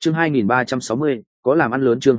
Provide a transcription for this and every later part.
Chương 2360, có làm ăn lớn. Chương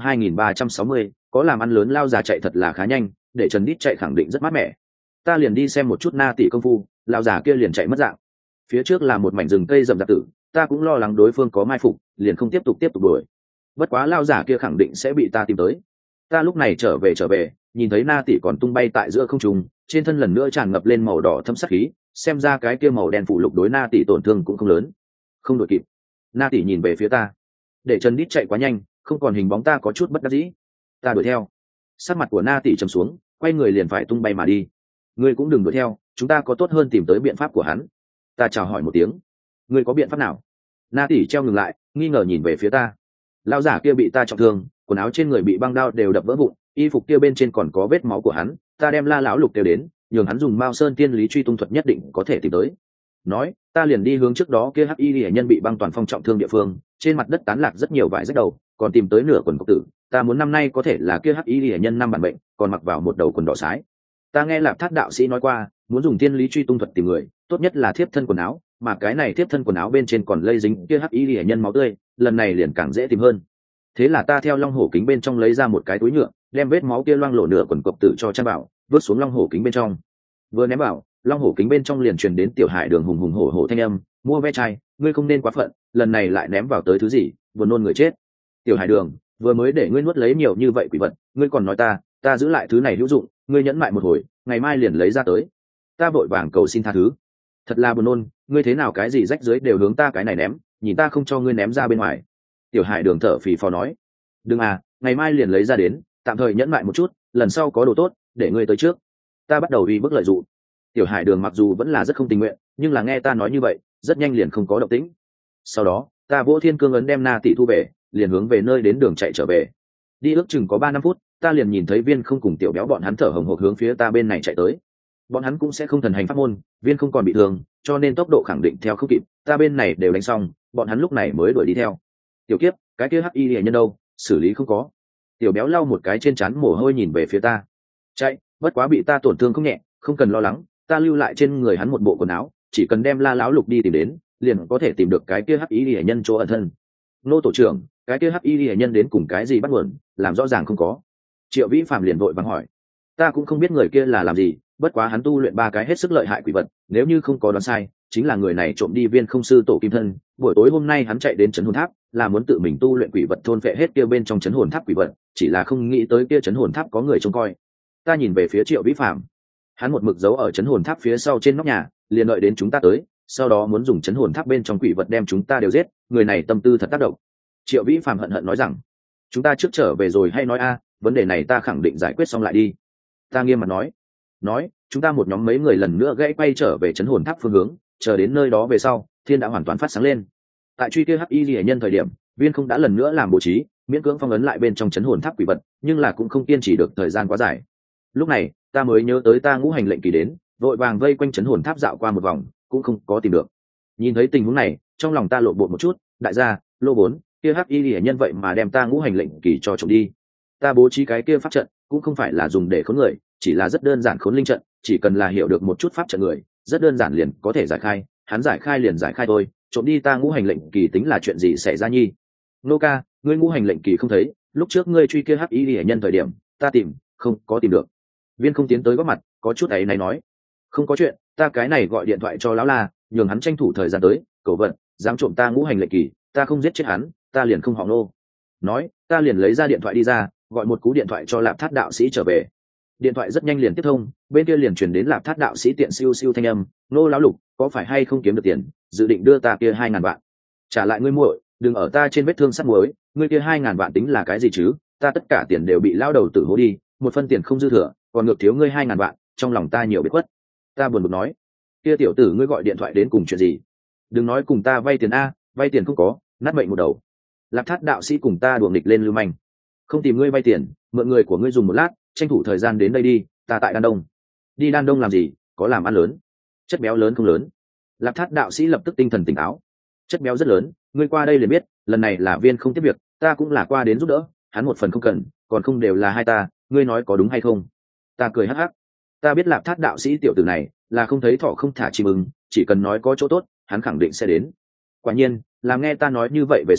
2360, có làm ăn lớn. Lao già chạy thật là khá nhanh, để Trần Đít chạy khẳng định rất mát mẻ. Ta liền đi xem một chút na tỷ công phu, lao già kia liền chạy mất dạng. Phía trước là một mảnh rừng cây rậm rạp tử, ta cũng lo lắng đối phương có mai phục, liền không tiếp tục đuổi. Bất quá lao giả kia khẳng định sẽ bị ta tìm tới. Ta lúc này trở về, nhìn thấy na tỷ còn tung bay tại giữa không trung, trên thân lần nữa tràn ngập lên màu đỏ thâm sắc khí, xem ra cái kia màu đen phụ lục đối na tỷ tổn thương cũng không lớn. Không đuổi kịp. Na tỷ nhìn về phía ta, để Trần Đít chạy quá nhanh, không còn hình bóng ta có chút bất đắc dĩ. Ta đuổi theo. Sắc mặt của na tỷ trầm xuống, quay người liền phải tung bay mà đi. Ngươi cũng đừng đuổi theo, chúng ta có tốt hơn tìm tới biện pháp của hắn. Ta chào hỏi một tiếng. Ngươi có biện pháp nào? Na tỷ treo ngừng lại, nghi ngờ nhìn về phía ta. Lão giả kia bị ta trọng thương, quần áo trên người bị băng đao đều đập vỡ vụn, y phục kia bên trên còn có vết máu của hắn. Ta đem La lão lục kêu đến, nhường hắn dùng Mao Sơn Tiên Lý Truy Tung thuật nhất định có thể tìm tới. Nói, ta liền đi hướng trước đó kia hắc y liễu nhân bị băng toàn phong trọng thương địa phương, trên mặt đất tán lạc rất nhiều vải rách đầu, còn tìm tới nửa quần cộc tử. Ta muốn năm nay có thể là kia hắc y liễu nhân năm bản bệnh, còn mặc vào một đầu quần đỏ sái. Ta nghe Lạp Thát đạo sĩ nói qua, muốn dùng Tiên Lý Truy Tung thuật tìm người, tốt nhất là thiếp thân quần áo, mà cái này thiếp thân quần áo bên trên còn lây dính kia hắc y liễu nhân máu tươi, lần này liền càng dễ tìm hơn. Thế là ta theo long hổ kính bên trong lấy ra một cái túi nhựa, đem vết máu kia loang lổ nửa quần cộc tử cho trang bảo, vớt xuống long hổ kính bên trong. Vừa ném vào, long hổ kính bên trong liền truyền đến Tiểu Hải Đường hùng hùng hổ hổ thanh âm, mua ve chai, ngươi không nên quá phận, lần này lại ném vào tới thứ gì, buồn nôn người chết. Tiểu Hải Đường, vừa mới để ngươi nuốt lấy nhiều như vậy quỷ vật, ngươi còn nói ta giữ lại thứ này hữu dụng, ngươi nhẫn mại một hồi, ngày mai liền lấy ra tới. Ta vội vàng cầu xin tha thứ. Thật là buồn nôn, ngươi thế nào cái gì rách dưới đều hướng ta cái này ném, nhìn ta không cho ngươi ném ra bên ngoài. Tiểu Hải Đường thở phì phò nói, đừng à, ngày mai liền lấy ra đến, tạm thời nhẫn mại một chút, lần sau có đồ tốt để ngươi tới trước. Ta bắt đầu uy bức lợi dụng. Tiểu Hải Đường mặc dù vẫn là rất không tình nguyện, nhưng là nghe ta nói như vậy, rất nhanh liền không có động tĩnh. Sau đó, ta vỗ thiên cương ấn đem na tỷ thu về, liền hướng về nơi đến đường chạy trở về. Đi ước chừng có 3-5 phút, ta liền nhìn thấy Viên không cùng Tiểu Béo bọn hắn thở hồng hộc hướng phía ta bên này chạy tới. Bọn hắn cũng sẽ không thần hành pháp môn, Viên không còn bị thương, cho nên tốc độ khẳng định theo không kịp, ta bên này đều đánh xong, bọn hắn lúc này mới đuổi đi theo. Tiểu Kiếp, cái kia hắc y liễu nhân đâu, xử lý không có. Tiểu Béo lau một cái trên trán mồ hôi nhìn về phía ta. Chạy, bất quá bị ta tổn thương không nhẹ, không cần lo lắng, ta lưu lại trên người hắn một bộ quần áo, chỉ cần đem La lão lục đi tìm đến, liền có thể tìm được cái kia hắc y liễu nhân chỗ ẩn thân. Nô tổ trưởng, cái kia hắc y liễu nhân đến cùng cái gì bắt nguồn, làm rõ ràng không có. Triệu Vĩ Phạm liền vội vàng hỏi. Ta cũng không biết người kia là làm gì, bất quá hắn tu luyện 3 cái hết sức lợi hại quỷ vật, nếu như không có đoán sai, chính là người này trộm đi Viên không sư tổ kim thân. Buổi tối hôm nay hắn chạy đến trấn hồn tháp, là muốn tự mình tu luyện quỷ vật thôn phệ hết kia bên trong trấn hồn tháp quỷ vật, chỉ là không nghĩ tới kia trấn hồn tháp có người trông coi. Ta nhìn về phía Triệu Vĩ Phạm, hắn một mực giấu ở trấn hồn tháp phía sau trên nóc nhà, liền đợi đến chúng ta tới, sau đó muốn dùng trấn hồn tháp bên trong quỷ vật đem chúng ta đều giết, người này tâm tư thật tác động. Triệu Vĩ Phạm hận hận nói rằng, chúng ta trước trở về rồi hay nói a, vấn đề này ta khẳng định giải quyết xong lại đi. Ta nghiêm mặt nói, chúng ta một nhóm mấy người lần nữa gãy quay trở về trấn hồn tháp phương hướng, chờ đến nơi đó về sau, thiên đã hoàn toàn phát sáng lên. Tại truy kia hắc y liễu nhân thời điểm, Viên không đã lần nữa làm bố trí, miễn cưỡng phong ấn lại bên trong trấn hồn tháp quỷ vật, nhưng là cũng không kiên trì được thời gian quá dài. Lúc này, ta mới nhớ tới ta ngũ hành lệnh kỳ đến, vội vàng vây quanh trấn hồn tháp dạo qua một vòng, cũng không có tìm được. Nhìn thấy tình huống này, trong lòng ta lộn bột một chút, đại gia, lô 4, kia hắc y liễu nhân vậy mà đem ta ngũ hành lệnh kỳ cho trộm đi. Ta bố trí cái kia pháp trận, cũng không phải là dùng để khốn người, chỉ là rất đơn giản khốn linh trận, chỉ cần là hiểu được một chút pháp trận người, rất đơn giản liền có thể giải khai, hắn giải khai liền giải khai thôi, trộm đi ta ngũ hành lệnh kỳ tính là chuyện gì xảy ra nhi? Nô ca, ngươi ngũ hành lệnh kỳ không thấy, lúc trước ngươi truy kia hắc y liễu nhân thời điểm, ta tìm, không có tìm được. Viên không tiến tới góp mặt, có chút ấy này nói, không có chuyện, ta cái này gọi điện thoại cho lão La, nhường hắn tranh thủ thời gian tới, cẩu vận, dám trộm ta ngũ hành lệnh kỳ, ta không giết chết hắn, ta liền không họ nô. Nói, ta liền lấy ra điện thoại đi ra, gọi một cú điện thoại cho Lạp Thát đạo sĩ trở về. Điện thoại rất nhanh liền tiếp thông, bên kia liền truyền đến Lạp Thát đạo sĩ tiện siêu siêu thanh âm, nô lão lục, có phải hay không kiếm được tiền, dự định đưa ta kia 2.000 vạn. Trả lại ngươi muội, đừng ở ta trên vết thương sắt muối, ngươi kia 2.000 vạn tính là cái gì chứ, ta tất cả tiền đều bị lao đầu tử hố đi, một phân tiền không dư thừa, còn ngược thiếu ngươi 2.000 vạn, trong lòng ta nhiều biệt khuất. Ta buồn bực nói, kia tiểu tử ngươi gọi điện thoại đến cùng chuyện gì? Đừng nói cùng ta vay tiền a, vay tiền không có, nát mệnh một đầu. Lạp Thát đạo sĩ cùng ta đùa nghịch lên lưu manh, không tìm ngươi vay tiền, mượn người của ngươi dùng một lát, tranh thủ thời gian đến đây đi, ta tại Đan Đông. Đi Đan Đông làm gì, có làm ăn lớn? Chất béo lớn không lớn? Lạp Thát đạo sĩ lập tức tinh thần tỉnh táo. Chất béo rất lớn, ngươi qua đây liền biết, lần này là Viên không tiếp việc, ta cũng là qua đến giúp đỡ, hắn một phần không cần, còn không đều là hai ta, ngươi nói có đúng hay không? Ta cười hắc hắc, ta biết Lạp Thát đạo sĩ tiểu tử này là không thấy thỏ không thả chim ưng, chỉ cần nói có chỗ tốt, hắn khẳng định sẽ đến. Quả nhiên, làm nghe ta nói như vậy về sau,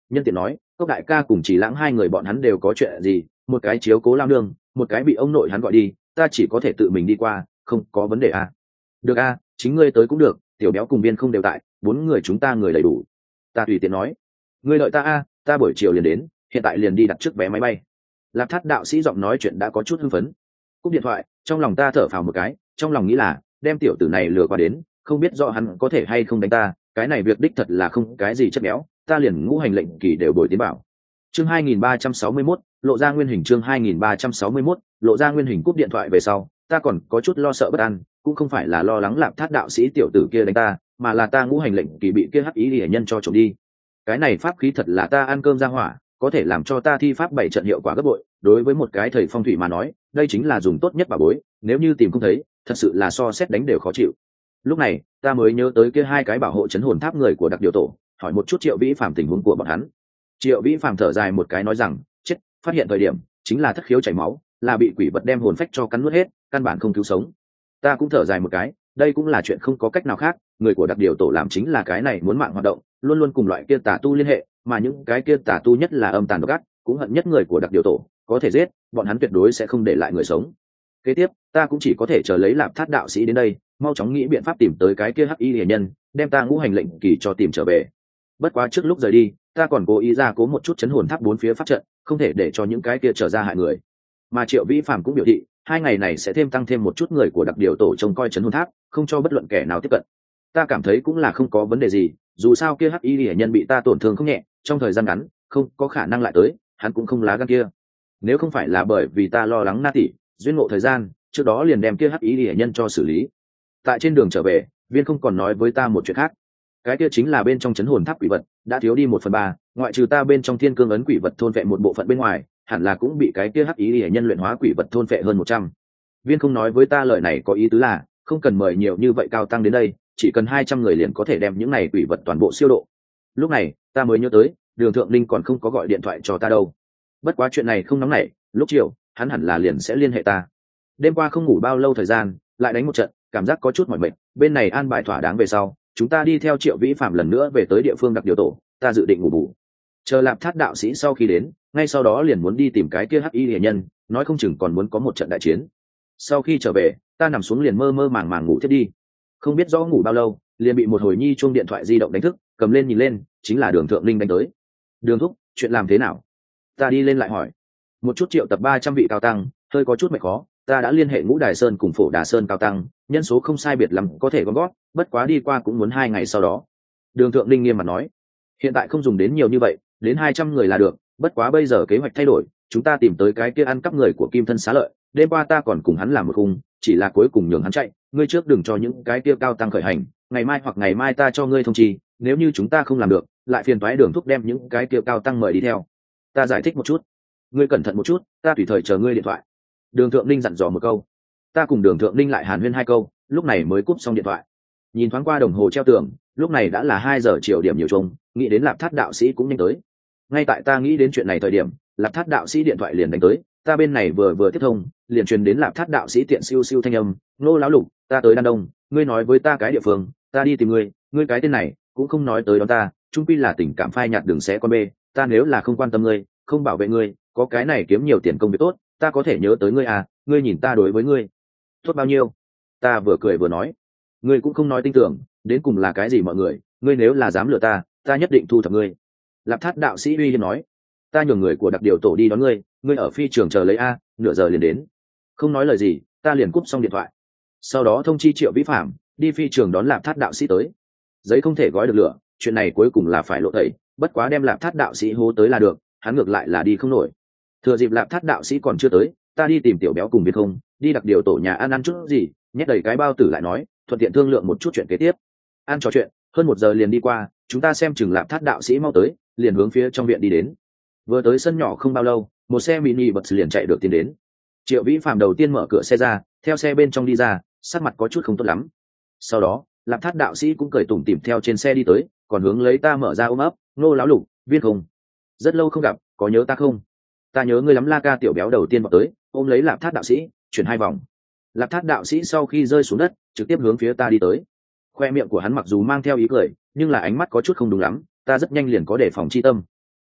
nhân tiện nói Cốc đại ca cùng Chỉ Lãng hai người bọn hắn đều có chuyện gì, một cái chiếu cố lao nương, một cái bị ông nội hắn gọi đi, ta chỉ có thể tự mình đi qua, không có vấn đề à. Được a, chính ngươi tới cũng được, tiểu béo cùng Viên không đều tại, 4 người chúng ta người đầy đủ. Ta tùy tiện nói, ngươi đợi ta a, ta buổi chiều liền đến, hiện tại liền đi đặt trước vé máy bay. Lạp Thát đạo sĩ giọng nói chuyện đã có chút hưng phấn. Cúp điện thoại, trong lòng ta thở phào một cái, trong lòng nghĩ là đem tiểu tử này lừa qua đến, không biết rõ hắn có thể hay không đánh ta, cái này việc đích thật là không cái gì chất béo, ta liền ngũ hành lệnh kỳ đều bồi tiến bảo. Chương 2361, lộ ra nguyên hình. Chương 2361, lộ ra nguyên hình. Cúp điện thoại về sau, ta còn có chút lo sợ bất an, cũng không phải là lo lắng Lạp Thát đạo sĩ tiểu tử kia đánh ta, mà là ta ngũ hành lệnh kỳ bị kia hắc ý liễu nhân cho trộm đi. Cái này pháp khí thật là ta ăn cơm ra hỏa, có thể làm cho ta thi pháp 7 trận hiệu quả gấp bội, đối với một cái thầy phong thủy mà nói, đây chính là dùng tốt nhất bảo bối, nếu như tìm không thấy, thật sự là so xét đánh đều khó chịu. Lúc này, ta mới nhớ tới kia 2 cái bảo hộ chấn hồn tháp người của đặc điều tổ, hỏi một chút Triệu Vĩ Phàm tình huống của bọn hắn. Triệu Vĩ Phàm thở dài một cái nói rằng, chết, phát hiện thời điểm chính là thất khiếu chảy máu, là bị quỷ vật đem hồn phách cho cắn nuốt hết, căn bản không cứu sống. Ta cũng thở dài một cái, đây cũng là chuyện không có cách nào khác, người của đặc điều tổ làm chính là cái này muốn mạng hoạt động, luôn luôn cùng loại kia tà tu liên hệ, mà những cái kia tà tu nhất là âm tàn độc ác, cũng hận nhất người của đặc điều tổ, có thể giết, bọn hắn tuyệt đối sẽ không để lại người sống. Kế tiếp, ta cũng chỉ có thể chờ lấy Lạp Thát đạo sĩ đến đây, mau chóng nghĩ biện pháp tìm tới cái kia hắc y liễu nhân, đem ta ngũ hành lệnh kỳ cho tìm trở về. Bất quá trước lúc rời đi, ta còn cố ý ra cố một chút chấn hồn tháp 4 phía pháp trận, không thể để cho những cái kia trở ra hại người. Mà Triệu Vĩ Phàm cũng biểu thị, 2 ngày này sẽ tăng thêm một chút người của đặc điều tổ trông coi chấn hồn tháp, không cho bất luận kẻ nào tiếp cận. Ta cảm thấy cũng là không có vấn đề gì, dù sao kia hắc y liễu nhân bị ta tổn thương không nhẹ, trong thời gian ngắn không có khả năng lại tới, hắn cũng không lá gan kia. Nếu không phải là bởi vì ta lo lắng Na tỷ duyên ngộ thời gian, trước đó liền đem kia hắc y liễu nhân cho xử lý. Tại trên đường trở về, Viên không còn nói với ta một chuyện khác, cái kia chính là bên trong chấn hồn tháp quỷ vật đã thiếu đi 1/3, ngoại trừ ta bên trong thiên cương ấn quỷ vật thôn vệ một bộ phận bên ngoài, hẳn là cũng bị cái kia hắc ý liễu nhân luyện hóa quỷ vật thôn vệ hơn 100. Viên không nói với ta lời này có ý tứ là không cần mời nhiều như vậy cao tăng đến đây, chỉ cần 200 người liền có thể đem những này quỷ vật toàn bộ siêu độ. Lúc này ta mới nhớ tới Đường Thượng Linh còn không có gọi điện thoại cho ta đâu. Bất quá chuyện này không nóng nảy, lúc chiều hắn hẳn là liền sẽ liên hệ ta. Đêm qua không ngủ bao lâu thời gian, lại đánh một trận, cảm giác có chút mỏi mệt, bên này an bài thỏa đáng về sau, chúng ta đi theo Triệu Vĩ Phạm lần nữa về tới địa phương đặc điều tổ, ta dự định ngủ bù. Chờ Lạp Thát đạo sĩ sau khi đến, ngay sau đó liền muốn đi tìm cái kia hắc y liễu nhân, nói không chừng còn muốn có một trận đại chiến. Sau khi trở về, ta nằm xuống liền mơ mơ màng màng ngủ thiết đi. Không biết rõ ngủ bao lâu, liền bị một hồi nhi chuông điện thoại di động đánh thức, cầm lên nhìn lên, chính là Đường Thượng Linh đánh tới. Đường thúc, chuyện làm thế nào? Ta đi lên lại hỏi. Một chút triệu tập 300 vị cao tăng, hơi có chút mệt khó, ta đã liên hệ Ngũ Đài Sơn cùng Phổ Đà Sơn cao tăng, nhân số không sai biệt lắm có thể gom gót, bất quá đi qua cũng muốn 2 ngày sau đó. Đường Thượng Linh nghiêm mặt nói, hiện tại không dùng đến nhiều như vậy, đến 200 người là được, bất quá bây giờ kế hoạch thay đổi, chúng ta tìm tới cái kia ăn cắp người của Kim Thân Xá Lợi, đêm qua ta còn cùng hắn làm một khung, chỉ là cuối cùng nhường hắn chạy, ngươi trước đừng cho những cái kia cao tăng khởi hành, ngày mai hoặc ngày mai ta cho ngươi thông chi, nếu như chúng ta không làm được, lại phiền toái Đường thúc đem những cái kia cao tăng mời đi theo. Ta giải thích một chút, ngươi cẩn thận một chút, ta tùy thời chờ ngươi điện thoại. Đường Thượng Linh dặn dò một câu, ta cùng Đường Thượng Linh lại hàn huyên 2 câu, lúc này mới cúp xong điện thoại. Nhìn thoáng qua đồng hồ treo tường, lúc này đã là 2 giờ chiều điểm nhiều chung, nghĩ đến Lạp Thát đạo sĩ cũng nhanh tới. Ngay tại ta nghĩ đến chuyện này thời điểm, Lạp Thát đạo sĩ điện thoại liền đánh tới, ta bên này vừa tiếp thông, liền truyền đến Lạp Thát đạo sĩ tiện siêu siêu thanh âm, Nô lão lục, ta tới Đan Đông, ngươi nói với ta cái địa phương, ta đi tìm ngươi, ngươi cái tên này cũng không nói tới đón ta, chung quy là tình cảm phai nhạt đường xé con bê, ta nếu là không quan tâm ngươi, không bảo vệ ngươi, có cái này kiếm nhiều tiền công việc tốt, ta có thể nhớ tới ngươi à, ngươi nhìn ta đối với ngươi tốt bao nhiêu. Ta vừa cười vừa nói, ngươi cũng không nói tin tưởng, đến cùng là cái gì mọi người, ngươi nếu là dám lừa ta, ta nhất định thu thập ngươi. Lạp Thát đạo sĩ uy hiếp nói, ta nhường người của đặc điều tổ đi đón ngươi, ngươi ở phi trường chờ lấy a, nửa giờ liền đến. Không nói lời gì, ta liền cúp xong điện thoại. Sau đó thông chi Triệu Vĩ Phạm đi phi trường đón Lạp Thát đạo sĩ tới. Giấy không thể gói được lửa, chuyện này cuối cùng là phải lộ tẩy, bất quá đem Lạp Thát đạo sĩ hố tới là được, hắn ngược lại là đi không nổi. Thừa dịp Lạp Thát đạo sĩ còn chưa tới, ta đi tìm Tiểu Béo cùng Việt không, đi đặc điều tổ nhà ăn chút gì, nhét đầy cái bao tử lại nói, thuận tiện thương lượng một chút chuyện kế tiếp. Ăn trò chuyện, hơn 1 giờ liền đi qua, chúng ta xem chừng Lạp Thát đạo sĩ mau tới, liền hướng phía trong viện đi đến. Vừa tới sân nhỏ không bao lâu, một xe mini bus liền chạy được tiến đến. Triệu Vĩ Phạm đầu tiên mở cửa xe ra, theo xe bên trong đi ra, sắc mặt có chút không tốt lắm. Sau đó, Lạp Thát đạo sĩ cũng cười tủm tỉm theo trên xe đi tới, còn hướng lấy ta mở ra ôm ấp, Nô lão lục, Viên không, rất lâu không gặp, có nhớ ta không? Ta nhớ ngươi lắm. La ca Tiểu Béo đầu tiên vào tới, ôm lấy Lạp Thát đạo sĩ, chuyển 2 vòng. Lạp Thát đạo sĩ sau khi rơi xuống đất, trực tiếp hướng phía ta đi tới. Khoe miệng của hắn mặc dù mang theo ý cười, nhưng là ánh mắt có chút không đúng lắm, ta rất nhanh liền có đề phòng chi tâm.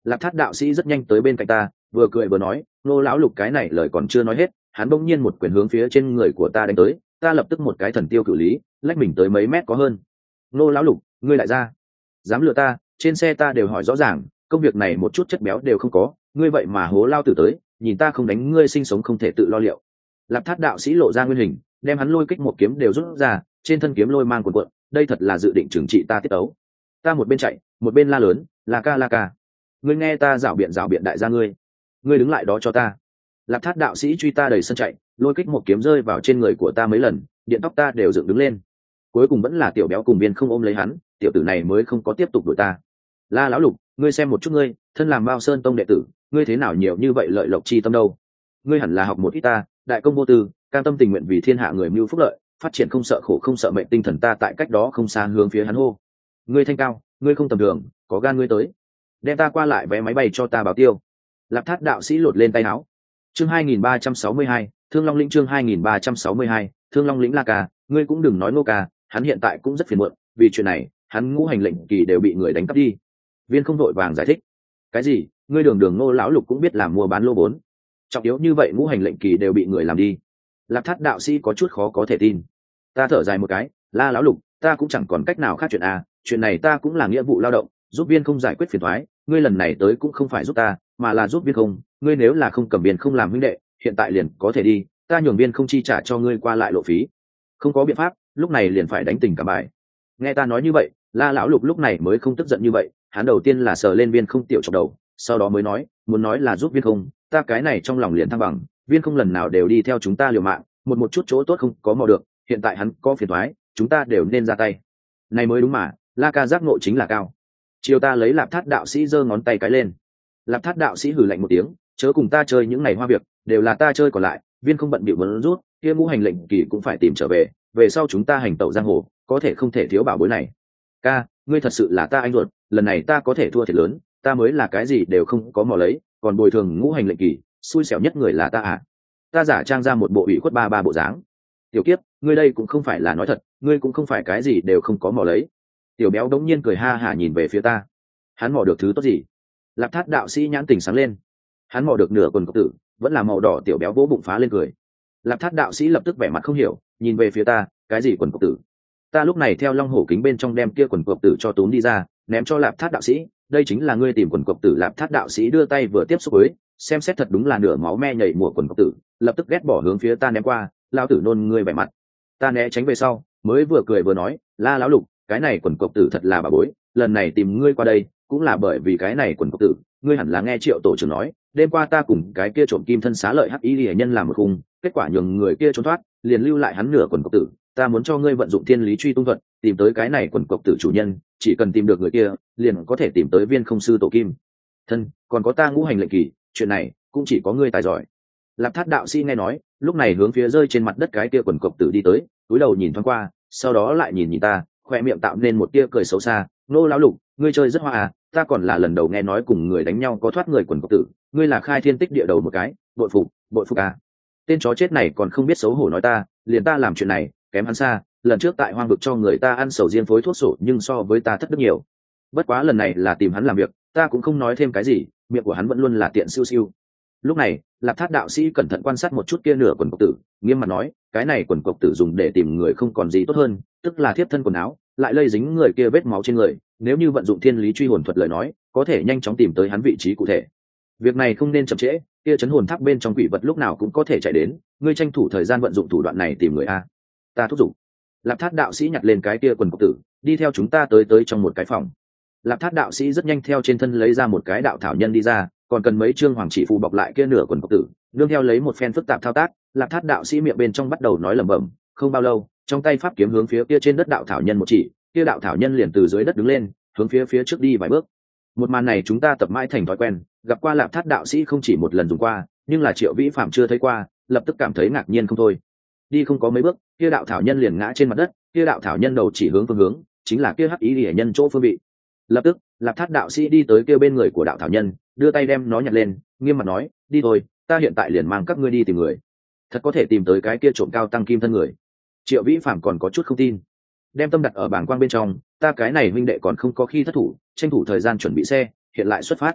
Lạc Thát đạo sĩ rất nhanh tới bên cạnh ta, vừa cười vừa nói, Ngô lão lục cái này lời còn chưa nói hết, hắn bỗng nhiên một quyền hướng phía trên người của ta đánh tới, ta lập tức một cái thần tiêu cự lý, lách mình tới mấy mét có hơn. Ngô lão lục, ngươi lại ra, dám lừa ta, trên xe ta đều hỏi rõ ràng, công việc này một chút chất béo đều không có, ngươi vậy mà hố lao tử tới, nhìn ta không đánh ngươi sinh sống không thể tự lo liệu. Lạc Thát đạo sĩ lộ ra nguyên hình, đem hắn lôi kích một kiếm đều rút ra, trên thân kiếm lôi mang cuộn cuộn, đây thật là dự định trừng trị ta tiết tấu. Ta một bên chạy, một bên la lớn, la ca, ngươi nghe ta rảo biện đại gia ngươi đứng lại đó cho ta. Lạc Thát đạo sĩ truy ta đầy sân chạy, lôi kích một kiếm rơi vào trên người của ta mấy lần, điện tóc ta đều dựng đứng lên. Cuối cùng vẫn là tiểu béo cùng viên không ôm lấy hắn, tiểu tử này mới không có tiếp tục đuổi ta. La lão lục, ngươi xem một chút ngươi, thân làm Bao Sơn tông đệ tử, ngươi thế nào nhiều như vậy lợi lộc chi tâm đâu? Ngươi hẳn là học một ít ta, đại công vô tư, cam tâm tình nguyện vì thiên hạ người mưu phúc lợi, phát triển không sợ khổ không sợ mệnh tinh thần ta tại cách đó không xa hướng phía hắn hô. Ngươi thanh cao, ngươi không tầm thường, có gan ngươi tới, đem ta qua lại vé máy bay cho ta bảo tiêu. Lạc Thát đạo sĩ lột lên tay áo. Chương 2362, Thương Long lĩnh. Chương 2362, Thương Long lĩnh. La ca, ngươi cũng đừng nói Ngô ca, hắn hiện tại cũng rất phiền muộn, vì chuyện này, hắn ngũ hành lệnh kỳ đều bị người đánh cắp đi. Viên không vội vàng giải thích. Cái gì? Ngươi đường Ngô lão lục cũng biết làm mua bán lô vốn. Trọng yếu như vậy ngũ hành lệnh kỳ đều bị người làm đi. Lạc Thát đạo sĩ có chút khó có thể tin. Ta thở dài một cái, La lão lục, ta cũng chẳng còn cách nào khác chuyện này ta cũng là nghĩa vụ lao động, giúp Viên không giải quyết phiền toái, ngươi lần này tới cũng không phải giúp ta, mà là giúp Viên không, ngươi nếu là không cầm Viên không làm huynh đệ, hiện tại liền có thể đi, ta nhường Viên không chi trả cho ngươi qua lại lộ phí. Không có biện pháp, lúc này liền phải đánh tình cả bài. Nghe ta nói như vậy, La lão lục lúc này mới không tức giận như vậy, hắn đầu tiên là sờ lên Viên không tiểu chọc đầu, sau đó mới nói, muốn nói là giúp Viên không, ta cái này trong lòng liền thăng bằng, Viên không lần nào đều đi theo chúng ta liều mạng, một chút chỗ tốt không có mò được, hiện tại hắn có phiền toái, chúng ta đều nên ra tay. Này mới đúng mà, La ca giác ngộ chính là cao. Chiều ta lấy Lạp Thát đạo sĩ giơ ngón tay cái lên. Lạp Thát đạo sĩ hừ lạnh một tiếng, chớ cùng ta chơi những ngày hoa việc, đều là ta chơi còn lại, Viên không bận bịu muốn rút, kia ngũ hành lệnh kỳ cũng phải tìm trở về sau chúng ta hành tẩu giang hồ, có thể không thể thiếu bảo bối này. Ca, ngươi thật sự là ta anh ruột, lần này ta có thể thua thiệt lớn, ta mới là cái gì đều không có mò lấy, còn bồi thường ngũ hành lệnh kỳ, xui xẻo nhất người là ta à? Ta giả trang ra một bộ ủy khuất ba bộ dáng. Tiểu kiếp, ngươi đây cũng không phải là nói thật, ngươi cũng không phải cái gì đều không có mò lấy. Tiểu béo đống nhiên cười ha hả nhìn về phía ta. Hắn mò được thứ tốt gì? Lạc Thát đạo sĩ nhãn tình sáng lên. Hắn mò được nửa quần cộc tử, vẫn là màu đỏ. Tiểu béo vỗ bụng phá lên cười. Lạc Thát đạo sĩ lập tức vẻ mặt không hiểu, nhìn về phía ta, cái gì quần cộc tử? Ta lúc này theo long hổ kính bên trong đem kia quần cộc tử cho túm đi ra, ném cho Lạc Thát đạo sĩ. Đây chính là ngươi tìm quần cộc tử. Lạc Thát đạo sĩ đưa tay vừa tiếp xúc với, xem xét thật đúng là nửa máu me nhảy mùa quần cộc tử, lập tức ghét bỏ hướng phía ta ném qua, lao tử nôn ngươi vẻ mặt. Ta né tránh về sau, mới vừa cười vừa nói, La lão lục, cái này quần cộc tử thật là bà bối, lần này tìm ngươi qua đây cũng là bởi vì cái này quần cộc tử, ngươi hẳn là nghe Triệu tổ trưởng nói, đêm qua ta cùng cái kia trộm kim thân xá lợi hắc y liễu nhân làm một khung, kết quả nhường người kia trốn thoát, liền lưu lại hắn nửa quần cộc tử, ta muốn cho ngươi vận dụng thiên lý truy tung thuật, tìm tới cái này quần cộc tử chủ nhân, chỉ cần tìm được người kia, liền có thể tìm tới Viên không sư tổ kim thân, còn có ta ngũ hành lệnh kỳ, chuyện này cũng chỉ có ngươi tài giỏi. Lạc Thát đạo sĩ nghe nói, lúc này hướng phía rơi trên mặt đất cái kia quần cộc tử đi tới, cúi đầu nhìn thoáng qua, sau đó lại nhìn ta, khoe miệng tạo nên một tia cười xấu xa. Nô lão lục, ngươi chơi rất hoa à, ta còn là lần đầu nghe nói cùng người đánh nhau có thoát người quần cộc tử, ngươi là khai thiên tích địa đầu một cái, bội phục à. Tên chó chết này còn không biết xấu hổ nói ta, liền ta làm chuyện này kém hắn xa, lần trước tại hoang vực cho người ta ăn sầu riêng phối thuốc sổ nhưng so với ta thất rất nhiều. Bất quá lần này là tìm hắn làm việc, ta cũng không nói thêm cái gì, miệng của hắn vẫn luôn là tiện siêu siêu. Lúc này Lạc Thát đạo sĩ cẩn thận quan sát một chút kia nửa quần cộc tử, nghiêm mặt nói, cái này quần cộc tử dùng để tìm người không còn gì tốt hơn, tức là thiếp thân quần áo lại lây dính người kia vết máu trên người, nếu như vận dụng thiên lý truy hồn thuật lời nói, có thể nhanh chóng tìm tới hắn vị trí cụ thể. Việc này không nên chậm trễ, kia chấn hồn tháp bên trong quỷ vật lúc nào cũng có thể chạy đến, ngươi tranh thủ thời gian vận dụng thủ đoạn này tìm người a. Ta thúc giục. Lạc Thát đạo sĩ nhặt lên cái kia quần cộc tử, đi theo chúng ta tới trong một cái phòng. Lạc Thát đạo sĩ rất nhanh theo trên thân lấy ra một cái đạo thảo nhân đi ra, còn cần mấy chương hoàng chỉ phù bọc lại kia nửa quần cộc tử, nương theo lấy một phen phức tạp thao tác, Lạc Thát đạo sĩ miệng bên trong bắt đầu nói lẩm bẩm, không bao lâu, trong tay pháp kiếm hướng phía kia trên đất đạo thảo nhân một chỉ, kia đạo thảo nhân liền từ dưới đất đứng lên, hướng phía trước đi vài bước. Một màn này chúng ta tập mãi thành thói quen, gặp qua Lạc Thát đạo sĩ không chỉ một lần dùng qua, nhưng là Triệu Vĩ Phạm chưa thấy qua, lập tức cảm thấy ngạc nhiên không thôi. Đi không có mấy bước, kia đạo thảo nhân liền ngã trên mặt đất, kia đạo thảo nhân đầu chỉ hướng phương hướng, chính là kia hắc ý liễu nhân chỗ phương vị. Lập tức, Lạc Thát đạo sĩ đi tới kia bên người của đạo thảo nhân, đưa tay đem nó nhặt lên, nghiêm mặt nói, đi thôi, ta hiện tại liền mang các ngươi đi tìm người, thật có thể tìm tới cái kia trộm cao tăng kim thân người. Triệu Vĩ Phạm còn có chút không tin, đem tâm đặt ở bảng quang bên trong, ta cái này huynh đệ còn không có khi thất thủ, tranh thủ thời gian chuẩn bị xe, hiện lại xuất phát.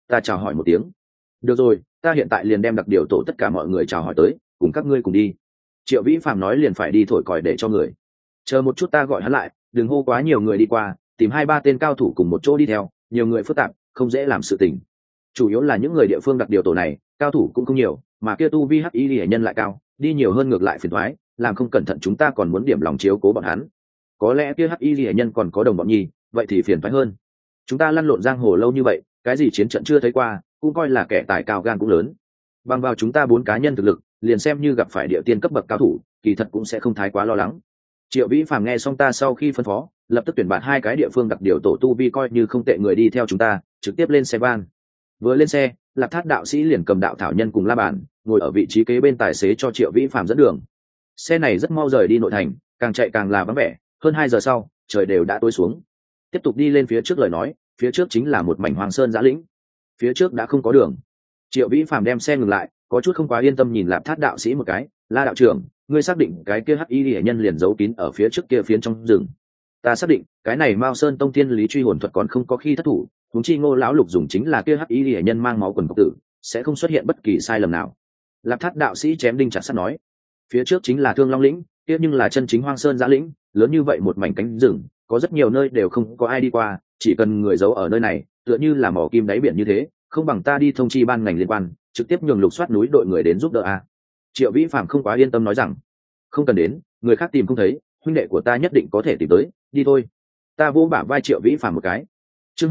Ta chào hỏi một tiếng. Được rồi, ta hiện tại liền đem đặc điều tổ tất cả mọi người chào hỏi tới, cùng các ngươi cùng đi. Triệu Vĩ Phạm nói liền phải đi thổi còi để cho người. Chờ một chút, ta gọi hắn lại, đừng hô quá nhiều người đi qua, tìm 2-3 tên cao thủ cùng một chỗ đi theo, nhiều người phức tạp, không dễ làm sự tình. Chủ yếu là những người địa phương đặc điều tổ này, cao thủ cũng không nhiều, mà kia tu vi hắc y hệ nhân lại cao, đi nhiều hơn ngược lại phiền toái, làm không cẩn thận chúng ta còn muốn điểm lòng chiếu cố bọn hắn. Có lẽ kia hắc y hệ nhân còn có đồng bọn nhi, vậy thì phiền toái hơn. Chúng ta lăn lộn giang hồ lâu như vậy, cái gì chiến trận chưa thấy qua, cũng coi là kẻ tài cao gan cũng lớn. Bằng vào chúng ta 4 cá nhân thực lực, liền xem như gặp phải địa tiên cấp bậc cao thủ, kỳ thật cũng sẽ không thái quá lo lắng. Triệu Vĩ Phàm nghe xong ta sau khi phân phó, lập tức tuyển bạn 2 cái địa phương đặc điều tổ tu vi coi như không tệ người đi theo chúng ta, trực tiếp lên xe van. Vừa lên xe, Lạc Thát đạo sĩ liền cầm đạo thảo nhân cùng La Bàn, ngồi ở vị trí kế bên tài xế cho Triệu Vĩ Phàm dẫn đường. Xe này rất mau rời đi nội thành, càng chạy càng là vắng vẻ, hơn 2 giờ sau, trời đều đã tối xuống. Tiếp tục đi lên phía trước lời nói, phía trước chính là một mảnh hoang sơn dã lĩnh. Phía trước đã không có đường. Triệu Vĩ Phàm đem xe ngừng lại, có chút không quá yên tâm nhìn Lạc Thát đạo sĩ một cái, La đạo trưởng, ngươi xác định cái kia hắc y hệ nhân liền giấu kín ở phía trước kia phiến trong rừng? Ta xác định, cái này Mao Sơn Tông Thiên Lý truy hồn thuật còn không có khi thất thủ, huống chi Ngô lão lục dùng chính là kia hắc y hệ nhân mang máu quần cộc tử, sẽ không xuất hiện bất kỳ sai lầm nào. Lạc Thát đạo sĩ chém đinh chặt sắt nói, phía trước chính là Thương Long lĩnh, kia nhưng là chân chính hoang sơn dã lĩnh, lớn như vậy một mảnh cánh rừng, có rất nhiều nơi đều không có ai đi qua, chỉ cần người giấu ở nơi này, tựa như là mỏ kim đáy biển như thế, không bằng ta đi thông chi ban ngành liên quan, trực tiếp nhường lục soát núi đội người đến giúp đỡ a. Triệu Vĩ Phạm không quá yên tâm nói rằng, không cần đến, người khác tìm không thấy, huynh đệ của ta nhất định có thể tìm tới, đi thôi. Ta vỗ bả vai Triệu Vĩ Phạm một cái. Chương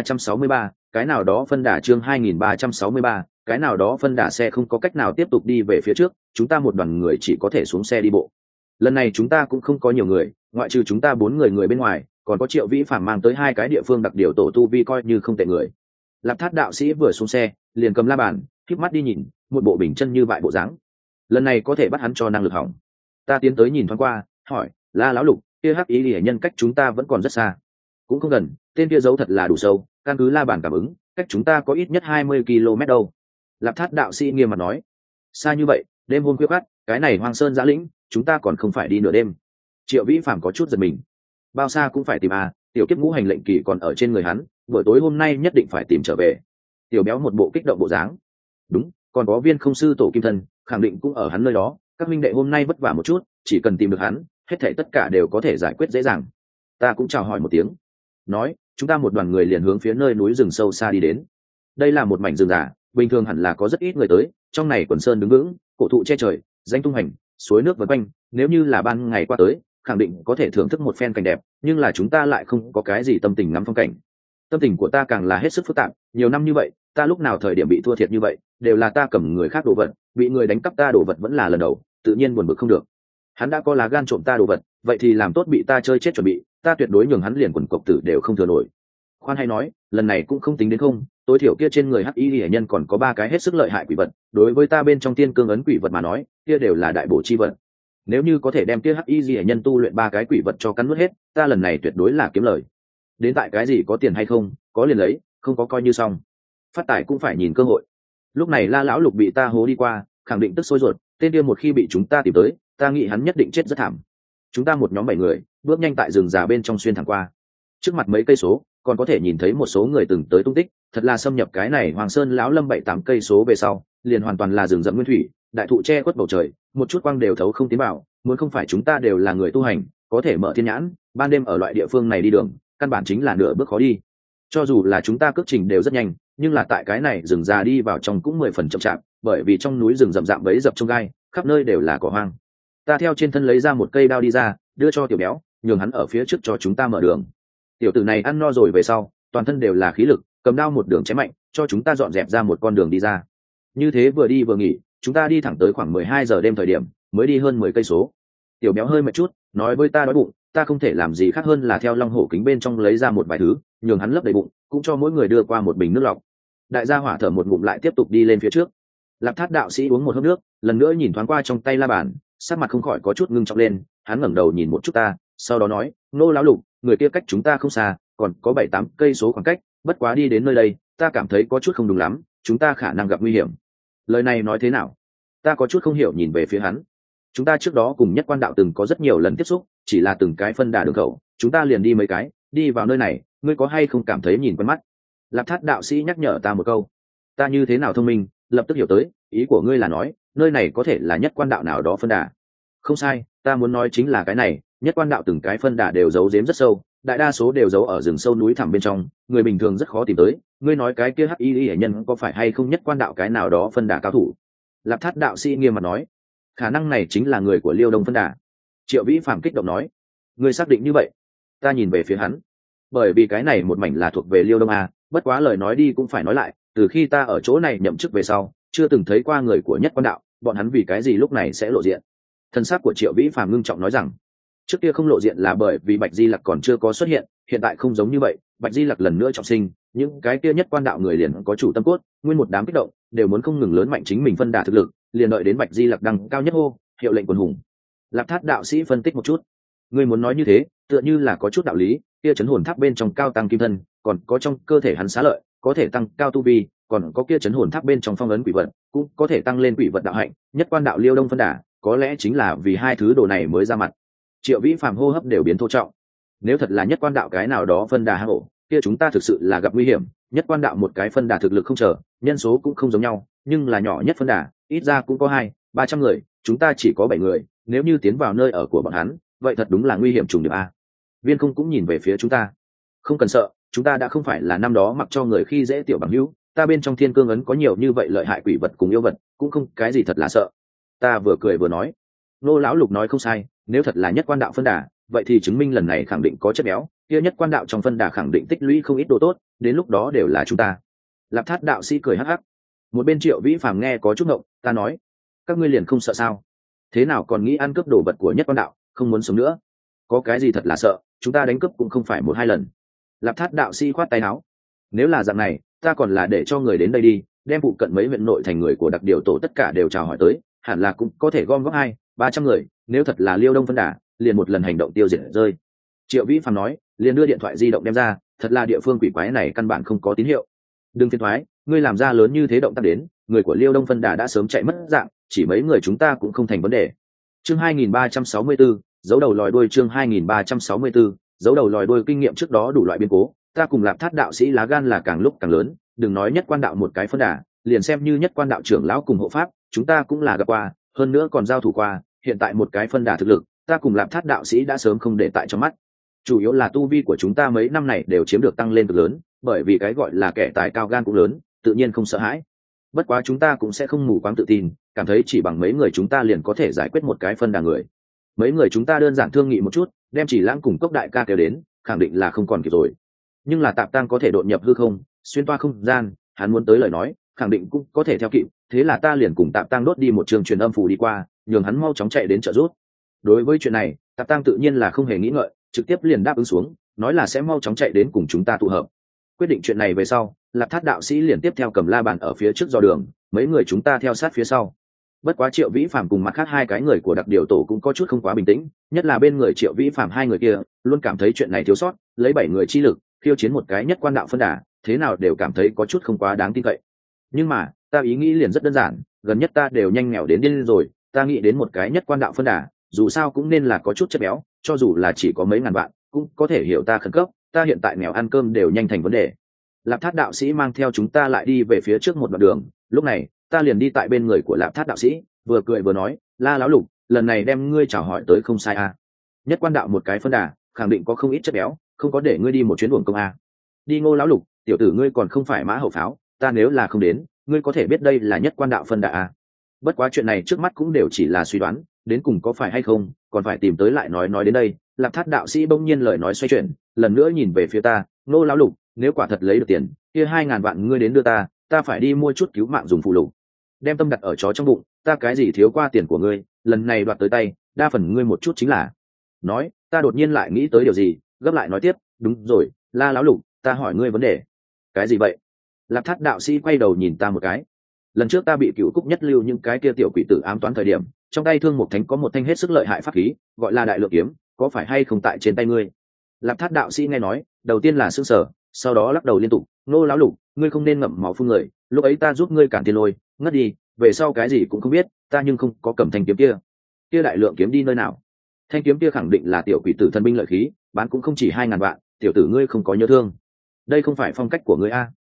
2363, cái nào đó phân đà. Chương 2363, cái nào đó phân đà. Xe không có cách nào tiếp tục đi về phía trước, chúng ta một đoàn người chỉ có thể xuống xe đi bộ. Lần này chúng ta cũng không có nhiều người, ngoại trừ chúng ta 4 người bên ngoài, còn có Triệu Vĩ Phạm mang tới 2 cái địa phương đặc điều tổ tu vi coi như không tệ người. Lạp Thát đạo sĩ vừa xuống xe, liền cầm la bàn, khép mắt đi nhìn, một bộ bình chân như vậy bộ dáng. Lần này có thể bắt hắn cho năng lực hỏng. Ta tiến tới nhìn thoáng qua, hỏi, La lão lục, kia hắc ý liễu nhân cách chúng ta vẫn còn rất xa. Cũng không gần, tên kia giấu thật là đủ sâu, căn cứ la bàn cảm ứng, cách chúng ta có ít nhất 20 km đâu. Lạp Thát đạo sĩ nghiêm mặt nói, xa như vậy, đêm hôm khuya khoắt, cái này hoang sơn giã lĩnh, chúng ta còn không phải đi nửa đêm. Triệu Vĩ Phạm có chút giật mình, bao xa cũng phải tìm à, tiểu kiếp ngũ hành lệnh kỳ còn ở trên người hắn, buổi tối hôm nay nhất định phải tìm trở về. Tiểu béo một bộ kích động bộ dáng. Đúng, còn có viên không sư tổ kim thân, khẳng định cũng ở hắn nơi đó, các minh đệ hôm nay vất vả một chút, chỉ cần tìm được hắn, hết thảy tất cả đều có thể giải quyết dễ dàng. Ta cũng chào hỏi một tiếng, nói, chúng ta một đoàn người liền hướng phía nơi núi rừng sâu xa đi đến. Đây là một mảnh rừng già, bình thường hẳn là có rất ít người tới, trong này quần sơn đứng vững, cổ thụ che trời, danh tung hành, suối nước vần quanh, nếu như là ban ngày qua tới, khẳng định có thể thưởng thức một phen cảnh đẹp, nhưng là chúng ta lại không có cái gì tâm tình ngắm phong cảnh. Tâm tình của ta càng là hết sức phức tạp, nhiều năm như vậy, ta lúc nào thời điểm bị thua thiệt như vậy, đều là ta cầm người khác đồ vật, bị người đánh cắp ta đồ vật vẫn là lần đầu, tự nhiên buồn bực không được. Hắn đã có lá gan trộm ta đồ vật, vậy thì làm tốt bị ta chơi chết chuẩn bị, ta tuyệt đối nhường hắn liền quần cộc tử đều không thừa nổi. Khoan hay nói, lần này cũng không tính đến không, tối thiểu kia trên người hắc y hệ nhân còn có 3 cái hết sức lợi hại quỷ vật, đối với ta bên trong tiên cương ấn quỷ vật mà nói, kia đều là đại bổ chi vật. Nếu như có thể đem kia hắc y hệ nhân tu luyện 3 cái quỷ vật cho cắn nuốt hết, ta lần này tuyệt đối là kiếm lời. Đến tại cái gì có tiền hay không, có liền lấy, không có coi như xong. Phát tài cũng phải nhìn cơ hội. Lúc này La lão lục bị ta hố đi qua, khẳng định tức sôi ruột, tên kia một khi bị chúng ta tìm tới, ta nghĩ hắn nhất định chết rất thảm. Chúng ta một nhóm 7 người, bước nhanh tại rừng già bên trong xuyên thẳng qua. Trước mặt mấy cây số, còn có thể nhìn thấy một số người từng tới tung tích, thật là xâm nhập cái này Hoàng Sơn lão lâm 7-8 cây số về sau, liền hoàn toàn là rừng rậm nguyên thủy, đại thụ che khuất bầu trời, một chút quang đều thấu không tiến vào, muốn không phải chúng ta đều là người tu hành, có thể mở thiên nhãn, ban đêm ở loại địa phương này đi đường, căn bản chính là nửa bước khó đi. Cho dù là chúng ta cước trình đều rất nhanh, nhưng là tại cái này rừng già đi vào trong cũng 10 phần chậm chạp, bởi vì trong núi rừng rậm rạp bấy dập trong gai, khắp nơi đều là cỏ hoang. Ta theo trên thân lấy ra một cây đao đi ra, đưa cho tiểu béo, nhường hắn ở phía trước cho chúng ta mở đường. Tiểu tử này ăn no rồi về sau, toàn thân đều là khí lực, cầm đao một đường chém mạnh, cho chúng ta dọn dẹp ra một con đường đi ra. Như thế vừa đi vừa nghỉ, chúng ta đi thẳng tới khoảng 12 giờ đêm thời điểm, mới đi hơn 10 cây số. Tiểu béo hơi mệt chút, nói với ta đói bụng, ta không thể làm gì khác hơn là theo long hổ kính bên trong lấy ra một vài thứ, nhường hắn lấp đầy bụng, cũng cho mỗi người đưa qua một bình nước lọc. Đại gia hỏa thở một ngụm lại tiếp tục đi lên phía trước. Lạp Thát đạo sĩ uống một hớp nước, lần nữa nhìn thoáng qua trong tay la bàn, sắc mặt không khỏi có chút ngưng trọng lên, hắn ngẩng đầu nhìn một chút ta, sau đó nói, Nô lão lục, người kia cách chúng ta không xa, còn có 7-8 cây số khoảng cách, bất quá đi đến nơi đây, ta cảm thấy có chút không đúng lắm, chúng ta khả năng gặp nguy hiểm. Lời này nói thế nào? Ta có chút không hiểu nhìn về phía hắn. Chúng ta trước đó cùng Nhất Quan đạo từng có rất nhiều lần tiếp xúc, chỉ là từng cái phân đà đường khẩu, chúng ta liền đi mấy cái, đi vào nơi này, ngươi có hay không cảm thấy nhìn quen mắt? Lạp Thát đạo sĩ nhắc nhở ta một câu. Ta như thế nào thông minh, lập tức hiểu tới, ý của ngươi là nói nơi này có thể là nhất quan đạo nào đó phân đà. Không sai, ta muốn nói chính là cái này, nhất quan đạo từng cái phân đà đều giấu giếm rất sâu, đại đa số đều giấu ở rừng sâu núi thẳm bên trong, người bình thường rất khó tìm tới. Ngươi nói cái kia hắc y hệ nhân có phải hay không nhất quan đạo cái nào đó phân đà cao thủ? Lạp Thát đạo sĩ nghiêm mặt nói. Khả năng này chính là người của Liêu Đông phân đà. Triệu Vĩ Phàm kích động nói. Ngươi xác định như vậy? Ta nhìn về phía hắn, bởi vì cái này một mảnh là thuộc về Liêu Đông a, bất quá lời nói đi cũng phải nói lại, từ khi ta ở chỗ này nhậm chức về sau, chưa từng thấy qua người của nhất quan đạo, bọn hắn vì cái gì lúc này sẽ lộ diện? Thân xác của Triệu Vĩ Phàm ngưng trọng nói rằng, trước kia không lộ diện là bởi vì Bạch Di Lặc còn chưa có xuất hiện, hiện tại không giống như vậy, Bạch Di Lặc lần nữa trọng sinh, những cái kia nhất quan đạo người liền có chủ tâm cốt, nguyên một đám kích động, đều muốn không ngừng lớn mạnh chính mình phân đà thực lực, liền đợi đến Bạch Di Lặc đăng cao nhất hô, hiệu lệnh quần hùng. Lạp Thát đạo sĩ phân tích một chút, ngươi muốn nói như thế, tựa như là có chút đạo lý, kia chấn hồn tháp bên trong cao tăng kim thân, còn có trong cơ thể hắn xá lợi, có thể tăng cao tu vi, còn có kia chấn hồn tháp bên trong phong ấn quỷ vật, cũng có thể tăng lên quỷ vật đạo hạnh, nhất quan đạo Liêu Đông phân đà, có lẽ chính là vì hai thứ đồ này mới ra mặt. Triệu Vĩ Phàm hô hấp đều biến thô trọng. Nếu thật là nhất quan đạo cái nào đó phân đà hang ổ, kia chúng ta thực sự là gặp nguy hiểm. Nhất quan đạo một cái phân đà thực lực không chờ, nhân số cũng không giống nhau, nhưng là nhỏ nhất phân đà, ít ra cũng có 200-300 người, chúng ta chỉ có 7 người, nếu như tiến vào nơi ở của bọn hắn, vậy thật đúng là nguy hiểm trùng điệp a. Viên Không cũng nhìn về phía chúng ta. Không cần sợ, chúng ta đã không phải là năm đó mặc cho người khi dễ tiểu bằng hữu, ta bên trong Thiên Cương ấn có nhiều như vậy lợi hại quỷ vật cùng yêu vật, cũng không cái gì thật là sợ. Ta vừa cười vừa nói. Nô lão Lục nói không sai, nếu thật là nhất quan đạo phân đà, vậy thì chứng minh lần này khẳng định có chất béo, kia nhất quan đạo trong phân đà khẳng định tích lũy không ít đồ tốt, đến lúc đó đều là chúng ta. Lạp Thát đạo sĩ cười hắc hắc. Một bên Triệu Vĩ Phàm nghe có chút ngộng, ta nói, các ngươi liền không sợ sao? Thế nào còn nghĩ ăn cướp đồ vật của nhất quan đạo, không muốn sống nữa? Có cái gì thật là sợ, chúng ta đánh cướp cũng không phải 1-2 lần. Lạp Thát đạo sĩ khoát tay áo. Nếu là dạng này, ta còn là để cho người đến đây đi, đem phụ cận mấy huyện nội thành người của đặc điều tổ tất cả đều chào hỏi tới, hẳn là cũng có thể gom góp 200-300 người, nếu thật là Liêu Đông phân đà, liền một lần hành động tiêu diệt rơi. Triệu Vĩ Phàm nói, liền đưa điện thoại di động đem ra, thật là địa phương quỷ quái này căn bản không có tín hiệu. Đừng phiền thoái, ngươi làm ra lớn như thế động tác đến, người của Liêu Đông phân đà đã sớm chạy mất dạng, chỉ mấy người chúng ta cũng không thành vấn đề. Chương 2364, dấu đầu lòi đuôi. Chương 2364, dấu đầu lòi đuôi. Kinh nghiệm trước đó đủ loại biến cố, ta cùng Lạp Thát đạo sĩ lá gan là càng lúc càng lớn, đừng nói nhất quan đạo một cái phân đà, liền xem như nhất quan đạo trưởng lão cùng hộ pháp, chúng ta cũng là gặp qua, hơn nữa còn giao thủ qua, hiện tại một cái phân đà thực lực, ta cùng Lạp Thát đạo sĩ đã sớm không để tại trong mắt. Chủ yếu là tu vi của chúng ta mấy năm này đều chiếm được tăng lên cực lớn, bởi vì cái gọi là kẻ tài cao gan cũng lớn, tự nhiên không sợ hãi. Bất quá chúng ta cũng sẽ không mù quáng tự tin, cảm thấy chỉ bằng mấy người chúng ta liền có thể giải quyết một cái phân đà người. Mấy người chúng ta đơn giản thương nghị một chút, đem Chỉ Lãng cùng Cốc đại ca kêu đến, khẳng định là không còn kịp rồi. Nhưng là Tạp Tăng có thể đột nhập hư không, xuyên toa không gian, hắn muốn tới lời nói, khẳng định cũng có thể theo kịp, thế là ta liền cùng Tạp Tăng đốt đi một trường truyền âm phù đi qua, nhường hắn mau chóng chạy đến trợ giúp. Đối với chuyện này, Tạp Tăng tự nhiên là không hề nghĩ ngợi, trực tiếp liền đáp ứng xuống, nói là sẽ mau chóng chạy đến cùng chúng ta tụ hợp. Quyết định chuyện này về sau, Lạp Thát đạo sĩ liền tiếp theo cầm la bàn ở phía trước dò đường, mấy người chúng ta theo sát phía sau. Bất quá Triệu Vĩ Phàm cùng mặt khác hai cái người của đặc điều tổ cũng có chút không quá bình tĩnh, nhất là bên người Triệu Vĩ Phàm hai người kia, luôn cảm thấy chuyện này thiếu sót, lấy 7 người chi lực, khiêu chiến một cái nhất quan đạo phân đà, thế nào đều cảm thấy có chút không quá đáng tin cậy. Nhưng mà, ta ý nghĩ liền rất đơn giản, gần nhất ta đều nhanh nghèo đến điên rồi, ta nghĩ đến một cái nhất quan đạo phân đà, dù sao cũng nên là có chút chất béo, cho dù là chỉ có mấy ngàn vạn, cũng có thể hiểu ta khẩn cấp, ta hiện tại nghèo ăn cơm đều nhanh thành vấn đề. Lạp Thát đạo sĩ mang theo chúng ta lại đi về phía trước một đoạn đường, lúc này ta liền đi tại bên người của Lạp Thát đạo sĩ, vừa cười vừa nói, La lão Lục, lần này đem ngươi chào hỏi tới không sai à. Nhất quan đạo một cái phân đà, khẳng định có không ít chất béo, không có để ngươi đi một chuyến uổng công à. Đi Ngô lão Lục, tiểu tử ngươi còn không phải mã hậu pháo, ta nếu là không đến, ngươi có thể biết đây là nhất quan đạo phân đà à. Bất quá chuyện này trước mắt cũng đều chỉ là suy đoán, đến cùng có phải hay không, còn phải tìm tới lại nói đến đây. Lạp Thát đạo sĩ bỗng nhiên lời nói xoay chuyển, lần nữa nhìn về phía ta, Ngô lão Lục, nếu quả thật lấy được tiền, kia 2.000 vạn ngươi đến đưa ta phải đi mua chút cứu mạng dùng phụ lục. Đem tâm đặt ở chó trong bụng, ta cái gì thiếu qua tiền của ngươi, lần này đoạt tới tay, đa phần ngươi một chút chính là. Nói, ta đột nhiên lại nghĩ tới điều gì, gấp lại nói tiếp, đúng rồi, La lão Lục, ta hỏi ngươi vấn đề. Cái gì vậy? Lạp Thát đạo sĩ quay đầu nhìn ta một cái. Lần trước ta bị Cửu Cúc nhất lưu những cái kia tiểu quỷ tử ám toán thời điểm, trong tay Thương Mục Thánh có một thanh hết sức lợi hại pháp khí, gọi là Đại Lượng kiếm, có phải hay không tại trên tay ngươi? Lạp Thát đạo sĩ nghe nói, đầu tiên là sững sờ, sau đó lắc đầu liên tục, Nô lão Lục, ngươi không nên ngậm máu phun người, lúc ấy ta giúp ngươi cản tiền lôi, ngất đi, về sau cái gì cũng không biết, ta nhưng không có cầm thanh kiếm kia. Kia Đại Lượng kiếm đi nơi nào? Thanh kiếm kia khẳng định là tiểu quỷ tử thân binh lợi khí, bán cũng không chỉ 2.000 vạn, tiểu tử ngươi không có nhớ thương. Đây không phải phong cách của ngươi a.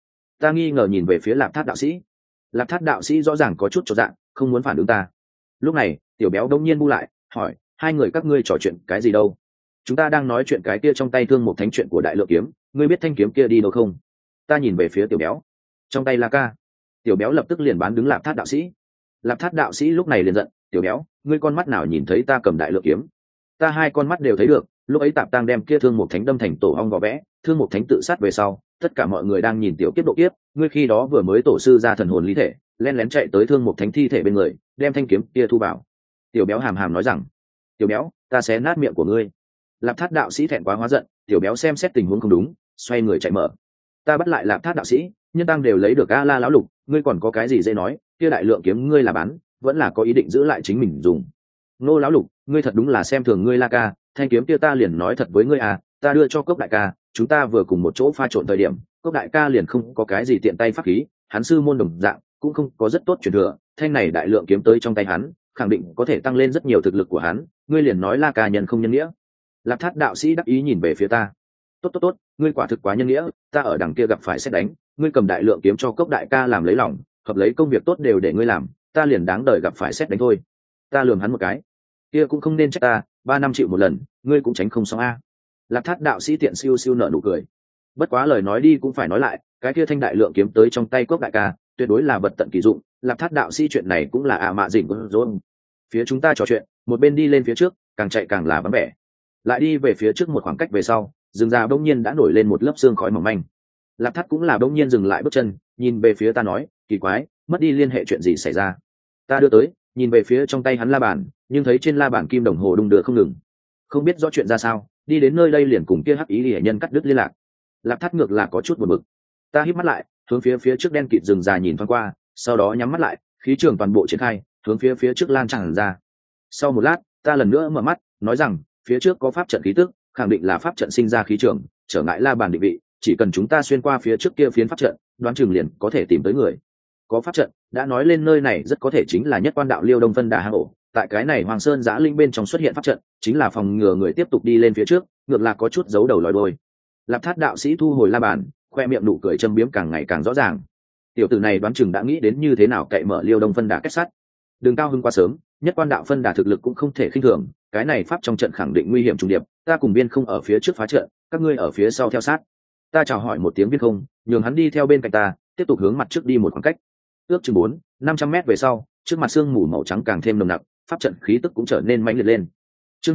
Ta nghi ngờ nhìn về phía Lạp Thát đạo sĩ. Lạp Thát đạo sĩ rõ ràng có chút chột dạ, không muốn phản ứng ta. Lúc này tiểu béo đông nhiên bu lại hỏi, hai người các ngươi trò chuyện cái gì đâu? Chúng ta đang nói chuyện cái kia trong tay Thương Mục Thánh chuyện của Đại Lượng Kiếm, ngươi biết thanh kiếm kia đi đâu không? Ta nhìn về phía tiểu béo. Trong tay La Ca. Tiểu béo lập tức liền bán đứng Lạp Thát đạo sĩ. Lạp Thát đạo sĩ lúc này liền giận, tiểu béo, ngươi con mắt nào nhìn thấy ta cầm Đại Lượng Kiếm? Ta hai con mắt đều thấy được. Lúc ấy Tạp Tang đem kia Thương Mục Thánh đâm thành tổ ong vỏ vẽ, Thương Mục Thánh tự sát về sau, tất cả mọi người đang nhìn tiểu kiếp độ kiếp, ngươi khi đó vừa mới tổ sư ra thần hồn lý thể, lén lén chạy tới Thương Mục Thánh thi thể bên người, đem thanh kiếm kia thu vào. Tiểu béo hàm hàm nói rằng, tiểu béo, ta xé nát miệng của ngươi. Lạp Thát đạo sĩ thẹn quá hóa giận, tiểu béo xem xét tình huống không đúng, xoay người chạy mở. Ta bắt lại Lạp Thát đạo sĩ, nhân tăng đều lấy được A La lão lục, ngươi còn có cái gì dễ nói? Kia Đại Lượng Kiếm ngươi là bán, vẫn là có ý định giữ lại chính mình dùng? Nô lão lục, ngươi thật đúng là xem thường ngươi La Ca, thanh kiếm kia ta liền nói thật với ngươi à, ta đưa cho Cốc đại ca, chúng ta vừa cùng một chỗ pha trộn thời điểm, Cốc đại ca liền không có cái gì tiện tay pháp khí, hắn sư môn đồng dạng cũng không có rất tốt truyền thừa, thanh này Đại Lượng Kiếm tới trong tay hắn, khẳng định có thể tăng lên rất nhiều thực lực của hắn, ngươi liền nói La Ca nhân không nhân nghĩa? Lạp Thát đạo sĩ đắc ý nhìn về phía ta. Tốt, ngươi quả thực quá nhân nghĩa, ta ở đằng kia gặp phải xét đánh, ngươi cầm Đại Lượng Kiếm cho Cốc đại ca làm lấy lòng, hợp lấy công việc tốt đều để ngươi làm, ta liền đáng đời gặp phải xét đánh thôi. Ta lườm hắn một cái. Kia cũng không nên trách ta, 3 năm chịu một lần, ngươi cũng tránh không xong a. Lạp Thát đạo sĩ tiện siêu siêu nở nụ cười. Bất quá lời nói đi cũng phải nói lại, cái kia thanh Đại Lượng Kiếm tới trong tay Cốc đại ca, tuyệt đối là vật tận kỳ dụng. Lạp Thát đạo sĩ chuyện này cũng là mạ dỉnh rồi. Phía chúng ta trò chuyện, một bên đi lên phía trước, càng chạy càng là vắng vẻ. Lại đi về phía trước một khoảng cách về sau, rừng già bỗng nhiên đã nổi lên một lớp sương khói mỏng manh. Lạp Thát cũng là bỗng nhiên dừng lại bước chân, nhìn về phía ta nói, kỳ quái, mất đi liên hệ chuyện gì xảy ra? Ta đưa tới, nhìn về phía trong tay hắn la bàn, nhưng thấy trên la bàn kim đồng hồ đung đưa không ngừng. Không biết rõ chuyện ra sao, đi đến nơi đây liền cùng kia hắc ý liễu nhân cắt đứt liên lạc. Lạp Thát ngược là có chút buồn bực. Ta híp mắt lại, hướng phía trước đen kịt rừng già nhìn thoáng qua, sau đó nhắm mắt lại, khí trường toàn bộ triển khai, hướng phía trước lan tràn ra. Sau một lát, ta lần nữa mở mắt, nói rằng, phía trước có pháp trận khí tức, khẳng định là pháp trận sinh ra khí trường, trở ngại la bàn định vị, chỉ cần chúng ta xuyên qua phía trước kia phiến pháp trận, đoán chừng liền có thể tìm tới người. Có pháp trận, đã nói lên nơi này rất có thể chính là Nhất Quan đạo Liêu Đông Phân Đà hang ổ, tại cái này Hoàng Sơn Giã Linh bên trong xuất hiện pháp trận, chính là phòng ngừa người tiếp tục đi lên phía trước, ngược là có chút giấu đầu lòi đuôi. Lạp Thát đạo sĩ thu hồi la bàn, khoe miệng nụ cười châm biếm càng ngày càng rõ ràng. Tiểu tử này đoán chừng đã nghĩ đến như thế nào cậy mở Liêu Đông Phân Đà kết sắt. Đừng cao hứng quá sớm, Nhất Quan đạo phân đà thực lực cũng không thể khinh thường, cái này pháp trong trận khẳng định nguy hiểm trùng điệp, ta cùng Viên Không ở phía trước phá trận, các ngươi ở phía sau theo sát. Ta chào hỏi một tiếng Viên Không, nhường hắn đi theo bên cạnh ta, tiếp tục hướng mặt trước đi một khoảng cách. Ước chừng 400-500 mét về sau, trước mặt sương mù màu trắng càng thêm nồng nặc, pháp trận khí tức cũng trở nên mãnh liệt lên. Chương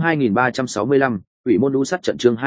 2365, Ủy môn đu sát trận. Chương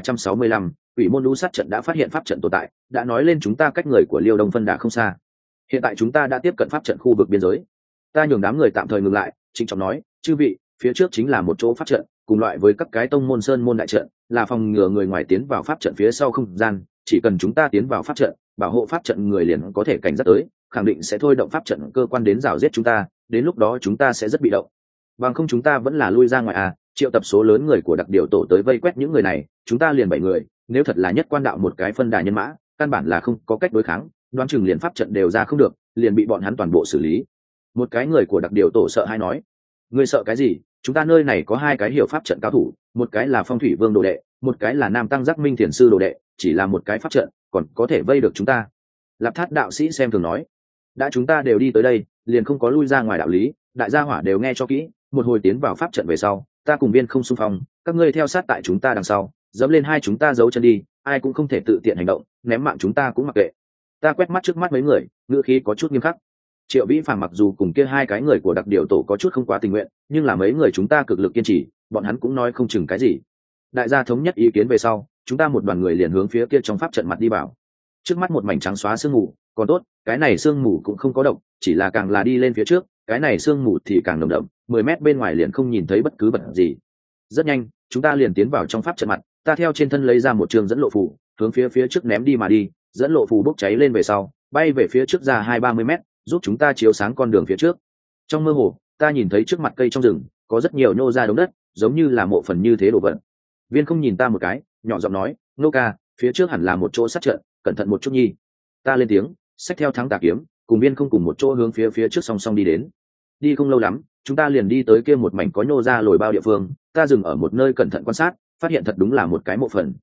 2365, Ủy môn đu sát trận đã phát hiện pháp trận tồn tại, đã nói lên chúng ta cách người của Liêu Đông phân đà không xa. Hiện tại chúng ta đã tiếp cận pháp trận khu vực biên giới. Ta nhường đám người tạm thời ngừng lại, trịnh trọng nói, chư vị, phía trước chính là một chỗ pháp trận, cùng loại với các cái tông môn sơn môn đại trận, là phòng ngừa người ngoài tiến vào pháp trận phía sau không gian, chỉ cần chúng ta tiến vào pháp trận, bảo hộ pháp trận người liền có thể cảnh giác tới, khẳng định sẽ thôi động pháp trận cơ quan đến rào giết chúng ta, đến lúc đó chúng ta sẽ rất bị động. Bằng không chúng ta vẫn là lui ra ngoài triệu tập số lớn người của đặc điều tổ tới vây quét những người này, chúng ta liền 7 người, nếu thật là Nhất Quan đạo một cái phân đà nhân mã, căn bản là không có cách đối kháng, đoán chừng liền pháp trận đều ra không được, liền bị bọn hắn toàn bộ xử lý. Một cái người của đặc điều tổ sợ hãi nói, ngươi sợ cái gì? Chúng ta nơi này có 2 cái hiểu pháp trận cao thủ, một cái là Phong Thủy Vương đồ đệ, một cái là Nam Tăng Giác Minh Thiền sư đồ đệ, chỉ là một cái pháp trận còn có thể vây được chúng ta. Lạp Thát đạo sĩ xem thường nói, đã chúng ta đều đi tới đây, liền không có lui ra ngoài đạo lý, đại gia hỏa đều nghe cho kỹ, một hồi tiến vào pháp trận về sau, ta cùng Viên Không xung phong, các ngươi theo sát tại chúng ta đằng sau, dẫm lên hai chúng ta giấu chân đi, ai cũng không thể tự tiện hành động, ném mạng chúng ta cũng mặc kệ. Ta quét mắt trước mắt mấy người, ngữ khí có chút nghiêm khắc. Triệu Vĩ Phàm mặc dù cùng kia 2 cái người của đặc điều tổ có chút không quá tình nguyện, nhưng là mấy người chúng ta cực lực kiên trì, bọn hắn cũng nói không chừng cái gì. Đại gia thống nhất ý kiến về sau, chúng ta một đoàn người liền hướng phía kia trong pháp trận mặt đi vào. Trước mắt một mảnh trắng xóa sương mù, còn tốt, cái này sương mù cũng không có độc, chỉ là càng là đi lên phía trước, cái này sương mù thì càng nồng đậm, 10 mét bên ngoài liền không nhìn thấy bất cứ vật gì. Rất nhanh, chúng ta liền tiến vào trong pháp trận mặt, ta theo trên thân lấy ra một trường dẫn lộ phù, hướng phía trước ném đi mà đi, dẫn lộ phù bốc cháy lên về sau, bay về phía trước ra 20-30 mét, giúp chúng ta chiếu sáng con đường phía trước. Trong mơ hồ, ta nhìn thấy trước mặt cây trong rừng có rất nhiều nhô ra đống đất, giống như là mộ phần như thế đồ vật. Viên Không nhìn ta một cái, nhỏ giọng nói, nô ca, phía trước hẳn là một chỗ sát trận, cẩn thận một chút nhi. Ta lên tiếng, xách theo Thắng Tà kiếm, cùng Viên Không cùng một chỗ hướng phía trước song song đi đến. Đi không lâu lắm, chúng ta liền đi tới kia một mảnh có nhô ra lồi bao địa phương. Ta dừng ở một nơi cẩn thận quan sát, phát hiện thật đúng là một cái mộ phần.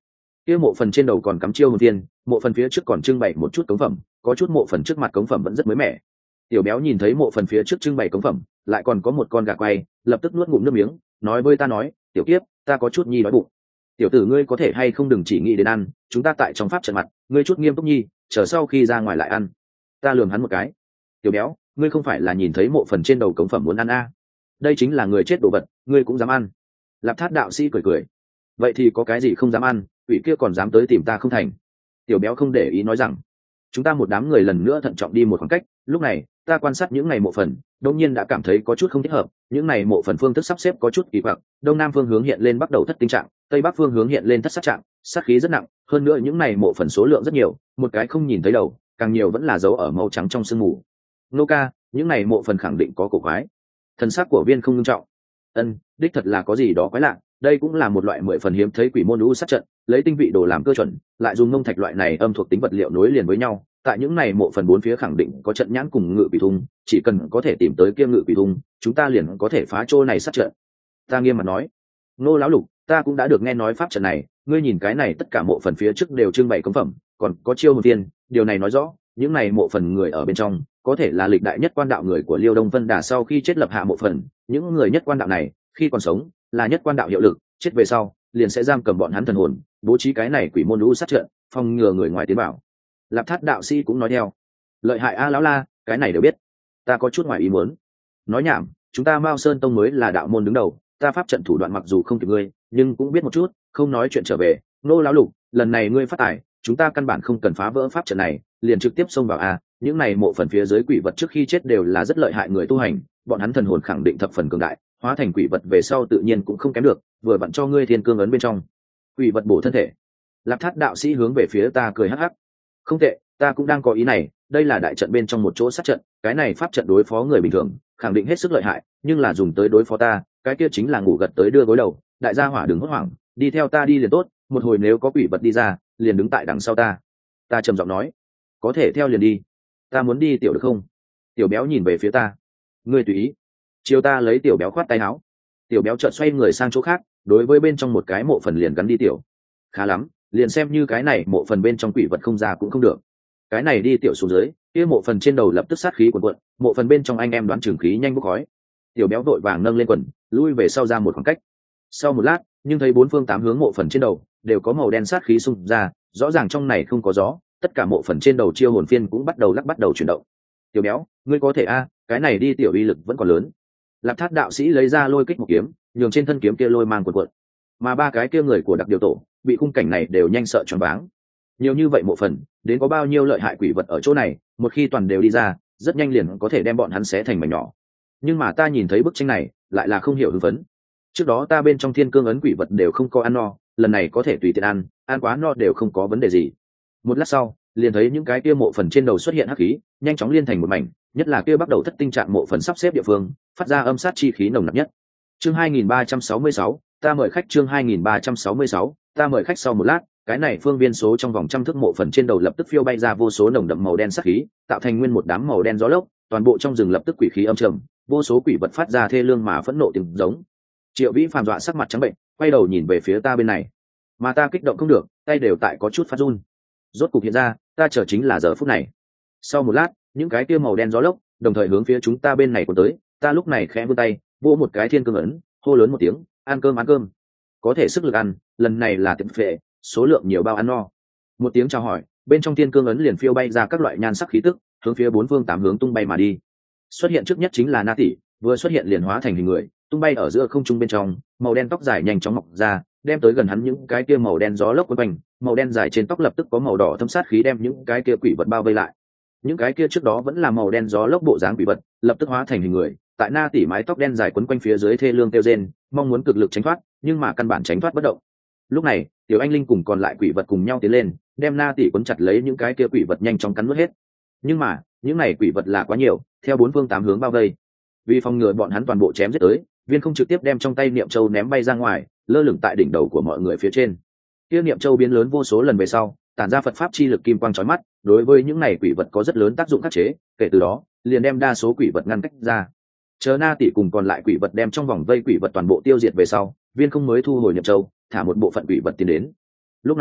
kia mộ phần trên đầu còn cắm chiêu hồn viên, mộ phần phía trước còn trưng bày một chút cống phẩm, có chút mộ phần trước mặt cống phẩm vẫn rất mới mẻ. Tiểu béo nhìn thấy mộ phần phía trước trưng bày cống phẩm, lại còn có một con gà quay, lập tức nuốt ngụm nước miếng, nói với ta nói, tiểu kiếp, ta có chút nhi đói bụng. Tiểu tử ngươi có thể hay không đừng chỉ nghĩ đến ăn, chúng ta tại trong pháp trận mặt, ngươi chút nghiêm túc nhi, chờ sau khi ra ngoài lại ăn. Ta lườm hắn một cái. Tiểu béo, ngươi không phải là nhìn thấy mộ phần trên đầu cống phẩm muốn ăn a? Đây chính là người chết đồ vật, ngươi cũng dám ăn. Lạp Thát đạo sĩ cười cười. Vậy thì có cái gì không dám ăn, quỷ kia còn dám tới tìm ta không thành. Tiểu béo không để ý nói rằng, chúng ta một đám người lần nữa thận trọng đi một khoảng cách. Lúc này ta quan sát những ngày mộ phần, đột nhiên đã cảm thấy có chút không thích hợp. Những ngày mộ phần phương thức sắp xếp có chút kỳ quặc, đông nam phương hướng hiện lên bắt đầu thất tinh trạng, tây bắc phương hướng hiện lên thất sát trạng, sát khí rất nặng. Hơn nữa những ngày mộ phần số lượng rất nhiều, một cái không nhìn thấy đầu, càng nhiều vẫn là dấu ở màu trắng trong sương mù. Nô ca, những ngày mộ phần khẳng định có cổ quái. Thần sắc của Viên không nghiêm trọng. Ân, đích thật là có gì đó quái lạ. Đây cũng là một loại 10 phần hiếm thấy quỷ môn u sát trận, lấy tinh vị đồ làm cơ chuẩn, lại dùng ngông thạch loại này âm thuộc tính vật liệu nối liền với nhau. Tại những này mộ phần bốn phía khẳng định có trận nhãn cùng ngự quỷ thung, chỉ cần có thể tìm tới kia ngự quỷ thung, chúng ta liền có thể phá chỗ này sát trận. Ta nghiêm mặt nói, Nô lão lục, ta cũng đã được nghe nói pháp trận này, ngươi nhìn cái này tất cả mộ phần phía trước đều trưng bày cống phẩm, còn có chiêu hồn tiên, điều này nói rõ, những này mộ phần người ở bên trong, có thể là lịch đại nhất quan đạo người của Liêu Đông Vân Đà sau khi chết lập hạ mộ phần, những người nhất quan đạo này, khi còn sống, là nhất quan đạo hiệu lực, chết về sau, liền sẽ giam cầm bọn hắn thần hồn, bố trí cái này quỷ môn lũ sát trận, phòng ngừa người ngoài tiến vào. Lạp Thát đạo sĩ cũng nói theo, lợi hại a lão la, cái này đều biết. Ta có chút ngoài ý muốn. Nói nhảm, chúng ta Mao Sơn Tông mới là đạo môn đứng đầu, ta pháp trận thủ đoạn mặc dù không kịp ngươi, nhưng cũng biết một chút, không nói chuyện trở về. Nô lão lục, lần này ngươi phát tài, chúng ta căn bản không cần phá vỡ pháp trận này, liền trực tiếp xông vào a. Những này mộ phần phía dưới quỷ vật trước khi chết đều là rất lợi hại người tu hành, bọn hắn thần hồn khẳng định thập phần cường đại, hóa thành quỷ vật về sau tự nhiên cũng không kém được, vừa vặn cho ngươi thiên cương ấn bên trong. Quỷ vật bổ thân thể. Lạp Thát đạo sĩ hướng về phía ta cười hắc hắc. Không tệ, ta cũng đang có ý này, đây là đại trận bên trong một chỗ sát trận, cái này pháp trận đối phó người bình thường, khẳng định hết sức lợi hại, nhưng là dùng tới đối phó ta, cái kia chính là ngủ gật tới đưa gối đầu, đại gia hỏa đừng hốt hoảng, đi theo ta đi liền tốt, một hồi nếu có quỷ vật đi ra, liền đứng tại đằng sau ta. Ta trầm giọng nói, có thể theo liền đi. Ta muốn đi tiểu được không? Tiểu béo nhìn về phía ta. Ngươi tùy ý. Chiều ta lấy tiểu béo khoát tay áo. Tiểu béo chợt xoay người sang chỗ khác, đối với bên trong một cái mộ phần liền gắn đi tiểu. Khá lắm, liền xem như cái này mộ phần bên trong quỷ vật không ra cũng không được. Cái này đi tiểu xuống dưới, kia mộ phần trên đầu lập tức sát khí cuồn cuộn, mộ phần bên trong anh em đoán trường khí nhanh bốc khói. Tiểu béo vội vàng nâng lên quần, lui về sau ra một khoảng cách. Sau một lát, nhưng thấy bốn phương tám hướng mộ phần trên đầu đều có màu đen sát khí xung ra, rõ ràng trong này không có gió, tất cả mộ phần trên đầu chiêu hồn phiên cũng bắt đầu bắt đầu chuyển động. Tiểu béo, ngươi có thể a, cái này đi tiểu uy lực vẫn còn lớn. Lạp Thát đạo sĩ lấy ra lôi kích một kiếm, nhường trên thân kiếm kia lôi mang cuộn cuộn, mà ba cái kia người của đặc điều tổ bị khung cảnh này đều nhanh sợ choáng váng. Nhiều như vậy mộ phần, đến có bao nhiêu lợi hại quỷ vật ở chỗ này, một khi toàn đều đi ra, rất nhanh liền có thể đem bọn hắn xé thành mảnh nhỏ. Nhưng mà ta nhìn thấy bức tranh này, lại là không hiểu hưng phấn. Trước đó ta bên trong thiên cương ấn quỷ vật đều không có ăn no, lần này có thể tùy tiện ăn quá no đều không có vấn đề gì. Một lát sau, liền thấy những cái kia mộ phần trên đầu xuất hiện hắc khí, nhanh chóng liên thành một mảnh, nhất là kia bắt đầu thất tinh trạng mộ phần sắp xếp địa phương, phát ra âm sát chi khí nồng nặc nhất. Chương 2366, ta mời khách. Chương 2366, ta mời khách. Sau một lát, cái này phương viên số trong vòng trăm thước mộ phần trên đầu lập tức phiêu bay ra vô số nồng đậm màu đen sát khí, tạo thành nguyên một đám màu đen gió lốc, toàn bộ trong rừng lập tức quỷ khí âm trầm, vô số quỷ vật phát ra thê lương mà phẫn nộ tiếng giống. Triệu Vĩ phàm dọa sắc mặt trắng bệnh, quay đầu nhìn về phía ta bên này, mà ta kích động không được, tay đều tại có chút phát run. Rốt cục hiện ra, ta chờ chính là giờ phút này. Sau một lát, những cái kia màu đen gió lốc đồng thời hướng phía chúng ta bên này cuốn tới, ta lúc này khẽ vươn tay, vỗ một cái thiên cương ấn, hô lớn một tiếng, ăn cơm ăn cơm. Có thể sức lực ăn, lần này là tiệm phệ, số lượng nhiều bao ăn no. Một tiếng chào hỏi, bên trong thiên cương ấn liền phiêu bay ra các loại nhan sắc khí tức, hướng phía bốn phương tám hướng tung bay mà đi. Xuất hiện trước nhất chính là Na tỷ, vừa xuất hiện liền hóa thành hình người, tung bay ở giữa không trung bên trong, màu đen tóc dài nhanh chóng mọc ra, đem tới gần hắn những cái kia màu đen gió lốc quấn quanh, màu đen dài trên tóc lập tức có màu đỏ thâm sát khí đem những cái kia quỷ vật bao vây lại. Những cái kia trước đó vẫn là màu đen gió lốc bộ dáng quỷ vật, lập tức hóa thành hình người, tại Na tỷ mái tóc đen dài quấn quanh phía dưới thê lương kêu rên, mong muốn cực lực tránh thoát, nhưng mà căn bản tránh thoát bất động. Lúc này, Tiểu Anh Linh cùng còn lại quỷ vật cùng nhau tiến lên, đem Na tỷ quấn chặt lấy những cái kia quỷ vật nhanh chóng cắn nuốt hết. Nhưng mà, những này quỷ vật là quá nhiều, theo bốn phương tám hướng bao vây. Vì phòng ngừa bọn hắn toàn bộ chém giết tới, Viên không trực tiếp đem trong tay niệm châu ném bay ra ngoài, lơ lửng tại đỉnh đầu của mọi người phía trên. Kia niệm châu biến lớn vô số lần về sau, tản ra Phật pháp chi lực kim quang chói mắt, đối với những này quỷ vật có rất lớn tác dụng khắc chế, kể từ đó, liền đem đa số quỷ vật ngăn cách ra. Chờ Na tỷ cùng còn lại quỷ vật đem trong vòng vây quỷ vật toàn bộ tiêu diệt về sau, Viên không mới thu hồi niệm châu, thả một bộ phận quỷ vật tiến đến. Lúc này,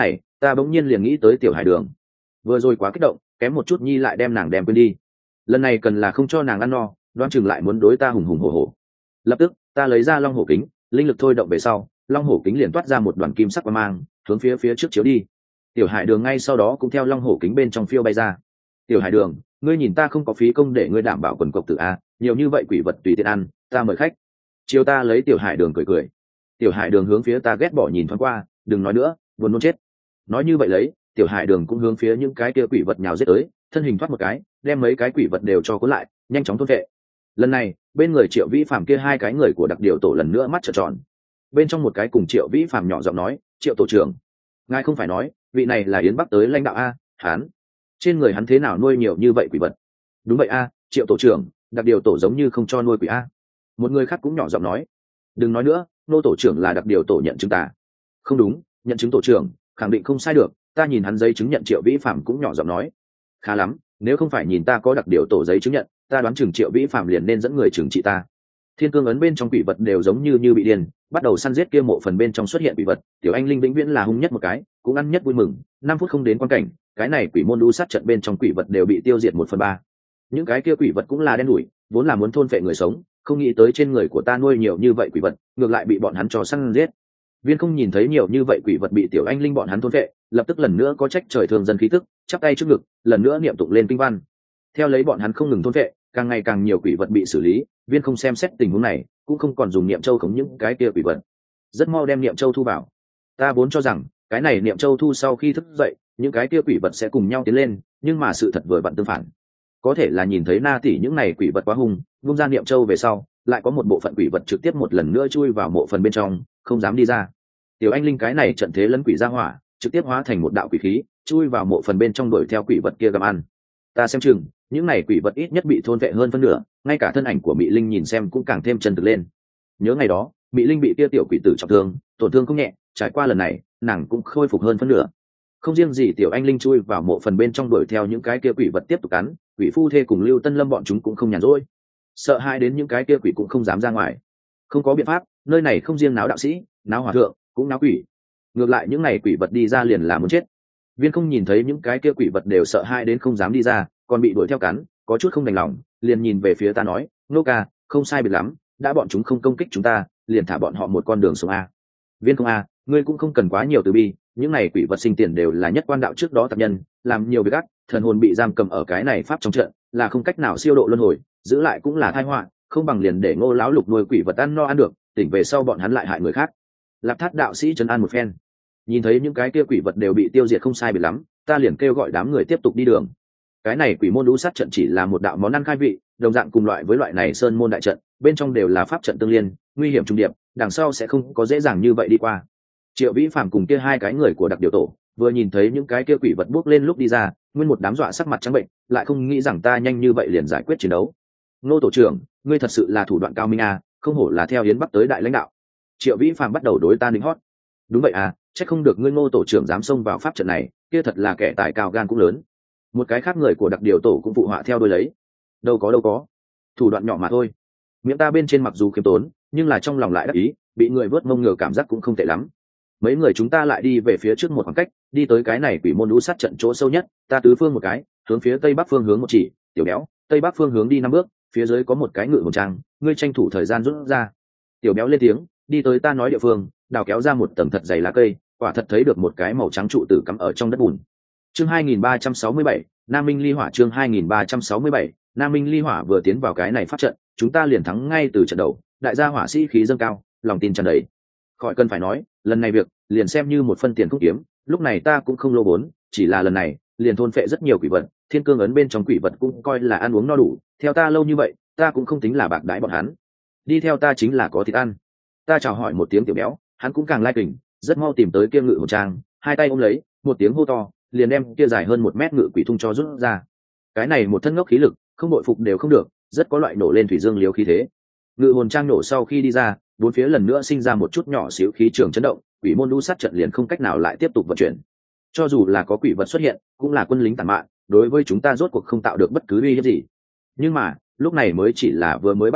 ta bỗng nhiên liền nghĩ tới tiểu hải đường, vừa rồi quá kích động, kém một chút nhi lại đem nàng đem quên đi. Lần này cần là không cho nàng ăn no, đoán chừng lại muốn đối ta hùng hùng hổ hổ. Lập tức ta lấy ra long hổ kính, linh lực thôi động về sau, long hổ kính liền toát ra một đoàn kim sắc quang mang, hướng phía trước chiếu đi. Tiểu hải đường ngay sau đó cũng theo long hổ kính bên trong phiêu bay ra. Tiểu hải đường, ngươi nhìn ta không có phí công để ngươi đảm bảo quần cộc tự a, nhiều như vậy quỷ vật tùy tiện ăn, ta mời khách. Chiều ta lấy tiểu hải đường cười cười. Tiểu hải đường hướng phía ta ghét bỏ nhìn thoáng qua, đừng nói nữa, buồn nôn chết. Nói như vậy lấy, tiểu hải đường cũng hướng phía những cái kia quỷ vật nhào giết tới, thân hình thoát một cái, đem mấy cái quỷ vật đều cho cuốn lại, nhanh chóng thôn vệ. Lần này, bên người Triệu Vĩ Phàm kia hai cái người của đặc điều tổ lần nữa mắt trợn tròn. Bên trong một cái cùng Triệu Vĩ Phàm nhỏ giọng nói, "Triệu tổ trưởng, ngài không phải nói, vị này là Yến Bắc tới lãnh đạo a, hắn trên người hắn thế nào nuôi nhiều như vậy quỷ vật?" "Đúng vậy a, Triệu tổ trưởng, đặc điều tổ giống như không cho nuôi quỷ a." Một người khác cũng nhỏ giọng nói, "Đừng nói nữa, nô tổ trưởng là đặc điều tổ nhận chứng ta." "Không đúng, nhận chứng tổ trưởng, khẳng định không sai được, ta nhìn hắn giấy chứng nhận." Triệu Vĩ Phạm cũng nhỏ giọng nói, "Khá lắm, nếu không phải nhìn ta có đặc điều tổ giấy chứng nhận, ta đoán chừng Triệu Vĩ Phạm liền nên dẫn người trừng trị ta." Thiên cương ấn bên trong quỷ vật đều giống như bị điên, bắt đầu săn giết kia mộ phần bên trong xuất hiện quỷ vật. Tiểu anh linh vĩnh viễn là hung nhất một cái, cũng ăn nhất vui mừng. 5 phút không đến quan cảnh, cái này quỷ môn đu sát trận bên trong quỷ vật đều bị tiêu diệt 1/3. Những cái kia quỷ vật cũng là đen đủi, vốn là muốn thôn phệ người sống, không nghĩ tới trên người của ta nuôi nhiều như vậy quỷ vật, ngược lại bị bọn hắn cho săn giết. Viên không nhìn thấy nhiều như vậy quỷ vật bị tiểu anh linh bọn hắn thôn phệ, lập tức lần nữa có trách trời thường dân khí tức, chắp tay trước ngực, lần nữa niệm tụng lên kinh văn. Theo lấy bọn hắn không ngừng thôn phệ, càng ngày càng nhiều quỷ vật bị xử lý. Viên không xem xét tình huống này, cũng không còn dùng niệm châu khống những cái kia quỷ vật, rất mau đem niệm châu thu vào. Ta vốn cho rằng cái này niệm châu thu sau khi thức dậy, những cái kia quỷ vật sẽ cùng nhau tiến lên, nhưng mà sự thật vừa vặn tương phản. Có thể là nhìn thấy Na tỷ những này quỷ vật quá hung, vung ra niệm châu về sau, lại có một bộ phận quỷ vật trực tiếp một lần nữa chui vào mộ phần bên trong, không dám đi ra. Tiểu anh linh cái này trận thế lấn quỷ ra hỏa, trực tiếp hóa thành một đạo quỷ khí, chui vào mộ phần bên trong đuổi theo quỷ vật kia gặm ăn. Ta xem chừng những này quỷ vật ít nhất bị thôn vệ hơn phân nửa, ngay cả thân ảnh của Mị Linh nhìn xem cũng càng thêm chân thực lên. Nhớ ngày đó, Mị Linh bị kia tiểu quỷ tử trọng thương, tổn thương không nhẹ, trải qua lần này, nàng cũng khôi phục hơn phân nửa. Không riêng gì tiểu anh linh chui vào mộ phần bên trong đuổi theo những cái kia quỷ vật tiếp tục cắn, quỷ phu thê cùng Lưu Tân Lâm bọn chúng cũng không nhàn rỗi. Sợ hãi đến những cái kia quỷ cũng không dám ra ngoài. Không có biện pháp, nơi này không riêng náo đạo sĩ, náo hòa thượng, cũng náo quỷ. Ngược lại những này quỷ vật đi ra liền là muốn chết. Viên không nhìn thấy những cái kia quỷ vật đều sợ hãi đến không dám đi ra, còn bị đuổi theo cắn, có chút không đành lòng, liền nhìn về phía ta nói, "Nô ca, không sai biệt lắm, đã bọn chúng không công kích chúng ta, liền thả bọn họ một con đường sống a." Viên không a, ngươi cũng không cần quá nhiều từ bi, những này quỷ vật sinh tiền đều là nhất quan đạo trước đó tập nhân, làm nhiều việc ác, thần hồn bị giam cầm ở cái này pháp trong trận, là không cách nào siêu độ luân hồi, giữ lại cũng là tai họa, không bằng liền để Ngô lão lục nuôi quỷ vật ăn no ăn được, tỉnh về sau bọn hắn lại hại người khác. Lạp Thát đạo sĩ trấn an một phen. Nhìn thấy những cái kia quỷ vật đều bị tiêu diệt không sai biệt lắm, ta liền kêu gọi đám người tiếp tục đi đường. Cái này quỷ môn lũ sát trận chỉ là một đạo món ăn khai vị, đồng dạng cùng loại với loại này sơn môn đại trận, bên trong đều là pháp trận tương liên, nguy hiểm trùng điệp, đằng sau sẽ không có dễ dàng như vậy đi qua. Triệu Vĩ Phàm cùng kia hai cái người của đặc điều tổ, vừa nhìn thấy những cái kia quỷ vật bước lên lúc đi ra, nguyên một đám dọa sắc mặt trắng bệnh, lại không nghĩ rằng ta nhanh như vậy liền giải quyết chiến đấu. Ngô tổ trưởng, ngươi thật sự là thủ đoạn cao minh a, không hổ là theo Yến Bắc tới đại lãnh đạo. Triệu Vĩ Phàm bắt đầu đối ta đính hót. Đúng vậy à, chắc không được ngươi Ngô tổ trưởng dám xông vào pháp trận này, kia thật là kẻ tài cao gan cũng lớn. Một cái khác người của đặc điều tổ cũng phụ họa theo đôi lấy. Đâu có, thủ đoạn nhỏ mà thôi. Miệng ta bên trên mặc dù khiêm tốn, nhưng là trong lòng lại đắc ý, bị người vớt mông ngửa cảm giác cũng không tệ lắm. Mấy người chúng ta lại đi về phía trước một khoảng cách, đi tới cái này quỷ môn lũ sát trận chỗ sâu nhất, ta tứ phương một cái, hướng phía tây bắc phương hướng một chỉ, tiểu béo, tây bắc phương hướng đi 5 bước, phía dưới có một cái ngự hồn trang, ngươi tranh thủ thời gian rút ra. Tiểu béo lên tiếng, đi tới ta nói địa phương, đào kéo ra một tầng thật dày lá cây, quả thật thấy được một cái màu trắng trụ tử cắm ở trong đất bùn. Chương 2367, Nam Minh Ly Hỏa. Chương 2367, Nam Minh Ly Hỏa. Vừa tiến vào cái này pháp trận, chúng ta liền thắng ngay từ trận đầu, đại gia hỏa sĩ khí dâng cao, lòng tin tràn đầy. Khỏi cần phải nói, lần này việc liền xem như một phân tiền không kiếm, lúc này ta cũng không lô vốn, chỉ là lần này liền thôn phệ rất nhiều quỷ vật, thiên cương ấn bên trong quỷ vật cũng coi là ăn uống no đủ, theo ta lâu như vậy, ta cũng không tính là bạc đãi bọn hắn. Đi theo ta chính là có thịt ăn. Ta chào hỏi một tiếng tiểu béo, hắn cũng càng lai kình, rất mau tìm tới kia ngự hồn trang, hai tay ôm lấy, một tiếng hô to, liền đem kia dài hơn 1 mét ngự quỷ thung cho rút ra. Cái này một thân ngốc khí lực, không bội phục đều không được, rất có loại nổ lên thủy dương liếu khí thế. Ngự hồn trang nổ sau khi đi ra, bốn phía lần nữa sinh ra một chút nhỏ xíu khí trường chấn động, quỷ môn lũ sát trận liền không cách nào lại tiếp tục vận chuyển. Cho dù là có quỷ vật xuất hiện, cũng là quân lính tàn mạn, đối với chúng ta rốt cuộc không tạo được bất cứ uy hiếp gì. Nhưng mà lúc này mới chỉ là vừa mới bắt đầu,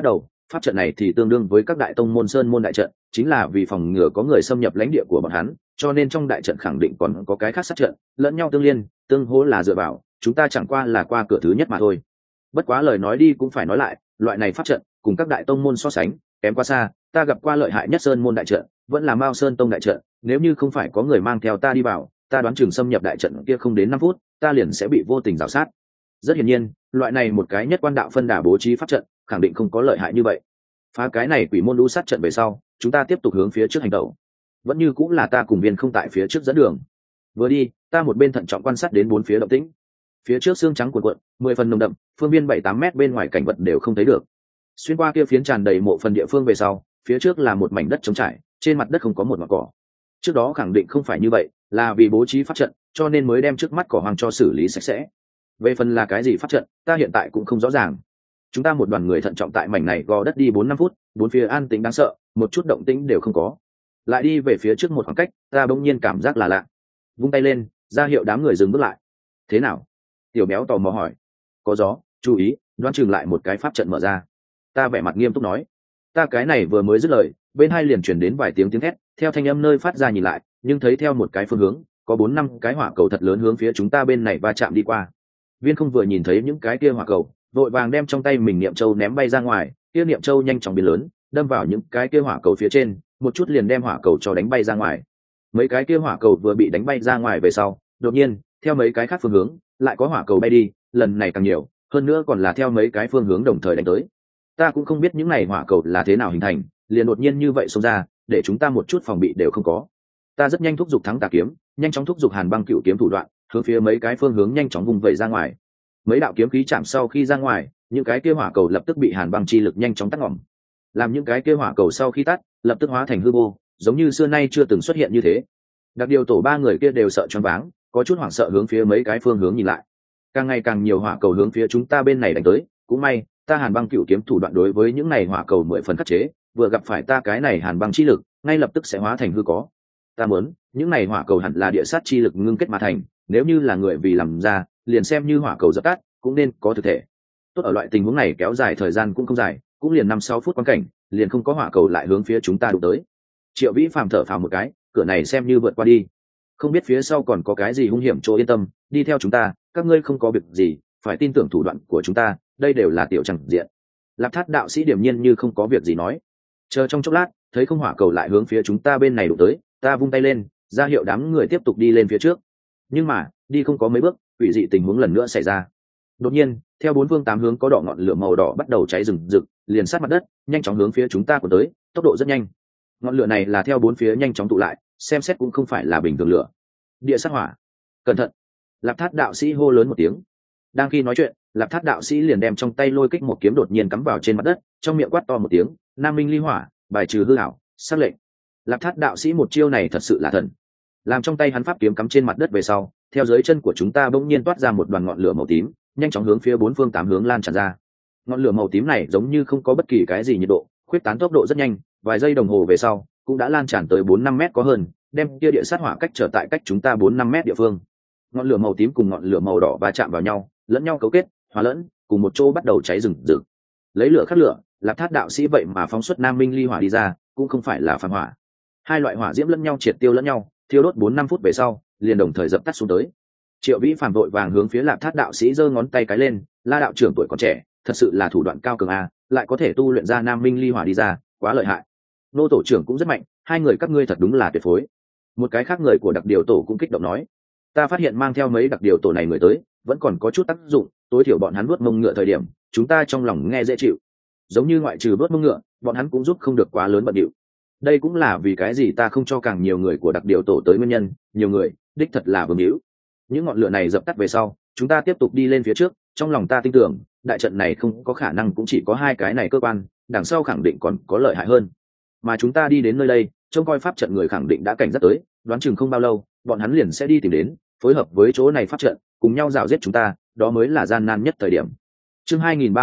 pháp trận này thì tương đương với các đại tông môn sơn môn đại trận, chính là vì phòng ngừa có người xâm nhập lãnh địa của bọn hắn, cho nên trong đại trận khẳng định còn có cái khác sát trận, lẫn nhau tương liên, tương hỗ là dựa vào, chúng ta chẳng qua là qua cửa thứ nhất mà thôi. Bất quá lời nói đi cũng phải nói lại, loại này pháp trận cùng các đại tông môn so sánh kém quá xa, ta gặp qua lợi hại nhất sơn môn đại trận vẫn là Mao Sơn Tông đại trận, nếu như không phải có người mang theo ta đi vào, ta đoán chừng xâm nhập đại trận kia không đến 5 phút, ta liền sẽ bị vô tình rào sát. Rất hiển nhiên, loại này một cái nhất quan đạo phân đà bố trí pháp trận, khẳng định không có lợi hại như vậy. Phá cái này quỷ môn lũ sát trận về sau, chúng ta tiếp tục hướng phía trước hành động. Vẫn như cũng là ta cùng Viên không tại phía trước dẫn đường. Vừa đi, ta một bên thận trọng quan sát đến bốn phía động tĩnh. Phía trước xương trắng cuộn cuộn, 10 phần nồng đậm, phương viên 7-8 mét bên ngoài cảnh vật đều không thấy được. Xuyên qua kia phiến tràn đầy mộ phần địa phương về sau, phía trước là một mảnh đất trống trải, trên mặt đất không có một ngọn cỏ. Trước đó khẳng định không phải như vậy, là vì bố trí pháp trận, cho nên mới đem trước mắt cỏ hoang cho xử lý sạch sẽ. Về phần là cái gì pháp trận, ta hiện tại cũng không rõ ràng. Chúng ta một đoàn người thận trọng tại mảnh này gò đất đi 4-5 phút, bốn phía an tĩnh đáng sợ, một chút động tĩnh đều không có. Lại đi về phía trước một khoảng cách, ta bỗng nhiên cảm giác là lạ. Vung tay lên, ra hiệu đám người dừng bước lại. Thế nào? Tiểu béo tò mò hỏi. Có gió, chú ý, đoán chừng lại một cái pháp trận mở ra. Ta vẻ mặt nghiêm túc nói. Ta cái này vừa mới dứt lời, bên hai liền chuyển đến vài tiếng thét, theo thanh âm nơi phát ra nhìn lại, nhưng thấy theo một cái phương hướng, có 4-5 cái hỏa cầu thật lớn hướng phía chúng ta bên này va chạm đi qua. Viên không vừa nhìn thấy những cái kia hỏa cầu, vội vàng đem trong tay mình niệm châu ném bay ra ngoài, kia niệm châu nhanh chóng biến lớn, đâm vào những cái kia hỏa cầu phía trên, một chút liền đem hỏa cầu cho đánh bay ra ngoài. Mấy cái kia hỏa cầu vừa bị đánh bay ra ngoài về sau, đột nhiên, theo mấy cái khác phương hướng, lại có hỏa cầu bay đi, lần này càng nhiều, hơn nữa còn là theo mấy cái phương hướng đồng thời đánh tới. Ta cũng không biết những này hỏa cầu là thế nào hình thành, liền đột nhiên như vậy xông ra, để chúng ta một chút phòng bị đều không có. Ta rất nhanh thúc giục thắng tà kiếm, nhanh chóng thúc giục Hàn Băng Cựu kiếm thủ đoạn, hướng phía mấy cái phương hướng nhanh chóng vung vẩy ra ngoài. Mấy đạo kiếm khí chạm sau khi ra ngoài, những cái kia hỏa cầu lập tức bị Hàn Băng chi lực nhanh chóng tắt ngỏm. Làm những cái kia hỏa cầu sau khi tắt, lập tức hóa thành hư vô, giống như xưa nay chưa từng xuất hiện như thế. Đặc điều tổ ba người kia đều sợ choáng váng, có chút hoảng sợ hướng phía mấy cái phương hướng nhìn lại. Càng ngày càng nhiều hỏa cầu hướng phía chúng ta bên này đánh tới, cũng may, ta Hàn Băng Cựu kiếm thủ đoạn đối với những này hỏa cầu 10 phần khắc chế, vừa gặp phải ta cái này Hàn Băng chi lực, ngay lập tức sẽ hóa thành hư có. Ta muốn, những này hỏa cầu hẳn là địa sát chi lực ngưng kết mà thành, nếu như là người vì làm ra, liền xem như hỏa cầu dập tắt, cũng nên có thực thể. Tốt ở loại tình huống này kéo dài thời gian cũng không dài, cũng liền 5-6 phút quan cảnh, liền không có hỏa cầu lại hướng phía chúng ta đụng tới. Triệu Vĩ phàm thở phào một cái, cửa này xem như vượt qua đi. Không biết phía sau còn có cái gì hung hiểm, chỗ yên tâm, đi theo chúng ta, các ngươi không có việc gì, phải tin tưởng thủ đoạn của chúng ta, đây đều là tiểu chẳng diện. Lạp Thát đạo sĩ điềm nhiên như không có việc gì nói. Chờ trong chốc lát, thấy không hỏa cầu lại hướng phía chúng ta bên này đụng tới, ta vung tay lên, ra hiệu đám người tiếp tục đi lên phía trước. Nhưng mà, đi không có mấy bước, quỷ dị tình huống lần nữa xảy ra. Đột nhiên, theo 4 phương 8 hướng có đỏ ngọn lửa màu đỏ bắt đầu cháy rừng rực, liền sát mặt đất, nhanh chóng hướng phía chúng ta cuốn tới, tốc độ rất nhanh. Ngọn lửa này là theo 4 phía nhanh chóng tụ lại, xem xét cũng không phải là bình thường lửa. Địa sát hỏa. Cẩn thận. Lạp Thát đạo sĩ hô lớn một tiếng. Đang khi nói chuyện, Lạp Thát đạo sĩ liền đem trong tay lôi kích một kiếm đột nhiên cắm vào trên mặt đất, trong miệng quát to một tiếng, Nam Minh Ly Hỏa, bài trừ hư ảo, sắc lệnh. Lạp Thát đạo sĩ một chiêu này thật sự là thần. Làm trong tay hắn pháp kiếm cắm trên mặt đất về sau, theo dưới chân của chúng ta bỗng nhiên toát ra một đoàn ngọn lửa màu tím, nhanh chóng hướng phía 4 phương 8 hướng lan tràn ra. Ngọn lửa màu tím này giống như không có bất kỳ cái gì nhiệt độ, khuyết tán tốc độ rất nhanh, vài giây đồng hồ về sau, cũng đã lan tràn tới 4-5 mét có hơn, đem kia địa sát hỏa cách trở tại cách chúng ta 4-5 mét địa phương. Ngọn lửa màu tím cùng ngọn lửa màu đỏ va chạm vào nhau, lẫn nhau cấu kết, hòa lẫn, cùng một chỗ bắt đầu cháy rừng rực. Lấy lửa khắc lửa, Lạp Thát đạo sĩ vậy mà phóng xuất Nam Minh Ly Hỏa đi ra, cũng không phải là phàm hỏa. Hai loại hỏa diễm lẫn nhau triệt tiêu lẫn nhau, thiêu đốt 4-5 phút về sau, liền đồng thời dập tắt xuống tới. Triệu Vĩ phàm vội vàng hướng phía Lạp Thát đạo sĩ giơ ngón tay cái lên, La đạo trưởng tuổi còn trẻ, thật sự là thủ đoạn cao cường a, lại có thể tu luyện ra Nam Minh Ly Hỏa đi ra, quá lợi hại. Nô tổ trưởng cũng rất mạnh, hai người các ngươi thật đúng là tuyệt phối. Một cái khác người của đặc điều tổ cũng kích động nói, ta phát hiện mang theo mấy đặc điều tổ này người tới, vẫn còn có chút tác dụng, tối thiểu bọn hắn vuốt mông ngựa thời điểm, chúng ta trong lòng nghe dễ chịu. Giống như ngoại trừ vuốt mông ngựa, bọn hắn cũng giúp không được quá lớn bận điệu. Đây cũng là vì cái gì ta không cho càng nhiều người của đặc điều tổ tới nguyên nhân, nhiều người, đích thật là vương hữu. Những ngọn lửa này dập tắt về sau, chúng ta tiếp tục đi lên phía trước, trong lòng ta tin tưởng, đại trận này không có khả năng cũng chỉ có hai cái này cơ quan, đằng sau khẳng định còn có lợi hại hơn. Mà chúng ta đi đến nơi đây, trông coi pháp trận người khẳng định đã cảnh giác tới, đoán chừng không bao lâu, bọn hắn liền sẽ đi tìm đến, phối hợp với chỗ này pháp trận, cùng nhau rào giết chúng ta, đó mới là gian nan nhất thời điểm. Chương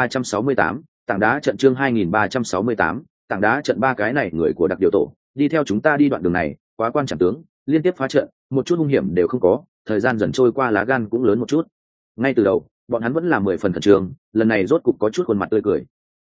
2368, tảng đá trận. Chương 2368, tảng đá trận. Ba cái này người của đặc điều tổ, đi theo chúng ta đi đoạn đường này, quá quan trọng tướng, liên tiếp phá trận, một chút hung hiểm đều không có, thời gian dần trôi qua lá gan cũng lớn một chút. Ngay từ đầu, bọn hắn vẫn là 10 phần khẩn trương, lần này rốt cục có chút khuôn mặt tươi cười.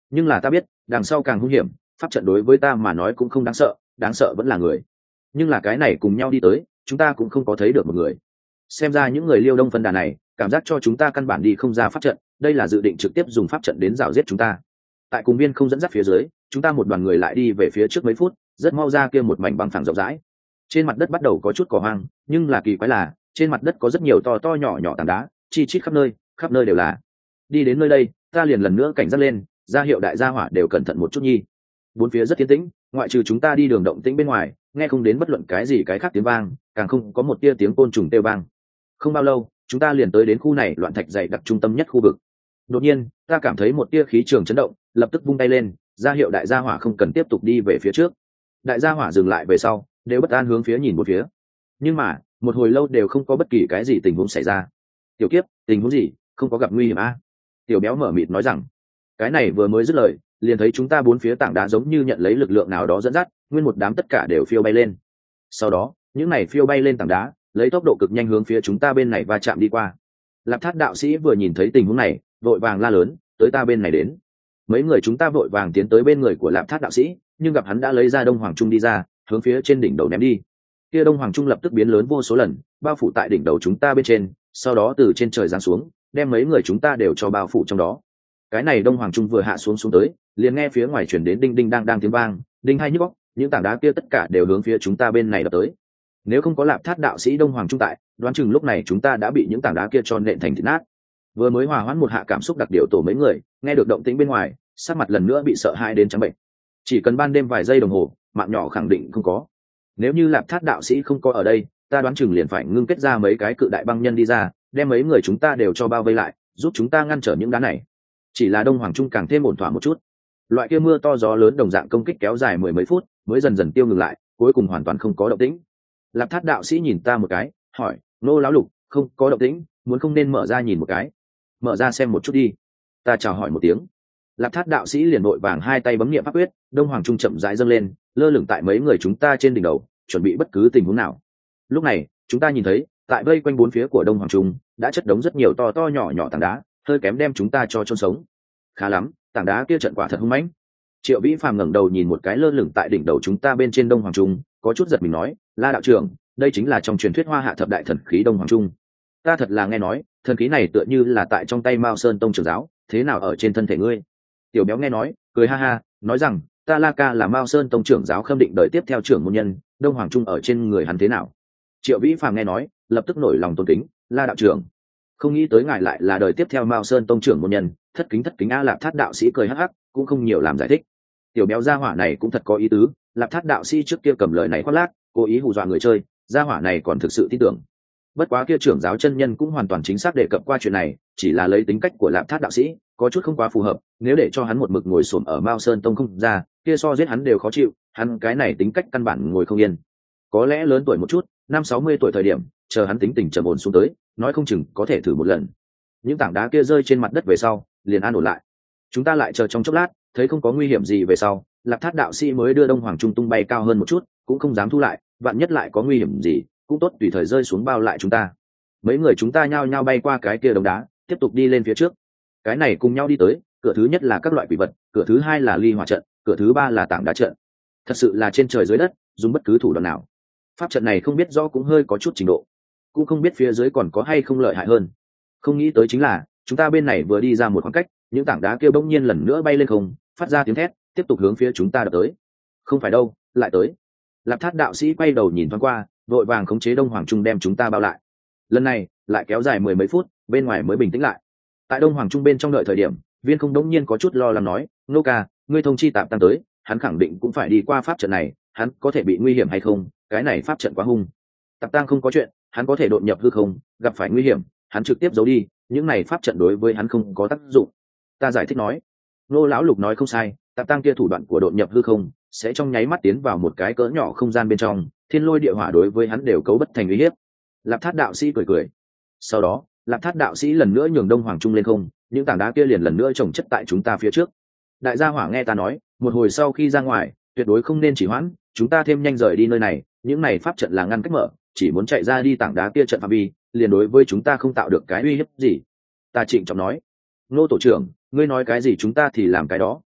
nhưng là ta biết đằng sau càng hung hiểm, pháp trận đối với ta mà nói cũng không đáng sợ vẫn là người. Nhưng là cái này cùng nhau đi tới, chúng ta cũng không có thấy được một người. Xem ra những người Liêu Đông phân đà này cảm giác cho chúng ta căn bản đi không ra pháp trận, đây là dự định trực tiếp dùng pháp trận đến rào giết chúng ta. Tại cùng biên không dẫn dắt phía dưới, chúng ta một đoàn người lại đi về phía trước mấy phút, rất mau ra kia một mảnh bằng phẳng rộng rãi. Trên mặt đất bắt đầu có chút cỏ hoang, nhưng là kỳ quái là trên mặt đất có rất nhiều to to nhỏ nhỏ tảng đá, chi chít khắp nơi đều là. Đi đến nơi đây, ta liền lần nữa cảnh giác lên, ra hiệu đại gia hỏa đều cẩn thận một chút nhi. Bốn phía rất yên tĩnh, ngoại trừ chúng ta đi đường động tĩnh bên ngoài, nghe không đến bất luận cái gì cái khác tiếng vang, càng không có một tia tiếng côn trùng kêu vang. Không bao lâu, chúng ta liền tới đến khu này loạn thạch dày đặc trung tâm nhất khu vực. Đột nhiên, ta cảm thấy một tia khí trường chấn động, lập tức vung tay lên, ra hiệu đại gia hỏa không cần tiếp tục đi về phía trước. Đại gia hỏa dừng lại về sau, đều bất an hướng phía nhìn một phía. Nhưng mà, một hồi lâu đều không có bất kỳ cái gì tình huống xảy ra. Tiểu Kiếp, tình huống gì, không có gặp nguy hiểm a? Tiểu Béo mở mịt nói rằng. Cái này vừa mới dứt lời, liền thấy chúng ta bốn phía tảng đá giống như nhận lấy lực lượng nào đó dẫn dắt, nguyên một đám tất cả đều phiêu bay lên. Sau đó, những này phiêu bay lên tảng đá, lấy tốc độ cực nhanh hướng phía chúng ta bên này va chạm đi qua. Lạp Thát đạo sĩ vừa nhìn thấy tình huống này, vội vàng la lớn, tới ta bên này đến. Mấy người chúng ta vội vàng tiến tới bên người của Lạp Thát đạo sĩ, nhưng gặp hắn đã lấy ra Đông Hoàng Trung đi ra, hướng phía trên đỉnh đầu ném đi. Kia Đông Hoàng Trung lập tức biến lớn vô số lần, bao phủ tại đỉnh đầu chúng ta bên trên, sau đó từ trên trời giáng xuống, đem mấy người chúng ta đều cho bao phủ trong đó. Cái này Đông Hoàng Trung vừa hạ xuống tới, liền nghe phía ngoài truyền đến đinh đinh đang tiếng vang, đinh hai nhức óc, những tảng đá kia tất cả đều hướng phía chúng ta bên này đập tới. Nếu không có Lạp Thát đạo sĩ Đông Hoàng Trung tại, đoán chừng lúc này chúng ta đã bị những tảng đá kia cho nện thành thịt nát. Vừa mới hòa hoãn một hạ cảm xúc đặc điệu tổ mấy người, nghe được động tĩnh bên ngoài, sắc mặt lần nữa bị sợ hãi đến trắng bệnh. Chỉ cần ban đêm vài giây đồng hồ, mạng nhỏ khẳng định không có. Nếu như Lạp Thát đạo sĩ không có ở đây, ta đoán chừng liền phải ngưng kết ra mấy cái cự đại băng nhân đi ra, đem mấy người chúng ta đều cho bao vây lại, giúp chúng ta ngăn trở những đá này. Chỉ là Đông Hoàng Trung càng thêm ổn thỏa một chút. Loại kia mưa to gió lớn đồng dạng công kích kéo dài mười mấy phút, mới dần dần tiêu ngừng lại, cuối cùng hoàn toàn không có động tĩnh. Lạp Thát đạo sĩ nhìn ta một cái, hỏi: "Nô lão lục, không có động tĩnh, muốn không nên mở ra nhìn một cái?" "Mở ra xem một chút đi." Ta chào hỏi một tiếng. Lạp Thát đạo sĩ liền vội vàng hai tay bấm niệm pháp quyết, Đông Hoàng Trung chậm rãi dâng lên, lơ lửng tại mấy người chúng ta trên đỉnh đầu, chuẩn bị bất cứ tình huống nào. Lúc này, chúng ta nhìn thấy, tại vây quanh bốn phía của Đông Hoàng Trung, đã chất đống rất nhiều to to nhỏ nhỏ tảng đá, hơi kém đem chúng ta cho chôn sống. Khá lắm, tảng đá kia trận quả thật hung mãnh. Triệu Vĩ Phàm ngẩng đầu nhìn một cái lơ lửng tại đỉnh đầu chúng ta bên trên Đông Hoàng Trung, có chút giật mình nói: "La đạo trưởng, đây chính là trong truyền thuyết Hoa Hạ thập đại thần khí Đông Hoàng Trung." Ta thật là nghe nói, thần khí này tựa như là tại trong tay Mao Sơn Tông trưởng giáo, thế nào ở trên thân thể ngươi? Tiểu Béo nghe nói, cười ha ha, nói rằng: "Ta La Ca là Mao Sơn Tông trưởng giáo khâm định đời tiếp theo trưởng môn nhân, Đông Hoàng Trung ở trên người hắn thế nào?" Triệu Vĩ Phàm nghe nói, lập tức nổi lòng tôn kính: "La đạo trưởng, không nghĩ tới ngài lại là đời tiếp theo Mao Sơn Tông trưởng môn nhân, thất kính a." Lạp Thát đạo sĩ cười hắc hắc, cũng không nhiều làm giải thích. Tiểu Béo gia hỏa này cũng thật có ý tứ, Lạp Thát đạo sĩ trước kia cầm lời này khoác lác, cố ý hù dọa người chơi, gia hỏa này còn thực sự tin tưởng. Bất quá kia trưởng giáo chân nhân cũng hoàn toàn chính xác đề cập qua chuyện này, chỉ là lấy tính cách của Lạp Thát đạo sĩ, có chút không quá phù hợp, nếu để cho hắn một mực ngồi xổm ở Mao Sơn Tông không ra, kia so giết hắn đều khó chịu, hắn cái này tính cách căn bản ngồi không yên. Có lẽ lớn tuổi một chút, 50-60 tuổi thời điểm, chờ hắn tính tình trầm ổn xuống tới, nói không chừng có thể thử một lần. Những tảng đá kia rơi trên mặt đất về sau, liền an ổn lại. Chúng ta lại chờ trong chốc lát, thấy không có nguy hiểm gì về sau, Lạp Thát đạo sĩ mới đưa Đông Hoàng Trung tung bay cao hơn một chút, cũng không dám thu lại, vạn nhất lại có nguy hiểm gì, cũng tốt tùy thời rơi xuống bao lại chúng ta. Mấy người chúng ta nhao nhao bay qua cái kia đống đá, tiếp tục đi lên phía trước. Cái này cùng nhau đi tới, cửa thứ nhất là các loại quỷ vật, cửa thứ hai là ly hỏa trận, cửa thứ ba là tảng đá trận. Thật sự là trên trời dưới đất, dùng bất cứ thủ đoạn nào. Pháp trận này không biết rõ cũng hơi có chút trình độ, cũng không biết phía dưới còn có hay không lợi hại hơn. Không nghĩ tới chính là, chúng ta bên này vừa đi ra một khoảng cách, những tảng đá kia bỗng nhiên lần nữa bay lên không, phát ra tiếng thét, tiếp tục hướng phía chúng ta đập tới. Không phải đâu, lại tới. Lạp Thát đạo sĩ quay đầu nhìn thoáng qua, vội vàng khống chế Đông Hoàng Trung đem chúng ta bao lại. Lần này lại kéo dài mười mấy phút, bên ngoài mới bình tĩnh lại. Tại Đông Hoàng Trung bên trong đợi thời điểm, Viên Không đống nhiên có chút lo lắng nói: "Nô ca, ngươi thông chi Tạp Tăng tới, hắn khẳng định cũng phải đi qua pháp trận này, hắn có thể bị nguy hiểm hay không? Cái này pháp trận quá hung." Tạp Tăng không có chuyện, hắn có thể đột nhập hư không, gặp phải nguy hiểm, hắn trực tiếp giấu đi, những này pháp trận đối với hắn không có tác dụng. Ta giải thích nói. Nô lão lục nói không sai, Tạp Tăng kia thủ đoạn của đột nhập hư không, sẽ trong nháy mắt tiến vào một cái cỡ nhỏ không gian bên trong, thiên lôi địa hỏa đối với hắn đều cấu bất thành uy hiếp. Lạp Thát đạo sĩ cười cười. Sau đó, Lạp Thát đạo sĩ lần nữa nhường Đông Hoàng Trung lên không, những tảng đá kia liền lần nữa chồng chất tại chúng ta phía trước. Đại gia hỏa nghe ta nói, một hồi sau khi ra ngoài, tuyệt đối không nên chỉ hoãn, chúng ta thêm nhanh rời đi nơi này, những này pháp trận là ngăn cách mở, chỉ muốn chạy ra đi tảng đá kia trận phạm vi, liền đối với chúng ta không tạo được cái uy hiếp gì. Ta trịnh trọng nói. Nô tổ trưởng, ngươi nói cái gì chúng ta thì làm cái đó,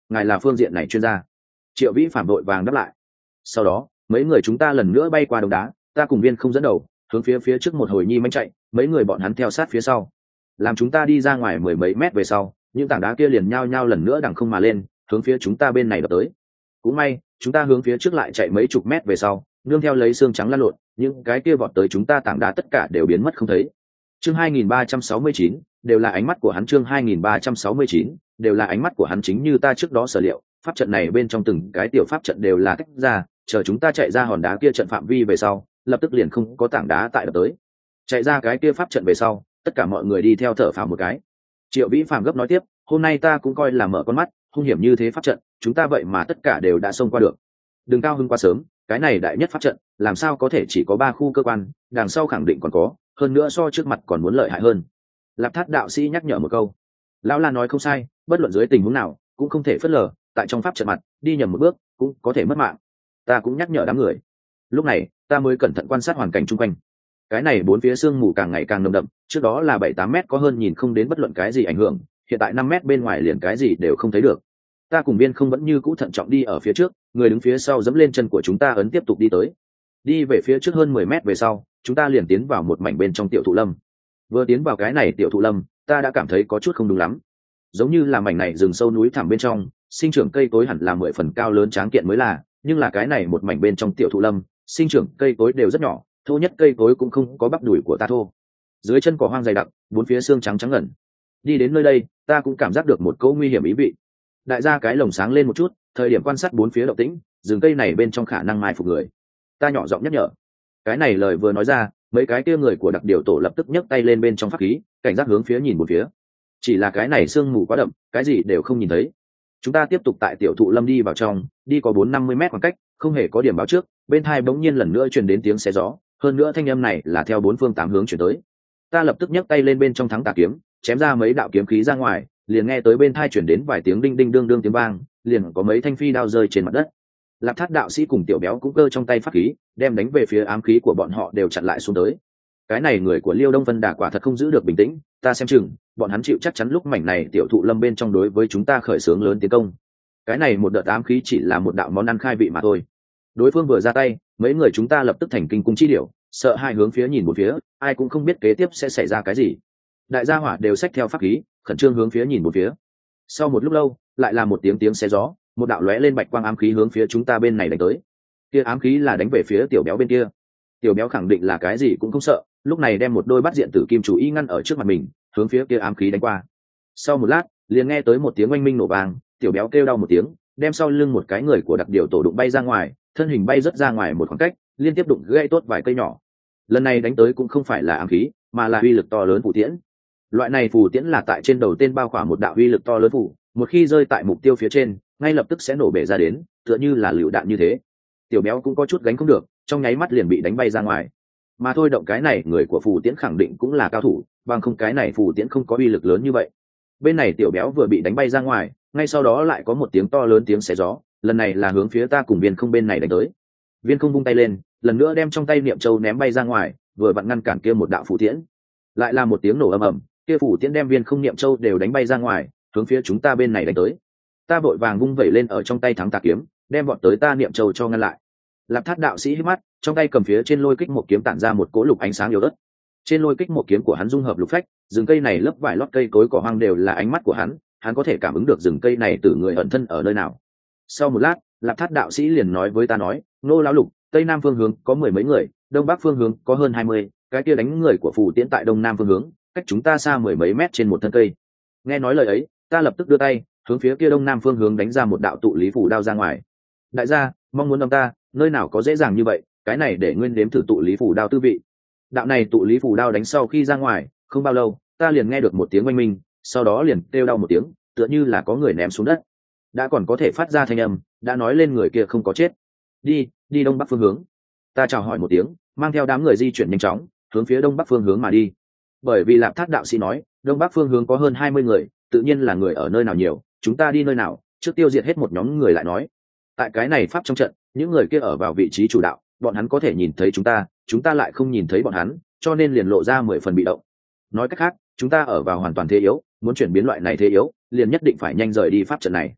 ngài là phương diện này chuyên gia. Triệu Vĩ Phạm vội vàng đáp lại. Sau đó mấy người chúng ta lần nữa bay qua đống đá, ta cùng Viên Không dẫn đầu hướng phía trước một hồi nhi manh chạy, mấy người bọn hắn theo sát phía sau. Làm chúng ta đi ra ngoài mười mấy mét về sau, những tảng đá kia liền nhao nhao lần nữa đằng không mà lên, hướng phía chúng ta bên này đập tới. Cũng may chúng ta hướng phía trước lại chạy mấy chục mét về sau, nương theo lấy xương trắng lăn lộn, những cái kia vọt tới chúng ta tảng đá tất cả đều biến mất không thấy. Chương 2369, đều là ánh mắt của hắn. Chương 2369, đều là ánh mắt của hắn. Chính như ta trước đó sở liệu, pháp trận này bên trong từng cái tiểu pháp trận đều là tách ra, chờ chúng ta chạy ra hòn đá kia trận phạm vi về sau, lập tức liền không có tảng đá tại đập tới. Chạy ra cái kia pháp trận về sau, tất cả mọi người đi theo thở phào một cái. Triệu Vĩ Phạm gấp nói tiếp, hôm nay ta cũng coi là mở con mắt, hung hiểm như thế pháp trận, chúng ta vậy mà tất cả đều đã xông qua được. Đừng cao hứng quá sớm, cái này đại nhất pháp trận, làm sao có thể chỉ có 3 khu cơ quan, đằng sau khẳng định còn có, hơn nữa so trước mặt còn muốn lợi hại hơn. Lạp Thát đạo sĩ nhắc nhở một câu. Lão La nói không sai, bất luận dưới tình huống nào, cũng không thể phớt lờ, tại trong pháp trận mặt, đi nhầm một bước, cũng có thể mất mạng. Ta cũng nhắc nhở đám người. Lúc này, ta mới cẩn thận quan sát hoàn cảnh xung quanh. Cái này bốn phía sương mù càng ngày càng nồng đậm, trước đó là 7-8 mét có hơn nhìn không đến bất luận cái gì ảnh hưởng, hiện tại 5 mét bên ngoài liền cái gì đều không thấy được. Ta cùng Viên Không vẫn như cũ thận trọng đi ở phía trước, người đứng phía sau giẫm lên chân của chúng ta ấn tiếp tục đi tới. Đi về phía trước hơn 10 mét về sau, chúng ta liền tiến vào một mảnh bên trong tiểu thụ lâm. Vừa tiến vào cái này tiểu thụ lâm, ta đã cảm thấy có chút không đúng lắm. Giống như là mảnh này rừng sâu núi thẳm bên trong, sinh trưởng cây cối hẳn là 10 phần cao lớn tráng kiện mới là, nhưng là cái này một mảnh bên trong tiểu thụ lâm, sinh trưởng cây cối đều rất nhỏ, thô nhất cây cối cũng không có bắp đùi của ta thô. Dưới chân cỏ hoang dày đặc, bốn phía xương trắng trắng ngần. Đi đến nơi đây, ta cũng cảm giác được một cỗ nguy hiểm ý vị. Đại gia cái lồng sáng lên một chút, thời điểm quan sát bốn phía động tĩnh, rừng cây này bên trong khả năng mai phục người. Ta nhỏ giọng nhắc nhở. Cái này lời vừa nói ra, mấy cái kia người của đặc điều tổ lập tức nhấc tay lên bên trong pháp khí, cảnh giác hướng phía nhìn một phía. Chỉ là cái này sương mù quá đậm, cái gì đều không nhìn thấy. Chúng ta tiếp tục tại tiểu thụ lâm đi vào trong, đi có 4-50 mét khoảng cách, không hề có điểm báo trước, bên tai bỗng nhiên lần nữa truyền đến tiếng xé gió, hơn nữa thanh âm này là theo 4 phương 8 hướng truyền tới. Ta lập tức nhấc tay lên bên trong thắng tà kiếm, chém ra mấy đạo kiếm khí ra ngoài, liền nghe tới bên tai truyền đến vài tiếng đinh đinh đương đương tiếng vang, liền có mấy thanh phi đao rơi trên mặt đất. Lạp Thát đạo sĩ cùng Tiểu Béo cũng cơ trong tay pháp khí, đem đánh về phía ám khí của bọn họ đều chặn lại xuống tới. Cái này người của Liêu Đông Vân Đà quả thật không giữ được bình tĩnh, ta xem chừng bọn hắn chịu chắc chắn lúc mảnh này tiểu thụ lâm bên trong đối với chúng ta khởi xướng lớn tiến công. Cái này một đợt ám khí chỉ là một đạo món ăn khai vị mà thôi. Đối phương vừa ra tay, mấy người chúng ta lập tức thành kinh cung chi điểu, sợ hai hướng phía nhìn một phía, ai cũng không biết kế tiếp sẽ xảy ra cái gì. Đại gia hỏa đều xách theo pháp khí, khẩn trương hướng phía nhìn một phía. Sau một lúc lâu, lại là một tiếng xé gió, một đạo lóe lên bạch quang ám khí hướng phía chúng ta bên này đánh tới. Kia ám khí là đánh về phía Tiểu Béo bên kia. Tiểu Béo khẳng định là cái gì cũng không sợ, lúc này đem một đôi bát diện tử kim chủ y ngăn ở trước mặt mình, hướng phía kia ám khí đánh qua. Sau một lát, liền nghe tới một tiếng oanh minh nổ vang, Tiểu Béo kêu đau một tiếng, đem sau lưng một cái người của đặc điều tổ đụng bay ra ngoài, thân hình bay rất ra ngoài một khoảng cách, liên tiếp đụng gãy tốt vài cây nhỏ. Lần này đánh tới cũng không phải là ám khí, mà là uy lực to lớn phù tiễn. Loại này phù tiễn là tại trên đầu tên bao khỏa một đạo uy lực to lớn phù, một khi rơi tại mục tiêu phía trên, ngay lập tức sẽ nổ bể ra đến, tựa như là lựu đạn như thế. Tiểu Béo cũng có chút gánh không được, trong nháy mắt liền bị đánh bay ra ngoài. Mà thôi động cái này người của phù tiễn khẳng định cũng là cao thủ, bằng không cái này phù tiễn không có uy lực lớn như vậy. Bên này Tiểu Béo vừa bị đánh bay ra ngoài, ngay sau đó lại có một tiếng to lớn tiếng xé gió, lần này là hướng phía ta cùng Viên Không bên này đánh tới. Viên Không vung tay lên, lần nữa đem trong tay niệm châu ném bay ra ngoài, vừa vặn ngăn cản kia một đạo phù tiễn. Lại là một tiếng nổ ầm ầm, kia phù tiễn đem Viên Không niệm châu đều đánh bay ra ngoài, hướng phía chúng ta bên này đánh tới. Ta vội vàng vung vẩy lên ở trong tay thắng tà kiếm, đem bọn tới ta niệm châu cho ngăn lại. Lạp Thát đạo sĩ hít mắt, trong tay cầm phía trên lôi kích một kiếm tản ra một cỗ lục ánh sáng yếu ớt. Trên lôi kích một kiếm của hắn dung hợp lục phách, rừng cây này lấp vài lót cây cối cỏ hoang đều là ánh mắt của hắn có thể cảm ứng được rừng cây này từ người ẩn thân ở nơi nào. Sau một lát, Lạp Thát đạo sĩ liền nói với ta nói, Nô lão lục, tây nam phương hướng có 10 mấy người, đông bắc phương hướng có hơn 20, cái kia đánh người của phù tiễn tại đông nam phương hướng, cách chúng ta xa 10 mấy mét trên một thân cây. Nghe nói lời ấy, ta lập tức đưa tay hướng phía kia đông nam phương hướng đánh ra một đạo tụ lý phù đao ra ngoài. Đại gia, mong muốn ông ta, nơi nào có dễ dàng như vậy, cái này để nguyên đếm thử tụ lý phù đao tư vị. Đạo này tụ lý phù đao đánh sau khi ra ngoài, không bao lâu, ta liền nghe được một tiếng oanh minh, sau đó liền kêu đau một tiếng, tựa như là có người ném xuống đất. Đã còn có thể phát ra thanh âm, đã nói lên người kia không có chết. Đi đông bắc phương hướng. Ta chào hỏi một tiếng, mang theo đám người di chuyển nhanh chóng, hướng phía đông bắc phương hướng mà đi. Bởi vì Lạp Thát đạo sĩ nói, đông bắc phương hướng có hơn 20 người, tự nhiên là người ở nơi nào nhiều, chúng ta đi nơi nào, trước tiêu diệt hết một nhóm người lại nói. Tại cái này pháp trong trận, những người kia ở vào vị trí chủ đạo, bọn hắn có thể nhìn thấy chúng ta lại không nhìn thấy bọn hắn, cho nên liền lộ ra 10 phần bị động. Nói cách khác, chúng ta ở vào hoàn toàn thế yếu, muốn chuyển biến loại này thế yếu, liền nhất định phải nhanh rời đi pháp trận này.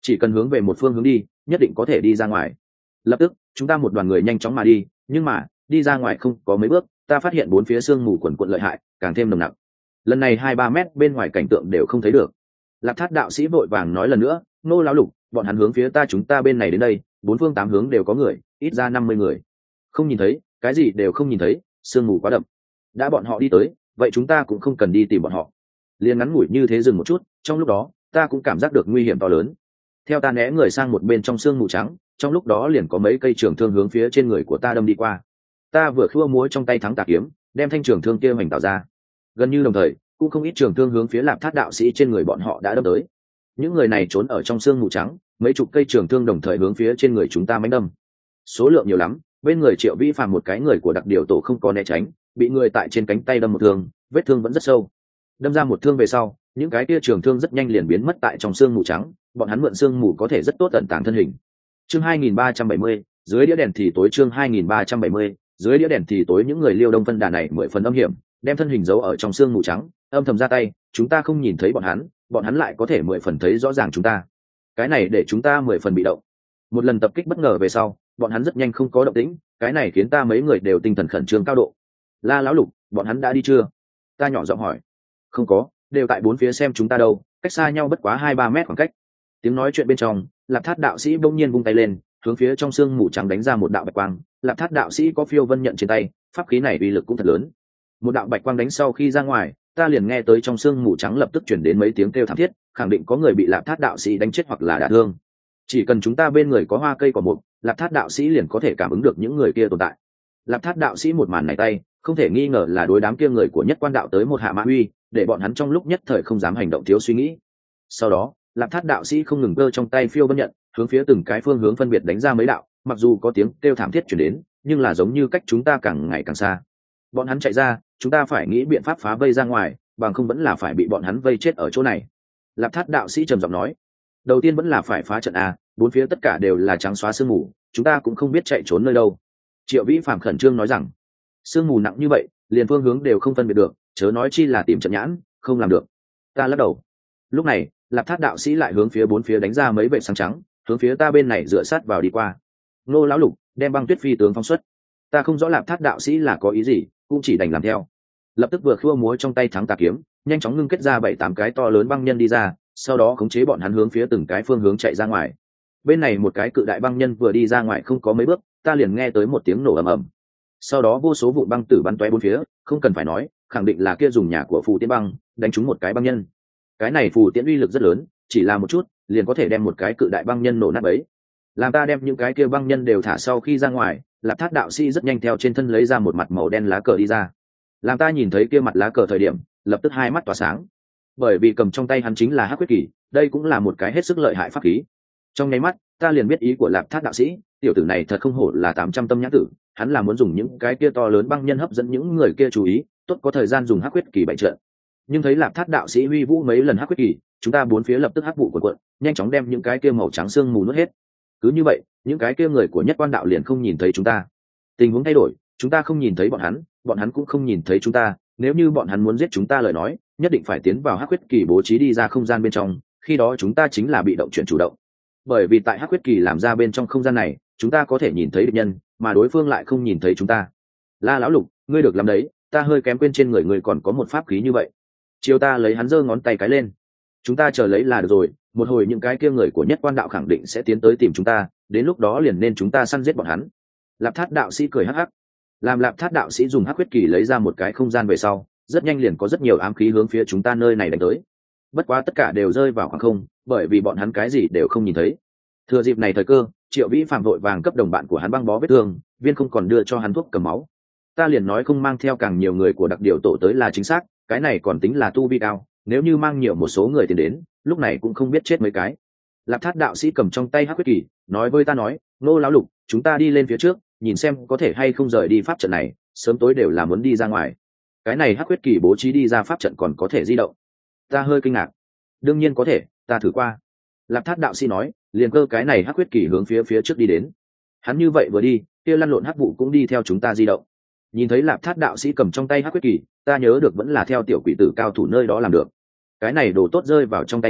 chỉ cần hướng về một phương hướng đi nhất định có thể đi ra ngoài. Lập tức chúng ta một đoàn người nhanh chóng mà đi, nhưng mà đi ra ngoài không có mấy bước, ta phát hiện bốn phía sương mù quần quận lợi hại, càng thêm nồng nặc. Lần này 2-3 mét bên ngoài cảnh tượng đều không thấy được. Lạp Thát đạo sĩ vội vàng nói lần nữa, Ngô lão lục, bọn hắn hướng phía chúng ta bên này đến đây, bốn phương tám hướng đều có người, ít ra 50 người. Không nhìn thấy, cái gì đều không nhìn thấy, sương mù quá đậm. Đã bọn họ đi tới, vậy chúng ta cũng không cần đi tìm bọn họ. Liền ngắn ngủi như thế dừng một chút, trong lúc đó ta cũng cảm giác được nguy hiểm to lớn. Theo ta né người sang một bên trong sương mù trắng, trong lúc đó liền có mấy cây trường thương hướng phía trên người của ta đâm đi qua. Ta vừa khua múa trong tay thắng tà kiếm, đem thanh trường thương kia hoành tạo ra. Gần như đồng thời, cũng không ít trường thương hướng phía Lạp Thát đạo sĩ trên người bọn họ đã đâm tới. Những người này trốn ở trong sương mù trắng, mấy chục cây trường thương đồng thời hướng phía trên người chúng ta mãnh đâm. Số lượng nhiều lắm, bên người Triệu Vĩ Phàm một cái người của đặc điều tổ không có né tránh, bị người tại trên cánh tay đâm một thương, vết thương vẫn rất sâu. Đâm ra một thương về sau, những cái kia trường thương rất nhanh liền biến mất tại trong sương mù trắng, bọn hắn mượn sương mù có thể rất tốt ẩn tàng thân hình. Chương 2370, dưới đĩa đèn thì tối. Chương 2370, dưới đĩa đèn thì tối. Những người Liêu Đông phân đà này 10 phần âm hiểm, đem thân hình giấu ở trong sương mù trắng, âm thầm ra tay, chúng ta không nhìn thấy bọn hắn lại có thể 10 phần thấy rõ ràng chúng ta. Cái này để chúng ta 10 phần bị động. Một lần tập kích bất ngờ về sau, bọn hắn rất nhanh không có động tĩnh, cái này khiến ta mấy người đều tinh thần khẩn trương cao độ. La lão lục, bọn hắn đã đi chưa? Ta nhỏ giọng hỏi. Không có, đều tại bốn phía xem chúng ta đâu, cách xa nhau bất quá 2-3 mét khoảng cách. Tiếng nói chuyện bên trong, Lạp Thát đạo sĩ bỗng nhiên vung tay lên, hướng phía trong sương mù trắng đánh ra một đạo bạch quang. Lạp Thát đạo sĩ có phiêu vân nhận trên tay, pháp khí này uy lực cũng thật lớn. Một đạo bạch quang đánh sau khi ra ngoài, ta liền nghe tới trong sương mù trắng lập tức chuyển đến mấy tiếng kêu thảm thiết, khẳng định có người bị Lạp Thát đạo sĩ đánh chết hoặc là đả thương. Chỉ cần chúng ta bên người có hoa cây cỏ mục, Lạp Thát đạo sĩ liền có thể cảm ứng được những người kia tồn tại. Lạp Thát đạo sĩ một màn này tay, không thể nghi ngờ là đối đám kia người của Nhất Quan đạo tới một hạ mã uy, để bọn hắn trong lúc nhất thời không dám hành động thiếu suy nghĩ. Sau đó, Lạp Thát đạo sĩ không ngừng cơ trong tay phiêu vân nhận, hướng phía từng cái phương hướng phân biệt đánh ra mấy đạo, mặc dù có tiếng kêu thảm thiết truyền đến, nhưng là giống như cách chúng ta càng ngày càng xa. Bọn hắn chạy ra, chúng ta phải nghĩ biện pháp phá vây ra ngoài, bằng không vẫn là phải bị bọn hắn vây chết ở chỗ này. Lạp Thát đạo sĩ trầm giọng nói, đầu tiên vẫn là phải phá trận a, bốn phía tất cả đều là trắng xóa sương mù, chúng ta cũng không biết chạy trốn nơi đâu. Triệu Vĩ Phàm khẩn trương nói rằng, sương mù nặng như vậy, liền phương hướng đều không phân biệt được, chớ nói chi là tìm trận nhãn, không làm được. Ta lắc đầu. Lúc này, Lạp Thát đạo sĩ lại hướng phía bốn phía đánh ra mấy vệt sáng trắng, hướng phía ta bên này dựa sát vào đi qua. Nô lão lục, đem băng tuyết phi tướng phóng xuất. Ta không rõ Lạp Thát đạo sĩ là có ý gì, cũng chỉ đành làm theo. Lập tức vừa khua múa trong tay thắng tà kiếm, nhanh chóng ngưng kết ra 7-8 cái to lớn băng nhân đi ra, sau đó khống chế bọn hắn hướng phía từng cái phương hướng chạy ra ngoài. Bên này một cái cự đại băng nhân vừa đi ra ngoài không có mấy bước, ta liền nghe tới một tiếng nổ ầm ầm. Sau đó vô số vụ băng tử bắn tóe bốn phía, không cần phải nói, khẳng định là kia dùng nhà của phù tiễn băng đánh trúng một cái băng nhân. Cái này phù tiễn uy lực rất lớn, chỉ là một chút liền có thể đem một cái cự đại băng nhân nổ nát bấy. Làm ta đem những cái kia băng nhân đều thả sau khi ra ngoài, Lạp Thát đạo sĩ rất nhanh theo trên thân lấy ra một mặt màu đen lá cờ đi ra. Làm ta nhìn thấy kia mặt lá cờ thời điểm, lập tức hai mắt tỏa sáng, bởi vì cầm trong tay hắn chính là Hắc Huyết Kỳ, đây cũng là một cái hết sức lợi hại pháp khí. Trong nháy mắt, ta liền biết ý của Lạp Thát đạo sĩ, tiểu tử này thật không hổ là 800 tâm nhãn tử, hắn là muốn dùng những cái kia to lớn băng nhân hấp dẫn những người kia chú ý, tốt có thời gian dùng Hắc Huyết Kỳ bày trận. Nhưng thấy Lạp Thát đạo sĩ huy vũ mấy lần Hắc Huyết Kỳ, chúng ta bốn phía lập tức hắc vụ cuộn cuộn, nhanh chóng đem những cái kia màu trắng xương mù nuốt hết. Cứ như vậy, những cái kia người của Nhất Quan đạo liền không nhìn thấy chúng ta. Tình huống thay đổi, chúng ta không nhìn thấy bọn hắn cũng không nhìn thấy chúng ta, nếu như bọn hắn muốn giết chúng ta lời nói, nhất định phải tiến vào Hắc Huyết Kỳ bố trí đi ra không gian bên trong, khi đó chúng ta chính là bị động chuyển chủ động. Bởi vì tại Hắc Huyết Kỳ làm ra bên trong không gian này, chúng ta có thể nhìn thấy địch nhân, mà đối phương lại không nhìn thấy chúng ta. La lão lục, ngươi được làm đấy, ta hơi kém quên trên người ngươi còn có một pháp khí như vậy. Chiều ta lấy hắn giơ ngón tay cái lên. Chúng ta chờ lấy là được rồi, một hồi những cái kia người của Nhất Quan đạo khẳng định sẽ tiến tới tìm chúng ta, đến lúc đó liền nên chúng ta săn giết bọn hắn. Lạp Thát đạo sĩ cười hắc hắc. Làm Lạp Thát đạo sĩ dùng Hắc Huyết Kỳ lấy ra một cái không gian về sau, rất nhanh liền có rất nhiều ám khí hướng phía chúng ta nơi này đánh tới. Bất quá tất cả đều rơi vào khoảng không, bởi vì bọn hắn cái gì đều không nhìn thấy. Thừa dịp này thời cơ, Triệu Vĩ Phạm vội vàng cấp đồng bạn của hắn băng bó vết thương, viên không còn đưa cho hắn thuốc cầm máu. Ta liền nói không mang theo càng nhiều người của đặc điều tổ tới là chính xác, cái này còn tính là tu vi cao, nếu như mang nhiều một số người tiền đến, lúc này cũng không biết chết mấy cái. Lạp Thát đạo sĩ cầm trong tay Hắc Huyết Kỳ, nói với ta nói, Nô lão lục, chúng ta đi lên phía trước, nhìn xem có thể hay không rời đi pháp trận này, sớm tối đều là muốn đi ra ngoài. Cái này Hắc Huyết Kỳ bố trí đi ra pháp trận còn có thể di động. Ta hơi kinh ngạc. Đương nhiên có thể, ta thử qua. Lạp Thát đạo sĩ nói, liền cơ cái này Hắc Huyết Kỳ hướng phía trước đi đến. Hắn như vậy vừa đi, kia lăn lộn hắc vụ cũng đi theo chúng ta di động. Nhìn thấy Lạp Thát đạo sĩ cầm trong tay Hắc Huyết Kỳ, ta nhớ được vẫn là theo tiểu quỷ tử cao thủ nơi đó làm được. Cái này đồ tốt rơi vào trong tay hắn,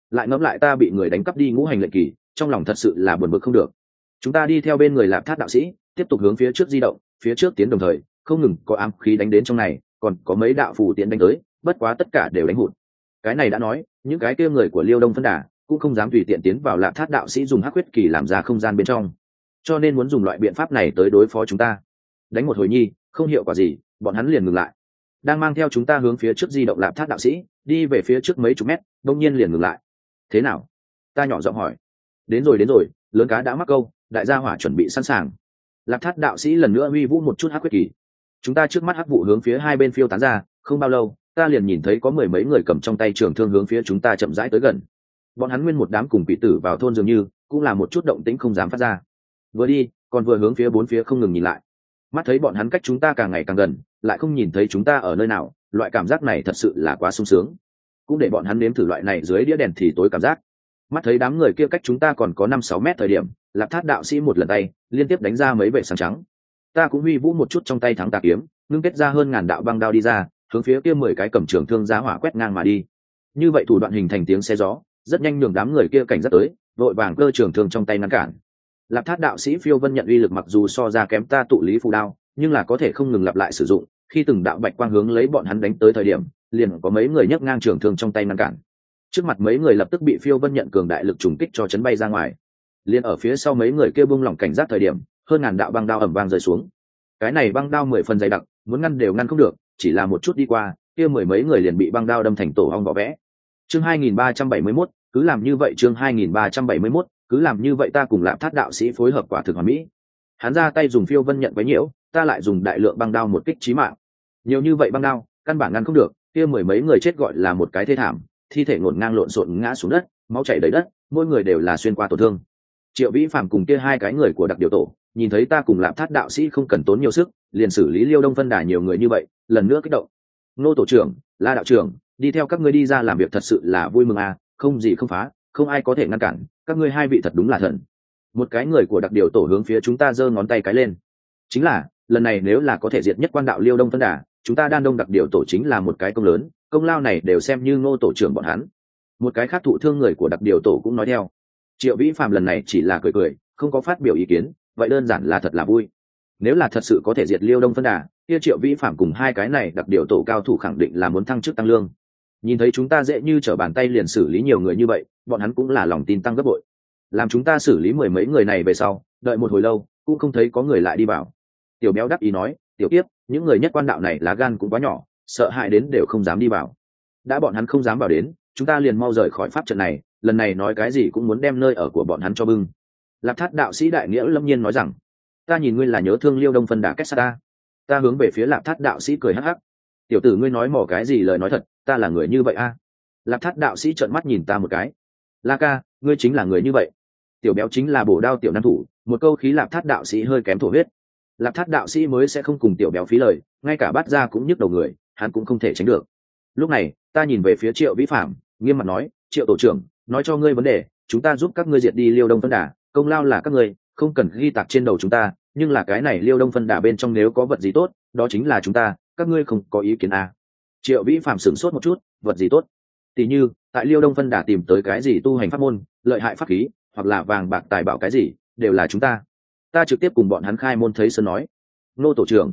lại ngẫm lại ta bị người đánh cắp đi ngũ hành lệnh kỳ, trong lòng thật sự là buồn bực không được. Chúng ta đi theo bên người Lạp Thát đạo sĩ, tiếp tục hướng phía trước di động, phía trước tiến đồng thời không ngừng có ám khí đánh đến trong này, còn có mấy đạo phù tiễn đánh tới, bất quá tất cả đều đánh hụt. Cái này đã nói những cái kia người của Liêu Đông phân đà cũng không dám tùy tiện tiến vào Lạp Thát đạo sĩ dùng hắc huyết kỳ làm ra không gian bên trong, cho nên muốn dùng loại biện pháp này tới đối phó chúng ta. Đánh một hồi nhi không hiệu quả gì, bọn hắn liền ngừng lại, đang mang theo chúng ta hướng phía trước di động. Lạp Thát đạo sĩ đi về phía trước mấy chục mét, đông nhiên liền ngừng lại. Thế nào? Ta nhỏ giọng hỏi. Đến rồi, lớn cá đã mắc câu, đại gia hỏa chuẩn bị sẵn sàng. Lạp Thát đạo sĩ lần nữa huy vũ một chút hắc huyết kỳ. Chúng ta trước mắt hắc vụ hướng phía hai bên phiêu tán ra, không bao lâu ta liền nhìn thấy có mười mấy người cầm trong tay trường thương hướng phía chúng ta chậm rãi tới gần. Bọn hắn nguyên một đám cùng quỷ tử vào thôn dường như, cũng là một chút động tĩnh không dám phát ra. Vừa đi còn vừa hướng phía bốn phía không ngừng nhìn lại. Mắt thấy bọn hắn cách chúng ta càng ngày càng gần, lại không nhìn thấy chúng ta ở nơi nào, loại cảm giác này thật sự là quá sung sướng. Cũng để bọn hắn nếm thử loại này dưới đĩa đèn thì tối cảm giác. Mắt thấy đám người kia cách chúng ta còn có 5-6 mét thời điểm, Lạp Thát đạo sĩ một lần tay liên tiếp đánh ra mấy vệ sáng trắng. Ta cũng huy vũ một chút trong tay thắng tà kiếm, ngưng kết ra hơn ngàn đạo băng đao đi ra, hướng phía kia 10 cái cầm trường thương giá hỏa quét ngang mà đi. Như vậy thủ đoạn hình thành tiếng xe gió, rất nhanh nhường đám người kia cảnh giác tới, vội vàng cơ trường thương trong tay ngăn cản. Lạp Thát đạo sĩ phiêu vân nhận uy lực mặc dù so ra kém ta tụ lý phù đao, nhưng là có thể không ngừng lặp lại sử dụng. Khi từng đạo bạch quang hướng lấy bọn hắn đánh tới thời điểm, liền có mấy người nhấc ngang trường thương trong tay ngăn cản. Trước mặt mấy người lập tức bị phiêu vân nhận cường đại lực trùng kích cho chấn bay ra ngoài. Liên ở phía sau mấy người kia buông lỏng cảnh giác thời điểm, hơn ngàn đạo băng đao ầm vang rơi xuống. Cái này băng đao 10 phần dày đặc, muốn ngăn đều ngăn không được, chỉ là một chút đi qua, kia mười mấy người liền bị băng đao đâm thành tổ ong vỏ vẽ. Chương 2371, cứ làm như vậy. Chương 2371, cứ làm như vậy. Ta cùng Lạp Thát đạo sĩ phối hợp quả thực hoàn mỹ. Hắn ra tay dùng phiêu vân nhận quấy nhiễu, ta lại dùng đại lượng băng đao một kích chí mạng. Nhiều như vậy băng đao, căn bản ngăn không được, kia mười mấy người chết gọi là một cái thê thảm, thi thể ngổn ngang lộn xộn ngã xuống đất, máu chảy đầy đất, mỗi người đều là xuyên qua tổn thương. Triệu Vĩ Phàm cùng kia hai cái người của đặc điều tổ, nhìn thấy ta cùng Lạp Thát đạo sĩ không cần tốn nhiều sức, liền xử lý Liêu Đông phân đà nhiều người như vậy, lần nữa kích động. Nô tổ trưởng, La đạo trưởng, đi theo các ngươi đi ra làm việc thật sự là vui mừng à, không gì không phá, không ai có thể ngăn cản, các ngươi hai vị thật đúng là thần. Một cái người của đặc điều tổ hướng phía chúng ta giơ ngón tay cái lên. Chính là, lần này nếu là có thể diệt nhất quan đạo Liêu Đông phân đà, chúng ta Đan Đông đặc điều tổ chính là một cái công lớn, công lao này đều xem như Ngô tổ trưởng bọn hắn. Một cái khác thụ thương người của đặc điều tổ cũng nói theo. Triệu Vĩ Phàm lần này chỉ là cười cười, không có phát biểu ý kiến, vậy đơn giản là thật là vui. Nếu là thật sự có thể diệt Liêu Đông phân đà, kia Triệu Vĩ Phàm cùng hai cái này đặc điều tổ cao thủ khẳng định là muốn thăng chức tăng lương. Nhìn thấy chúng ta dễ như trở bàn tay liền xử lý nhiều người như vậy, bọn hắn cũng là lòng tin tăng gấp bội. Làm chúng ta xử lý mười mấy người này về sau, đợi một hồi lâu cũng không thấy có người lại đi vào. Tiểu Béo đáp ý nói, tiểu tiếp, những người nhất quan đạo này lá gan cũng quá nhỏ, sợ hãi đến đều không dám đi vào. Đã bọn hắn không dám vào đến, chúng ta liền mau rời khỏi pháp trận này, lần này nói cái gì cũng muốn đem nơi ở của bọn hắn cho bưng. Lạp Thát đạo sĩ đại nghĩa lâm nhiên nói rằng, ta nhìn ngươi là nhớ thương Liêu Đông phân đà kết sát ta. Ta hướng về phía Lạp Thát đạo sĩ cười hắc hắc. Tiểu tử ngươi nói mỏ cái gì lời nói thật, ta là người như vậy a? Lạp Thát đạo sĩ trợn mắt nhìn ta một cái. La ca, ngươi chính là người như vậy. Tiểu Béo chính là bổ đao tiểu nam thủ, một câu khí Lạp Thát đạo sĩ hơi kém thổ huyết. Lạp Thát đạo sĩ mới sẽ không cùng Tiểu Béo phí lời, ngay cả bắt ra cũng nhức đầu người, hắn cũng không thể tránh được. Lúc này ta nhìn về phía Triệu Vĩ Phạm, nghiêm mặt nói, Triệu tổ trưởng, nói cho ngươi vấn đề, chúng ta giúp các ngươi diệt đi Liêu Đông phân đà, công lao là các ngươi, không cần ghi tạc trên đầu chúng ta, nhưng là cái này Liêu Đông phân đà bên trong nếu có vật gì tốt, đó chính là chúng ta, các ngươi không có ý kiến à? Triệu Vĩ Phạm sửng sốt một chút, vật gì tốt? Tỷ như tại Liêu Đông phân đà tìm tới cái gì tu hành pháp môn, lợi hại pháp khí, hoặc là vàng bạc tài bảo cái gì, đều là chúng ta. Ta trực tiếp cùng bọn hắn khai môn thấy sơn nói, nô tổ trưởng,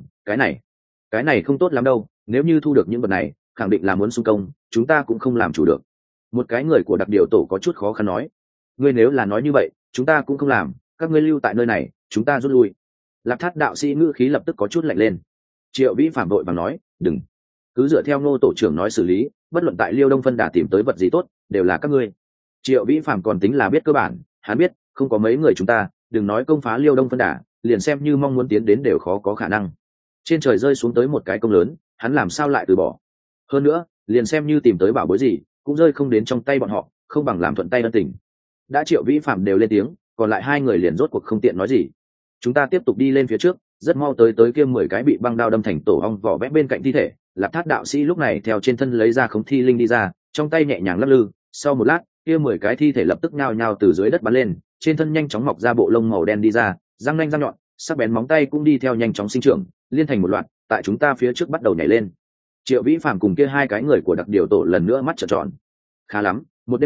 cái này không tốt lắm đâu, nếu như thu được những vật này, khẳng định là muốn xung công, chúng ta cũng không làm chủ được. Một cái người của đặc điều tổ có chút khó khăn nói, ngươi nếu là nói như vậy, chúng ta cũng không làm, các ngươi lưu tại nơi này, chúng ta rút lui. Lạp Thát đạo sĩ ngữ khí lập tức có chút lạnh lên. Triệu Vĩ Phạm đội bằng nói, đừng, cứ dựa theo Ngô tổ trưởng nói xử lý, bất luận tại Liêu Đông phân đà tìm tới vật gì tốt, đều là các ngươi. Triệu Vĩ Phạm còn tính là biết cơ bản, hắn biết không có mấy người chúng ta, đừng nói công phá Liêu Đông phân đà, liền xem như mong muốn tiến đến đều khó có khả năng. Trên trời rơi xuống tới một cái công lớn, hắn làm sao lại từ bỏ? Hơn nữa, liền xem như tìm tới bảo bối gì, cũng rơi không đến trong tay bọn họ, không bằng làm thuận tay ân tình. Đã Triệu Vĩ Phạm đều lên tiếng, còn lại hai người liền rốt cuộc không tiện nói gì. Chúng ta tiếp tục đi lên phía trước, rất mau tới kia 10 cái bị băng đao đâm thành tổ ong vỏ vẽ bên cạnh thi thể. Lạp Thát đạo sĩ lúc này theo trên thân lấy ra khống thi linh đi ra, trong tay nhẹ nhàng lắc lư, sau một lát, kia 10 cái thi thể lập tức nhao nhao từ dưới đất bắn lên, trên thân nhanh chóng mọc ra bộ lông màu đen đi ra, răng nanh răng nhọn, sắc bén móng tay cũng đi theo nhanh chóng sinh trưởng, liên thành một loạt, tại chúng ta phía trước bắt đầu nhảy lên. Triệu Vĩ Phàm cùng kia hai cái người của đặc điều tổ lần nữa mắt trợn tròn. Khá lắm, một đêm này,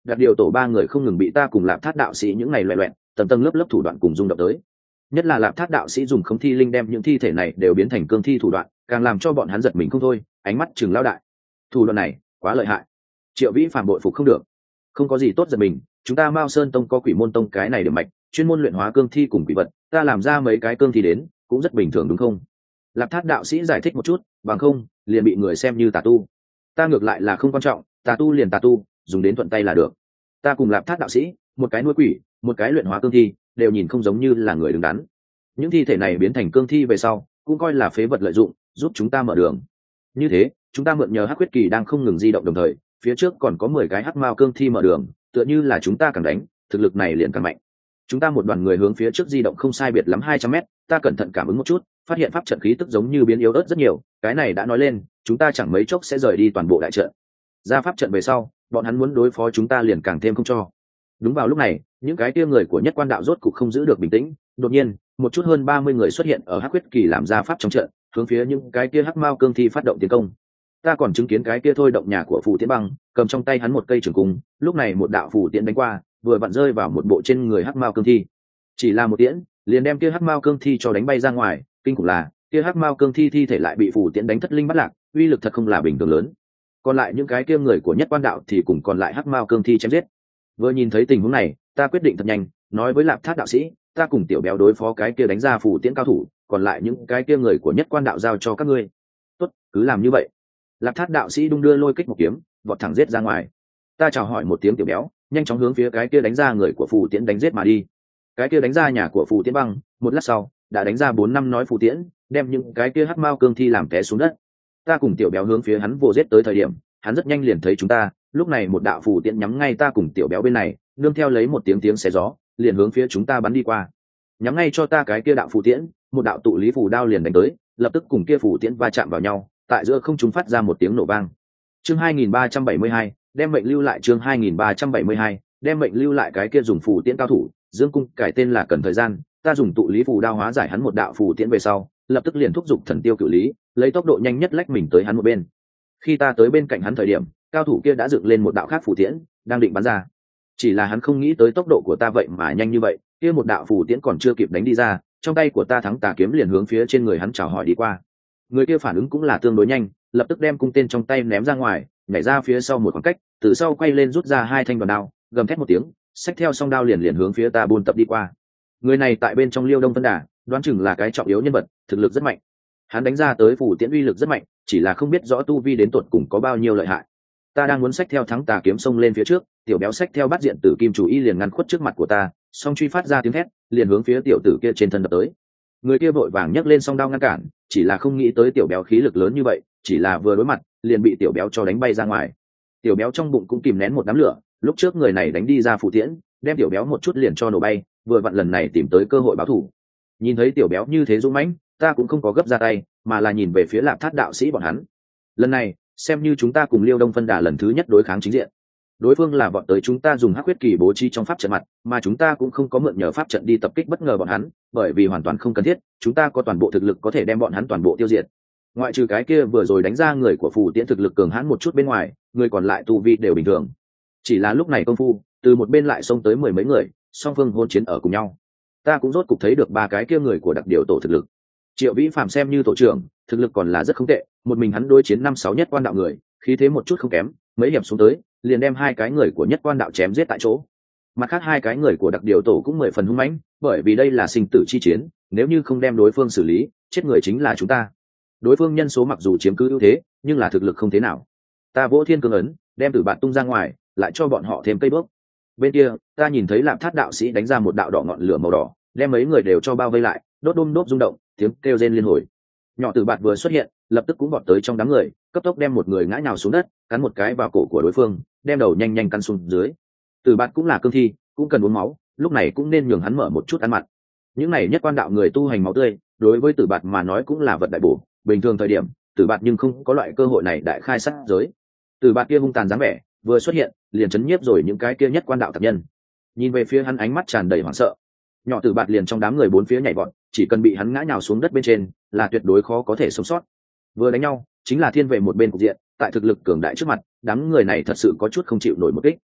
đặc điều tổ ba người không ngừng bị ta cùng Lạp Thát đạo sĩ những ngày loẹ loẹn tầng tầng lớp lớp thủ đoạn cùng rung động tới. Nhất là Lạp Thát đạo sĩ dùng không thi linh đem những thi thể này đều biến thành cương thi thủ đoạn, càng làm cho bọn hắn giật mình không thôi, ánh mắt chừng lao đại. Thủ đoạn này quá lợi hại. Triệu Vĩ phản bội phục không được. Không có gì tốt giật mình, chúng ta Mao Sơn tông có Quỷ môn tông cái này điểm mạch, chuyên môn luyện hóa cương thi cùng quỷ vật, ta làm ra mấy cái cương thi đến, cũng rất bình thường đúng không? Lạp Thát đạo sĩ giải thích một chút, bằng không liền bị người xem như tà tu. Ta ngược lại là không quan trọng, tà tu liền tà tu, dùng đến thuận tay là được. Ta cùng Lạp Thát đạo sĩ, một cái nuôi quỷ, một cái luyện hóa cương thi, đều nhìn không giống như là người đứng đắn. Những thi thể này biến thành cương thi về sau, cũng coi là phế vật lợi dụng, giúp chúng ta mở đường. Như thế, chúng ta mượn nhờ Hắc Huyết Kỳ đang không ngừng di động đồng thời, phía trước còn có 10 cái hắc mao cương thi mở đường, tựa như là chúng ta càng đánh, thực lực này liền càng mạnh. Chúng ta một đoàn người hướng phía trước di động không sai biệt lắm 200 mét, ta cẩn thận cảm ứng một chút, phát hiện pháp trận khí tức giống như biến yếu ớt rất nhiều, cái này đã nói lên, chúng ta chẳng mấy chốc sẽ rời đi toàn bộ đại trận. Ra pháp trận về sau, bọn hắn muốn đối phó chúng ta liền càng thêm không cho. Đúng vào lúc này, những cái kia người của Nhất Quan đạo rốt cục không giữ được bình tĩnh, đột nhiên, một chút hơn 30 người xuất hiện ở Hắc Huyết Kỳ làm ra pháp trong trận, hướng phía những cái kia hắc mao cương thi phát động tiến công. Ta còn chứng kiến cái kia thôi động nhà của Phù Tiễn Băng, cầm trong tay hắn một cây trường cung, lúc này một đạo phù tiễn đánh qua, vừa vặn rơi vào một bộ trên người hắc mao cương thi. Chỉ là một tiễn, liền đem kia hắc mao cương thi cho đánh bay ra ngoài, kinh khủng là, kia hắc mao cương thi thi thể lại bị phù tiễn đánh thất linh bắt lạc, uy lực thật không là bình thường lớn. Còn lại những cái kia người của Nhất Quan đạo thì cùng còn lại hắc mao cương thi chém giết. Vừa nhìn thấy tình huống này, ta quyết định thật nhanh, nói với Lạp Thát đạo sĩ, ta cùng Tiểu Béo đối phó cái kia đánh ra phù tiễn cao thủ, còn lại những cái kia người của Nhất Quan đạo giao cho các ngươi. Tốt, cứ làm như vậy. Lạp Thát đạo sĩ đung đưa lôi kích một kiếm, vọt thẳng giết ra ngoài. Ta chào hỏi một tiếng Tiểu Béo, nhanh chóng hướng phía cái kia đánh ra người của phù tiễn đánh giết mà đi. Cái kia đánh ra nhà của Phù Tiễn Băng, một lát sau đã đánh ra 4-5 nói phù tiễn, đem những cái kia hắc mao cương thi làm té xuống đất. Ta cùng Tiểu Béo hướng phía hắn vồ giết tới thời điểm, hắn rất nhanh liền thấy chúng ta, lúc này một đạo phù tiễn nhắm ngay ta cùng Tiểu Béo bên này, nương theo lấy một tiếng tiếng xé gió, liền hướng phía chúng ta bắn đi qua. Nhắm ngay cho ta cái kia đạo phù tiễn, một đạo tụ lý phù đao liền đánh tới, lập tức cùng kia phù tiễn va chạm vào nhau, tại giữa không trung phát ra một tiếng nổ vang. Chương 2372, đem mệnh lưu lại. Chương 2372, đem mệnh lưu lại. Cái kia dùng phù tiễn cao thủ, Dương Cung cải tên là cần thời gian, ta dùng tụ lý phù đao hóa giải hắn một đạo phù tiễn về sau, lập tức liền thúc giục thần tiêu cửu lý, lấy tốc độ nhanh nhất lách mình tới hắn một bên. Khi ta tới bên cạnh hắn thời điểm, cao thủ kia đã dựng lên một đạo khác phù tiễn, đang định bắn ra. Chỉ là hắn không nghĩ tới tốc độ của ta vậy mà nhanh như vậy, kia một đạo phù tiễn còn chưa kịp đánh đi ra, trong tay của ta thắng tà kiếm liền hướng phía trên người hắn chào hỏi đi qua. Người kia phản ứng cũng là tương đối nhanh, lập tức đem cung tên trong tay ném ra ngoài, nhảy ra phía sau một khoảng cách, từ sau quay lên rút ra 2 thanh đoàn đao, gầm thét một tiếng, xách theo song đao liền hướng phía ta buôn tập đi qua. Người này tại bên trong Liêu Đông Phân Đà, đoán chừng là cái trọng yếu nhân vật, thực lực rất mạnh. Hắn đánh ra tới phù tiễn uy lực rất mạnh, chỉ là không biết rõ tu vi đến tột cùng có bao nhiêu lợi hại. Ta đang muốn xách theo thắng tà kiếm xông lên phía trước, Tiểu Béo xách theo bát diện tử kim chủ y liền ngăn khuất trước mặt của ta, song truy phát ra tiếng thét, liền hướng phía tiểu tử kia trên thân đập tới. Người kia vội vàng nhấc lên song đao ngăn cản, chỉ là không nghĩ tới Tiểu Béo khí lực lớn như vậy, chỉ là vừa đối mặt, liền bị Tiểu Béo cho đánh bay ra ngoài. Tiểu Béo trong bụng cũng kìm nén một đám lửa, lúc trước người này đánh đi ra phù tiễn, đem Tiểu Béo một chút liền cho nổ bay, vừa vặn lần này tìm tới cơ hội báo thù. Nhìn thấy Tiểu Béo như thế dũng mãnh, ta cũng không có gấp ra tay, mà là nhìn về phía Lạp Thát đạo sĩ bọn hắn. Lần này, xem như chúng ta cùng Liêu Đông Phân Đà lần thứ nhất đối kháng chính diện. Đối phương là vọt tới chúng ta dùng Hắc Huyết Kỳ bố trí trong pháp trận mặt, mà chúng ta cũng không có mượn nhờ pháp trận đi tập kích bất ngờ bọn hắn, bởi vì hoàn toàn không cần thiết, chúng ta có toàn bộ thực lực có thể đem bọn hắn toàn bộ tiêu diệt. Ngoại trừ cái kia vừa rồi đánh ra người của phù tiễn thực lực cường hãn một chút bên ngoài, người còn lại tu vi đều bình thường. Chỉ là lúc này công phu, từ một bên lại xông tới 10 mấy người, song phương hôn chiến ở cùng nhau. Ta cũng rốt cục thấy được 3 cái kia người của đặc điều tổ thực lực. Triệu Vĩ Phàm xem như tổ trưởng, thực lực còn là rất không tệ, một mình hắn đối chiến 5-6 Nhất Quan đạo người, khí thế một chút không kém, mấy hiệp xuống tới, liền đem 2 cái người của Nhất Quan đạo chém giết tại chỗ. Mặt khác 2 cái người của đặc điều tổ cũng 10 phần hung mãnh, bởi vì đây là sinh tử chi chiến, nếu như không đem đối phương xử lý, chết người chính là chúng ta. Đối phương nhân số mặc dù chiếm cứ ưu thế, nhưng là thực lực không thế nào. Ta vỗ Thiên Cương ấn, đem Tử Bạt tung ra ngoài, lại cho bọn họ thêm cây bước. Bên kia, ta nhìn thấy Lạp Thát đạo sĩ đánh ra một đạo đỏ ngọn lửa màu đỏ, đem mấy người đều cho bao vây lại, đốt đôm đốt rung động, tiếng kêu rên liên hồi. Nhỏ Tử Bạt vừa xuất hiện, lập tức cũng vọt tới trong đám người, cấp tốc đem một người ngã nhào xuống đất, cắn một cái vào cổ của đối phương, đem đầu nhanh nhanh căn xuống dưới. Tử Bạt cũng là cương thi, cũng cần uống máu, lúc này cũng nên nhường hắn mở một chút ăn mặn. Những này Nhất Quan đạo người tu hành máu tươi, đối với Tử Bạt mà nói cũng là vật đại bổ, bình thường thời điểm, Tử Bạt nhưng không có loại cơ hội này đại khai sát giới. Tử Bạt kia hung tàn dáng vẻ, vừa xuất hiện, liền chấn nhiếp rồi những cái kia Nhất Quan đạo tập nhân. Nhìn về phía hắn ánh mắt tràn đầy hoảng sợ. Nhỏ Tử Bạt liền trong đám người bốn phía nhảy vọt, chỉ cần bị hắn ngã nhào xuống đất bên trên, là tuyệt đối khó có thể sống sót. Vừa đánh nhau, chính là thiên về một bên cục diện, tại thực lực cường đại trước mặt, đám người này thật sự có chút không chịu nổi một kích.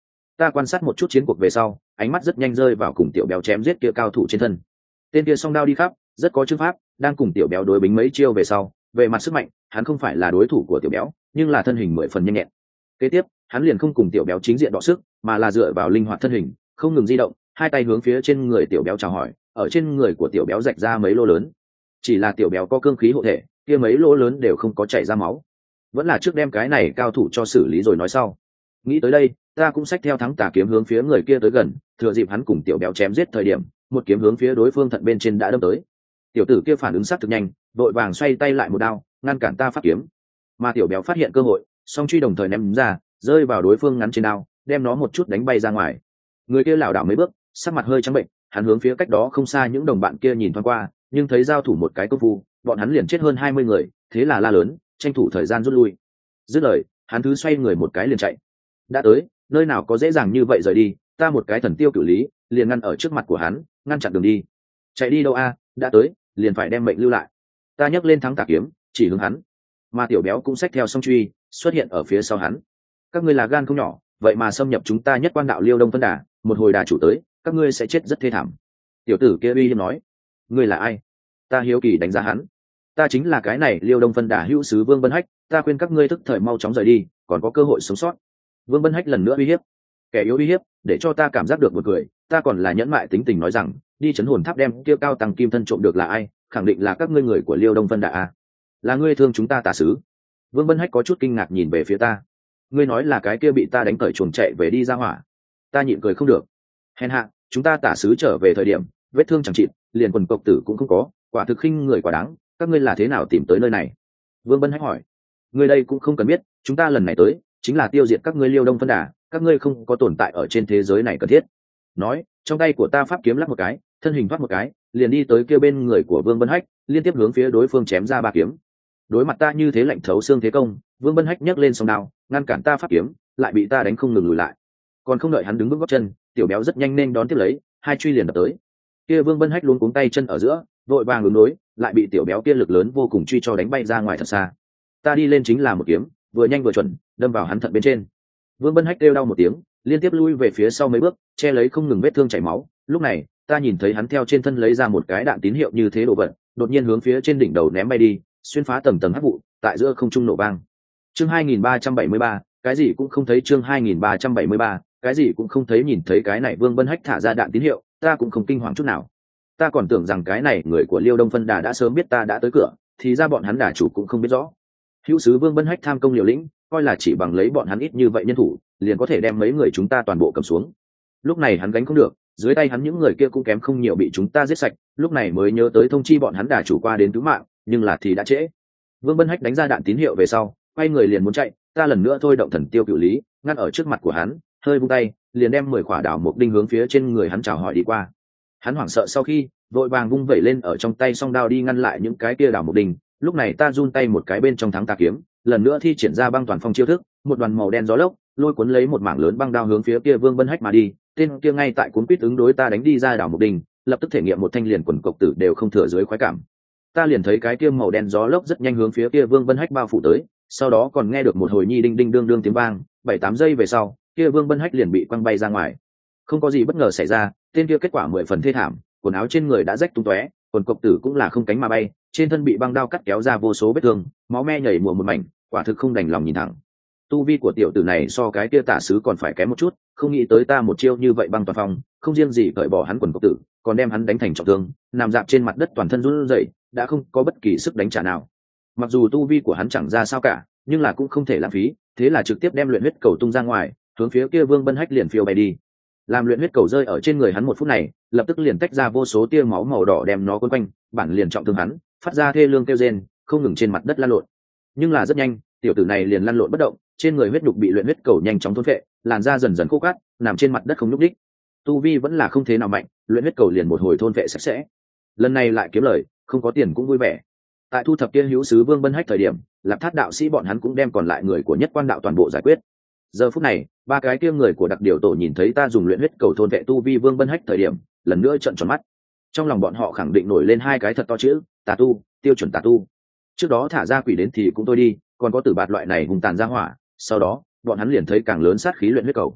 Ta quan sát một chút chiến cuộc về sau, ánh mắt rất nhanh rơi vào cùng tiểu béo chém giết kia cao thủ trên thân. Tên kia song đao đi khắp, rất có chương pháp, đang cùng tiểu béo đối bính mấy chiêu về sau, về mặt sức mạnh, hắn không phải là đối thủ của tiểu béo, nhưng là thân hình 10 phần nhanh nhẹn. Kế tiếp, hắn liền không cùng tiểu béo chính diện đọ sức, mà là dựa vào linh hoạt thân hình, không ngừng di động, hai tay hướng phía trên người tiểu béo chào hỏi, ở trên người của tiểu béo rạch ra mấy lỗ lớn. Chỉ là tiểu béo có cương khí hộ thể, kia mấy lỗ lớn đều không có chảy ra máu. Vẫn là trước đem cái này cao thủ cho xử lý rồi nói sau. Nghĩ tới đây, ta cũng xách theo thắng tà kiếm hướng phía người kia tới gần, thừa dịp hắn cùng tiểu béo chém giết thời điểm, một kiếm hướng phía đối phương thận bên trên đã đâm tới. Tiểu tử kia phản ứng sát thực nhanh, vội vàng xoay tay lại một đao, ngăn cản ta phát kiếm. Mà tiểu béo phát hiện cơ hội, song truy đồng thời ném ra, rơi vào đối phương ngắn trên đao, đem nó một chút đánh bay ra ngoài. Người kia lảo đảo mấy bước, sắc mặt hơi trắng bệnh, hắn hướng phía cách đó không xa những đồng bạn kia nhìn thoáng qua, nhưng thấy giao thủ một cái công phu, bọn hắn liền chết hơn 20 người, thế là la lớn, tranh thủ thời gian rút lui. Dứt lời, hắn thứ xoay người một cái liền chạy. Đã tới, nơi nào có dễ dàng như vậy rời đi, ta một cái thần tiêu cửu lý, liền ngăn ở trước mặt của hắn, ngăn chặn đường đi. Chạy đi đâu a, đã tới, liền phải đem mệnh lưu lại. Ta nhấc lên thắng tà kiếm, chỉ hướng hắn. Mà tiểu béo cũng xách theo song truy, xuất hiện ở phía sau hắn. Các ngươi là gan không nhỏ, vậy mà xâm nhập chúng ta nhất quan đạo Liêu Đông Phân Đà, một hồi đà chủ tới, các ngươi sẽ chết rất thê thảm. Tiểu tử kia uy hiếp nói, ngươi là ai? Ta hiếu kỳ đánh giá hắn. Ta chính là cái này Liêu Đông Phân Đà hữu sứ Vương Bân Hách, ta khuyên các ngươi thức thời mau chóng rời đi, còn có cơ hội sống sót. Vương Bân Hách lần nữa uy hiếp. Kẻ yếu uy hiếp, để cho ta cảm giác được một người, ta còn là nhẫn mại tính tình nói rằng, đi chấn hồn tháp đem kia cao tăng kim thân trộm được là ai, khẳng định là các ngươi người của Liêu Đông Phân Đà a. Là ngươi thương chúng ta tà sứ. Vương Bân Hách có chút kinh ngạc nhìn về phía ta. Ngươi nói là cái kia bị ta đánh cởi chuồng chạy về đi ra hỏa. Ta nhịn cười không được. Hèn hạ, chúng ta tả sứ trở về thời điểm vết thương chẳng chịt, liền quần cộc tử cũng không có, quả thực khinh người quá đáng. Các ngươi là thế nào tìm tới nơi này? Vương Bân Hách hỏi. Ngươi đây cũng không cần biết, chúng ta lần này tới chính là tiêu diệt các ngươi Liêu Đông Phân Đà, các ngươi không có tồn tại ở trên thế giới này cần thiết. Nói, trong tay của ta pháp kiếm lắc một cái, thân hình thoát một cái, liền đi tới kia bên người của Vương Bân Hách, liên tiếp hướng phía đối phương chém ra 3 kiếm. Đối mặt ta như thế lạnh thấu xương thế công, Vương Bân Hách nhấc lên song đao, ngăn cản ta pháp kiếm, lại bị ta đánh không ngừng lùi lại. Còn không đợi hắn đứng vững gót chân, tiểu béo rất nhanh nên đón tiếp lấy, hai truy liền đập tới. Kia Vương Bân Hách luống cuống tay chân ở giữa, vội vàng ứng đối, lại bị tiểu béo kia lực lớn vô cùng truy cho đánh bay ra ngoài thật xa. Ta đi lên chính là một kiếm, vừa nhanh vừa chuẩn, đâm vào hắn thận bên trên. Vương Bân Hách kêu đau một tiếng, liên tiếp lui về phía sau mấy bước, che lấy không ngừng vết thương chảy máu. Lúc này, ta nhìn thấy hắn theo trên thân lấy ra một cái đạn tín hiệu như thế đồ vật, đột nhiên hướng phía trên đỉnh đầu ném bay đi, xuyên phá tầng tầng hắc vụ, tại giữa không trung nổ vang. Chương 2373, cái gì cũng không thấy. Chương 2373, cái gì cũng không thấy. Nhìn thấy cái này Vương Bân Hách thả ra đạn tín hiệu, ta cũng không kinh hoàng chút nào. Ta còn tưởng rằng cái này người của Liêu Đông Phân Đà đã sớm biết ta đã tới cửa, thì ra bọn hắn đà chủ cũng không biết rõ. Hữu sứ Vương Bân Hách tham công liều lĩnh, coi là chỉ bằng lấy bọn hắn ít như vậy nhân thủ, liền có thể đem mấy người chúng ta toàn bộ cầm xuống. Lúc này hắn gánh không được, dưới tay hắn những người kia cũng kém không nhiều bị chúng ta giết sạch, lúc này mới nhớ tới thông chi bọn hắn đà chủ qua đến cứu mạng, nhưng là thì đã trễ. Vương Bân Hách đánh ra đạn tín hiệu về sau, quay người liền muốn chạy, ta lần nữa thôi động thần tiêu cựu lý, ngăn ở trước mặt của hắn, hơi vung tay, liền đem 10 quả đảo mục đinh hướng phía trên người hắn chào hỏi đi qua. Hắn hoảng sợ sau khi, vội vàng vung vẩy lên ở trong tay song đao đi ngăn lại những cái kia đảo mục đinh. Lúc này ta run tay một cái bên trong thắng tà kiếm, lần nữa thi triển ra băng toàn phong chiêu thức, một đoàn màu đen gió lốc lôi cuốn lấy một mảng lớn băng đao hướng phía kia Vương Bân Hách mà đi. Tên kia ngay tại cuốn quýt ứng đối ta đánh đi ra đảo mục đinh, lập tức thể nghiệm một thanh liền quần cộc tử đều không thừa dưới khoái cảm. Ta liền thấy cái kia màu đen gió lốc rất nhanh hướng phía kia Vương Bân Hách bao phủ tới, sau đó còn nghe được một hồi nhi đinh đinh đương đương tiếng vang, 7-8 giây về sau, kia Vương Bân Hách liền bị quăng bay ra ngoài. Không có gì bất ngờ xảy ra, tên kia kết quả 10 phần thê thảm, quần áo trên người đã rách tung tóe, quần cộc tử cũng là không cánh mà bay, trên thân bị băng đao cắt kéo ra vô số vết thương, máu me nhảy mùa một mảnh, quả thực không đành lòng nhìn thẳng. Tu vi của tiểu tử này so cái kia tả sứ còn phải kém một chút, không nghĩ tới ta một chiêu như vậy băng toàn phong, không riêng gì cởi bỏ hắn quần cộc tử, còn đem hắn đánh thành trọng thương, nằm dạp trên mặt đất toàn thân run rẩy, đã không có bất kỳ sức đánh trả nào. Mặc dù tu vi của hắn chẳng ra sao cả, nhưng là cũng không thể lãng phí, thế là trực tiếp đem luyện huyết cầu tung ra ngoài, hướng phía kia Vương Bân Hách liền phiêu bay đi. Làm luyện huyết cầu rơi ở trên người hắn một phút này, lập tức liền tách ra vô số tia máu màu đỏ đem nó quấn quanh, bản liền trọng thương hắn, phát ra thê lương kêu rên, không ngừng trên mặt đất lăn lộn. Nhưng là rất nhanh, tiểu tử này liền lăn lộn bất động, trên người huyết nhục bị luyện huyết cầu nhanh chóng thôn phệ, làn da dần dần khô cát, nằm trên mặt đất không nhúc nhích. Tu vi vẫn là không thế nào mạnh, luyện huyết cầu liền một hồi thôn phệ sạch sẽ. Lần này lại kiếm lời, không có tiền cũng vui vẻ. Tại thu thập kia hữu sứ Vương Bân Hách thời điểm, Lạp Thát đạo sĩ bọn hắn cũng đem còn lại người của nhất quan đạo toàn bộ giải quyết. Giờ phút này, ba cái kia người của đặc điều tổ nhìn thấy ta dùng luyện huyết cầu thôn vệ tu vi Vương Bân Hách thời điểm, lần nữa trợn tròn mắt. Trong lòng bọn họ khẳng định nổi lên hai cái thật to chữ: tà tu, tiêu chuẩn tà tu. Trước đó thả ra quỷ đến thì cũng tôi đi, còn có tử bạt loại này hùng tàn ra hỏa, sau đó bọn hắn liền thấy càng lớn sát khí luyện huyết cầu.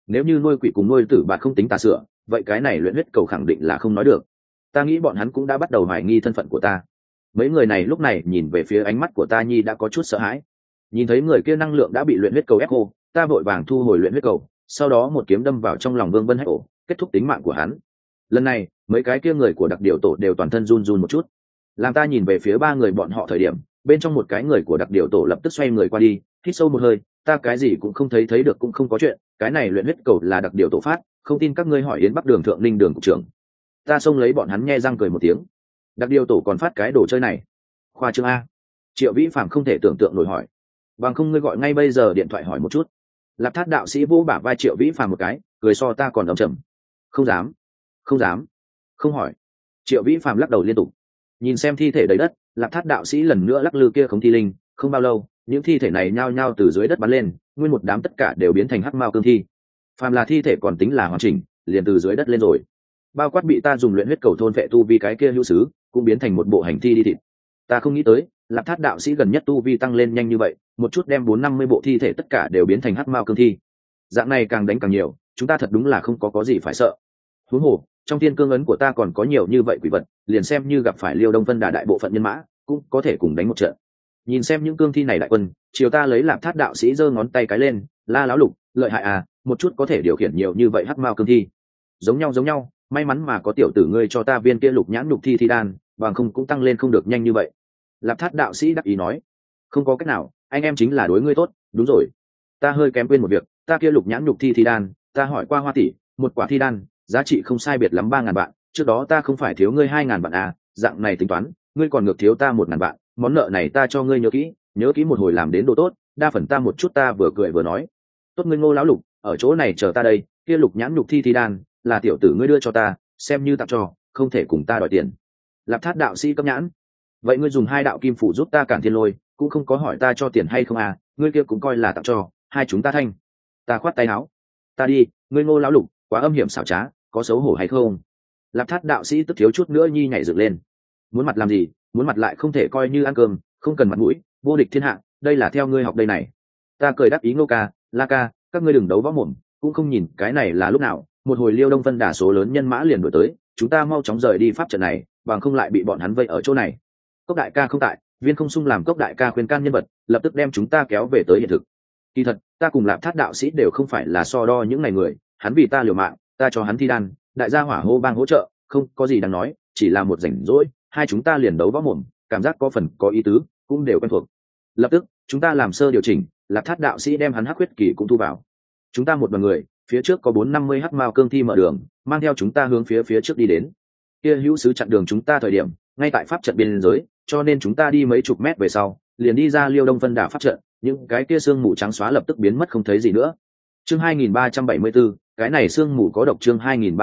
nếu như nuôi quỷ cùng nuôi tử bạn không tính tà sửa, vậy cái này luyện huyết cầu khẳng định là không nói được. Ta nghĩ bọn hắn cũng đã bắt đầu hoài nghi thân phận của ta. Mấy người này lúc này nhìn về phía ánh mắt của ta nhi đã có chút sợ hãi. Nhìn thấy người kia năng lượng đã bị luyện huyết cầu ép khô, ta vội vàng thu hồi luyện huyết cầu, sau đó một kiếm đâm vào trong lòng Vương Vân Hách ổ, kết thúc tính mạng của hắn. Lần này mấy cái kia người của đặc điều tổ đều toàn thân run run một chút. Làm ta nhìn về phía ba người bọn họ thời điểm, bên trong một cái người của đặc điều tổ lập tức xoay người qua đi, hít sâu một hơi, ta cái gì cũng không thấy được cũng không có chuyện, cái này luyện huyết cầu là đặc điều tổ phát, không tin các ngươi hỏi Yến Bắc Đường Thượng Ninh Đường cục trưởng. Ta xông lấy bọn hắn nhe răng cười một tiếng. Đặc điều tổ còn phát cái đồ chơi này? Khoa trương a. Triệu Vĩ Phạm không thể tưởng tượng nổi hỏi. Bằng không ngươi gọi ngay bây giờ điện thoại hỏi một chút. Lạp Thát đạo sĩ vỗ bả vai Triệu Vĩ Phạm một cái, cười so ta còn ấm trầm. Không dám, không dám, không hỏi. Triệu Vĩ Phạm lắc đầu liên tục. Nhìn xem thi thể đầy đất, Lạp Thát đạo sĩ lần nữa lắc lư kia khống thi linh, không bao lâu, những thi thể này nhao nhao từ dưới đất bắn lên, nguyên một đám tất cả đều biến thành hắc mao cương thi. Phàm là thi thể còn tính là hoàn chỉnh, liền từ dưới đất lên rồi. Bao quát bị ta dùng luyện huyết cầu thôn vệ tu vi cái kia hữu sứ, cũng biến thành một bộ hành thi đi thịt. Ta không nghĩ tới, Lạp Thát đạo sĩ gần nhất tu vi tăng lên nhanh như vậy, một chút đem 450 bộ thi thể tất cả đều biến thành hắc mao cương thi. Dạng này càng đánh càng nhiều, chúng ta thật đúng là không có gì phải sợ. Huống hồ, trong thiên cương ấn của ta còn có nhiều như vậy quỷ vật, liền xem như gặp phải Liêu Đông Vân Đà đại bộ phận nhân mã, cũng có thể cùng đánh một trận. Nhìn xem những cương thi này đại quân, chiều ta lấy Lạp Thát đạo sĩ giơ ngón tay cái lên, la láo lục, lợi hại à, một chút có thể điều khiển nhiều như vậy hắc mao cương thi. Giống nhau, may mắn mà có tiểu tử ngươi cho ta viên kia lục nhãn lục thi đan, bằng không cũng tăng lên không được nhanh như vậy. Lạp Thát đạo sĩ đắc ý nói, không có cách nào, anh em chính là đối ngươi tốt. Đúng rồi, ta hơi kém quên một việc, ta kia lục nhãn lục thi đan, ta hỏi qua Hoa tỷ, một quả thi đan giá trị không sai biệt lắm 3.000 vạn, trước đó ta không phải thiếu ngươi 2.000 vạn à, dạng này tính toán, ngươi còn ngược thiếu ta 1.000 vạn, món nợ này ta cho ngươi nhớ kỹ một hồi làm đến độ tốt, đa phần ta một chút. Ta vừa cười vừa nói, tốt ngươi Ngô lão lục, ở chỗ này chờ ta đây, kia lục nhãn lục thi đan là tiểu tử ngươi đưa cho ta, xem như tặng cho, không thể cùng ta đòi tiền. Lạp Thát đạo sĩ cấp nhãn, vậy ngươi dùng 2 đạo kim phủ giúp ta cản thiên lôi, cũng không có hỏi ta cho tiền hay không à, ngươi kia cũng coi là tặng cho, hai chúng ta thanh. Ta khoát tay áo, ta đi, ngươi Ngô lão lục quá âm hiểm xảo trá, có xấu hổ hay không? Lạp Thát đạo sĩ tức thiếu chút nữa nhi nhảy dựng lên. Muốn mặt làm gì, muốn mặt lại không thể coi như ăn cơm, không cần mặt mũi, vô địch thiên hạ, đây là theo ngươi học đây này. Ta cười đáp ý Ngô ca, La ca, các ngươi đừng đấu võ mồm, cũng không nhìn cái này là lúc nào, một hồi Liêu Đông Vân đả số lớn nhân mã liền đuổi tới, chúng ta mau chóng rời đi pháp trận này, bằng không lại bị bọn hắn vây ở chỗ này. Cốc đại ca không tại, Viên Không Sung làm Cốc đại ca khuyên can nhân vật, lập tức đem chúng ta kéo về tới hiện thực. Kỳ thật, ta cùng Lạp Thát đạo sĩ đều không phải là so đo những ngày người, hắn vì ta liều mạng, ta cho hắn thi đan, đại gia hỏa hô bang hỗ trợ, không có gì đáng nói, chỉ là một rảnh rỗi, hai chúng ta liền đấu võ mồm, cảm giác có phần có ý tứ, cũng đều quen thuộc. Lập tức, chúng ta làm sơ điều chỉnh, Lạp Thát đạo sĩ đem hắn hắc huyết kỳ cũng thu vào. Chúng ta một đoàn người, phía trước có 450 hắc mao cương thi mở đường, mang theo chúng ta hướng phía trước đi đến. Kia hữu sứ chặn đường chúng ta thời điểm, ngay tại pháp trận biên giới, cho nên chúng ta đi mấy chục mét về sau, liền đi ra Liêu Đông Vân đả pháp trận, những cái kia sương mù trắng xóa lập tức biến mất không thấy gì nữa. Chương 2374, cái này sương mù có độc. Chương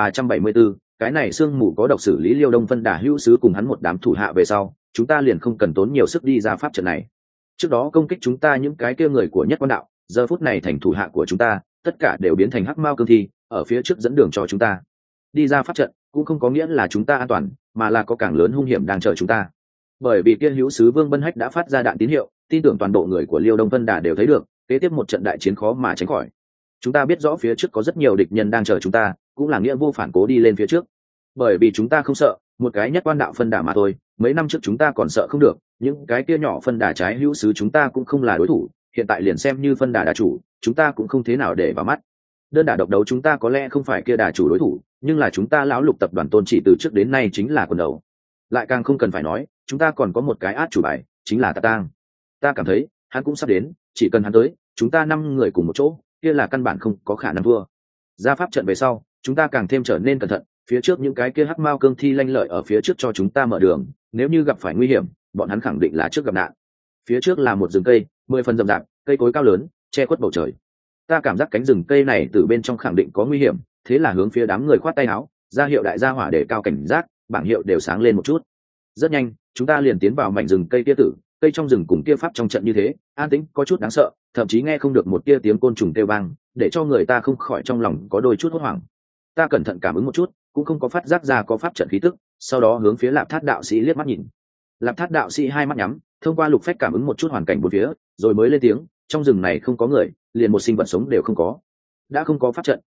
2374, cái này sương mù có độc. Xử lý Liêu Đông Vân đả hữu sứ cùng hắn một đám thủ hạ về sau, chúng ta liền không cần tốn nhiều sức đi ra pháp trận này. Trước đó công kích chúng ta những cái kia người của Nhất Quan đạo, giờ phút này thành thủ hạ của chúng ta, tất cả đều biến thành hắc mao cương thi, ở phía trước dẫn đường cho chúng ta. Đi ra pháp trận cũng không có nghĩa là chúng ta an toàn, mà là có càng lớn hung hiểm đang chờ chúng ta. Bởi vì kia hữu sứ Vương Bân Hách đã phát ra đạn tín hiệu, tin tưởng toàn bộ người của Liêu Đông Vân Đà đều thấy được, kế tiếp một trận đại chiến khó mà tránh khỏi. Chúng ta biết rõ phía trước có rất nhiều địch nhân đang chờ chúng ta, cũng là nghĩa vô phản cố đi lên phía trước. Bởi vì chúng ta không sợ, một cái Nhất Quan đạo phân đà mà thôi, mấy năm trước chúng ta còn sợ không được, những cái kia nhỏ phân đà trái hữu sứ chúng ta cũng không là đối thủ, hiện tại liền xem như phân đà đà chủ, chúng ta cũng không thế nào để vào mắt. Đơn đả độc đấu chúng ta có lẽ không phải kia đà chủ đối thủ, nhưng là chúng ta lão Lục tập đoàn Tôn Chỉ từ trước đến nay chính là quần đầu. Lại càng không cần phải nói, chúng ta còn có một cái át chủ bài, chính là Tạ Tang. Ta cảm thấy hắn cũng sắp đến, chỉ cần hắn tới, chúng ta 5 người cùng một chỗ, kia là căn bản không có khả năng thua. Ra pháp trận về sau, chúng ta càng thêm trở nên cẩn thận, phía trước những cái kia hắc mao cương thi lanh lợi ở phía trước cho chúng ta mở đường, nếu như gặp phải nguy hiểm, bọn hắn khẳng định là trước gặp nạn. Phía trước là một rừng cây, 10 phần rậm rạp, cây cối cao lớn, che khuất bầu trời. Ta cảm giác cánh rừng cây này từ bên trong khẳng định có nguy hiểm, thế là hướng phía đám người khoát tay áo, ra hiệu đại gia hỏa để cao cảnh giác, bảng hiệu đều sáng lên một chút. Rất nhanh, chúng ta liền tiến vào mảnh rừng cây kia tử, cây trong rừng cùng kia pháp trong trận như thế, an tĩnh có chút đáng sợ, thậm chí nghe không được một tia tiếng côn trùng kêu vang, để cho người ta không khỏi trong lòng có đôi chút hốt hoảng. Ta cẩn thận cảm ứng một chút, cũng không có phát giác ra có pháp trận khí tức, sau đó hướng phía Lạp Thát đạo sĩ liếc mắt nhìn. Lạp Thát đạo sĩ hai mắt nhắm, thông qua lục phách cảm ứng một chút hoàn cảnh bốn phía, rồi mới lên tiếng, trong rừng này không có người, liền một sinh vật sống đều không có. Đã không có pháp trận,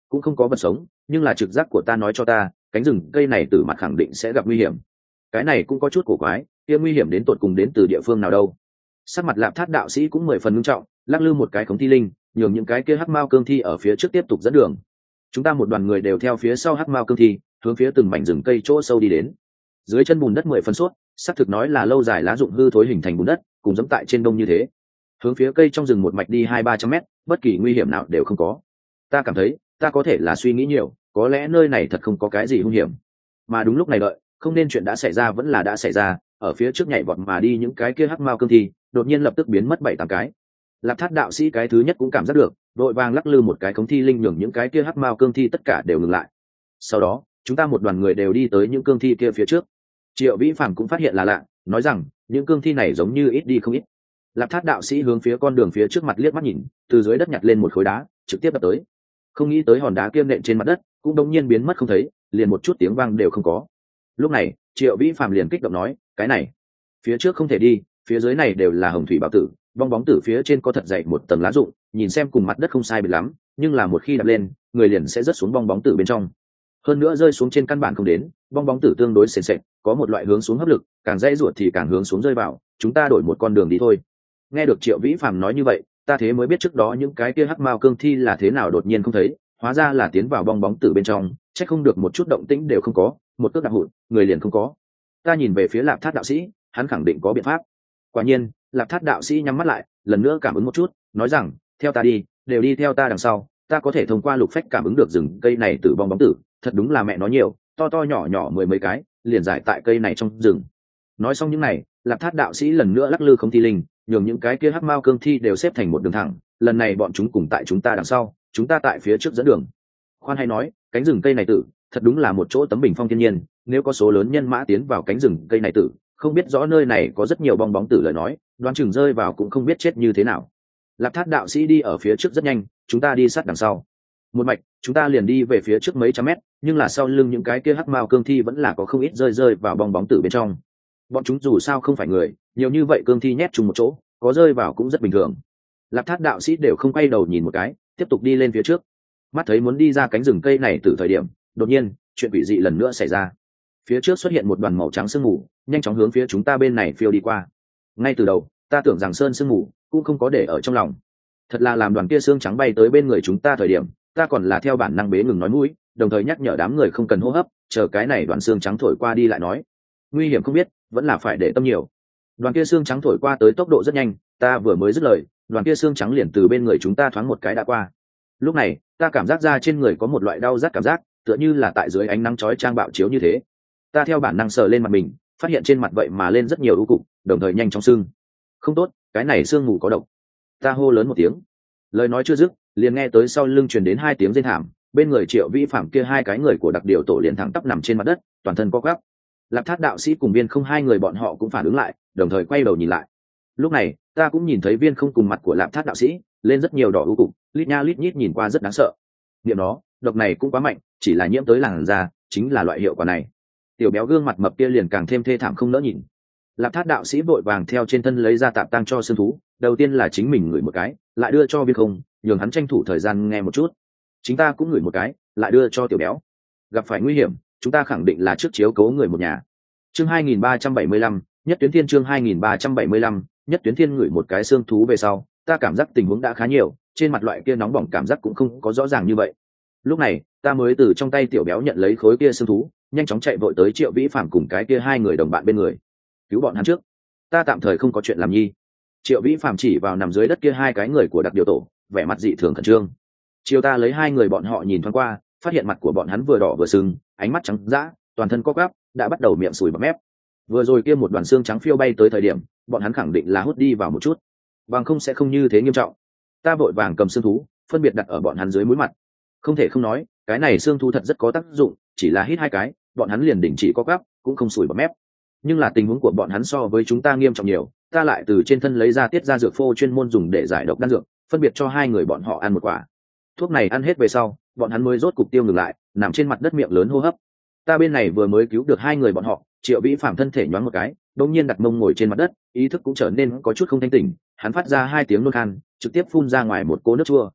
cũng không có vật sống, nhưng là trực giác của ta nói cho ta cánh rừng cây này từ mặt khẳng định sẽ gặp nguy hiểm. Cái này cũng có chút cổ quái, kia nguy hiểm đến tột cùng đến từ địa phương nào đâu? Sắc mặt Lạp Thát đạo sĩ cũng 10 phần nghiêm trọng, lắc lư một cái khống thi linh, nhường những cái kia hắc mao cương thi ở phía trước tiếp tục dẫn đường. Chúng ta một đoàn người đều theo phía sau hắc mao cương thi, hướng phía từng mảnh rừng cây chỗ sâu đi đến. Dưới chân bùn đất 10 phần suốt, xác thực nói là lâu dài lá rụng hư thối hình thành bùn đất, cùng dẫm tại trên đông như thế. Hướng phía cây trong rừng một mạch đi 200-300 mét, bất kỳ nguy hiểm nào đều không có. Ta cảm thấy, ta có thể là suy nghĩ nhiều, có lẽ nơi này thật không có cái gì hung hiểm. Mà đúng lúc này đợi, không nên chuyện đã xảy ra vẫn là đã xảy ra, ở phía trước nhảy vọt mà đi những cái kia hắc mao cương thi, đột nhiên lập tức biến mất 7-8 cái. Lạp Thát đạo sĩ cái thứ nhất cũng cảm giác được, đội vàng lắc lư một cái khống thi linh nhường những cái kia hắc mao cương thi tất cả đều ngừng lại. Sau đó, chúng ta một đoàn người đều đi tới những cương thi kia phía trước. Triệu Vĩ Phàm cũng phát hiện là lạ, nói rằng những cương thi này giống như ít đi không ít. Lạp Thát đạo sĩ hướng phía con đường phía trước mặt liếc mắt nhìn, từ dưới đất nhặt lên một khối đá, trực tiếp đập tới. Không nghĩ tới hòn đá kia nện trên mặt đất, cũng đột nhiên biến mất không thấy, liền một chút tiếng vang đều không có. Lúc này, Triệu Vĩ Phàm liền kích động nói, cái này, phía trước không thể đi, phía dưới này đều là hồng thủy bảo tử, bong bóng tử phía trên có thật dày một tầng lá rụng, nhìn xem cùng mặt đất không sai biệt lắm, nhưng là một khi đập lên, người liền sẽ rớt xuống bong bóng tử bên trong. Hơn nữa rơi xuống trên căn bản không đến, bong bóng tử tương đối sền sệt, có một loại hướng xuống hấp lực, càng dễ ruột thì càng hướng xuống rơi vào, chúng ta đổi một con đường đi thôi. Nghe được Triệu Vĩ Phàm nói như vậy, ta thế mới biết trước đó những cái kia hắc mao cương thi là thế nào đột nhiên không thấy, hóa ra là tiến vào bong bóng tử bên trong, chắc không được một chút động tĩnh đều không có, một cước đạp hụt, người liền không có. Ta nhìn về phía Lạp Thát đạo sĩ, hắn khẳng định có biện pháp. Quả nhiên, Lạp Thát đạo sĩ nhắm mắt lại, lần nữa cảm ứng một chút, nói rằng, theo ta đi, đều đi theo ta đằng sau, ta có thể thông qua lục phách cảm ứng được rừng cây này từ bong bóng tử, thật đúng là mẹ nó nhiều, to to nhỏ nhỏ 10 mấy cái, liền giải tại cây này trong rừng. Nói xong những này, Lạp Thát đạo sĩ lần nữa lắc lư không thi linh, nhường những cái kia hắc mao cương thi đều xếp thành một đường thẳng, lần này bọn chúng cùng tại chúng ta đằng sau, chúng ta tại phía trước dẫn đường. Khoan hay nói, cánh rừng cây này tử, thật đúng là một chỗ tấm bình phong thiên nhiên, nếu có số lớn nhân mã tiến vào cánh rừng cây này tử, không biết rõ nơi này có rất nhiều bong bóng tử lời nói, đoán chừng rơi vào cũng không biết chết như thế nào. Lạp Thát đạo sĩ đi ở phía trước rất nhanh, chúng ta đi sát đằng sau. Một mạch, chúng ta liền đi về phía trước mấy trăm mét, nhưng là sau lưng những cái kia hắc mao cương thi vẫn là có không ít rơi vào bong bóng tử bên trong. Bọn chúng dù sao không phải người, nhiều như vậy cương thi nhét chung một chỗ, có rơi vào cũng rất bình thường. Lạp Thát đạo sĩ đều không quay đầu nhìn một cái, tiếp tục đi lên phía trước. Mắt thấy muốn đi ra cánh rừng cây này từ thời điểm, đột nhiên, chuyện quỷ dị lần nữa xảy ra. Phía trước xuất hiện một đoàn màu trắng sương mù, nhanh chóng hướng phía chúng ta bên này phiêu đi qua. Ngay từ đầu, ta tưởng rằng sơn sương mù cũng không có để ở trong lòng. Thật là làm đoàn kia xương trắng bay tới bên người chúng ta thời điểm, ta còn là theo bản năng bế ngừng nói mũi, đồng thời nhắc nhở đám người không cần hô hấp, chờ cái này đoàn xương trắng thổi qua đi lại nói. Nguy hiểm không biết, vẫn là phải để tâm nhiều. Đoàn kia xương trắng thổi qua tới tốc độ rất nhanh, ta vừa mới dứt lời, đoàn kia xương trắng liền từ bên người chúng ta thoáng một cái đã qua. Lúc này, ta cảm giác ra trên người có một loại đau rát cảm giác, tựa như là tại dưới ánh nắng chói chang bạo chiếu như thế. Ta theo bản năng sờ lên mặt mình, phát hiện trên mặt vậy mà lên rất nhiều u cục, đồng thời nhanh chóng sưng. Không tốt, cái này sương mù có độc. Ta hô lớn một tiếng. Lời nói chưa dứt, liền nghe tới sau lưng truyền đến 2 tiếng rên thảm, bên người Triệu Vĩ Phạm kia 2 cái người của đặc điều tổ liền thẳng tắp nằm trên mặt đất, toàn thân co quắp. Lạp Thát đạo sĩ cùng Viên Không 2 người bọn họ cũng phản ứng lại, đồng thời quay đầu nhìn lại. Lúc này, ta cũng nhìn thấy Viên Không cùng mặt của Lạp Thát đạo sĩ lên rất nhiều đỏ u cục, lít nha lít nhít nhìn qua rất đáng sợ. Niệm nó, độc này cũng quá mạnh, chỉ là nhiễm tới làn da, chính là loại hiệu quả này. Tiểu béo gương mặt mập kia liền càng thêm thê thảm không nỡ nhìn. Lạp Thát đạo sĩ vội vàng theo trên thân lấy ra tạp tang cho xương thú, đầu tiên là chính mình ngửi một cái, lại đưa cho Viên Không, nhường hắn tranh thủ thời gian nghe một chút. Chính ta cũng ngửi một cái, lại đưa cho tiểu béo. Gặp phải nguy hiểm, chúng ta khẳng định là trước chiếu cố người một nhà. Chương 2375, Nhất Tuyến Thiên chương 2375, Nhất Tuyến Thiên ngửi một cái xương thú về sau, ta cảm giác tình huống đã khá nhiều, trên mặt loại kia nóng bỏng cảm giác cũng không có rõ ràng như vậy. Lúc này, ta mới từ trong tay tiểu béo nhận lấy khối kia xương thú, nhanh chóng chạy vội tới Triệu Vĩ Phạm cùng cái kia 2 người đồng bạn bên người. Cứu bọn hắn trước, ta tạm thời không có chuyện làm nhi. Triệu Vĩ Phạm chỉ vào nằm dưới đất kia 2 cái người của đặc điều tổ, vẻ mặt dị thường khẩn trương. Chiều ta lấy 2 người bọn họ nhìn thoáng qua, phát hiện mặt của bọn hắn vừa đỏ vừa sưng, ánh mắt trắng dã, toàn thân co quắp, đã bắt đầu miệng sùi bọt mép. Vừa rồi kia một đoàn xương trắng phiêu bay tới thời điểm, bọn hắn khẳng định là hút đi vào một chút, bằng không sẽ không như thế nghiêm trọng. Ta vội vàng cầm xương thú, phân biệt đặt ở bọn hắn dưới mũi mặt. Không thể không nói, cái này xương thú thật rất có tác dụng, chỉ là hít 2 cái, bọn hắn liền đình chỉ co quắp, cũng không sùi bọt mép. Nhưng là tình huống của bọn hắn so với chúng ta nghiêm trọng nhiều, ta lại từ trên thân lấy ra tiết ra dược phô chuyên môn dùng để giải độc đan dược, phân biệt cho 2 người bọn họ ăn một quả. Thuốc này ăn hết về sau, bọn hắn mới rốt cục tiêu ngừng lại, nằm trên mặt đất miệng lớn hô hấp. Ta bên này vừa mới cứu được 2 người bọn họ, Triệu Vĩ Phạm thân thể nhoáng một cái, đột nhiên đặt mông ngồi trên mặt đất, ý thức cũng trở nên có chút không thanh tỉnh, hắn phát ra 2 tiếng nôn khan, trực tiếp phun ra ngoài một cỗ nước chua.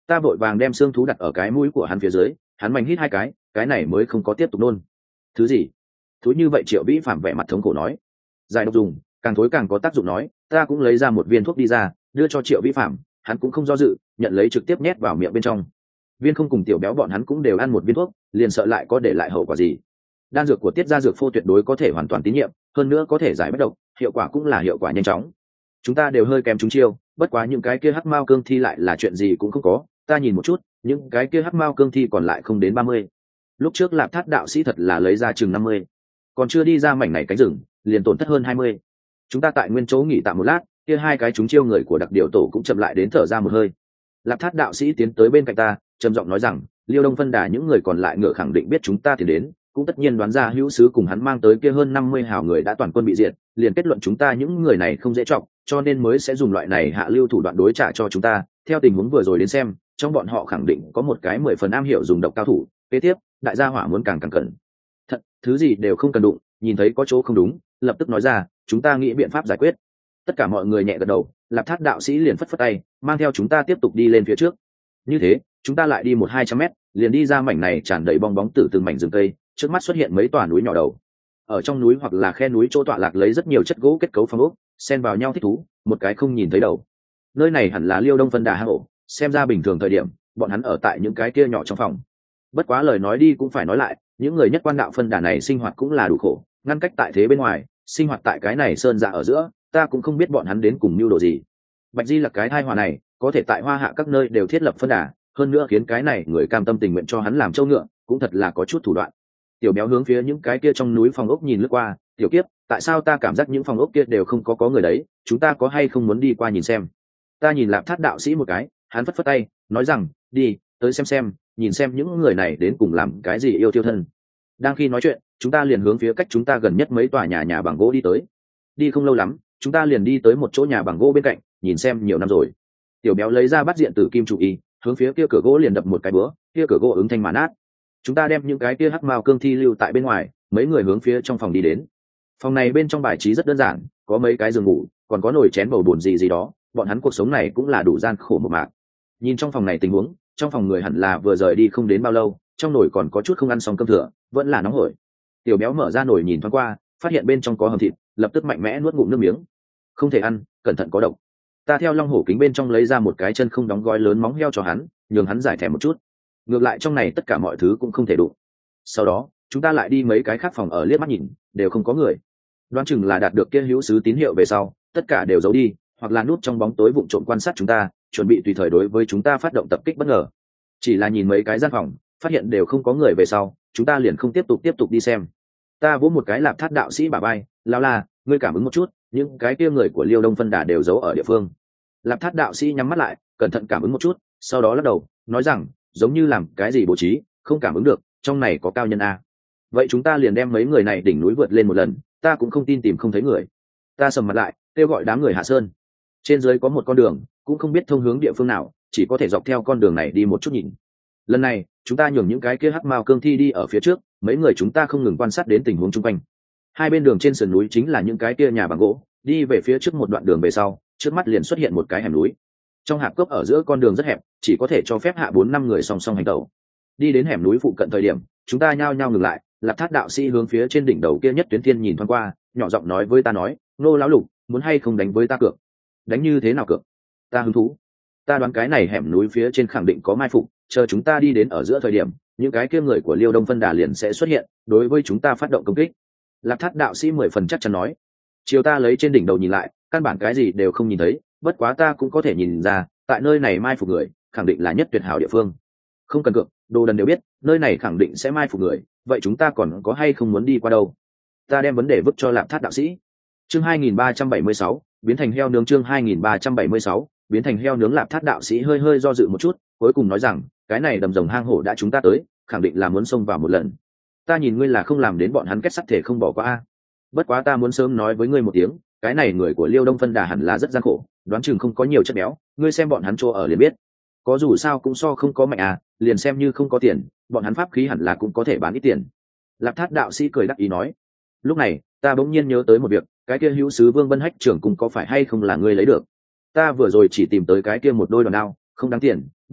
Ta vội vàng đem xương thú đặt ở cái mũi của hắn phía dưới, hắn mạnh hít 2 cái này mới không có tiếp tục nôn. Thứ gì? Thú như vậy Triệu Vĩ Phạm vẻ mặt thống khổ nói. Giải độc dùng, càng thối càng có tác dụng nói. Ta cũng lấy ra một viên thuốc đi ra, đưa cho Triệu Vĩ Phạm, hắn cũng không do dự, nhận lấy trực tiếp nhét vào miệng bên trong. Viên Không cùng Tiểu Béo bọn hắn cũng đều ăn một viên thuốc, liền sợ lại có để lại hậu quả gì. Đan dược của Tiết Gia Dược Phô tuyệt đối có thể hoàn toàn tín nhiệm, hơn nữa có thể giải bất độc, hiệu quả cũng là hiệu quả nhanh chóng. Chúng ta đều hơi kém chúng chiêu, bất quá những cái kia hắc mao cương thi lại là chuyện gì cũng không có. Ta nhìn một chút, những cái kia hắc mao cương thi còn lại không đến 30. Lúc trước Lạp Thát đạo sĩ thật là lấy ra chừng 50, còn chưa đi ra mảnh này cánh rừng, liền tổn thất hơn 20. Chúng ta tại nguyên chỗ nghỉ tạm một lát, kia 2 cái chúng chiêu người của đặc điều tổ cũng chậm lại đến thở ra một hơi. Lạp Thát đạo sĩ tiến tới bên cạnh ta, trầm giọng nói rằng, Liêu Đông phân đà những người còn lại ngựa khẳng định biết chúng ta tiến đến, cũng tất nhiên đoán ra hữu sứ cùng hắn mang tới kia hơn 50 hào người đã toàn quân bị diệt, liền kết luận chúng ta những người này không dễ trọng, cho nên mới sẽ dùng loại này hạ lưu thủ đoạn đối trả cho chúng ta. Theo tình huống vừa rồi đến xem, trong bọn họ khẳng định có một cái 10 phần am hiểu dùng độc cao thủ. Kế tiếp, đại gia hỏa muốn càng cẩn thận, thứ gì đều không cần đụng, nhìn thấy có chỗ không đúng, lập tức nói ra, chúng ta nghĩ biện pháp giải quyết. Tất cả mọi người nhẹ gật đầu, Lạp Thát đạo sĩ liền phất phất tay, mang theo chúng ta tiếp tục đi lên phía trước. Như thế, chúng ta lại đi 100-200 mét, liền đi ra mảnh này tràn đầy bong bóng từ từng mảnh rừng cây, trước mắt xuất hiện mấy tòa núi nhỏ đầu. Ở trong núi hoặc là khe núi chỗ tọa lạc lấy rất nhiều chất gỗ kết cấu phong ốc, xen vào nhau thích thú, một cái không nhìn thấy đầu. Nơi này hẳn là Liêu Đông phân đà hang ổ, xem ra bình thường thời điểm, bọn hắn ở tại những cái kia nhỏ trong phòng. Bất quá lời nói đi cũng phải nói lại, những người nhất quan đạo phân đà này sinh hoạt cũng là đủ khổ, ngăn cách tại thế bên ngoài, sinh hoạt tại cái này sơn dạ ở giữa, ta cũng không biết bọn hắn đến cùng mưu đồ gì. Bạch Di là cái tai họa này, có thể tại Hoa Hạ các nơi đều thiết lập phân đà, hơn nữa khiến cái này người cam tâm tình nguyện cho hắn làm trâu ngựa, cũng thật là có chút thủ đoạn. Tiểu Béo hướng phía những cái kia trong núi phòng ốc nhìn lướt qua, tiểu kiếp, tại sao ta cảm giác những phòng ốc kia đều không có người đấy, chúng ta có hay không muốn đi qua nhìn xem? Ta nhìn Lạp Thát đạo sĩ một cái, hắn phất phất tay, nói rằng, đi, tới xem, nhìn xem những người này đến cùng làm cái gì yêu tiêu thân. Đang khi nói chuyện, chúng ta liền hướng phía cách chúng ta gần nhất mấy tòa nhà bằng gỗ đi tới. Đi không lâu lắm, chúng ta liền đi tới một chỗ nhà bằng gỗ bên cạnh, nhìn xem nhiều năm rồi. Tiểu Béo lấy ra bắt diện tử kim chủ y, hướng phía kia cửa gỗ liền đập một cái búa, kia cửa gỗ ứng thanh mà nát. Chúng ta đem những cái kia hắc mao cương thi lưu tại bên ngoài, mấy người hướng phía trong phòng đi đến. Phòng này bên trong bài trí rất đơn giản, có mấy cái giường ngủ, còn có nồi chén bầu bồn gì đó, bọn hắn cuộc sống này cũng là đủ gian khổ một mạc. Nhìn trong phòng này tình huống, trong phòng người hẳn là vừa rời đi không đến bao lâu, trong nồi còn có chút không ăn xong cơm thừa, vẫn là nóng hổi. Tiểu Béo mở ra nồi nhìn thoáng qua, phát hiện bên trong có hầm thịt, lập tức mạnh mẽ nuốt ngụm nước miếng. Không thể ăn, cẩn thận có độc. Ta theo long hổ kính bên trong lấy ra một cái chân không đóng gói lớn móng heo cho hắn, nhường hắn giải thèm một chút. Ngược lại trong này tất cả mọi thứ cũng không thể đụng. Sau đó chúng ta lại đi mấy cái khác phòng ở liếc mắt nhìn, đều không có người. Đoán chừng là đạt được kia hữu sứ tín hiệu về sau, tất cả đều giấu đi, hoặc là núp trong bóng tối vụng trộm quan sát chúng ta, chuẩn bị tùy thời đối với chúng ta phát động tập kích bất ngờ. Chỉ là nhìn mấy cái gian phòng, phát hiện đều không có người về sau, chúng ta liền không tiếp tục đi xem. Ta vỗ một cái Lạp Thát đạo sĩ bả vai, lao là, ngươi cảm ứng một chút, những cái kia người của Liêu Đông phân đà đều giấu ở địa phương. Lạp Thát đạo sĩ nhắm mắt lại, cẩn thận cảm ứng một chút, sau đó lắc đầu, nói rằng, giống như làm cái gì bố trí, không cảm ứng được, trong này có cao nhân a. Vậy chúng ta liền đem mấy người này đỉnh núi vượt lên một lần, ta cũng không tin tìm không thấy người. Ta sầm mặt lại, kêu gọi đám người hạ sơn. Trên dưới có một con đường, cũng không biết thông hướng địa phương nào, chỉ có thể dọc theo con đường này đi một chút nhìn. Lần này chúng ta nhường những cái kia hắc mao cương thi đi ở phía trước, mấy người chúng ta không ngừng quan sát đến tình huống chung quanh. Hai bên đường trên sườn núi chính là những cái kia nhà bằng gỗ, đi về phía trước một đoạn đường về sau, trước mắt liền xuất hiện một cái hẻm núi. Trong hạp cốc ở giữa con đường rất hẹp, chỉ có thể cho phép hạ 4-5 người song song hành tẩu. Đi đến hẻm núi phụ cận thời điểm, chúng ta nhao nhao ngừng lại. Lạp Thát đạo sĩ hướng phía trên đỉnh đầu kia nhất tuyến thiên nhìn thoáng qua, nhỏ giọng nói với ta nói, nô lão lục, muốn hay không đánh với ta cược? Đánh như thế nào cược? Ta hứng thú. Ta đoán cái này hẻm núi phía trên khẳng định có mai phục, chờ chúng ta đi đến ở giữa thời điểm, những cái kia người của Liêu Đông phân đà liền sẽ xuất hiện, đối với chúng ta phát động công kích. Lạp Thát đạo sĩ 10 phần chắc chắn nói. Chiều ta lấy trên đỉnh đầu nhìn lại, căn bản cái gì đều không nhìn thấy, bất quá ta cũng có thể nhìn ra, tại nơi này mai phục người, khẳng định là nhất tuyệt hảo địa phương. Không cần cược, đồ đần đều biết, nơi này khẳng định sẽ mai phục người, vậy chúng ta còn có hay không muốn đi qua đâu? Ta đem vấn đề vứt cho Lạp Thát đạo sĩ. Chương 2376, biến thành heo nướng. Chương 2376, biến thành heo nướng. Lạp Thát đạo sĩ hơi do dự một chút, cuối cùng nói rằng, cái này đầm rồng hang hổ đã chúng ta tới, khẳng định là muốn xông vào một lần. Ta nhìn ngươi là không làm đến bọn hắn kết sắt thể không bỏ qua a. Bất quá ta muốn sớm nói với ngươi một tiếng, cái này người của Liêu Đông phân đà hẳn là rất gian khổ, đoán chừng không có nhiều chất béo, ngươi xem bọn hắn chỗ ở liền biết. Có dù sao cũng so không có mạnh à, liền xem như không có tiền, bọn hắn pháp khí hẳn là cũng có thể bán ít tiền. Lạp Thát đạo sĩ cười đắc ý nói. Lúc này ta bỗng nhiên nhớ tới một việc, cái kia hữu sứ Vương Bân Hách trưởng cùng có phải hay không là ngươi lấy được? Ta vừa rồi chỉ tìm tới cái kia một đôi đòn đao, không đáng tiền,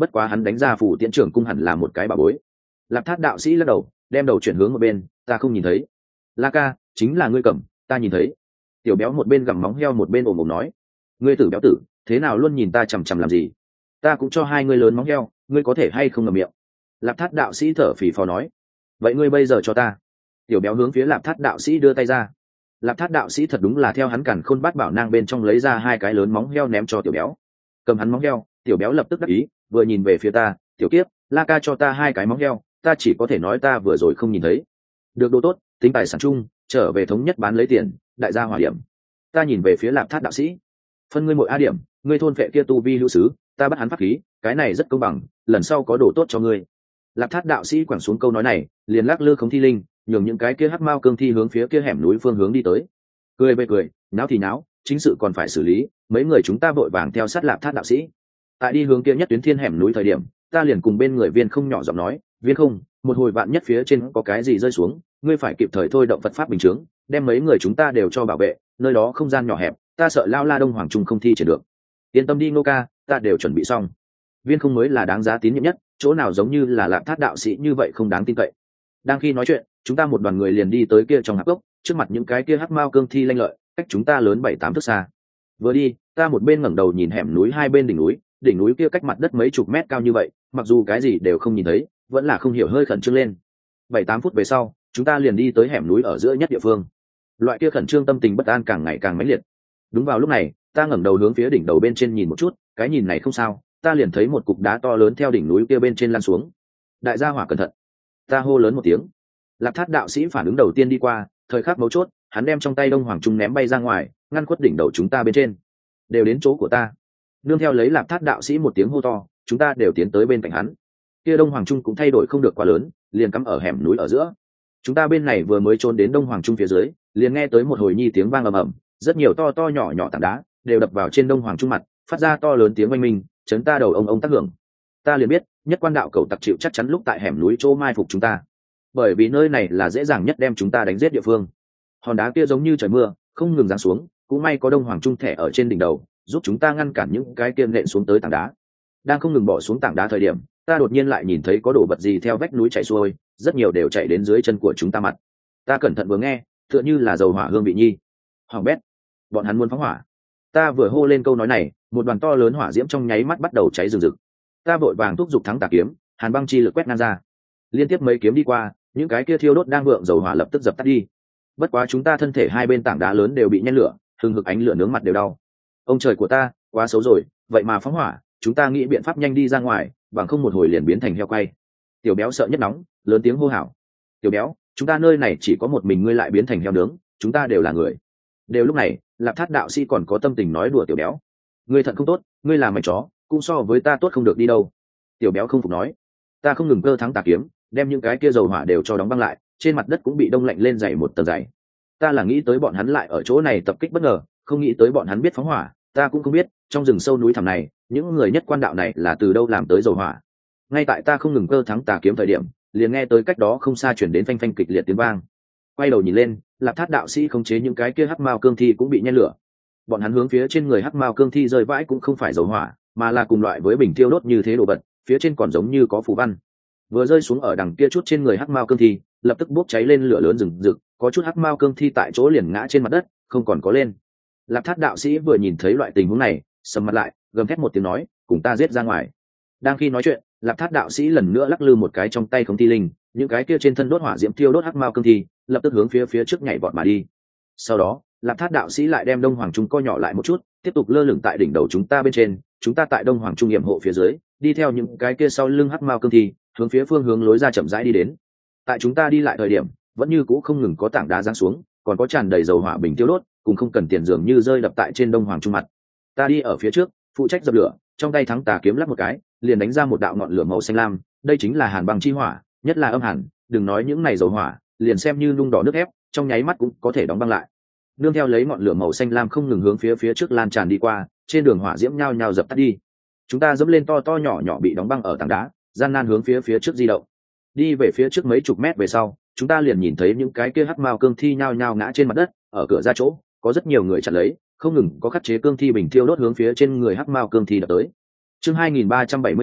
bất quá hắn đánh ra phủ tiễn trưởng cung hẳn là một cái bà bối. Lạp Thát đạo sĩ lắc đầu, đem đầu chuyển hướng một bên, ta không nhìn thấy. La ca, chính là ngươi cầm, ta nhìn thấy. Tiểu béo một bên gặm móng heo một bên ồm ồm nói, ngươi tử béo tử, thế nào luôn nhìn ta chằm chằm làm gì? Ta cũng cho hai ngươi lớn móng heo, ngươi có thể hay không ngậm miệng? Lạp Thát đạo sĩ thở phì phò nói, vậy ngươi bây giờ cho ta. Tiểu béo hướng phía Lạp Thát đạo sĩ đưa tay ra. Lạp Thát đạo sĩ thật đúng là theo hắn cản khôn bát bảo nang bên trong lấy ra hai cái lớn móng heo ném cho tiểu béo. Cầm hắn móng heo, tiểu béo lập tức đắc ý, vừa nhìn về phía ta, tiểu kiếp, La ca cho ta hai cái móng heo, ta chỉ có thể nói ta vừa rồi không nhìn thấy. Được đồ tốt, tính tài sản chung, trở về thống nhất bán lấy tiền, đại gia hỏa điểm. Ta nhìn về phía Lạp Thát đạo sĩ, phân ngươi mỗi a điểm, ngươi thôn vệ kia tu vi hữu sứ, ta bắt hắn pháp khí, cái này rất công bằng, lần sau có đồ tốt cho ngươi. Lạp Thát đạo sĩ quẳng xuống câu nói này, liền lắc lư khống thi linh, nhường những cái kia hắc mao cương thi hướng phía kia hẻm núi phương hướng đi tới. Cười về cười, náo thì náo, chính sự còn phải xử lý, mấy người chúng ta vội vàng theo sát Lạp Thát đạo sĩ. Tại đi hướng kia nhất tuyến thiên hẻm núi thời điểm, ta liền cùng bên người Viên Không nhỏ giọng nói, Viên Không, một hồi vạn nhất phía trên có cái gì rơi xuống, ngươi phải kịp thời thôi động Phật pháp bình chứng, đem mấy người chúng ta đều cho bảo vệ, nơi đó không gian nhỏ hẹp, ta sợ lao la đông hoàng trung không thi triển được. Yên tâm đi Ngô ca, ta đều chuẩn bị xong. Viên Không mới là đáng giá tín nhiệm nhất, chỗ nào giống như là Lạp Thát đạo sĩ như vậy không đáng tin cậy. Đang khi nói chuyện, chúng ta một đoàn người liền đi tới kia trong hạp gốc, trước mặt những cái kia hắc mao cương thi lanh lợi, cách chúng ta lớn 7-8 thước xa. Vừa đi, ta một bên ngẩng đầu nhìn hẻm núi hai bên đỉnh núi kia cách mặt đất mấy chục mét cao như vậy, mặc dù cái gì đều không nhìn thấy, vẫn là không hiểu hơi khẩn trương lên. 7-8 phút về sau, chúng ta liền đi tới hẻm núi ở giữa nhất địa phương. Loại kia khẩn trương tâm tình bất an càng ngày càng mãnh liệt. Đúng vào lúc này, ta ngẩng đầu hướng phía đỉnh đầu bên trên nhìn một chút, cái nhìn này không sao, ta liền thấy một cục đá to lớn theo đỉnh núi kia bên trên lăn xuống. Đại gia hỏa cẩn thận! Ta hô lớn một tiếng. Lạp Thát đạo sĩ phản ứng đầu tiên đi qua, thời khắc mấu chốt, hắn đem trong tay Đông Hoàng Trung ném bay ra ngoài, ngăn khuất đỉnh đầu chúng ta bên trên. Đều đến chỗ của ta. Nương theo lấy Lạp Thát đạo sĩ một tiếng hô to, chúng ta đều tiến tới bên cạnh hắn. Kia Đông Hoàng Trung cũng thay đổi không được quá lớn, liền cắm ở hẻm núi ở giữa. Chúng ta bên này vừa mới trốn đến Đông Hoàng Trung phía dưới, liền nghe tới một hồi nhi tiếng vang ầm ầm, rất nhiều to to nhỏ nhỏ tảng đá đều đập vào trên Đông Hoàng Trung mặt, phát ra to lớn tiếng oanh minh, chấn ta đầu ông tác hưởng. Ta liền biết, nhất quan đạo cầu tặc chịu chắc chắn lúc tại hẻm núi chỗ mai phục chúng ta, bởi vì nơi này là dễ dàng nhất đem chúng ta đánh giết địa phương. Hòn đá kia giống như trời mưa, không ngừng giáng xuống, cũng may có Đông Hoàng Trung thẻ ở trên đỉnh đầu, giúp chúng ta ngăn cản những cái kia nện xuống tới tảng đá. Đang không ngừng bỏ xuống tảng đá thời điểm, ta đột nhiên lại nhìn thấy có đồ vật gì theo vách núi chảy xuôi, rất nhiều đều chạy đến dưới chân của chúng ta mặt. Ta cẩn thận vừa nghe, tựa như là dầu hỏa hương vị nhi. Hoàng bét, bọn hắn muốn phóng hỏa. Ta vừa hô lên câu nói này, một đoàn to lớn hỏa diễm trong nháy mắt bắt đầu cháy rừng rực. Ta vội vàng thúc giục thắng tà kiếm, hàn băng chi lực quét ngang ra. Liên tiếp mấy kiếm đi qua, những cái kia thiêu đốt đang vượng dầu hỏa lập tức dập tắt đi. Bất quá chúng ta thân thể hai bên tảng đá lớn đều bị nhen lửa, hừng hực ánh lửa nướng mặt đều đau. Ông trời của ta, quá xấu rồi, vậy mà phóng hỏa, chúng ta nghĩ biện pháp nhanh đi ra ngoài, bằng không một hồi liền biến thành heo quay. Tiểu béo sợ nhất nóng, lớn tiếng hô hào. Tiểu béo, chúng ta nơi này chỉ có một mình ngươi lại biến thành heo nướng, chúng ta đều là người. Đều lúc này, Lạp Thát đạo sĩ còn có tâm tình nói đùa tiểu béo. Ngươi thận không tốt, ngươi là mày chó, cũng so với ta tốt không được đi đâu. Tiểu béo không phục nói. Ta không ngừng cơ thắng tà kiếm, đem những cái kia dầu hỏa đều cho đóng băng lại, trên mặt đất cũng bị đông lạnh lên dày một tầng dày. Ta là nghĩ tới bọn hắn lại ở chỗ này tập kích bất ngờ, không nghĩ tới bọn hắn biết phóng hỏa, ta cũng không biết trong rừng sâu núi thẳm này những người nhất quan đạo này là từ đâu làm tới dầu hỏa. Ngay tại ta không ngừng cơ thắng tà kiếm thời điểm, liền nghe tới cách đó không xa chuyển đến phanh phanh kịch liệt tiếng vang. Quay đầu nhìn lên, Lạp Thát đạo sĩ khống chế những cái kia hắc mao cương thi cũng bị nhen lửa. Bọn hắn hướng phía trên người hắc mao cương thi rơi vãi cũng không phải dầu hỏa, mà là cùng loại với bình thiêu đốt như thế đồ vật, phía trên còn giống như có phù văn. Vừa rơi xuống ở đằng kia chút trên người hắc mao cương thi, lập tức bốc cháy lên lửa lớn rừng rực, có chút hắc mao cương thi tại chỗ liền ngã trên mặt đất, không còn có lên. Lạp Thát đạo sĩ vừa nhìn thấy loại tình huống này, sầm mặt lại, gầm thét một tiếng nói, cùng ta giết ra ngoài. Đang khi nói chuyện, Lạp Thát đạo sĩ lần nữa lắc lư một cái trong tay khống thi linh, những cái kia trên thân đốt hỏa diễm thiêu đốt hắc mao cương thi, lập tức hướng phía trước nhảy vọt mà đi. Sau đó, Lạp Thát đạo sĩ lại đem Đông Hoàng Trung co nhỏ lại một chút, tiếp tục lơ lửng tại đỉnh đầu chúng ta bên trên, chúng ta tại Đông Hoàng Trung yểm hộ phía dưới, đi theo những cái kia sau lưng hắc mao cương thi, hướng phía phương hướng lối ra chậm rãi đi đến. Tại chúng ta đi lại thời điểm, vẫn như cũ không ngừng có tảng đá giáng xuống, còn có tràn đầy dầu hỏa bình tiêu đốt, cùng không cần tiền dường như rơi đập tại trên Đông Hoàng Trung mặt. Ta đi ở phía trước, phụ trách dập lửa, trong tay thắng tà kiếm lắp một cái, liền đánh ra một đạo ngọn lửa màu xanh lam, đây chính là hàn băng chi hỏa, nhất là âm hàn, đừng nói những này dầu hỏa, liền xem như nung đỏ nước ép, trong nháy mắt cũng có thể đóng băng lại. Nương theo lấy ngọn lửa màu xanh lam không ngừng hướng phía trước lan tràn đi qua, trên đường hỏa diễm nhao nhao dập tắt đi. Chúng ta dẫm lên to to nhỏ nhỏ bị đóng băng ở tảng đá, gian nan hướng phía trước di động. Đi về phía trước mấy chục mét về sau, chúng ta liền nhìn thấy những cái kia hắc mao cương thi nhao nhao ngã trên mặt đất, ở cửa ra chỗ, có rất nhiều người chặn lấy, không ngừng có khắc chế cương thi bình thiêu đốt hướng phía trên người hắc mao cương thi đập tới. Chương 2377,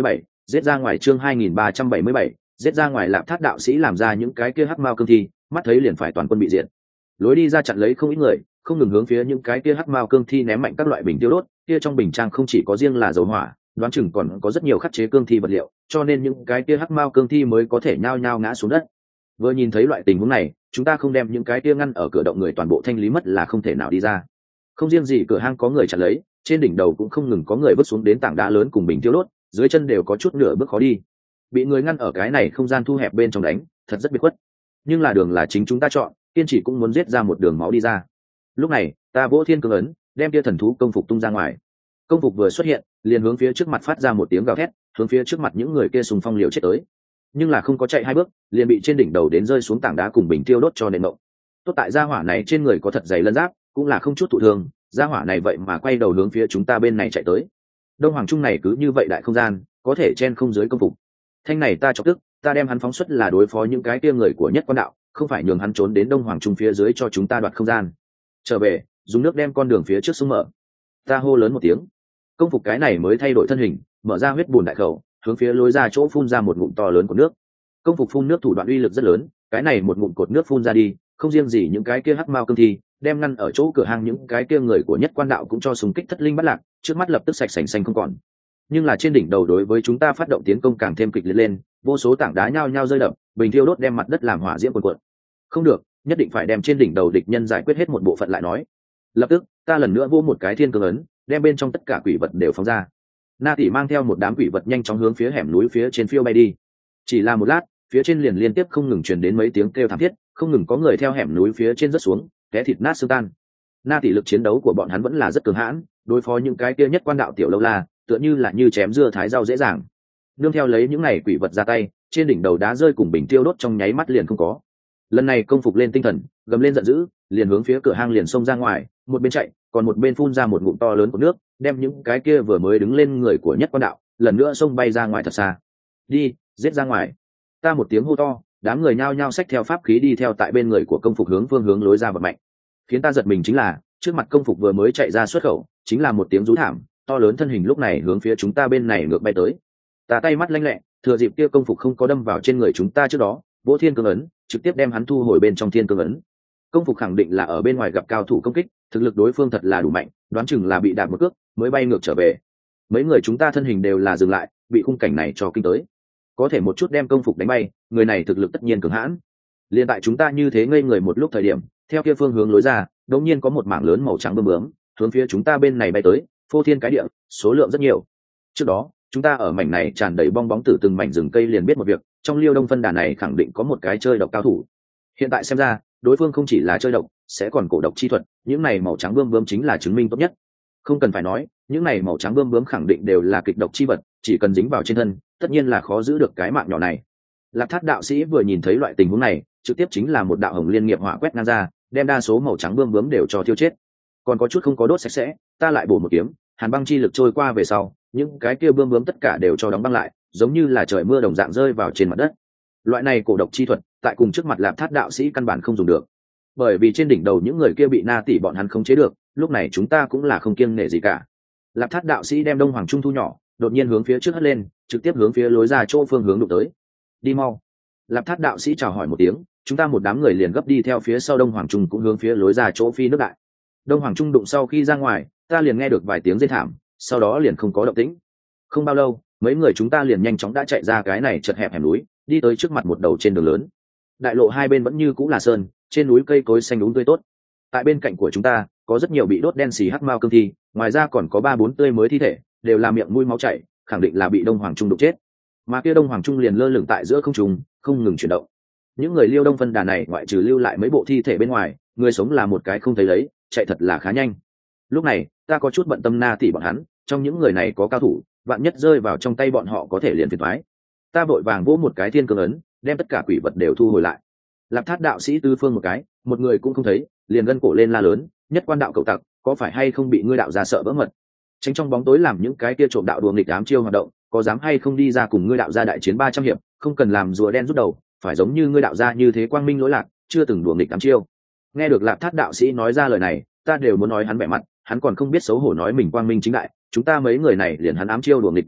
giết ra ngoài chương 2377, giết ra ngoài. Lạp Thát đạo sĩ làm ra những cái kia hắc mao cương thi, mắt thấy liền phải toàn quân bị diệt. Lối đi ra chặn lấy không ít người, không ngừng hướng phía những cái kia hắc mao cương thi ném mạnh các loại bình tiêu đốt, kia trong bình trang không chỉ có riêng là dầu hỏa, đoán chừng còn có rất nhiều khắc chế cương thi vật liệu, cho nên những cái kia hắc mao cương thi mới có thể nhao nhao ngã xuống đất. Vừa nhìn thấy loại tình huống này, chúng ta không đem những cái kia ngăn ở cửa động người toàn bộ thanh lý mất là không thể nào đi ra. Không riêng gì cửa hang có người chặn lấy, trên đỉnh đầu cũng không ngừng có người vứt xuống đến tảng đá lớn cùng bình tiêu đốt, dưới chân đều có chút nửa bước khó đi. Bị người ngăn ở cái này không gian thu hẹp bên trong đánh, thật rất biệt khuất. Nhưng là đường là chính chúng ta chọn, kiên trì cũng muốn giết ra một đường máu đi ra. Lúc này, ta vỗ thiên cương ấn, đem kia thần thú công phục tung ra ngoài. Công phục vừa xuất hiện, liền hướng phía trước mặt phát ra một tiếng gào thét, hướng phía trước mặt những người kia xung phong liều chết tới. Nhưng là không có chạy hai bước, liền bị trên đỉnh đầu đến rơi xuống tảng đá cùng bình tiêu đốt cho nền mộng. Tốt tại gia hỏa này trên người có thật dày lân giáp, cũng là không chút thụ thương, gia hỏa này vậy mà quay đầu hướng phía chúng ta bên này chạy tới. Đông Hoàng Trung này cứ như vậy đại không gian, có thể chen không dưới công phục. Thanh này ta chọc tức, ta đem hắn phóng xuất là đối phó những cái kia người của Nhất Quan Đạo, không phải nhường hắn trốn đến Đông Hoàng Trung phía dưới cho chúng ta đoạt không gian. Trở về, dùng nước đem con đường phía trước xuống mở. Ta hô lớn một tiếng. Công phục cái này mới thay đổi thân hình, mở ra huyết bùn đại khẩu, hướng phía lối ra chỗ phun ra một ngụm to lớn của nước. Công phục phun nước thủ đoạn uy lực rất lớn, cái này một ngụm cột nước phun ra đi, không riêng gì những cái kia hắc mao cương thi, đem ngăn ở chỗ cửa hang những cái kia người của Nhất Quan Đạo cũng cho súng kích thất linh bắt lạc, trước mắt lập tức sạch sành xanh không còn. Nhưng là trên đỉnh đầu đối với chúng ta phát động tiến công càng thêm kịch liệt lên, vô số tảng đá nhao nhao rơi đập, bình thiêu đốt đem mặt đất làm hỏa diễm cuồn cuộn. Không được, nhất định phải đem trên đỉnh đầu địch nhân giải quyết hết một bộ phận lại nói. Lập tức, ta lần nữa vỗ một cái thiên cương ấn, đem bên trong tất cả quỷ vật đều phóng ra. Na Tỷ mang theo một đám quỷ vật nhanh chóng hướng phía hẻm núi phía trên phiêu bay đi. Chỉ là một lát, phía trên liền liên tiếp không ngừng truyền đến mấy tiếng kêu thảm thiết, không ngừng có người theo hẻm núi phía trên rớt xuống, té thịt nát xương tan. Na Tỷ lực chiến đấu của bọn hắn vẫn là rất cường hãn, đối phó những cái kia Nhất Quan Đạo tiểu lâu la, tựa như là như chém dưa thái rau dễ dàng. Nương theo lấy những này quỷ vật ra tay, trên đỉnh đầu đá rơi cùng bình tiêu đốt trong nháy mắt liền không có. Lần này công phục lên tinh thần, gầm lên giận dữ, liền hướng phía cửa hang liền xông ra ngoài, một bên chạy, còn một bên phun ra một ngụm to lớn của nước, đem những cái kia vừa mới đứng lên người của Nhất Quan Đạo, lần nữa xông bay ra ngoài thật xa. Đi, giết ra ngoài. Ta một tiếng hô to, đám người nhao nhao xách theo pháp khí đi theo tại bên người của công phục hướng phương hướng lối ra vật mạnh. Khiến ta giật mình chính là, trước mặt công phục vừa mới chạy ra xuất khẩu, chính là một tiếng rú thảm, to lớn thân hình lúc này hướng phía chúng ta bên này ngược bay tới. Ta tay mắt lanh lẹ, thừa dịp kia công phục không có đâm vào trên người chúng ta trước đó, vỗ thiên cương ấn, trực tiếp đem hắn thu hồi bên trong thiên cương ấn. Công phục khẳng định là ở bên ngoài gặp cao thủ công kích, thực lực đối phương thật là đủ mạnh, đoán chừng là bị đạp một cước mới bay ngược trở về. Mấy người chúng ta thân hình đều là dừng lại, bị khung cảnh này cho kinh tới. Có thể một chút đem công phục đánh bay, người này thực lực tất nhiên cường hãn. Liên tại chúng ta như thế ngây người một lúc thời điểm, theo kia phương hướng lối ra, đột nhiên có một mảng lớn màu trắng bướm bướm hướng phía chúng ta bên này bay tới, phô thiên cái địa, số lượng rất nhiều. Trước đó, chúng ta ở mảnh này tràn đầy bong bóng từ từng mảnh rừng cây liền biết một việc, trong Liêu Đông phân đà này khẳng định có một cái chơi độc cao thủ. Hiện tại xem ra, đối phương không chỉ là chơi độc, sẽ còn cổ độc chi thuật, những này màu trắng bướm bướm chính là chứng minh tốt nhất. Không cần phải nói, những này màu trắng bướm bướm khẳng định đều là kịch độc chi vật, chỉ cần dính vào trên thân, tất nhiên là khó giữ được cái mạng nhỏ này. Lạp Thát đạo sĩ vừa nhìn thấy loại tình huống này, trực tiếp chính là một đạo hồng liên nghiệp hỏa quét ngang ra, đem đa số màu trắng bướm bướm đều cho thiêu chết. Còn có chút không có đốt sạch sẽ, ta lại bổ một kiếm, hàn băng chi lực trôi qua về sau, những cái kia bướm bướm tất cả đều cho đóng băng lại, giống như là trời mưa đồng dạng rơi vào trên mặt đất. Loại này cổ độc chi thuật, tại cùng trước mặt Lạp Thát đạo sĩ căn bản không dùng được, bởi vì trên đỉnh đầu những người kia bị Na Tỷ bọn hắn không chế được, lúc này chúng ta cũng là không kiêng nể gì cả. Lạp Thát đạo sĩ đem Đông Hoàng Trung thu nhỏ, đột nhiên hướng phía trước hất lên, trực tiếp hướng phía lối ra chỗ phương hướng đụng tới. Đi mau. Lạp Thát đạo sĩ chào hỏi một tiếng, chúng ta một đám người liền gấp đi theo phía sau Đông Hoàng Trung cũng hướng phía lối ra chỗ phi nước đại. Đông Hoàng Trung đụng sau khi ra ngoài, ta liền nghe được vài tiếng rên thảm, sau đó liền không có động tĩnh. Không bao lâu, mấy người chúng ta liền nhanh chóng đã chạy ra cái này chật hẹp hẻm núi, đi tới trước mặt một đầu trên đường lớn. Đại lộ hai bên vẫn như cũ là sơn, trên núi cây cối xanh đúng tươi tốt. Tại bên cạnh của chúng ta, có rất nhiều bị đốt đen xì hắc mao cương thi, ngoài ra còn có 3-4 tươi mới thi thể, đều là miệng mũi máu chảy, khẳng định là bị Đông Hoàng Trung đụng chết. Mà kia Đông Hoàng Trung liền lơ lửng tại giữa không trung, không ngừng chuyển động. Những người Liêu Đông phân đà này ngoại trừ lưu lại mấy bộ thi thể bên ngoài, người sống là một cái không thấy lấy, chạy thật là khá nhanh. Lúc này, ta có chút bận tâm Na Tỷ bọn hắn, trong những người này có cao thủ, vạn nhất rơi vào trong tay bọn họ có thể liền phiền toái. Ta vội vàng vỗ một cái thiên cương ấn, đem tất cả quỷ vật đều thu hồi lại. Lạp Thát đạo sĩ tư phương một cái, một người cũng không thấy, liền gân cổ lên la lớn, Nhất Quan Đạo cậu tặc, có phải hay không bị ngươi đạo gia sợ vỡ mật? Tránh trong bóng tối làm những cái kia trộm đạo đùa nghịch ám chiêu hoạt động, có dám hay không đi ra cùng ngươi đạo gia đại chiến 300 hiệp, không cần làm rùa đen rút đầu, phải giống như ngươi đạo gia như thế quang minh lỗi lạc, chưa từng đùa nghịch ám chiêu. Nghe được Lạp Thát đạo sĩ nói ra lời này, ta đều muốn nói hắn bẻ mặt, hắn còn không biết xấu hổ nói mình quang minh chính đại, chúng ta mấy người này liền hắn ám chiêu đùa nghịch nhiều nhất,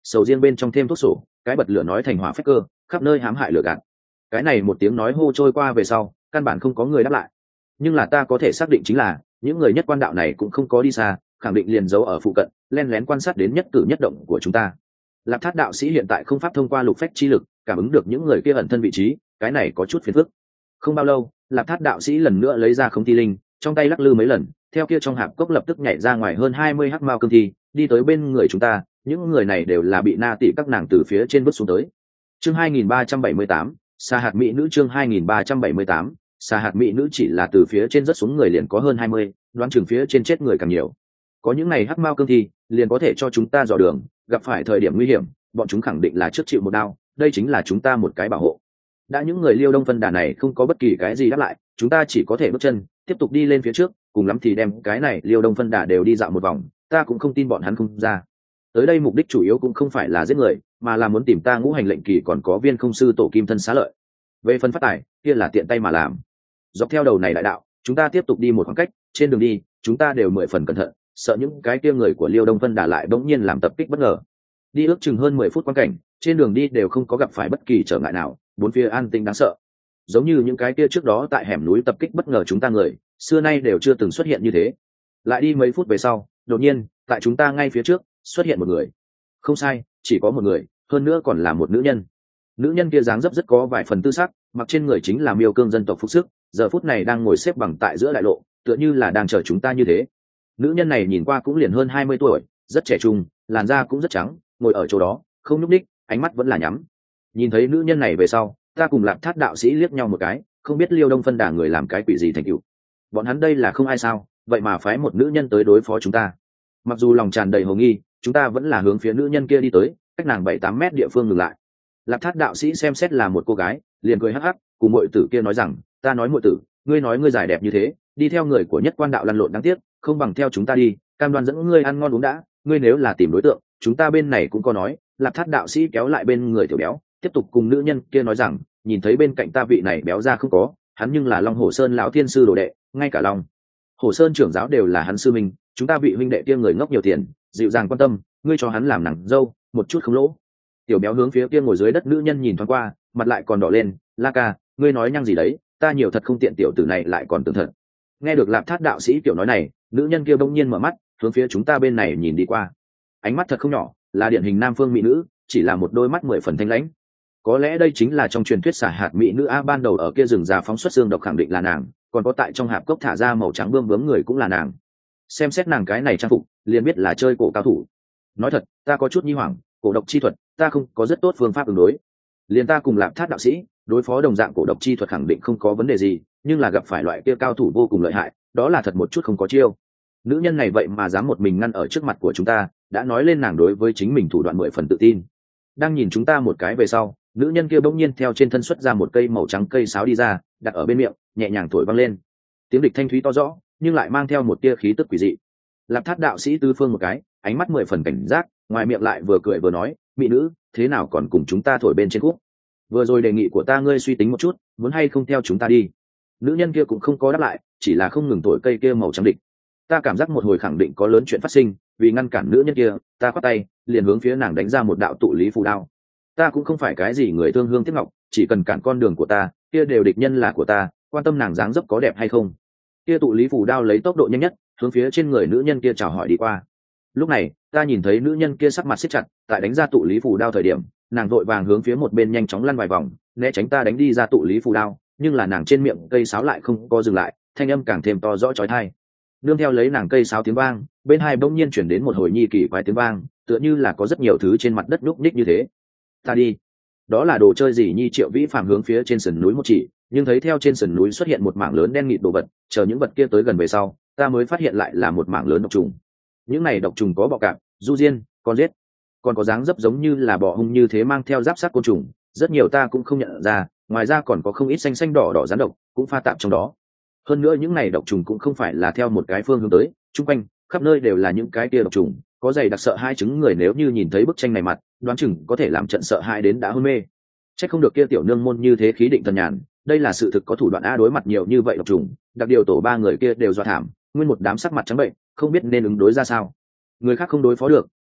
sầu riêng bên trong thêm thuốc sổ, cái bật lửa nói thành hỏa phách cơ, khắp nơi hãm hại lửa gạt. Cái này một tiếng nói hô trôi qua về sau, căn bản không có người đáp lại. Nhưng là ta có thể xác định chính là những người nhất quan đạo này cũng không có đi xa, khẳng định liền giấu ở phụ cận, len lén quan sát đến nhất cử nhất động của chúng ta. Lạp Thát đạo sĩ hiện tại không pháp thông qua lục phách chi lực cảm ứng được những người kia ẩn thân vị trí, cái này có chút phiền phức. Không bao lâu, Lạp Thát đạo sĩ lần nữa lấy ra không thi linh, trong tay lắc lư mấy lần, theo kia trong hạp cốc lập tức nhảy ra ngoài hơn 20 hắc mao cương thi, đi tới bên người chúng ta. Những người này đều là bị na tị các nàng từ phía trên bước xuống tới. Chương 2378, Sa hạt mỹ nữ. Chương 2378, Sa hạt mỹ nữ. Chỉ là từ phía trên rất xuống người liền có hơn 20, đoán chừng phía trên chết người càng nhiều. Có những này hắc mao cương thi, liền có thể cho chúng ta dò đường, gặp phải thời điểm nguy hiểm, bọn chúng khẳng định là trước chịu một đao, đây chính là chúng ta một cái bảo hộ. Đã những người Liêu Đông phân đà này không có bất kỳ cái gì đáp lại, chúng ta chỉ có thể bước chân tiếp tục đi lên phía trước, cùng lắm thì đem cái này Liêu Đông phân đà đều đi dạo một vòng, ta cũng không tin bọn hắn không ra. Tới đây mục đích chủ yếu cũng không phải là giết người, mà là muốn tìm ta ngũ hành lệnh kỳ còn có viên không sư tổ kim thân xá lợi. Về phần phát tài, kia là tiện tay mà làm. Dọc theo đầu này đại đạo, chúng ta tiếp tục đi một khoảng cách, trên đường đi, chúng ta đều 10 phần cẩn thận, sợ những cái kia người của Liêu Đông phân đà lại bỗng nhiên làm tập kích bất ngờ. Đi ước chừng hơn 10 phút quan cảnh, trên đường đi đều không có gặp phải bất kỳ trở ngại nào, bốn phía an tĩnh đáng sợ. Giống như những cái kia trước đó tại hẻm núi tập kích bất ngờ chúng ta người, xưa nay đều chưa từng xuất hiện như thế. Lại đi mấy phút về sau, đột nhiên, tại chúng ta ngay phía trước, xuất hiện một người. Không sai, chỉ có một người, hơn nữa còn là một nữ nhân. Nữ nhân kia dáng dấp rất có vài phần tư sắc, mặc trên người chính là Miêu Cương dân tộc phục sức, giờ phút này đang ngồi xếp bằng tại giữa đại lộ, tựa như là đang chờ chúng ta như thế. Nữ nhân này nhìn qua cũng liền hơn 20 tuổi, rất trẻ trung, làn da cũng rất trắng, ngồi ở chỗ đó, không nhúc nhích, ánh mắt vẫn là nhắm. Nhìn thấy nữ nhân này về sau, ta cùng Lạp Thát đạo sĩ liếc nhau một cái, không biết Liêu Đông phân đà người làm cái quỷ gì thành tựu. Bọn hắn đây là không ai sao, vậy mà phái một nữ nhân tới đối phó chúng ta. Mặc dù lòng tràn đầy hồ nghi, chúng ta vẫn là hướng phía nữ nhân kia đi tới, cách nàng 7-8 mét địa phương ngừng lại. Lạp Thát đạo sĩ xem xét là một cô gái, liền cười hắc hắc, cùng muội tử kia nói rằng, ta nói muội tử, ngươi nói ngươi dài đẹp như thế, đi theo người của nhất quan đạo lăn lộn đáng tiếc, không bằng theo chúng ta đi, cam đoan dẫn ngươi ăn ngon uống đã, ngươi nếu là tìm đối tượng, chúng ta bên này cũng có nói. Lạp Thát đạo sĩ kéo lại bên người tiểu béo, tiếp tục cùng nữ nhân kia nói rằng, nhìn thấy bên cạnh ta vị này béo ra không có, hắn nhưng là Long Hồ Sơn lão thiên sư đồ đệ, ngay cả Long Hồ Sơn trưởng giáo đều là hắn sư minh, chúng ta vị huynh đệ kia người ngốc nhiều tiền, dịu dàng quan tâm, ngươi cho hắn làm nàng dâu, một chút không lỗ. Tiểu béo hướng phía kia ngồi dưới đất nữ nhân nhìn thoáng qua, mặt lại còn đỏ lên, La ca, ngươi nói nhăng gì đấy, ta nhiều thật không tiện, tiểu tử này lại còn tưởng thật. Nghe được Lạp Thát đạo sĩ kiểu nói này, nữ nhân kia bỗng nhiên mở mắt, hướng phía chúng ta bên này nhìn đi qua. Ánh mắt thật không nhỏ, là điển hình nam phương mỹ nữ, chỉ là một đôi mắt 10 phần thanh lãnh. Có lẽ đây chính là trong truyền thuyết xả hạt mỹ nữ a, ban đầu ở kia rừng già phóng xuất xương độc khẳng định là nàng, còn có tại trong hạp cốc thả ra màu trắng bươm bướm người cũng là nàng. Xem xét nàng cái này trang phục, liền biết là chơi cổ cao thủ. Nói thật, ta có chút nhi hoảng, cổ độc chi thuật, ta không có rất tốt phương pháp ứng đối. Liền ta cùng Lạp Thát đạo sĩ, đối phó đồng dạng cổ độc chi thuật khẳng định không có vấn đề gì, nhưng là gặp phải loại kia cao thủ vô cùng lợi hại, đó là thật một chút không có chiêu. Nữ nhân này vậy mà dám một mình ngăn ở trước mặt của chúng ta, đã nói lên nàng đối với chính mình thủ đoạn 10 phần tự tin. Đang nhìn chúng ta một cái về sau, nữ nhân kia bỗng nhiên theo trên thân xuất ra một cây màu trắng cây sáo đi ra, đặt ở bên miệng, nhẹ nhàng thổi vang lên. Tiếng địch thanh thúy to rõ, nhưng lại mang theo một tia khí tức quỷ dị. Lạp Thát đạo sĩ tư phương một cái, ánh mắt 10 phần cảnh giác, ngoài miệng lại vừa cười vừa nói, mỹ nữ, thế nào còn cùng chúng ta thổi bên trên khúc? Vừa rồi đề nghị của ta ngươi suy tính một chút, muốn hay không theo chúng ta đi? Nữ nhân kia cũng không có đáp lại, chỉ là không ngừng thổi cây kia màu trắng địch. Ta cảm giác một hồi khẳng định có lớn chuyện phát sinh, vì ngăn cản nữ nhân kia, ta khoát tay, liền hướng phía nàng đánh ra một đạo tụ lý phù đao. Ta cũng không phải cái gì người thương hương tiếc ngọc, chỉ cần cản con đường của ta, kia đều địch nhân là của ta, quan tâm nàng dáng dấp có đẹp hay không. Kia tụ lý phù đao lấy tốc độ nhanh nhất, hướng phía trên người nữ nhân kia chào hỏi đi qua. Lúc này, ta nhìn thấy nữ nhân kia sắc mặt siết chặt, tại đánh ra tụ lý phù đao thời điểm, nàng vội vàng hướng phía một bên nhanh chóng lăn vài vòng, né tránh ta đánh đi ra tụ lý phù đao, nhưng là nàng trên miệng cây sáo lại không có dừng lại, thanh âm càng thêm to rõ chói tai. Nương theo lấy nàng cây sáo tiếng vang, bên hai bỗng nhiên chuyển đến một hồi nhi kỳ quái tiếng vang, tựa như là có rất nhiều thứ trên mặt đất nhúc nhích như thế. Ta đi, đó là đồ chơi gì nhi? Triệu Vĩ Phàm hướng phía trên sườn núi một chỉ, nhưng thấy theo trên sườn núi xuất hiện một mảng lớn đen nghịt đồ vật, chờ những vật kia tới gần về sau, ta mới phát hiện lại là một mảng lớn độc trùng. Những này độc trùng có bọ cạp, du diên, con rết, còn có dáng dấp giống như là bọ hung như thế mang theo giáp sát côn trùng, rất nhiều ta cũng không nhận ra, ngoài ra còn có không ít xanh xanh đỏ đỏ rắn độc cũng pha tạp trong đó. Hơn nữa những này độc trùng cũng không phải là theo một cái phương hướng tới, chung quanh khắp nơi đều là những cái kia độc trùng, có dày đặc sợ hai chứng người nếu như nhìn thấy bức tranh này mặt, đoán chừng có thể làm trận sợ hãi đến đã hôn mê. Chắc không được kia tiểu nương môn như thế khí định thần nhàn, đây là sự thực có thủ đoạn a. Đối mặt nhiều như vậy độc trùng, đặc điều tổ ba người kia đều dọa thảm, nguyên một đám sắc mặt trắng bệnh, không biết nên ứng đối ra sao. Người khác không đối phó được,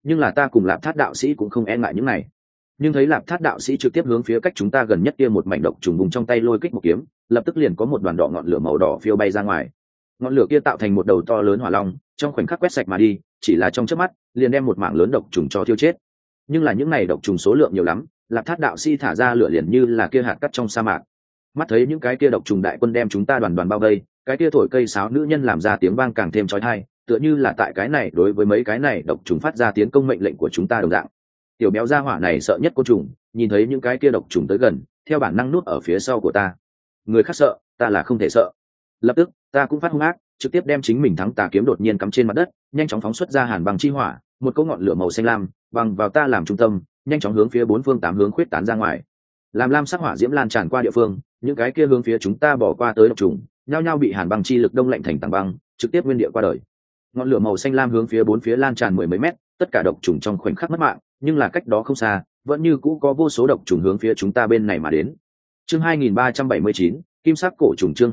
nhưng là ta cùng Lạp Thát đạo sĩ cũng không e ngại những này. Nhưng thấy Lạp Thát đạo sĩ trực tiếp hướng phía cách chúng ta gần nhất kia một mảnh độc trùng vùng trong tay lôi kích một kiếm, lập tức liền có một đoàn đỏ ngọn lửa màu đỏ phiêu bay ra ngoài. Ngọn lửa kia tạo thành một đầu to lớn hỏa long, trong khoảnh khắc quét sạch mà đi, chỉ là trong chớp mắt liền đem một mảng lớn độc trùng cho thiêu chết. Nhưng là những này độc trùng số lượng nhiều lắm, Lạp Thát đạo sĩ thả ra lửa liền như là kia hạt cát trong sa mạc. Mắt thấy những cái kia độc trùng đại quân đem chúng ta đoàn đoàn bao vây, cái kia thổi cây sáo nữ nhân làm ra tiếng vang càng thêm chói tai, tựa như là tại cái này đối với mấy cái này độc trùng phát ra tiến công mệnh lệnh của chúng ta đồng dạng. Tiểu béo gia hỏa này sợ nhất côn trùng, nhìn thấy những cái kia độc trùng tới gần, theo bản năng nuốt ở phía sau của ta. Người khác sợ, ta là không thể sợ. Lập tức, ta cũng phát hung ác, trực tiếp đem chính mình thắng tà kiếm đột nhiên cắm trên mặt đất, nhanh chóng phóng xuất ra hàn băng chi hỏa, một cỗ ngọn lửa màu xanh lam, bằng vào ta làm trung tâm, nhanh chóng hướng phía bốn phương tám hướng khuyết tán ra ngoài. Làm lam sắc hỏa diễm lan tràn qua địa phương, những cái kia hướng phía chúng ta bỏ qua tới độc trùng, nhao nhao bị hàn băng chi lực đông lạnh thành tảng băng, trực tiếp nguyên địa qua đời. Ngọn lửa màu xanh lam hướng phía bốn phía lan tràn mười mấy mét, tất cả độc trùng trong khoảnh khắc mất mạng, nhưng là cách đó không xa, vẫn như cũ có vô số độc trùng hướng phía chúng ta bên này mà đến. Chương 2379, kim sắc cổ trùng. Chương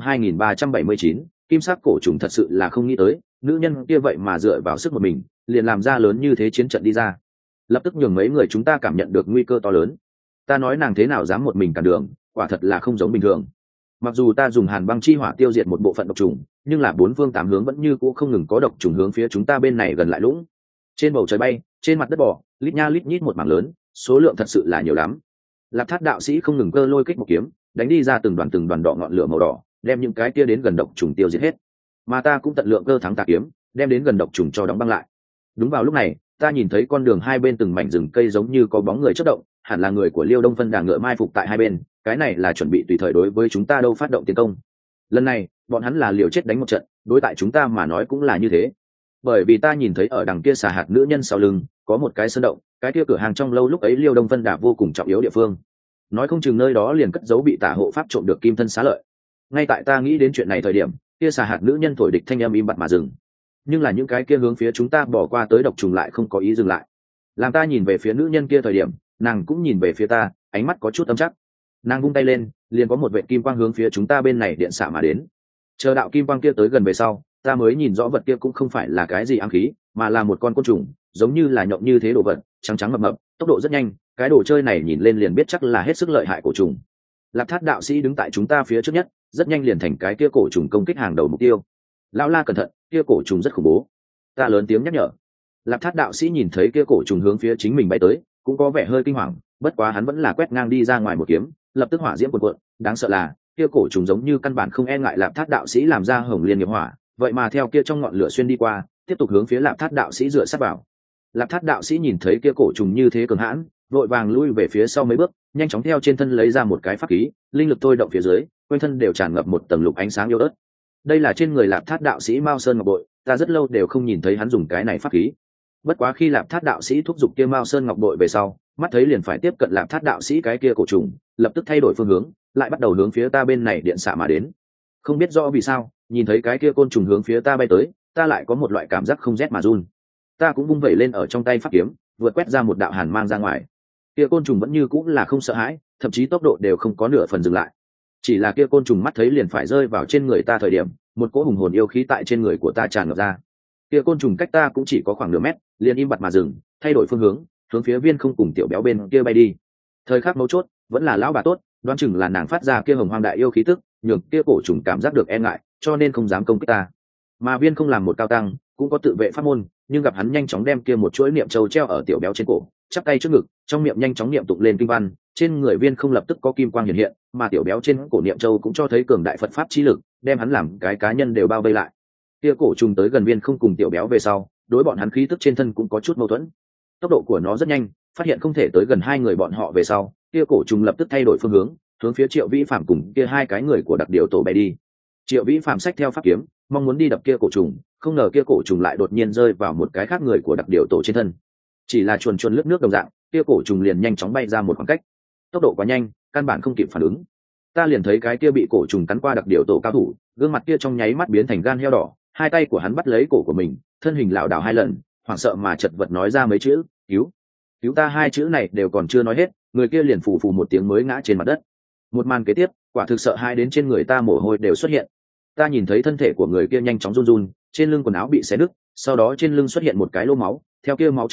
2379, kim sắc cổ trùng. Thật sự là không nghĩ tới, nữ nhân kia vậy mà dựa vào sức một mình, liền làm ra lớn như thế chiến trận đi ra. Lập tức nhường mấy người chúng ta cảm nhận được nguy cơ to lớn. Ta nói nàng thế nào dám một mình cản đường, quả thật là không giống bình thường. Mặc dù ta dùng hàn băng chi hỏa tiêu diệt một bộ phận độc trùng, nhưng là bốn phương tám hướng vẫn như cũ không ngừng có độc trùng hướng phía chúng ta bên này gần lại lũng. Trên bầu trời bay, trên mặt đất bò, lít nha lít nhít một mảng lớn, số lượng thật sự là nhiều lắm. Lạp Thát đạo sĩ không ngừng cơ lôi kích một kiếm, đánh đi ra từng đoàn đỏ ngọn lửa màu đỏ, đem những cái kia đến gần độc trùng tiêu diệt hết. Mà ta cũng tận lượng cơ thắng tà kiếm, đem đến gần độc trùng cho đóng băng lại. Đúng vào lúc này, ta nhìn thấy con đường hai bên từng mảnh rừng cây giống như có bóng người chớp động, hẳn là người của Liêu Đông Phân đàn ngựa mai phục tại hai bên, cái này là chuẩn bị tùy thời đối với chúng ta đâu phát động tiến công. Lần này, bọn hắn là liều chết đánh một trận, đối tại chúng ta mà nói cũng là như thế. Bởi vì ta nhìn thấy ở đằng kia xà hạt nữ nhân sau lưng có một cái sơn động, cái kia cửa hàng trong lâu lúc ấy Liêu Đông Phân đà vô cùng trọng yếu địa phương, nói không chừng nơi đó liền cất giấu bị tả hộ pháp trộm được kim thân xá lợi. Ngay tại ta nghĩ đến chuyện này thời điểm, kia xà hạt nữ nhân thổi địch thanh âm im bặt mà dừng. Nhưng là những cái kia hướng phía chúng ta bỏ qua tới độc trùng lại không có ý dừng lại. Làm ta nhìn về phía nữ nhân kia thời điểm, nàng cũng nhìn về phía ta, ánh mắt có chút âm chắc. Nàng vung tay lên, liền có một vệt kim quang hướng phía chúng ta bên này điện xạ mà đến. Chờ đạo kim quang kia tới gần về sau, ta mới nhìn rõ vật kia cũng không phải là cái gì ám khí, mà là một con côn trùng, giống như là nhộng như thế đồ vật, trắng trắng mập mập, tốc độ rất nhanh, cái đồ chơi này nhìn lên liền biết chắc là hết sức lợi hại cổ trùng. Lạp Thát đạo sĩ đứng tại chúng ta phía trước nhất, rất nhanh liền thành cái kia cổ trùng công kích hàng đầu mục tiêu. Lão la cẩn thận, kia cổ trùng rất khủng bố. Ta lớn tiếng nhắc nhở. Lạp Thát đạo sĩ nhìn thấy kia cổ trùng hướng phía chính mình bay tới, cũng có vẻ hơi kinh hoàng, bất quá hắn vẫn là quét ngang đi ra ngoài một kiếm, lập tức hỏa diễm cuồn cuộn. Đáng sợ là kia cổ trùng giống như căn bản không e ngại Lạp Thát đạo sĩ làm ra hồng liên nghiệp hỏa, vậy mà theo kia trong ngọn lửa xuyên đi qua, tiếp tục hướng phía Lạp Thát đạo sĩ dựa sát vào. Lạp Thát đạo sĩ nhìn thấy kia cổ trùng như thế cường hãn, vội vàng lui về phía sau mấy bước, nhanh chóng theo trên thân lấy ra một cái pháp khí, linh lực thôi động phía dưới, quanh thân đều tràn ngập một tầng lục ánh sáng yếu ớt. Đây là trên người Lạp Thát đạo sĩ Mao Sơn Ngọc Bội, ta rất lâu đều không nhìn thấy hắn dùng cái này pháp khí. Bất quá khi Lạp Thát đạo sĩ thúc giục kia Mao Sơn Ngọc Bội về sau, mắt thấy liền phải tiếp cận Lạp Thát đạo sĩ cái kia cổ trùng, lập tức thay đổi phương hướng, lại bắt đầu hướng phía ta bên này điện xạ mà đến. Không biết rõ vì sao, nhìn thấy cái kia côn trùng hướng phía ta bay tới, ta lại có một loại cảm giác không rét mà run. Ta cũng vung vẩy lên ở trong tay pháp kiếm, vượt quét ra một đạo hàn mang ra ngoài. Kia côn trùng vẫn như cũng là không sợ hãi, thậm chí tốc độ đều không có nửa phần dừng lại. Chỉ là kia côn trùng mắt thấy liền phải rơi vào trên người ta thời điểm, một cỗ hùng hồn yêu khí tại trên người của ta tràn ngập ra. Kia côn trùng cách ta cũng chỉ có khoảng nửa mét, liền im bặt mà dừng, thay đổi phương hướng, hướng phía Viên Không cùng Tiểu Béo bên kia bay đi. Thời khắc mấu chốt, vẫn là lão bà tốt, đoán chừng là nàng phát ra kia hồng hoang đại yêu khí tức, nhường kia cổ trùng cảm giác được e ngại, cho nên không dám công kích ta. Mà Viên Không làm một cao tăng, cũng có tự vệ pháp môn, nhưng gặp hắn nhanh chóng đem kia một chuỗi niệm châu treo ở Tiểu Béo trên cổ, chắp tay trước ngực, trong miệng nhanh chóng niệm tụng lên kinh văn, trên người Viên Không lập tức có kim quang hiện hiện, mà Tiểu Béo trên cổ niệm châu cũng cho thấy cường đại Phật pháp chi lực, đem hắn làm cái cá nhân đều bao vây lại. Kia cổ trùng tới gần Viên Không cùng Tiểu Béo về sau, đối bọn hắn khí tức trên thân cũng có chút mâu thuẫn. Tốc độ của nó rất nhanh, phát hiện không thể tới gần hai người bọn họ về sau, kia cổ trùng lập tức thay đổi phương hướng, hướng phía Triệu Vĩ Phạm cùng kia hai cái người của đặc điều tổ bay đi. Triệu Vĩ Phạm xách theo pháp kiếm, mong muốn đi đập kia cổ trùng, không ngờ kia cổ trùng lại đột nhiên rơi vào một cái khác người của đặc điều tổ trên thân. Chỉ là chuồn chuồn lướt nước đồng dạng, kia cổ trùng liền nhanh chóng bay ra một khoảng cách. Tốc độ quá nhanh, căn bản không kịp phản ứng. Ta liền thấy cái kia bị cổ trùng cắn qua đặc điều tổ cao thủ, gương mặt kia trong nháy mắt biến thành gan heo đỏ, hai tay của hắn bắt lấy cổ của mình, thân hình lảo đảo hai lần, hoảng sợ mà chật vật nói ra mấy chữ, cứu, cứu ta. Hai chữ này đều còn chưa nói hết, người kia liền phù phù một tiếng mới ngã trên mặt đất. Một màn kế tiếp, quả thực sợ hai đến trên người ta mồ hôi đều xuất hiện. Ta nhìn thấy thân thể của người kia nhanh chóng run run, trên lưng quần áo bị xé nứt, sau đó trên lưng xuất hiện một cái lỗ máu, theo kia máu trong động,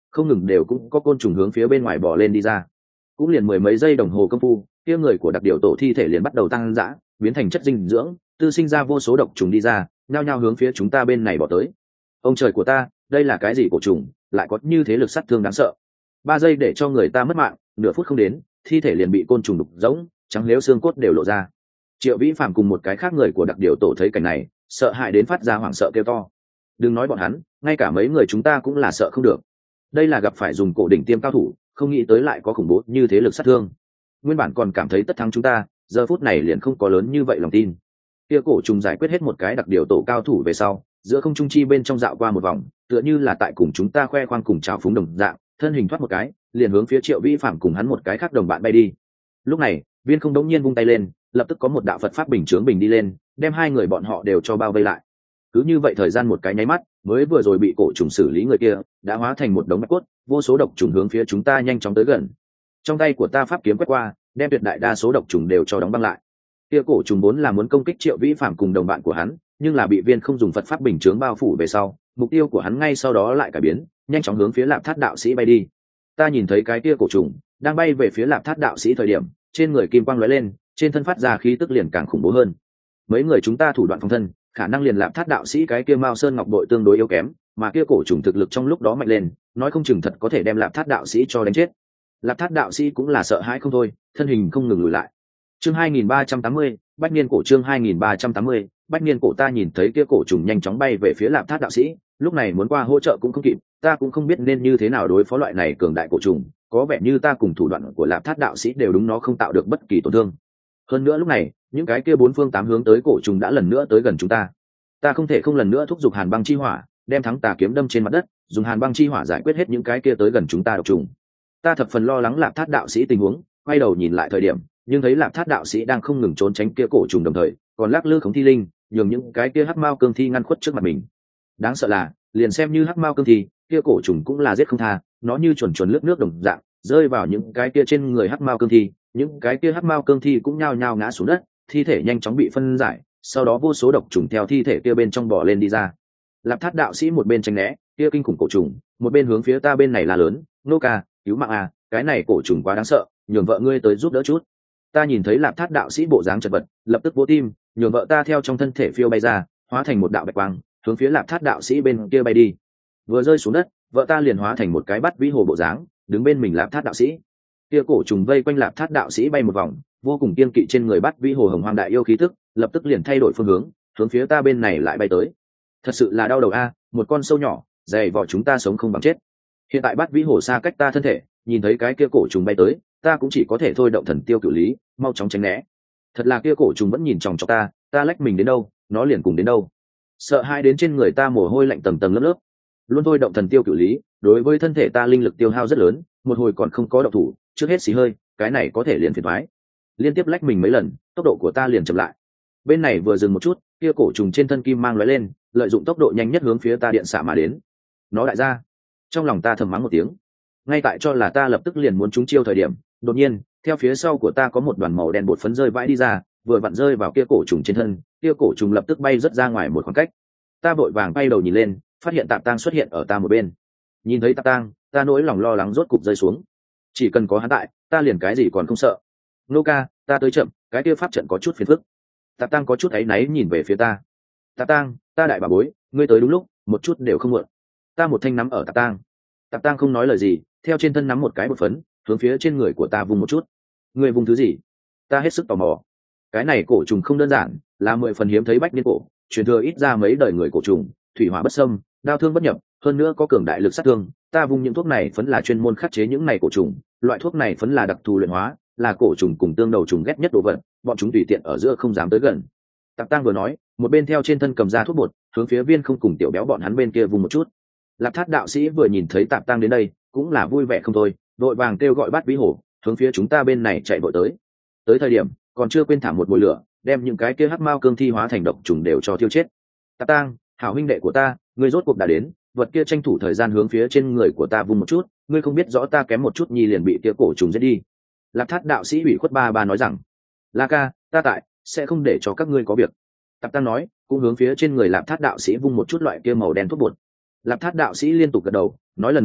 không ngừng đều cũng có côn trùng hướng phía bên ngoài bỏ lên đi ra. Cũng liền mười mấy giây đồng hồ công phu, kia người của đặc điều tổ thi thể liền bắt đầu tăng dã, biến thành chất dinh dưỡng, tư sinh ra vô số độc trùng đi ra, nhao nhao hướng phía chúng ta bên này bỏ tới. Ông trời của ta, đây là cái gì cổ trùng, lại có như thế lực sát thương đáng sợ. 3 giây để cho người ta mất mạng, nửa phút không đến, thi thể liền bị côn trùng đục rỗng, trắng lếu xương cốt đều lộ ra. Triệu Vĩ Phàm cùng một cái khác người của đặc điều tổ thấy cảnh này, sợ hãi đến phát ra hoảng sợ kêu to. Đừng nói bọn hắn, ngay cả mấy người chúng ta cũng là sợ không được. Đây là gặp phải dùng cổ đỉnh tiêm cao thủ, không nghĩ tới lại có khủng bố như thế lực sát thương. Nguyên bản còn cảm thấy tất thắng chúng ta, giờ phút này liền không có lớn như vậy lòng tin. Kia cổ trùng giải quyết hết một cái đặc điều tổ cao thủ về sau, giữa không trung chi bên trong dạo qua một vòng, tựa như là tại cùng chúng ta khoe khoang cùng chào phúng đồng dạng, thân hình thoát một cái, liền hướng phía Triệu Vĩ Phạm cùng hắn một cái khác đồng bạn bay đi. Lúc này, Viên Không đống nhiên vung tay lên, lập tức có một đạo Phật pháp bình chướng bình đi lên, đem hai người bọn họ đều cho bao vây lại. Cứ như vậy thời gian một cái nháy mắt, mới vừa rồi bị cổ trùng xử lý người kia đã hóa thành một đống bạch cốt, vô số độc trùng hướng phía chúng ta nhanh chóng tới gần. Trong tay của ta pháp kiếm quét qua, đem tuyệt đại đa số độc trùng đều cho đóng băng lại. Kia cổ trùng vốn là muốn công kích Triệu Vĩ Phạm cùng đồng bạn của hắn, nhưng là bị Viên Không dùng Phật pháp bình chướng bao phủ về sau, mục tiêu của hắn ngay sau đó lại cải biến, nhanh chóng hướng phía Lạp Thát đạo sĩ bay đi. Ta nhìn thấy cái kia cổ trùng đang bay về phía Lạp Thát đạo sĩ thời điểm, trên người kim quang lóe lên, trên thân phát ra khí tức liền càng khủng bố hơn. Mấy người chúng ta thủ đoạn phòng thân, khả năng liền Lạp Thát đạo sĩ cái kia Mao Sơn Ngọc Bội tương đối yếu kém, mà kia cổ trùng thực lực trong lúc đó mạnh lên, nói không chừng thật có thể đem Lạp Thát đạo sĩ cho đánh chết. Lạp Thát đạo sĩ cũng là sợ hãi không thôi, thân hình không ngừng lùi lại. Chương 2380, Bách Niên cổ. Chương 2380, Bách Niên cổ. Ta nhìn thấy kia cổ trùng nhanh chóng bay về phía Lạp Thát đạo sĩ, lúc này muốn qua hỗ trợ cũng không kịp, ta cũng không biết nên như thế nào đối phó loại này cường đại cổ trùng, có vẻ như ta cùng thủ đoạn của Lạp Thát đạo sĩ đều đúng nó không tạo được bất kỳ tổn thương. Hơn nữa lúc này, những cái kia bốn phương tám hướng tới cổ trùng đã lần nữa tới gần chúng ta. Ta không thể không lần nữa thúc giục Hàn Băng chi hỏa, đem thắng tà kiếm đâm trên mặt đất, dùng Hàn Băng chi hỏa giải quyết hết những cái kia tới gần chúng ta độc trùng. Ta thập phần lo lắng Lạp Thát đạo sĩ tình huống, quay đầu nhìn lại thời điểm, nhưng thấy Lạp Thát đạo sĩ đang không ngừng trốn tránh kia cổ trùng, đồng thời còn lắc lư khống thi linh, nhường những cái kia hắc mao cương thi ngăn khuất trước mặt mình. Đáng sợ là, liền xem như hắc mao cương thi, kia cổ trùng cũng là giết không tha, nó như chuồn chuồn lướt nước đồng dạng, rơi vào những cái kia trên người hắc mao cương thi, những cái kia hắc mao cương thi cũng nhao nhao ngã xuống đất, thi thể nhanh chóng bị phân giải, sau đó vô số độc trùng theo thi thể kia bên trong bò lên đi ra. Lạp Thát đạo sĩ một bên tránh né kia kinh khủng cổ trùng, một bên hướng phía ta bên này là lớn, nô ca, cứu mạng à, cái này cổ trùng quá đáng sợ, nhường vợ ngươi tới giúp đỡ chút. Ta nhìn thấy Lạp Thát đạo sĩ bộ dáng chật vật, lập tức vỗ tim, nhường vợ ta theo trong thân thể phiêu bay ra, hóa thành một đạo bạch quang, hướng phía Lạp Thát đạo sĩ bên kia bay đi. Vừa rơi xuống đất, vợ ta liền hóa thành một cái bắt vĩ hồ bộ dáng, đứng bên mình Lạp Thát đạo sĩ. Kia cổ trùng vây quanh Lạp Thát đạo sĩ bay một vòng, vô cùng kiên kỵ trên người bắt vĩ hồ hồng hoang đại yêu khí tức, lập tức liền thay đổi phương hướng, hướng phía ta bên này lại bay tới. Thật sự là đau đầu a, một con sâu nhỏ, dày vò chúng ta sống không bằng chết. Hiện tại bắt vĩ hồ xa cách ta thân thể, nhìn thấy cái kia cổ trùng bay tới, ta cũng chỉ có thể thôi động thần tiêu cửu lý, mau chóng tránh né. Thật là kia cổ trùng vẫn nhìn chòng chọc ta lách mình đến đâu, nó liền cùng đến đâu. Sợ hai đến trên người ta mồ hôi lạnh tầng tầng lớp lớp. Luôn thôi động thần tiêu cửu lý, đối với thân thể ta linh lực tiêu hao rất lớn, một hồi còn không có động thủ, trước hết xì hơi, cái này có thể liền phiền toái. Liên tiếp lách mình mấy lần, tốc độ của ta liền chậm lại. Bên này vừa dừng một chút, kia cổ trùng trên thân kim mang lóe lên, lợi dụng tốc độ nhanh nhất hướng phía ta điện xạ mà đến. Nó đại gia. Trong lòng ta thầm mắng một tiếng. Ngay tại cho là ta lập tức liền muốn trúng chiêu thời điểm, đột nhiên, theo phía sau của ta có một đoàn màu đen bột phấn rơi vãi đi ra, vừa vặn rơi vào kia cổ trùng trên thân, kia cổ trùng lập tức bay rất ra ngoài một khoảng cách. Ta vội vàng bay đầu nhìn lên, phát hiện Tạp Tang xuất hiện ở ta một bên. Nhìn thấy Tạp Tang, ta nỗi lòng lo lắng rốt cục rơi xuống. Chỉ cần có hắn tại, ta liền cái gì còn không sợ. Nô ca, ta tới chậm, cái kia pháp trận có chút phiền phức. Tạp Tang có chút áy náy nhìn về phía ta. Tạp Tang, ta đại bà bối, ngươi tới đúng lúc, một chút đều không muộn. Ta một thanh nắm ở Tạp Tang. Tạp Tang không nói lời gì, theo trên thân nắm một cái bột phấn, hướng phía trên người của ta vung một chút. Ngươi vung thứ gì? Ta hết sức tò mò. Cái này cổ trùng không đơn giản, là 10 phần hiếm thấy bách niên cổ, truyền thừa ít ra mấy đời người cổ trùng, thủy hỏa bất xâm, đao thương bất nhập, hơn nữa có cường đại lực sát thương. Ta vung những thuốc này phấn là chuyên môn khắc chế những này cổ trùng, loại thuốc này phấn là đặc thù luyện hóa, là cổ trùng cùng tương đầu trùng ghét nhất đồ vật, bọn chúng tùy tiện ở giữa không dám tới gần. Tạp Tang vừa nói, một bên theo trên thân cầm ra thuốc bột, hướng phía Viên Không cùng Tiểu Béo bọn hắn bên kia vung một chút. Lạp Thát đạo sĩ vừa nhìn thấy Tạp Tang đến đây, cũng là vui vẻ không thôi, đội vàng kêu gọi bắt vĩ hổ, hướng phía chúng ta bên này chạy vội tới. Tới thời điểm, còn chưa quên thả một bồi lửa, đem những cái kia hắc mao cương thi hóa thành độc trùng đều cho tiêu chết. Tạp Tang, hảo huynh đệ của ta, ngươi rốt cuộc đã đến, vật kia tranh thủ thời gian hướng phía trên người của ta vung một chút, ngươi không biết rõ ta kém một chút nhi liền bị kia cổ trùng giết đi. Lạp Thát đạo sĩ ủy khuất ba nói rằng, La ca, ta tại, sẽ không để cho các ngươi có việc. Tạp Tang nói, cũng hướng phía trên người Lạp Thát đạo sĩ vung một chút loại kia màu đen thuốc bột. Lạp Thát đạo sĩ liên tục gật đầu, nói lần nữa,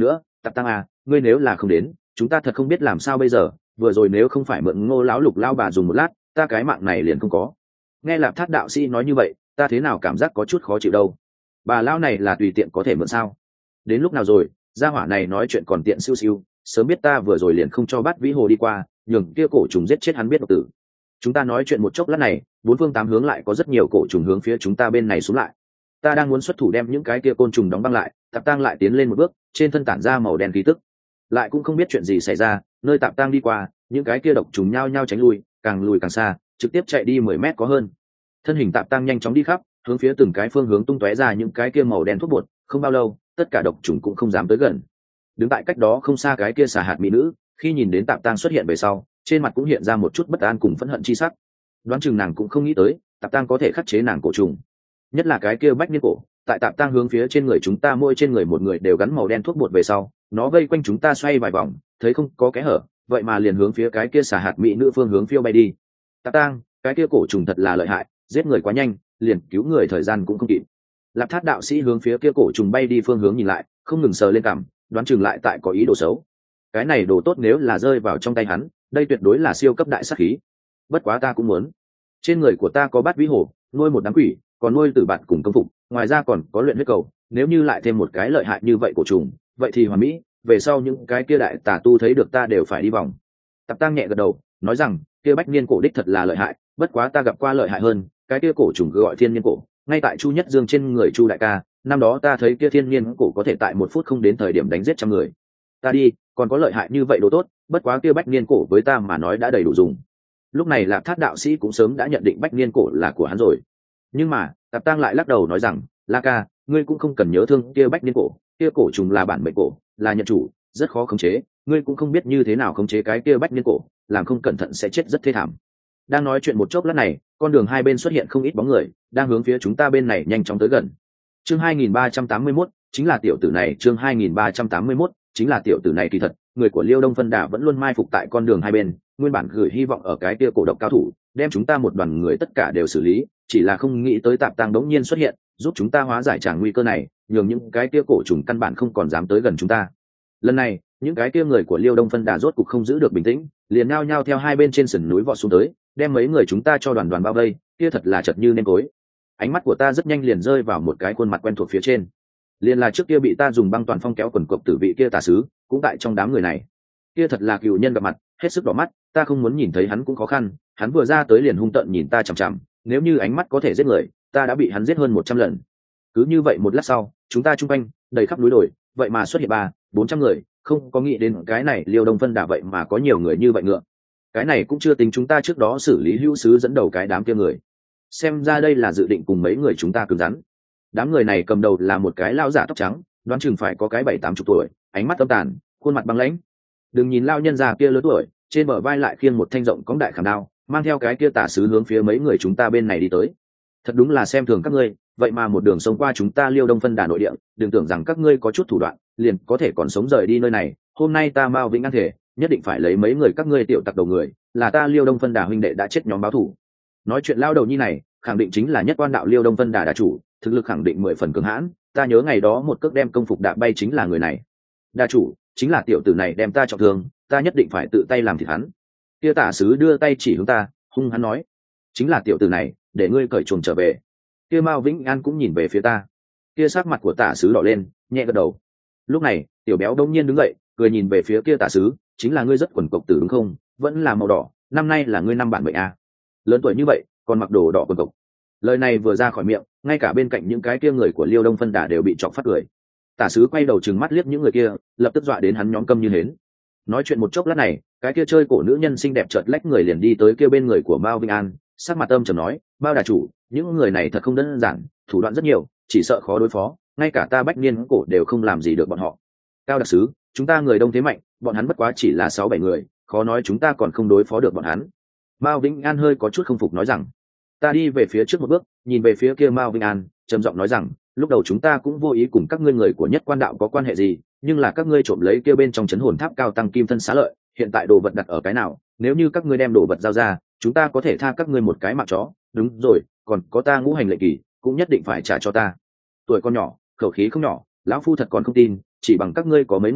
Tạp Tăng à, ngươi nếu là không đến chúng ta thật không biết làm sao bây giờ, vừa rồi nếu không phải mượn Ngô lão lục lao bà dùng một lát ta cái mạng này liền không có. Nghe Lạp Thát đạo sĩ nói như vậy ta thế nào cảm giác có chút khó chịu đâu. Bà lão này là tùy tiện có thể mượn sao? Đến lúc nào rồi, gia hỏa này nói chuyện còn tiện siêu siêu, sớm biết ta vừa rồi liền không cho Bát Vĩ Hồ đi qua, nhường kia cổ trùng giết chết hắn biết độc tử. Chúng ta nói chuyện một chốc lát này, bốn phương tám hướng lại có rất nhiều cổ trùng hướng phía chúng ta bên này xuống lại. Ta đang muốn xuất thủ đem những cái kia côn trùng đóng băng lại, Tạp Tăng lại tiến lên một bước, trên thân tản ra màu đen khí tức. Lại cũng không biết chuyện gì xảy ra, nơi Tạp Tăng đi qua, những cái kia độc trùng nhao nhao tránh lui, càng lùi càng xa, trực tiếp chạy đi 10 mét có hơn. Thân hình Tạp Tăng nhanh chóng đi khắp, hướng phía từng cái phương hướng tung tóe ra những cái kia màu đen thuốc bột, không bao lâu, tất cả độc trùng cũng không dám tới gần. Đứng tại cách đó không xa cái kia xà hạt mỹ nữ, khi nhìn đến Tạp Tăng xuất hiện về sau, trên mặt cũng hiện ra một chút bất an cùng phẫn hận chi sắc. Đoán chừng nàng cũng không nghĩ tới Tạp Tăng có thể khắc chế nàng cổ trùng, nhất là cái kia bách niên cổ. Tại Tạp Tăng hướng phía trên người chúng ta, môi trên người một người đều gắn màu đen thuốc bột về sau, nó vây quanh chúng ta xoay vài vòng, thấy không có kẽ hở, vậy mà liền hướng phía cái kia xà hạt mỹ nữ phương hướng phiêu bay đi. Tạp Tăng, cái kia cổ trùng thật là lợi hại, giết người quá nhanh, liền cứu người thời gian cũng không kịp. Lạp Thát đạo sĩ hướng phía kia cổ trùng bay đi phương hướng nhìn lại, không ngừng sờ lên cằm, đoán chừng lại tại có ý đồ xấu. Cái này đồ tốt nếu là rơi vào trong tay hắn, đây tuyệt đối là siêu cấp đại sát khí. Bất quá ta cũng muốn. Trên người của ta có Bát Vĩ Hồ, nuôi một đám quỷ, còn nuôi tử bạt cùng công phục, ngoài ra còn có luyện huyết cầu, nếu như lại thêm một cái lợi hại như vậy cổ trùng, vậy thì hoàn mỹ, về sau những cái kia đại tà tu thấy được ta đều phải đi vòng. Tạp Tăng nhẹ gật đầu, nói rằng, kia bách niên cổ đích thật là lợi hại, bất quá ta gặp qua lợi hại hơn, cái kia cổ trùng gọi thiên niên cổ, ngay tại Chu Nhất Dương trên người Chu đại ca, năm đó ta thấy kia thiên niên cổ có thể tại 1 phút không đến thời điểm đánh giết trăm người. Ta đi, còn có lợi hại như vậy đồ tốt, bất quá kia bách niên cổ với ta mà nói đã đầy đủ dùng. Lúc này Lạp Thát đạo sĩ cũng sớm đã nhận định bách niên cổ là của hắn rồi. Nhưng mà Tạp Tăng lại lắc đầu nói rằng, La ca, ngươi cũng không cần nhớ thương kia bách niên cổ, kia cổ trùng là bản mệnh cổ, là nhận chủ, rất khó khống chế, ngươi cũng không biết như thế nào khống chế cái kia bách niên cổ, làm không cẩn thận sẽ chết rất thê thảm. Đang nói chuyện một chốc lát này, con đường hai bên xuất hiện không ít bóng người, đang hướng phía chúng ta bên này nhanh chóng tới gần. Chương 2381, chính là tiểu tử này, chương 2381, chính là tiểu tử này. Kỳ thật, người của Liêu Đông Phân Đà vẫn luôn mai phục tại con đường hai bên, nguyên bản gửi hy vọng ở cái kia cổ độc cao thủ, đem chúng ta một đoàn người tất cả đều xử lý, chỉ là không nghĩ tới Tạp Tăng đống nhiên xuất hiện, giúp chúng ta hóa giải tràng nguy cơ này, nhường những cái kia cổ trùng căn bản không còn dám tới gần chúng ta. Lần này, những cái kia người của Liêu Đông Phân Đà rốt cục không giữ được bình tĩnh, liền nhao nhao theo hai bên trên sườn núi vọt xuống tới, đem mấy người chúng ta cho đoàn đoàn bao vây, kia thật là chật như nêm cối. Ánh mắt của ta rất nhanh liền rơi vào một cái khuôn mặt quen thuộc phía trên, liền là trước kia bị ta dùng băng toàn phong kéo quần cộc tử vị kia tà sứ, cũng tại trong đám người này. Kia thật là cựu nhân gặp mặt, hết sức đỏ mắt, ta không muốn nhìn thấy hắn cũng khó khăn, hắn vừa ra tới liền hung tợn nhìn ta chằm chằm, nếu như ánh mắt có thể giết người, ta đã bị hắn giết hơn 100 lần. Cứ như vậy một lát sau, chúng ta chung quanh đầy khắp núi đồi, vậy mà xuất hiện 300-400 người, không có nghĩ đến cái này Liêu Đông Phân Đà vậy mà có nhiều người như vậy ngựa. Cái này cũng chưa tính chúng ta trước đó xử lý hữu sứ dẫn đầu cái đám kia người. Xem ra đây là dự định cùng mấy người chúng ta cứng rắn. Đám người này cầm đầu là một cái lao giả tóc trắng, đoán chừng phải có cái 70-80 tuổi, ánh mắt âm tàn, khuôn mặt băng lãnh. Đừng nhìn lao nhân già kia lớn tuổi, trên bờ vai lại khiêng một thanh rộng cõng đại khảm đao, mang theo cái kia tà sứ hướng phía mấy người chúng ta bên này đi tới. Thật đúng là xem thường các ngươi, vậy mà một đường sống qua chúng ta Liêu Đông Phân Đà nội địa, đừng tưởng rằng các ngươi có chút thủ đoạn liền có thể còn sống rời đi nơi này. Hôm nay ta Mao Vĩnh An thể nhất định phải lấy mấy người các ngươi tiểu tặc đầu người, là ta Liêu Đông Phân Đà huynh đệ đã chết nhóm báo thủ. Nói chuyện lao đầu nhi này khẳng định chính là nhất quan đạo Liêu Đông Phân Đà đà chủ, thực lực khẳng định 10 phần cường hãn, ta nhớ ngày đó một cước đem công phục đạp bay chính là người này. Đà chủ, chính là tiểu tử này đem ta trọng thương, ta nhất định phải tự tay làm thịt hắn. Kia tả sứ đưa tay chỉ hướng ta, hung hắn nói, chính là tiểu tử này, để ngươi cởi chuồng trở về. Kia Mao Vĩnh An cũng nhìn về phía ta, kia sắc mặt của tả sứ đỏ lên, nhẹ gật đầu. Lúc này tiểu béo đông nhiên đứng dậy, cười nhìn về phía kia tả sứ, chính là ngươi rất quần cộc tử đúng không, vẫn là màu đỏ, năm nay là ngươi năm bản mệnh à. Lớn tuổi như vậy còn mặc đồ đỏ quần cộc. Lời này vừa ra khỏi miệng, ngay cả bên cạnh những cái kia người của Liêu Đông Phân Đà đều bị chọc phát cười. Tả sứ quay đầu trừng mắt liếc những người kia, lập tức dọa đến hắn nhóm câm như hến. Nói chuyện một chốc lát này, cái kia chơi cổ nữ nhân xinh đẹp chợt lách người liền đi tới kia bên người của Mao Vĩnh An, sắc mặt âm trầm nói, Mao đà chủ, những người này thật không đơn giản, thủ đoạn rất nhiều, chỉ sợ khó đối phó, ngay cả ta Bách Niên cổ đều không làm gì được bọn họ. Cao đặc sứ, chúng ta người đông thế mạnh, bọn hắn bất quá chỉ là 6-7 người, khó nói chúng ta còn không đối phó được bọn hắn. Mao Vĩnh An hơi có chút không phục nói rằng. Ta đi về phía trước một bước, nhìn về phía kia Mao Vĩnh An, trầm giọng nói rằng, lúc đầu chúng ta cũng vô ý cùng các ngươi người của Nhất Quan đạo có quan hệ gì, nhưng là các ngươi trộm lấy kia bên trong trấn hồn tháp cao tăng kim thân xá lợi, hiện tại đồ vật đặt ở cái nào, nếu như các ngươi đem đồ vật giao ra, chúng ta có thể tha các ngươi một cái mạng chó. Đúng rồi, còn có ta ngũ hành lệnh kỳ, cũng nhất định phải trả cho ta. Tuổi con nhỏ, khẩu khí không nhỏ, lão phu thật còn không tin, chỉ bằng các ngươi có mấy người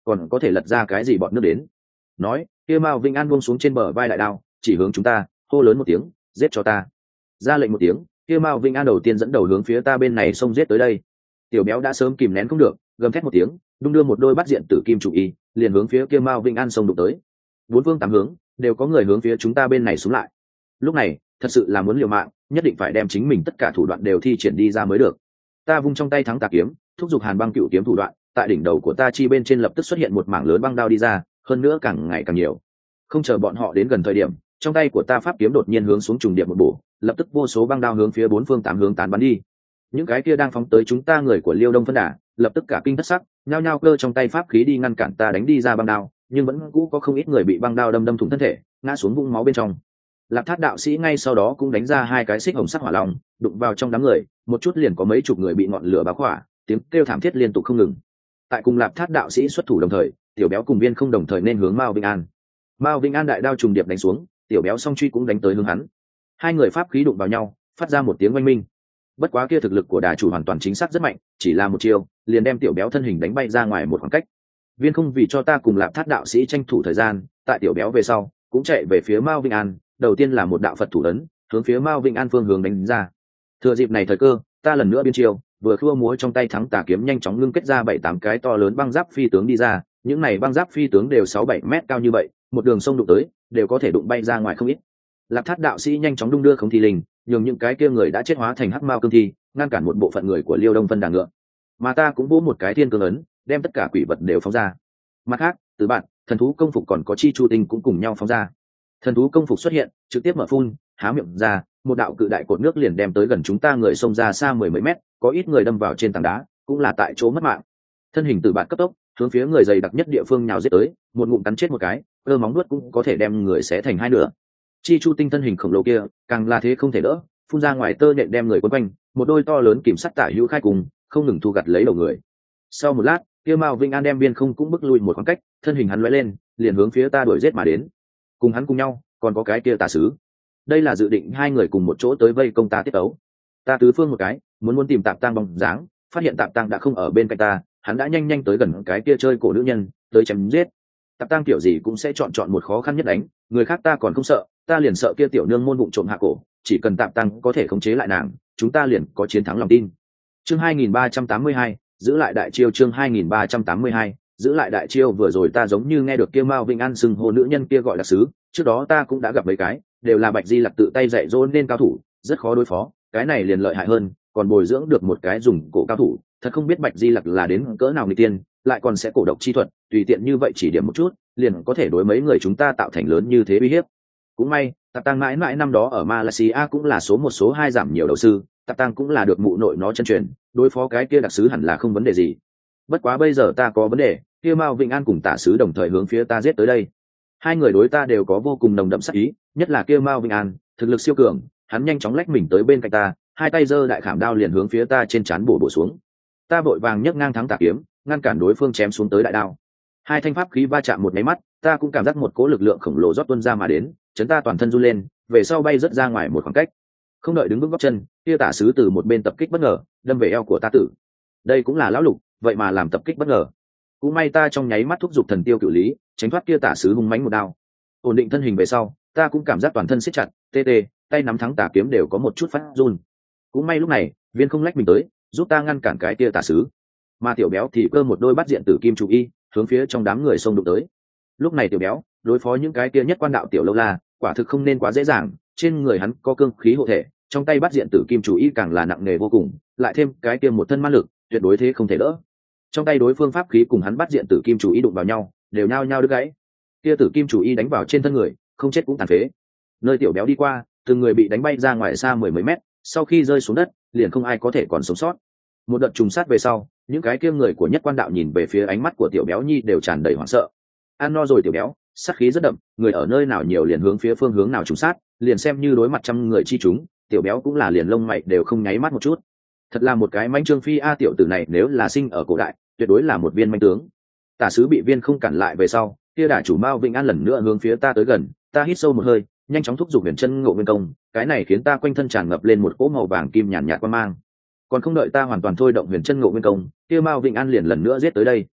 còn có thể lật ra cái gì bọn nước đến. Nói, kia Mao Vĩnh An buông xuống trên bờ vai đại đao, chỉ hướng chúng ta, hô lớn một tiếng, giết cho ta. Ra lệnh một tiếng, kia Mao Vĩnh An đầu tiên dẫn đầu hướng phía ta bên này xông giết tới đây. Tiểu béo đã sớm kìm nén không được, gầm thét một tiếng, đung đưa một đôi bắt diện tử kim chủ y, liền hướng phía kia Mao Vĩnh An xông đụng tới. Bốn phương tám hướng đều có người hướng phía chúng ta bên này xuống lại. Lúc này, thật sự là muốn liều mạng, nhất định phải đem chính mình tất cả thủ đoạn đều thi triển đi ra mới được. Ta vung trong tay thắng tà kiếm, thúc giục Hàn Băng Cựu kiếm thủ đoạn, tại đỉnh đầu của ta chi bên trên lập tức xuất hiện một mảng lớn băng đao đi ra, hơn nữa càng ngày càng nhiều. Không chờ bọn họ đến gần thời điểm, trong tay của ta pháp kiếm đột nhiên hướng xuống trùng điệp một bổ, lập tức vô số băng đao hướng phía bốn phương tám hướng tán bắn đi. Những cái kia đang phóng tới chúng ta người của Liêu Đông phân đà, lập tức cả kinh thất sắc, nhao nhao cơ trong tay pháp khí đi ngăn cản ta đánh đi ra băng đao, nhưng vẫn cũ có không ít người bị băng đao đâm thủng thân thể, ngã xuống vũng máu bên trong. Lạc Thát đạo sĩ ngay sau đó cũng đánh ra hai cái xích hồng sắc hỏa long, đụng vào trong đám người, một chút liền có mấy chục người bị ngọn lửa bao khỏa, tiếng kêu thảm thiết liên tục không ngừng. Tại cùng Lạc Thát đạo sĩ xuất thủ đồng thời, tiểu béo cùng Viên không đồng thời nên hướng Mao Vĩnh An. Mao Vĩnh An đại đao trùng điệp đánh xuống, tiểu béo song truy cũng đánh tới hướng hắn. Hai người pháp khí đụng vào nhau, phát ra một tiếng oanh minh. Bất quá kia thực lực của đà chủ hoàn toàn chính xác rất mạnh, chỉ là một chiêu, liền đem tiểu béo thân hình đánh bay ra ngoài một khoảng cách. Viên không vì cho ta cùng Lạc Thát đạo sĩ tranh thủ thời gian, tại tiểu béo về sau, cũng chạy về phía Mao Vĩnh An, đầu tiên là một đạo Phật thủ ấn, hướng phía Mao Vĩnh An phương hướng đánh ra. Thừa dịp này thời cơ, ta lần nữa biến chiêu, vừa khua múa trong tay thắng tà kiếm nhanh chóng ngưng kết ra 7-8 cái to lớn băng giáp phi tướng đi ra, những này băng giáp phi tướng đều 6-7 mét cao như vậy, một đường sông đụng tới, đều có thể đụng bay ra ngoài không ít. Lạc Thát đạo sĩ nhanh chóng đung đưa không thi linh, nhường những cái kia người đã chết hóa thành hắc mao cương thi, ngăn cản một bộ phận người của Liêu Đông phân đà ngựa. Mà ta cũng vỗ một cái thiên cương ấn, đem tất cả quỷ vật đều phóng ra. Mặt khác, từ bạn, thần thú công phục còn có chi chu tinh cũng cùng nhau phóng ra. Thần thú công phục xuất hiện, trực tiếp mở phun, há miệng ra, một đạo cự đại cột nước liền đem tới gần chúng ta người xông ra xa mười mấy mét, có ít người đâm vào trên tảng đá, cũng là tại chỗ mất mạng. Thân hình từ bạn cấp tốc, hướng phía người dày đặc nhất địa phương nhào giết tới, một ngụm cắn chết một cái, cơ móng nuốt cũng có thể đem người xé thành hai nửa. Chi chu tinh thân hình khổng lồ kia, càng là thế không thể đỡ, phun ra ngoài tơ nhện đem người quấn quanh, một đôi to lớn kìm sắt tả hữu khai cùng, không ngừng thu gặt lấy đầu người. Sau một lát, kia Mao Vĩnh An đem Viên không cũng bước lui một khoảng cách, thân hình hắn lóe lên, liền hướng phía ta đuổi giết mà đến. Cùng hắn cùng nhau, còn có cái kia tà sứ. Đây là dự định hai người cùng một chỗ tới vây công ta tiết ấu. Ta tứ phương một cái, muốn tìm Tạp Tang bóng dáng, phát hiện Tạp Tang đã không ở bên cạnh ta, hắn đã nhanh nhanh tới gần cái kia chơi cổ nữ nhân, tới chém giết. Tạp Tang kiểu gì cũng sẽ chọn một khó khăn nhất đánh, người khác ta còn không sợ, ta liền sợ kia tiểu nương môn vụng trộm hạ cổ, chỉ cần Tạp Tang có thể khống chế lại nàng, chúng ta liền có chiến thắng lòng tin. Chương 2382, giữ lại đại chiêu. Chương 2382, giữ lại đại chiêu. Vừa rồi ta giống như nghe được kia Mao Vĩnh An xưng hô nữ nhân kia gọi là sứ, trước đó ta cũng đã gặp mấy cái, đều là Bạch Di Lặc tự tay dạy dỗ nên cao thủ, rất khó đối phó, cái này liền lợi hại hơn, còn bồi dưỡng được một cái dùng cổ cao thủ, thật không biết Bạch Di Lặc là đến cỡ nào nghịch tiên, lại còn sẽ cổ độc chi thuật, tùy tiện như vậy chỉ điểm một chút, liền có thể đối mấy người chúng ta tạo thành lớn như thế uy hiếp. Cũng may, Tạp Tang mãi mãi năm đó ở Malaysia cũng là số 1 số 2 giảm nhiều đầu sư, Tạp Tang cũng là được mụ nội nó chân truyền, đối phó cái kia đặc sứ hẳn là không vấn đề gì. Bất quá bây giờ ta có vấn đề, kia Mao Vĩnh An cùng tả sứ đồng thời hướng phía ta giết tới đây. Hai người đối ta đều có vô cùng nồng đậm sát ý, nhất là kia Mao Vĩnh An, thực lực siêu cường, hắn nhanh chóng lách mình tới bên cạnh ta, hai tay giơ đại khảm đao liền hướng phía ta trên trán bổ xuống. Ta vội vàng nhấc ngang thắng tà kiếm, ngăn cản đối phương chém xuống tới đại đao. Hai thanh pháp khí va chạm một máy mắt, ta cũng cảm giác một cỗ lực lượng khổng lồ rót tuôn ra mà đến, chấn ta toàn thân run lên, về sau bay rất ra ngoài một khoảng cách. Không đợi đứng vững gót chân, kia tả sứ từ một bên tập kích bất ngờ, đâm về eo của ta tử. Đây cũng là lão lục, vậy mà làm tập kích bất ngờ. Cũng may ta trong nháy mắt thúc giục thần tiêu cựu lý, tránh thoát kia tả sứ hung mãnh một đao. Ổn định thân hình về sau, ta cũng cảm giác toàn thân siết chặt, tê tê, tay nắm thắng tà kiếm đều có một chút phát run. Cũng may lúc này, Viên không lách mình tới, giúp ta ngăn cản cái kia tả sứ. Mà tiểu béo thì cơ một đôi bắt diện tử kim chủ y, hướng phía trong đám người xông đụng tới. Lúc này tiểu béo, đối phó những cái kia nhất quan đạo tiểu lâu la, quả thực không nên quá dễ dàng, trên người hắn có cương khí hộ thể, trong tay bắt diện tử kim chủ y càng là nặng nề vô cùng, lại thêm cái kia một thân ma lực, tuyệt đối thế không thể đỡ. Trong tay đối phương pháp khí cùng hắn bắt diện tử kim chủ y đụng vào nhau, đều nhao nhao đứt gãy. Kia tử kim chủ y đánh vào trên thân người, không chết cũng tàn phế. Nơi tiểu béo đi qua, từng người bị đánh bay ra ngoài xa mười mấy mét, sau khi rơi xuống đất, liền không ai có thể còn sống sót. Một đợt trùng sát về sau, những cái kia người của nhất quan đạo nhìn về phía ánh mắt của tiểu béo nhi đều tràn đầy hoảng sợ. Ăn no rồi tiểu béo, sát khí rất đậm, người ở nơi nào nhiều liền hướng phía phương hướng nào trùng sát, liền xem như đối mặt trăm người chi chúng, tiểu béo cũng là liền lông mày đều không nháy mắt một chút. Thật là một cái manh trương phi a, tiểu tử này nếu là sinh ở cổ đại, tuyệt đối là một viên manh tướng. Tả sứ bị Viên không cản lại về sau, kia đả chủ Mao Vĩnh An lần nữa hướng phía ta tới gần, ta hít sâu một hơi, nhanh chóng thúc giục huyền chân ngộ nguyên công, cái này khiến ta quanh thân tràn ngập lên một cỗ màu vàng kim nhàn nhạt quang mang. Còn không đợi ta hoàn toàn thôi động huyền chân ngộ nguyên công, kia Mao Vĩnh An liền lần nữa giết tới đây.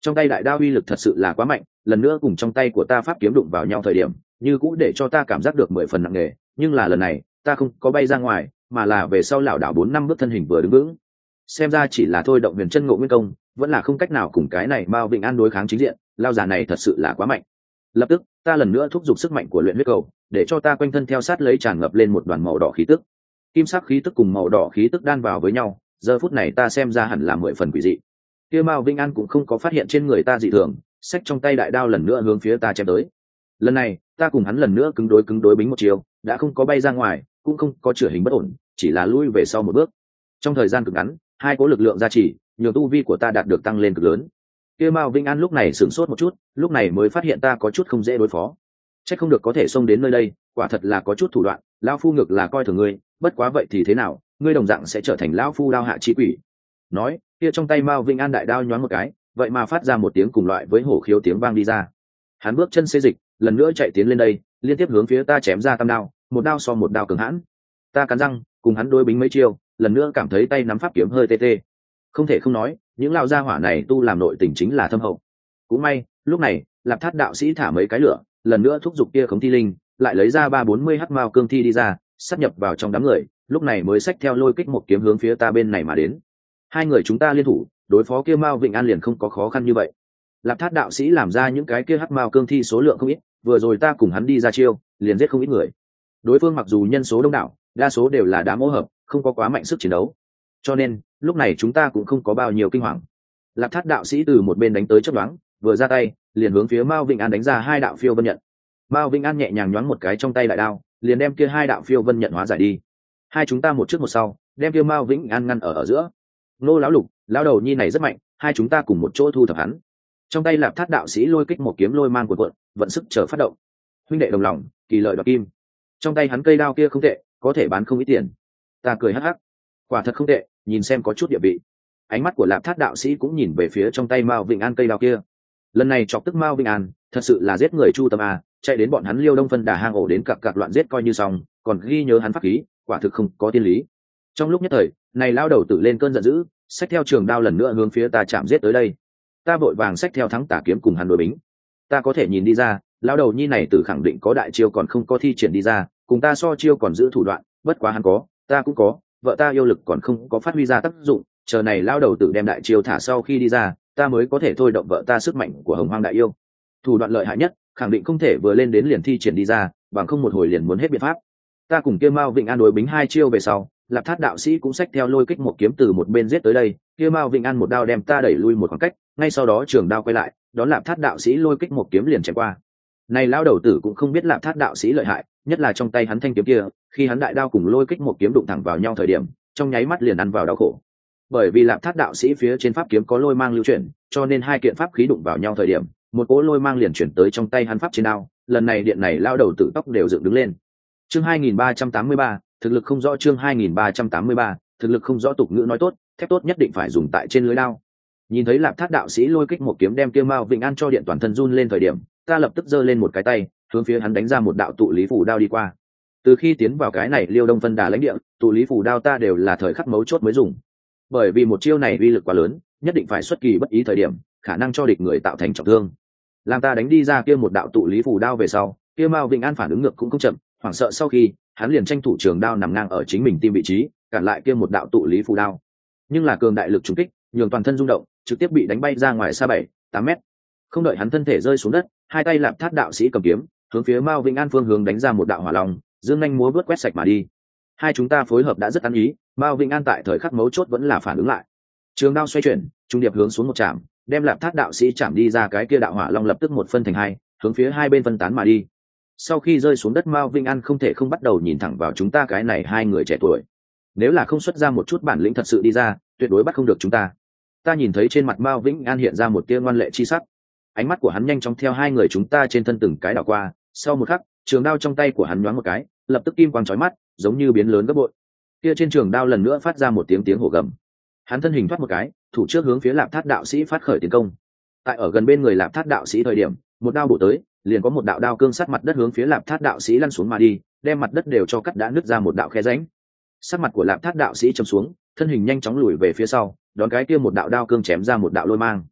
Trong tay đại đao uy lực thật sự là quá mạnh, lần nữa cùng trong tay của ta pháp kiếm đụng vào nhau thời điểm như cũ để cho ta cảm giác được 10 phần nặng nề, nhưng là lần này ta không có bay ra ngoài mà là về sau lảo đảo 4-5 bước thân hình vừa đứng vững. Xem ra chỉ là thôi động huyền chân ngộ nguyên công vẫn là không cách nào cùng cái này Mao Vĩnh An đối kháng chính diện, lao giả này thật sự là quá mạnh. Lập tức ta lần nữa thúc giục sức mạnh của luyện huyết cầu để cho ta quanh thân theo sát lấy tràn ngập lên một đoàn màu đỏ khí tức. Kim sắc khí tức cùng màu đỏ khí tức đan vào với nhau, giờ phút này ta xem ra hẳn là 10 phần quỷ dị. Kia Mao Vĩnh An cũng không có phát hiện trên người ta dị thường, xách trong tay đại đao lần nữa hướng phía ta chém tới. Lần này ta cùng hắn lần nữa cứng đối bính một chiều, đã không có bay ra ngoài cũng không có chữa hình bất ổn, chỉ là lui về sau một bước. Trong thời gian cực ngắn, hai cố lực lượng gia trì nhường tu vi của ta đạt được tăng lên cực lớn. Kia Mao Vĩnh An lúc này sửng sốt một chút, lúc này mới phát hiện ta có chút không dễ đối phó. Chắc không được có thể xông đến nơi đây, quả thật là có chút thủ đoạn, lão phu ngược là coi thường ngươi, bất quá vậy thì thế nào, ngươi đồng dạng sẽ trở thành lão phu đao hạ chi quỷ. Nói, kia trong tay Mao Vĩnh An đại đao nhoáng một cái, vậy mà phát ra một tiếng cùng loại với hổ khiếu tiếng vang đi ra. Hắn bước chân xê dịch, lần nữa chạy tiến lên đây, liên tiếp hướng phía ta chém ra tam đao, một đao so một đao cường hãn. Ta cắn răng, cùng hắn đối bính mấy chiêu, lần nữa cảm thấy tay nắm pháp kiếm hơi tê tê. Không thể không nói, những lão gia hỏa này tu làm nội tình chính là thâm hậu. Cũng may, lúc này, Lạp Thát đạo sĩ thả mấy cái lửa, lần nữa thúc giục kia khống thi linh, lại lấy ra 340 hắc mao cương thi đi ra, sát nhập vào trong đám người, lúc này mới xách theo lôi kích một kiếm hướng phía ta bên này mà đến. Hai người chúng ta liên thủ, đối phó kia Mao Vịnh An liền không có khó khăn như vậy. Lạp Thát đạo sĩ làm ra những cái kia hắc mao cương thi số lượng không ít, vừa rồi ta cùng hắn đi ra chiêu, liền giết không ít người. Đối phương mặc dù nhân số đông đảo, đa số đều là đám ô hợp, không có quá mạnh sức chiến đấu, cho nên lúc này chúng ta cũng không có bao nhiêu kinh hoàng. Lạp Thát đạo sĩ từ một bên đánh tới chớp nhoáng, vừa ra tay liền hướng phía Mao Vịnh An đánh ra 2 đạo phiêu vân nhận. Mao Vịnh An nhẹ nhàng nhoáng một cái trong tay đại đao, liền đem kia 2 đạo phiêu vân nhận hóa giải đi. Hai chúng ta một trước một sau, đem kia Mao Vịnh An ngăn ở giữa. Nô lão lục, lão đầu nhi này rất mạnh, hai chúng ta cùng một chỗ thu thập hắn. Trong tay Lạp Thát đạo sĩ lôi kích một kiếm lôi mang cuộn cuộn, vận sức chờ phát động. Huynh đệ đồng lòng, kỳ lợi đoạt kim. Trong tay hắn cây đao kia không tệ, có thể bán không ít tiền. Ta cười hắc hắc, quả thật không tệ, nhìn xem có chút địa vị. Ánh mắt của Lạp Thát đạo sĩ cũng nhìn về phía trong tay Mao Vịnh An cây đao kia. Lần này chọc tức Mao Vịnh An, thật sự là giết người chu tâm à, chạy đến bọn hắn Liêu Đông phân đà hang ổ đến cặc loạn giết coi như xong, còn ghi nhớ hắn pháp khí, quả thực không có tiên lý. Trong lúc nhất thời, này lao đầu tự lên cơn giận dữ, xách theo trường đao lần nữa hướng phía ta chạm giết tới đây. Ta vội vàng xách theo thắng tả kiếm cùng hắn đối bính. Ta có thể nhìn đi ra, lao đầu nhi này tự khẳng định có đại chiêu còn không có thi triển đi ra, cùng ta so chiêu còn giữ thủ đoạn, bất quá hắn có, ta cũng có, vợ ta yêu lực còn không có phát huy ra tác dụng, chờ này lao đầu tự đem đại chiêu thả sau khi đi ra, ta mới có thể thôi động vợ ta sức mạnh của Hồng Hoang đại yêu. Thủ đoạn lợi hại nhất, khẳng định không thể vừa lên đến liền thi triển đi ra, bằng không một hồi liền muốn hết biện pháp. Ta cùng kia Mao Vịnh An đối bính 2 chiêu về sau, Lạp Thát đạo sĩ cũng xách theo lôi kích một kiếm từ một bên giết tới đây, kia Mao Vịnh An một đao đem ta đẩy lui một khoảng cách, ngay sau đó trường đao quay lại, đón Lạp Thát đạo sĩ lôi kích một kiếm liền chém qua. Này lao đầu tử cũng không biết Lạp Thát đạo sĩ lợi hại, nhất là trong tay hắn thanh kiếm kia, khi hắn đại đao cùng lôi kích một kiếm đụng thẳng vào nhau thời điểm, trong nháy mắt liền ăn vào đau khổ. Bởi vì Lạp Thát đạo sĩ phía trên pháp kiếm có lôi mang lưu chuyển, cho nên hai kiện pháp khí đụng vào nhau thời điểm, một cỗ lôi mang liền chuyển tới trong tay hắn pháp trên đao, lần này điện này lao đầu tử tóc đều dựng đứng lên. Chương 2383, thực lực không rõ. Chương 2383, thực lực không rõ. Tục ngữ nói tốt, thép tốt nhất định phải dùng tại trên lưới đao. Nhìn thấy Lạp Thát đạo sĩ lôi kích một kiếm đem kia Mao Vịnh An cho điện toàn thân run lên thời điểm, ta lập tức giơ lên một cái tay, hướng phía hắn đánh ra một đạo tụ lý phù đao đi qua. Từ khi tiến vào cái này Liêu Đông phân đà lãnh địa, tụ lý phù đao ta đều là thời khắc mấu chốt mới dùng. Bởi vì một chiêu này uy lực quá lớn, nhất định phải xuất kỳ bất ý thời điểm, khả năng cho địch người tạo thành trọng thương. Làm ta đánh đi ra kia một đạo tụ lý phù đao về sau, kia Mao Vịnh An phản ứng ngược cũng không chậm, hoảng sợ sau khi, hắn liền tranh thủ trường đao nằm ngang ở chính mình tim vị trí, cản lại kia một đạo tụ lý phù đao. Nhưng là cường đại lực trùng kích, nhường toàn thân rung động, trực tiếp bị đánh bay ra ngoài xa 7-8 mét. Không đợi hắn thân thể rơi xuống đất, hai tay Lạp Thát đạo sĩ cầm kiếm, hướng phía Mao Vịnh An phương hướng đánh ra một đạo hỏa long, dương nhanh múa vớt quét sạch mà đi. Hai chúng ta phối hợp đã rất ăn ý, Mao Vịnh An tại thời khắc mấu chốt vẫn là phản ứng lại. Trường đao xoay chuyển, trung điệp hướng xuống một chạm, đem Lạp Thát đạo sĩ chạm đi ra cái kia đạo hỏa long lập tức một phân thành hai, hướng phía hai bên phân tán mà đi. Sau khi rơi xuống đất, Mao Vịnh An không thể không bắt đầu nhìn thẳng vào chúng ta cái này hai người trẻ tuổi. Nếu là không xuất ra một chút bản lĩnh thật sự đi ra, tuyệt đối bắt không được chúng ta. Ta nhìn thấy trên mặt Mao Vịnh An hiện ra một tia ngoan lệ chi sắc, ánh mắt của hắn nhanh chóng theo hai người chúng ta trên thân từng cái đảo qua. Sau một khắc, trường đao trong tay của hắn nhoáng một cái, lập tức kim quang chói mắt, giống như biến lớn gấp bội. Kia trên trường đao lần nữa phát ra một tiếng hổ gầm. Hắn thân hình thoát một cái, thủ trước hướng phía Lạp Thát đạo sĩ phát khởi tiến công. Tại ở gần bên người Lạp Thát đạo sĩ thời điểm, một đao bổ tới, liền có một đạo đao cương sát mặt đất hướng phía Lạp Thát đạo sĩ lăn xuống mà đi, đem mặt đất đều cho cắt đã nứt ra một đạo khe rãnh. Sắc mặt của Lạp Thát đạo sĩ trầm xuống, thân hình nhanh chóng lùi về phía sau, đón cái kia một đạo đao cương chém ra một đạo lôi mang.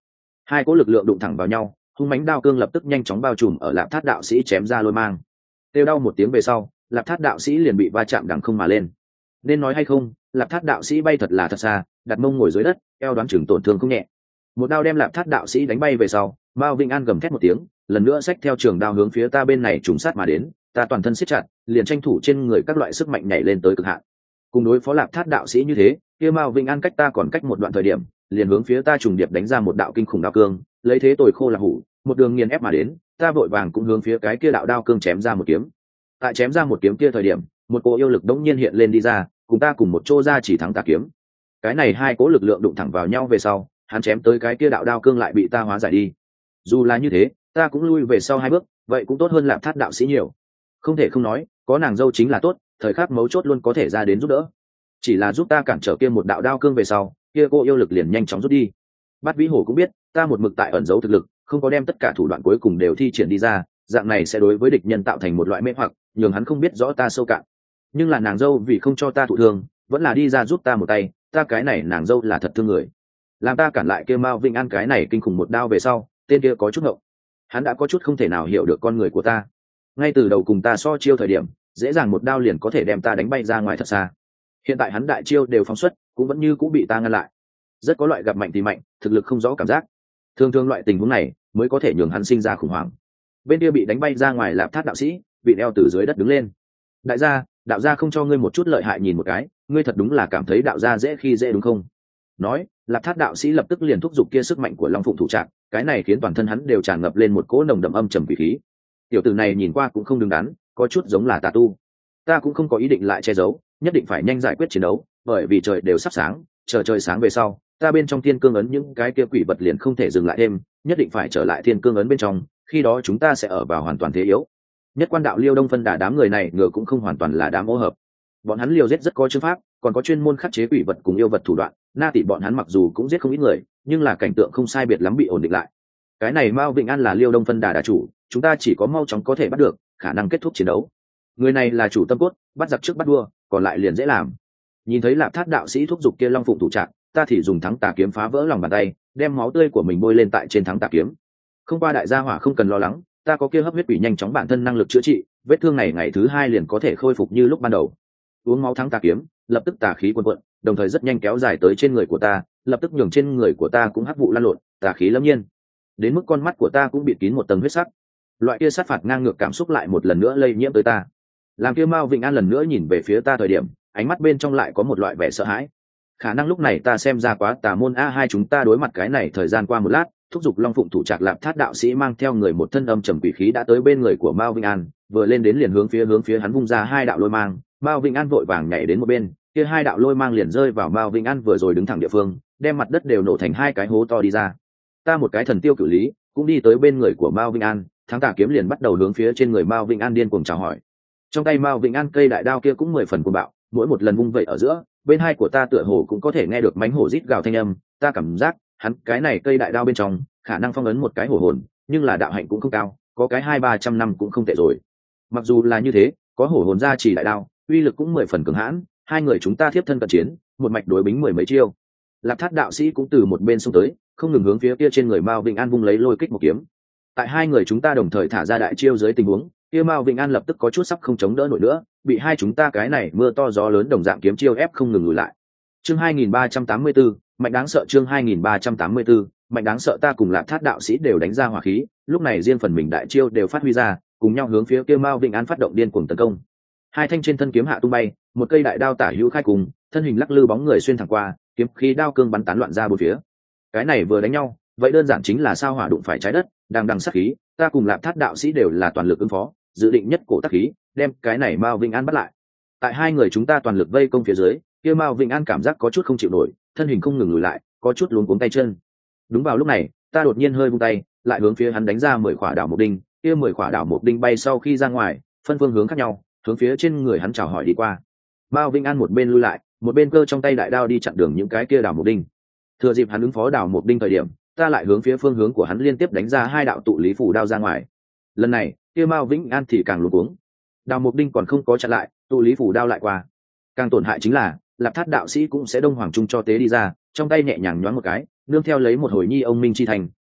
Hai cỗ lực lượng đụng thẳng vào nhau, hung mãnh đao cương lập tức nhanh chóng bao trùm ở Lạp Thát đạo sĩ chém ra lôi mang. Kêu đau một tiếng về sau, Lạp Thát đạo sĩ liền bị va chạm đằng không mà lên. Nên nói hay không, Lạp Thát đạo sĩ bay thật là thật xa, đặt mông ngồi dưới đất, eo đoán chừng tổn thương không nhẹ. Một đao đem Lạp Thát đạo sĩ đánh bay về sau, Mao Vinh An gầm thét một tiếng, lần nữa xách theo trường đao hướng phía ta bên này trùng sát mà đến, ta toàn thân siết chặt, liền tranh thủ trên người các loại sức mạnh nhảy lên tới cực hạn. Cùng đối phó Lạp Thát đạo sĩ như thế, kia Mao Vinh An cách ta còn cách một đoạn thời điểm, liền hướng phía ta trùng điệp đánh ra một đạo kinh khủng đao cương, lấy thế tồi khô là hủ, một đường nghiền ép mà đến, ta vội vàng cũng hướng phía cái kia đạo đao cương chém ra một kiếm. Tại chém ra một kiếm kia thời điểm, một cỗ yêu lực đống nhiên hiện lên đi ra, cùng ta cùng một chỗ ra chỉ thắng ta kiếm. Cái này hai cỗ lực lượng đụng thẳng vào nhau về sau, hắn chém tới cái kia đạo đao cương lại bị ta hóa giải đi. Dù là như thế, ta cũng lui về sau hai bước, vậy cũng tốt hơn Lạp Thát đạo sĩ nhiều. Không thể không nói, có nàng dâu chính là tốt, thời khắc mấu chốt luôn có thể ra đến giúp đỡ. Chỉ là giúp ta cản trở kia một đạo đao cương về sau, kia cô yêu lực liền nhanh chóng rút đi. Bát Vĩ Hổ cũng biết, ta một mực tại ẩn giấu thực lực, không có đem tất cả thủ đoạn cuối cùng đều thi triển đi ra, dạng này sẽ đối với địch nhân tạo thành một loại mê hoặc, nhường hắn không biết rõ ta sâu cạn. Nhưng là nàng dâu vì không cho ta thụ thương, vẫn là đi ra giúp ta một tay, ta cái này nàng dâu là thật thương người. Làm ta cản lại kia Mao Vinh An cái này kinh khủng một đao về sau, tên kia có chút ngộng. Hắn đã có chút không thể nào hiểu được con người của ta. Ngay từ đầu cùng ta so chiêu thời điểm, dễ dàng một đao liền có thể đem ta đánh bay ra ngoài thật xa. Hiện tại hắn đại chiêu đều phóng xuất, cũng vẫn như cũng bị ta ngăn lại. Rất có loại gặp mạnh thì mạnh, thực lực không rõ cảm giác. Thường thường loại tình huống này mới có thể nhường hắn sinh ra khủng hoảng. Bên kia bị đánh bay ra ngoài Lạp Thát đạo sĩ, bị đeo từ dưới đất đứng lên. Đại gia, đạo gia không cho ngươi một chút lợi hại nhìn một cái, ngươi thật đúng là cảm thấy đạo gia dễ khi dễ đúng không? Nói, Lạp Thát đạo sĩ lập tức liền thúc giục kia sức mạnh của Long Phụng thủ trạng, cái này khiến toàn thân hắn đều tràn ngập lên một cỗ nồng đậm âm trầm quỷ khí. Tiểu tử này nhìn qua cũng không đứng đắn, có chút giống là tà tu. Ta cũng không có ý định lại che giấu, nhất định phải nhanh giải quyết chiến đấu, bởi vì trời đều sắp sáng, chờ trời sáng về sau, ta bên trong thiên cương ấn những cái kia quỷ vật liền không thể dừng lại thêm, nhất định phải trở lại thiên cương ấn bên trong, khi đó chúng ta sẽ ở vào hoàn toàn thế yếu. Nhất quan đạo Liêu Đông phân đà đám người này ngờ cũng không hoàn toàn là đám ô hợp. Bọn hắn liều giết rất có chương pháp, còn có chuyên môn khắc chế quỷ vật cùng yêu vật thủ đoạn, na tỷ bọn hắn mặc dù cũng giết không ít người, nhưng là cảnh tượng không sai biệt lắm bị ổn định lại. Cái này Mao Vịnh An là Liêu Đông phân đà đà chủ, chúng ta chỉ có mau chóng có thể bắt được, khả năng kết thúc chiến đấu. Người này là chủ tâm cốt, bắt giặc trước bắt đua, còn lại liền dễ làm. Nhìn thấy Lạp Thát đạo sĩ thúc giục kia Long Phụng thủ trạng, ta thì dùng thắng tà kiếm phá vỡ lòng bàn tay, đem máu tươi của mình bôi lên tại trên thắng tà kiếm. Không qua đại gia hỏa không cần lo lắng, ta có kia hấp huyết quỷ nhanh chóng bản thân năng lực chữa trị, vết thương này ngày thứ 2 liền có thể khôi phục như lúc ban đầu. Uống máu thắng tà kiếm, lập tức tà khí cuồn cuộn, đồng thời rất nhanh kéo dài tới trên người của ta, lập tức nhường trên người của ta cũng hắc vụ lan lộn, tà khí lâm nhiên. Đến mức con mắt của ta cũng bị kín một tầng huyết sắc. Loại kia sát phạt ngang ngược cảm xúc lại một lần nữa lây nhiễm tới ta. Làm kia Mao Vịnh An lần nữa nhìn về phía ta thời điểm, ánh mắt bên trong lại có một loại vẻ sợ hãi. Khả năng lúc này ta xem ra quá tà môn A2 chúng ta đối mặt cái này thời gian qua một lát, thúc giục Long Phụng thủ trạc Lạp Thát đạo sĩ mang theo người một thân âm trầm quỷ khí đã tới bên người của Mao Vịnh An, vừa lên đến liền hướng phía hắn vung ra 2 đạo lôi mang, Mao Vịnh An vội vàng nhảy đến một bên, kia 2 đạo lôi mang liền rơi vào Mao Vịnh An vừa rồi đứng thẳng địa phương, đem mặt đất đều nổ thành 2 cái hố to đi ra. Ta một cái thần tiêu cử lý, cũng đi tới bên người của Mao Vịnh An, thắng tà kiếm liền bắt đầu hướng phía trên người Mao Vịnh An điên cuồng chào hỏi. Trong tay Mao Vịnh An cây đại đao kia cũng 10 phần cuồng bạo, mỗi một lần vung vậy ở giữa, bên hai của ta tựa hồ cũng có thể nghe được mánh hổ rít gào thanh âm, ta cảm giác hắn cái này cây đại đao bên trong khả năng phong ấn một cái hổ hồn, nhưng là đạo hạnh cũng không cao, có cái 200-300 năm cũng không tệ rồi. Mặc dù là như thế, có hổ hồn ra chỉ đại đao, uy lực cũng 10 phần cường hãn, hai người chúng ta thiếp thân cận chiến, một mạch đối bính 10 mấy chiêu. Lạp Thát đạo sĩ cũng từ một bên xông tới, không ngừng hướng phía kia trên người Mao Vịnh An vung lấy lôi kích một kiếm. Tại hai người chúng ta đồng thời thả ra đại chiêu dưới tình huống, kia Mao Vịnh An lập tức có chút sắp không chống đỡ nổi nữa, bị hai chúng ta cái này mưa to gió lớn đồng dạng kiếm chiêu ép không ngừng lùi lại. Chương 2384, mạnh đáng sợ. Chương 2384, mạnh đáng sợ. Ta cùng Lạp Thát đạo sĩ đều đánh ra hỏa khí, lúc này riêng phần mình đại chiêu đều phát huy ra, cùng nhau hướng phía kia Mao Vịnh An phát động điên cuồng tấn công. Hai thanh trên thân kiếm hạ tung bay, một cây đại đao tả hữu khai cùng, thân hình lắc lư bóng người xuyên thẳng qua, kiếm khí đao cương bắn tán loạn ra bốn phía. Cái này vừa đánh nhau, vậy đơn giản chính là sao hỏa đụng phải trái đất, đang đằng sát khí, ta cùng Lạp Thát đạo sĩ đều là toàn lực ứng phó, dự định nhất cổ tác khí, đem cái này Mao Vịnh An bắt lại. Tại hai người chúng ta toàn lực vây công phía dưới, kia Mao Vịnh An cảm giác có chút không chịu nổi, thân hình không ngừng lùi lại, có chút luống cuống tay chân. Đúng vào lúc này, ta đột nhiên hơi vung tay, lại hướng phía hắn đánh ra 10 quả đảo mộc đinh, kia 10 quả đảo mộc đinh bay sau khi ra ngoài, phân phương hướng khác nhau, hướng phía trên người hắn chào hỏi đi qua. Mao Vịnh An một bên lui lại, một bên cơ trong tay đại đao đi chặn đường những cái kia đảo mộc đinh. Thừa dịp hắn ứng phó đảo mộc đinh thời điểm, ta lại hướng phía phương hướng của hắn liên tiếp đánh ra 2 đạo tụ lý phủ đao ra ngoài. Lần này, kia Mao Vịnh An thì càng luống cuống. Đào mộc đinh còn không có chặn lại, tụ lý phủ đao lại qua. Càng tổn hại chính là, Lạp Thát đạo sĩ cũng sẽ đông hoàng trung cho tế đi ra, trong tay nhẹ nhàng nhoáng một cái, nương theo lấy một hồi nhi ông minh chi thành,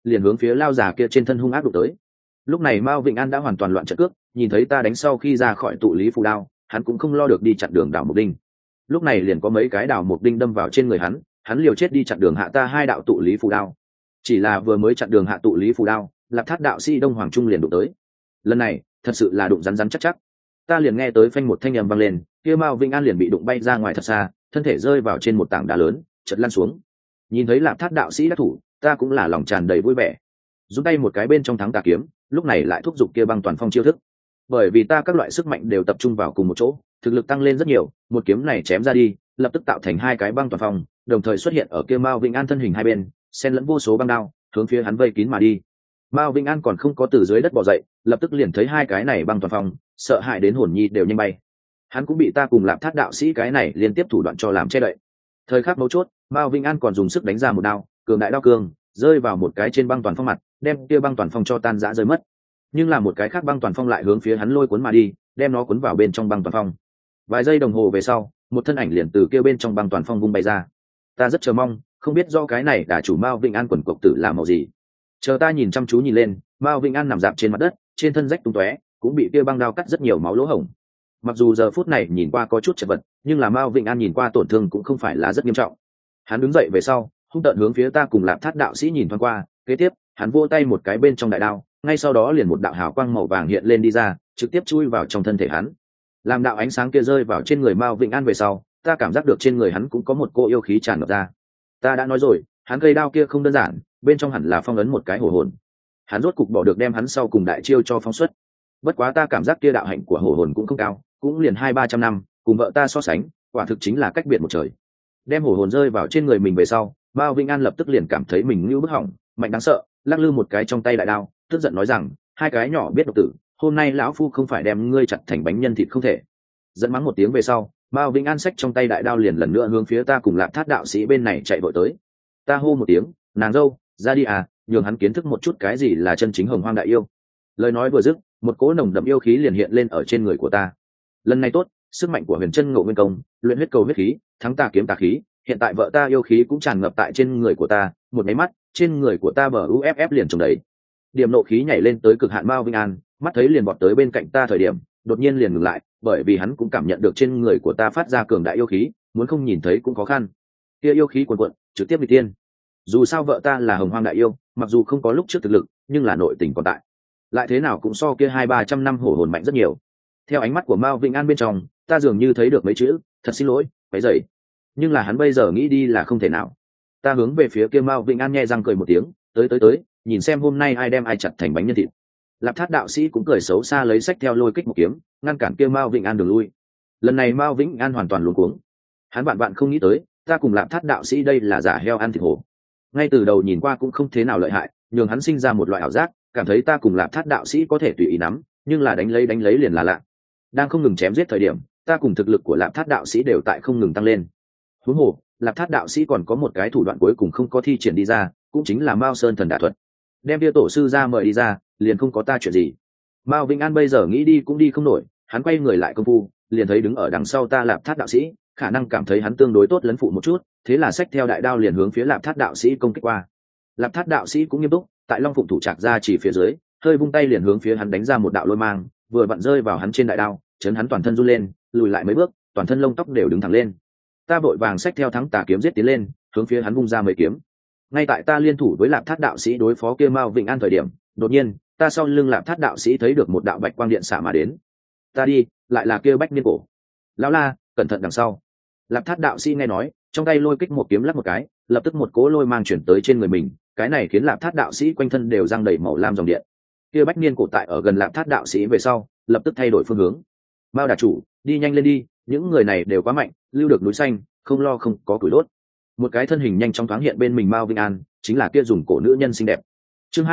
liền hướng phía lao già kia trên thân hung ác đụng tới. Lúc này Mao Vĩnh An đã hoàn toàn loạn trận cước, nhìn thấy ta đánh sau khi ra khỏi tụ lý phù đao, hắn cũng không lo được đi chặn đường đảo mục đinh. Lúc này liền có mấy cái đảo mục đinh đâm vào trên người hắn liều chết đi chặn đường hạ ta hai đạo tụ lý phù đao. Chỉ là vừa mới chặn đường hạ tụ lý phù đao, Lạc Thát đạo sĩ Đông Hoàng Trung liền đụng tới. Lần này thật sự là đụng rắn rắn chắc chắc, ta liền nghe tới phanh một thanh ầm vang lên, kia Mao Vĩnh An liền bị đụng bay ra ngoài thật xa, thân thể rơi vào trên một tảng đá lớn, chợt lăn xuống. Nhìn thấy Lạc Thát đạo sĩ đắc thủ, ta cũng là lòng tràn đầy vui vẻ, dùng tay một cái bên trong thắng tà kiếm, lúc này lại thúc giục kia băng toàn phong chiêu thức. Bởi vì ta các loại sức mạnh đều tập trung vào cùng một chỗ, thực lực tăng lên rất nhiều, một kiếm này chém ra đi, lập tức tạo thành hai cái băng toàn phong, đồng thời xuất hiện ở kia Mao Vĩnh An thân hình hai bên, xen lẫn vô số băng đao, hướng phía hắn vây kín mà đi. Mao Vĩnh An còn không có từ dưới đất bò dậy, lập tức liền thấy hai cái này băng toàn phong, sợ hãi đến hồn nhi đều nhanh bay. Hắn cũng bị ta cùng Lạp Thát đạo sĩ cái này liên tiếp thủ đoạn cho làm che đậy. Thời khắc mấu chốt, Mao Vĩnh An còn dùng sức đánh ra một đao, cường đại đao cường, rơi vào một cái trên băng toàn phong mặt, đem kia băng toàn phong cho tan rã rơi mất. Nhưng là một cái khác băng toàn phong lại hướng phía hắn lôi cuốn mà đi, đem nó cuốn vào bên trong băng toàn phong. Vài giây đồng hồ về sau, một thân ảnh liền từ kia bên trong băng toàn phong vung bay ra. Ta rất chờ mong, không biết do cái này đả chủ Mao Vĩnh An quần cộc tử là màu gì. Chờ ta nhìn chăm chú nhìn lên, Mao Vĩnh An nằm dạp trên mặt đất, trên thân rách tung tóe, cũng bị kia băng đao cắt rất nhiều máu lỗ hổng. Mặc dù giờ phút này nhìn qua có chút chật vật, nhưng là Mao Vĩnh An nhìn qua tổn thương cũng không phải là rất nghiêm trọng. Hắn đứng dậy về sau, hung tợn hướng phía ta cùng Lạp Thát đạo sĩ nhìn thoáng qua, kế tiếp, hắn vỗ tay một cái bên trong đại đao, ngay sau đó liền một đạo hào quang màu vàng hiện lên đi ra, trực tiếp chui vào trong thân thể hắn. Làm đạo ánh sáng kia rơi vào trên người Mao Vĩnh An về sau, ta cảm giác được trên người hắn cũng có một cô yêu khí tràn ngập ra. Ta đã nói rồi, hắn cây đao kia không đơn giản, bên trong hẳn là phong ấn một cái hổ hồn. Hắn rốt cục bỏ được đem hắn sau cùng đại chiêu cho phóng xuất. Bất quá ta cảm giác kia đạo hạnh của hổ hồn cũng không cao, cũng liền 200-300 năm, cùng vợ ta so sánh, quả thực chính là cách biệt một trời. Đem hổ hồn rơi vào trên người mình về sau, Mao Vĩnh An lập tức liền cảm thấy mình như bức hỏng, mạnh đáng sợ, lắc lư một cái trong tay đại đao, tức giận nói rằng, hai cái nhỏ biết độc tử, hôm nay lão phu không phải đem ngươi chặt thành bánh nhân thịt không thể. Dẫn mắng một tiếng về sau, Mao Vĩnh An xách trong tay đại đao liền lần nữa hướng phía ta cùng Lạp Thát đạo sĩ bên này chạy vội tới. Ta hô một tiếng, nàng dâu, ra đi à, nhường hắn kiến thức một chút cái gì là chân chính hồng hoang đại yêu. Lời nói vừa dứt, một cỗ nồng đậm yêu khí liền hiện lên ở trên người của ta. Lần này tốt, sức mạnh của Huyền Chân Ngộ Nguyên Công, luyện huyết cầu huyết khí, thắng tà kiếm tà khí, hiện tại vợ ta yêu khí cũng tràn ngập tại trên người của ta, một cái mắt, trên người của ta bờ uff liền trồng đầy. Điểm nộ khí nhảy lên tới cực hạn. Mao Vĩnh An mắt thấy liền vọt tới bên cạnh ta thời điểm, đột nhiên liền ngừng lại, bởi vì hắn cũng cảm nhận được trên người của ta phát ra cường đại yêu khí, muốn không nhìn thấy cũng khó khăn. Kia yêu khí cuồn cuộn, trực tiếp bị tiên. Dù sao vợ ta là hồng hoang đại yêu, mặc dù không có lúc trước thực lực, nhưng là nội tình còn tại, lại thế nào cũng so kia 200-300 năm hổ hồn mạnh rất nhiều. Theo ánh mắt của Mao Vĩnh An bên trong, ta dường như thấy được mấy chữ, thật xin lỗi, váy dậy. Nhưng là hắn bây giờ nghĩ đi là không thể nào. Ta hướng về phía kia Mao Vĩnh An nhẹ răng cười một tiếng, tới, nhìn xem hôm nay ai đem ai chặt thành bánh nhân thịt. Lạp Thát đạo sĩ cũng cười xấu xa lấy sách theo lôi kích một kiếm, ngăn cản kia Mao Vĩnh An đường lui. Lần này Mao Vĩnh An hoàn toàn luống cuống. Hắn bạn không nghĩ tới, ta cùng Lạp Thát đạo sĩ đây là giả heo ăn thịt hổ. Ngay từ đầu nhìn qua cũng không thế nào lợi hại, nhường hắn sinh ra một loại ảo giác, cảm thấy ta cùng Lạp Thát đạo sĩ có thể tùy ý nắm, nhưng là đánh lấy liền là lạ. Đang không ngừng chém giết thời điểm, ta cùng thực lực của Lạp Thát đạo sĩ đều tại không ngừng tăng lên. Huống hồ, Lạp Thát đạo sĩ còn có một cái thủ đoạn cuối cùng không có thi triển đi ra, cũng chính là Mao Sơn thần đả thuật. Đem kia tổ sư ra mời đi ra, liền không có ta chuyện gì. Mao Vĩnh An bây giờ nghĩ đi cũng đi không nổi, hắn quay người lại công phu, liền thấy đứng ở đằng sau ta Lạp Thát đạo sĩ, khả năng cảm thấy hắn tương đối tốt lấn phụ một chút, thế là xách theo đại đao liền hướng phía Lạp Thát đạo sĩ công kích qua. Lạp Thát đạo sĩ cũng nghiêm túc, tại Long Phụng thủ trạc ra chỉ phía dưới, hơi vung tay liền hướng phía hắn đánh ra một đạo lôi mang, vừa vặn rơi vào hắn trên đại đao, chấn hắn toàn thân run lên, lùi lại mấy bước, toàn thân lông tóc đều đứng thẳng lên. Ta vội vàng xách theo thắng tà kiếm giết tiến lên, hướng phía hắn vung ra mấy kiếm. Ngay tại ta liên thủ với Lạp Thát đạo sĩ đối phó kia Mao Vĩnh An thời điểm, đột nhiên, ta sau lưng Lạp Thát đạo sĩ thấy được một đạo bạch quang điện xả mà đến. Ta đi, lại là kia Bách Niên Cổ. Lão la, cẩn thận đằng sau. Lạp Thát đạo sĩ nghe nói, trong tay lôi kích một kiếm lắc một cái, lập tức một cỗ lôi mang chuyển tới trên người mình, cái này khiến Lạp Thát đạo sĩ quanh thân đều răng đầy màu lam dòng điện. Kia Bách Niên Cổ tại ở gần Lạp Thát đạo sĩ về sau, lập tức thay đổi phương hướng. Mao đà chủ, đi nhanh lên đi, những người này đều quá mạnh, lưu được núi xanh, không lo không có củi đốt. Một cái thân hình nhanh chóng thoáng hiện bên mình Mao Vĩnh An, chính là kia dùng cổ nữ nhân xinh đẹp. Chương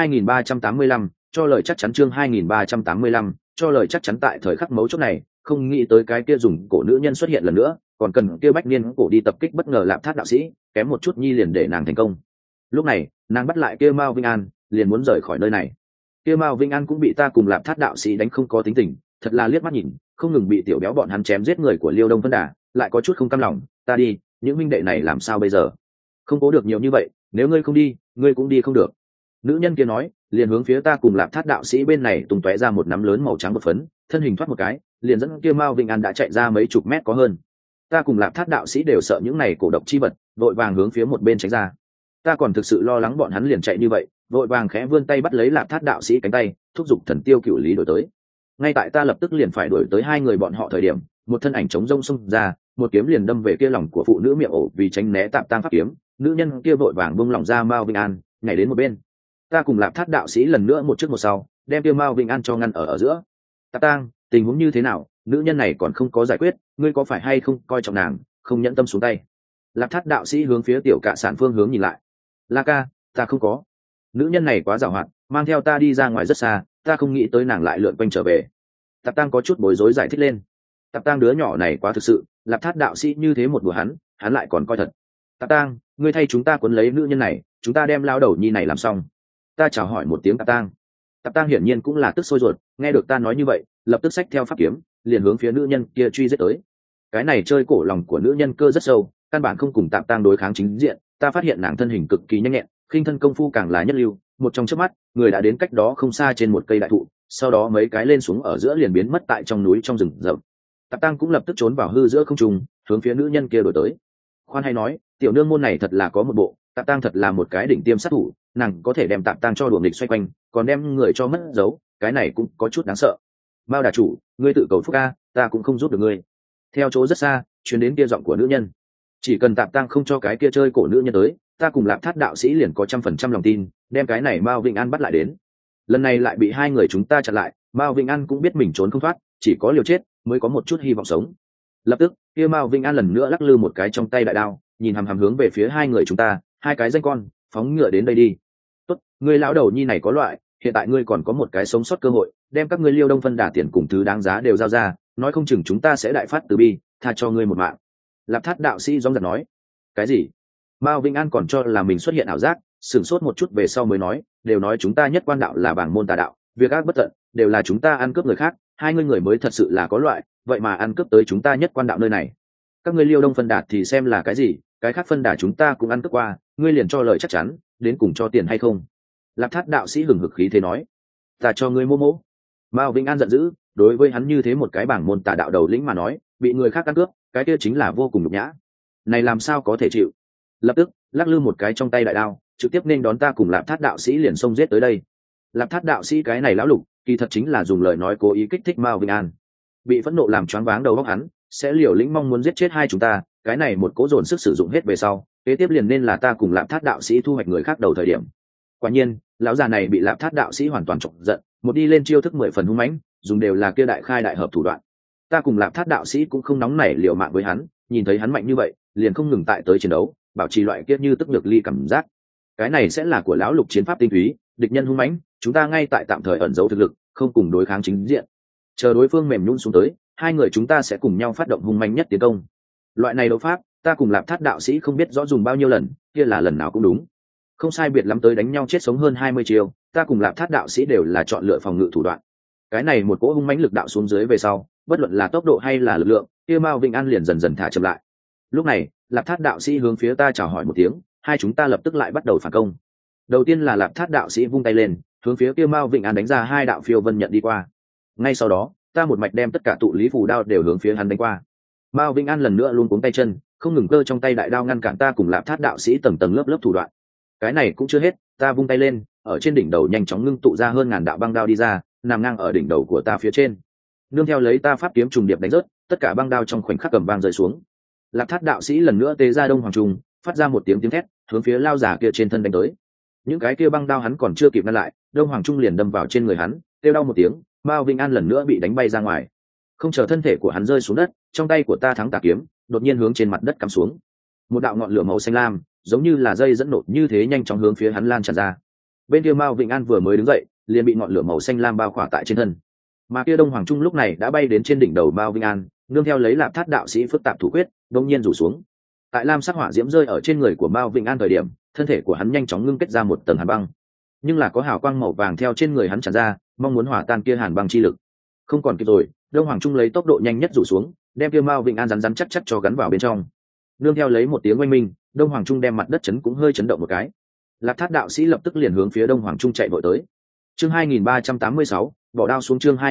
2385, cho lời chắc chắn. Chương 2385, cho lời chắc chắn. Tại thời khắc mấu chốt này, không nghĩ tới cái kia dùng cổ nữ nhân xuất hiện lần nữa, còn cần kia Bách Niên Cổ đi tập kích bất ngờ Lạp Thát đạo sĩ, kém một chút nhi liền để nàng thành công. Lúc này, nàng bắt lại kia Mao Vĩnh An, liền muốn rời khỏi nơi này. Kia Mao Vĩnh An cũng bị ta cùng Lạp Thát đạo sĩ đánh không có tính tình, thật là liếc mắt nhìn, không ngừng bị tiểu béo bọn hắn chém giết người của Liêu Đông Vân Đà, lại có chút không cam lòng. Ta đi, những minh đệ này làm sao bây giờ? Không cố được nhiều như vậy, nếu ngươi không đi, ngươi cũng đi không được. Nữ nhân kia nói, liền hướng phía ta cùng Lạp Thát đạo sĩ bên này tung tóe ra một nắm lớn màu trắng bột phấn, thân hình thoát một cái, liền dẫn kia Mao Vinh An đã chạy ra mấy chục mét có hơn. Ta cùng Lạp Thát đạo sĩ đều sợ những này cổ độc chi vật, vội vàng hướng phía một bên tránh ra. Ta còn thực sự lo lắng bọn hắn liền chạy như vậy, vội vàng khẽ vươn tay bắt lấy Lạp Thát đạo sĩ cánh tay, thúc giục thần tiêu cựu lý đổi tới. Ngay tại ta lập tức liền phải đuổi tới hai người bọn họ thời điểm, một thân ảnh chống rông xông ra, một kiếm liền đâm về kia lòng của phụ nữ miệng ổ, vì tránh né tạm tang pháp kiếm, nữ nhân kia vội vàng buông lỏng ra Mao Vinh An, nhảy đến một bên. Ta cùng Lạp Thát đạo sĩ lần nữa một trước một sau, đem kia Mao Vinh An cho ngăn ở giữa. Tạp Tang, tình huống như thế nào? Nữ nhân này còn không có giải quyết, ngươi có phải hay không coi trọng nàng, không nhẫn tâm xuống tay? Lạp Thát đạo sĩ hướng phía tiểu cạ sản phương hướng nhìn lại. La ca, ta không có. Nữ nhân này quá giàu hoạt, mang theo ta đi ra ngoài rất xa, ta không nghĩ tới nàng lại lượn quanh trở về. Tạp Tang có chút bối rối giải thích lên. Tạp Tang đứa nhỏ này quá thực sự, Lạp Thát đạo sĩ như thế một đùa hắn lại còn coi thật. Tạp Tang, ngươi thay chúng ta quấn lấy nữ nhân này, chúng ta đem lao đầu nhi này làm xong. Ta chào hỏi một tiếng Tạp Tang. Tạp Tang hiển nhiên cũng là tức sôi ruột, nghe được ta nói như vậy, lập tức xách theo pháp kiếm, liền hướng phía nữ nhân kia truy giết tới. Cái này chơi cổ lòng của nữ nhân cơ rất sâu, căn bản không cùng Tạp Tang đối kháng chính diện. Ta phát hiện nàng thân hình cực kỳ nhanh nhẹn, khinh thân công phu càng là nhất lưu, một trong chớp mắt, người đã đến cách đó không xa trên một cây đại thụ, sau đó mấy cái lên xuống ở giữa liền biến mất tại trong núi trong rừng rậm. Tạp Tang cũng lập tức trốn vào hư giữa không trung, hướng phía nữ nhân kia đuổi tới. Khoan hay nói, tiểu nương môn này thật là có một bộ, Tạp Tang thật là một cái đỉnh tiêm sát thủ, nàng có thể đem Tạp Tang cho đuổi nghịch xoay quanh, còn đem người cho mất dấu, cái này cũng có chút đáng sợ. Mao đà chủ, ngươi tự cầu phúc a, ta cũng không giúp được ngươi. Theo chỗ rất xa, truyền đến kia giọng của nữ nhân. Chỉ cần Tạp Tang không cho cái kia chơi cổ nữ nhân tới, ta cùng Lạp Thát đạo sĩ liền có 100% lòng tin, đem cái này Mao Vinh An bắt lại đến. Lần này lại bị hai người chúng ta chặn lại, Mao Vinh An cũng biết mình trốn không thoát, chỉ có liều chết mới có một chút hy vọng sống. Lập tức, kia Mao Vinh An lần nữa lắc lư một cái trong tay đại đao, nhìn hằm hằm hướng về phía hai người chúng ta, hai cái danh con, phóng ngựa đến đây đi. Tốt, ngươi lão đầu nhi này có loại, hiện tại ngươi còn có một cái sống sót cơ hội, đem các ngươi Liêu Đông phân đả tiền cùng thứ đáng giá đều giao ra, nói không chừng chúng ta sẽ đại phát từ bi, tha cho ngươi một mạng. Lạp Thát đạo sĩ dõng dạc nói. Cái gì? Mao Vinh An còn cho là mình xuất hiện ảo giác, sửng sốt một chút về sau mới nói, đều nói chúng ta nhất quan đạo là bảng môn tà đạo, việc ác bất tận, đều là chúng ta ăn cướp người khác, hai người mới thật sự là có loại, vậy mà ăn cướp tới chúng ta nhất quan đạo nơi này. Các ngươi Liêu Đông phân đạt thì xem là cái gì, cái khác phân đà chúng ta cũng ăn cướp qua, ngươi liền cho lời chắc chắn, đến cùng cho tiền hay không? Lạp Thát đạo sĩ hừng hực khí thế nói. Ta cho ngươi mô. Mao Vinh An giận dữ, đối với hắn như thế một cái bảng môn tà đạo đầu lĩnh mà nói, bị người khác ăn cướp, cái kia chính là vô cùng nhục nhã. Này làm sao có thể chịu? Lập tức lắc lư một cái trong tay đại đao, trực tiếp nên đón ta cùng Lạp Thát đạo sĩ liền xông giết tới đây. Lạp Thát đạo sĩ cái này lão lục, kỳ thật chính là dùng lời nói cố ý kích thích Mao Vinh An, bị phẫn nộ làm choáng váng đầu óc hắn, sẽ liều lĩnh mong muốn giết chết hai chúng ta, cái này một cố dồn sức sử dụng hết về sau, kế tiếp liền nên là ta cùng Lạp Thát đạo sĩ thu hoạch người khác đầu thời điểm. Quả nhiên, lão già này bị Lạp Thát đạo sĩ hoàn toàn chọc giận, một đi lên chiêu thức 10 phần hung mãnh, dùng đều là kia đại khai đại hợp thủ đoạn. Ta cùng Lạp Thát đạo sĩ cũng không nóng nảy liều mạng với hắn, nhìn thấy hắn mạnh như vậy, liền không ngừng tại tới chiến đấu, bảo trì loại kia như tức nhược ly cảm giác. Cái này sẽ là của lão lục chiến pháp tinh túy, địch nhân hung mãnh, chúng ta ngay tại tạm thời ẩn giấu thực lực, không cùng đối kháng chính diện. Chờ đối phương mềm nhũn xuống tới, hai người chúng ta sẽ cùng nhau phát động hung mãnh nhất tiến công. Loại này đấu pháp, ta cùng Lạp Thát đạo sĩ không biết rõ dùng bao nhiêu lần, kia là lần nào cũng đúng. Không sai biệt lắm tới đánh nhau chết sống hơn 20 chiều, ta cùng Lạp Thát đạo sĩ đều là chọn lựa phòng ngự thủ đoạn. Cái này một cỗ hung mãnh lực đạo xuống dưới về sau, bất luận là tốc độ hay là lực lượng, kia Mao Vinh An liền dần dần thả chậm lại. Lúc này, Lạp Thát đạo sĩ hướng phía ta chào hỏi một tiếng, hai chúng ta lập tức lại bắt đầu phản công. Đầu tiên là Lạp Thát đạo sĩ vung tay lên, hướng phía kia Mao Vinh An đánh ra hai đạo phiêu vân nhận đi qua. Ngay sau đó, ta một mạch đem tất cả tụ lý phù đao đều hướng phía hắn đánh qua. Mao Vinh An lần nữa luôn cuống tay chân, không ngừng cơ trong tay đại đao ngăn cản ta cùng Lạp Thát đạo sĩ tầng tầng lớp lớp thủ đoạn. Cái này cũng chưa hết, ta vung tay lên, ở trên đỉnh đầu nhanh chóng ngưng tụ ra hơn ngàn đạo băng đao đi ra, nằm ngang ở đỉnh đầu của ta phía trên. Nương theo lấy ta pháp kiếm trùng điệp đánh rớt, tất cả băng đao trong khoảnh khắc cầm vang rơi xuống. Lạp Thát đạo sĩ lần nữa tế ra đông hoàng trùng, phát ra một tiếng thét, hướng phía lao giả kia trên thân đánh tới. Những cái kia băng đao hắn còn chưa kịp ngăn lại, đông hoàng trung liền đâm vào trên người hắn, kêu đau một tiếng, Mao Vinh An lần nữa bị đánh bay ra ngoài. Không chờ thân thể của hắn rơi xuống đất, trong tay của ta thắng tà kiếm đột nhiên hướng trên mặt đất cắm xuống. Một đạo ngọn lửa màu xanh lam, giống như là dây dẫn nổ như thế nhanh chóng hướng phía hắn lan tràn ra. Bên kia Mao Vinh An vừa mới đứng dậy, liền bị ngọn lửa màu xanh lam bao khỏa tại trên thân. Mà kia đông hoàng trung lúc này đã bay đến trên đỉnh đầu Mao Vinh An, nương theo lấy Lạp Thát đạo sĩ phức tạp thủ quyết, đột nhiên rủ xuống. Tại lam sắc hỏa diễm rơi ở trên người của Mao Vinh An thời điểm, thân thể của hắn nhanh chóng ngưng kết ra một tầng hàn băng, nhưng là có hào quang màu vàng theo trên người hắn tràn ra, mong muốn hòa tan kia hàn băng chi lực. Không còn kịp rồi, đông hoàng trung lấy tốc độ nhanh nhất rủ xuống, đem kia Mao Vinh An rắn rắn chắc chắc cho gắn vào bên trong. Nương theo lấy một tiếng oanh minh, đông hoàng trung đem mặt đất chấn cũng hơi chấn động một cái. Lạc Thát đạo sĩ lập tức liền hướng phía Đông Hoàng Trung chạy vội tới. Chương 2386, bỏ đao xuống. Chương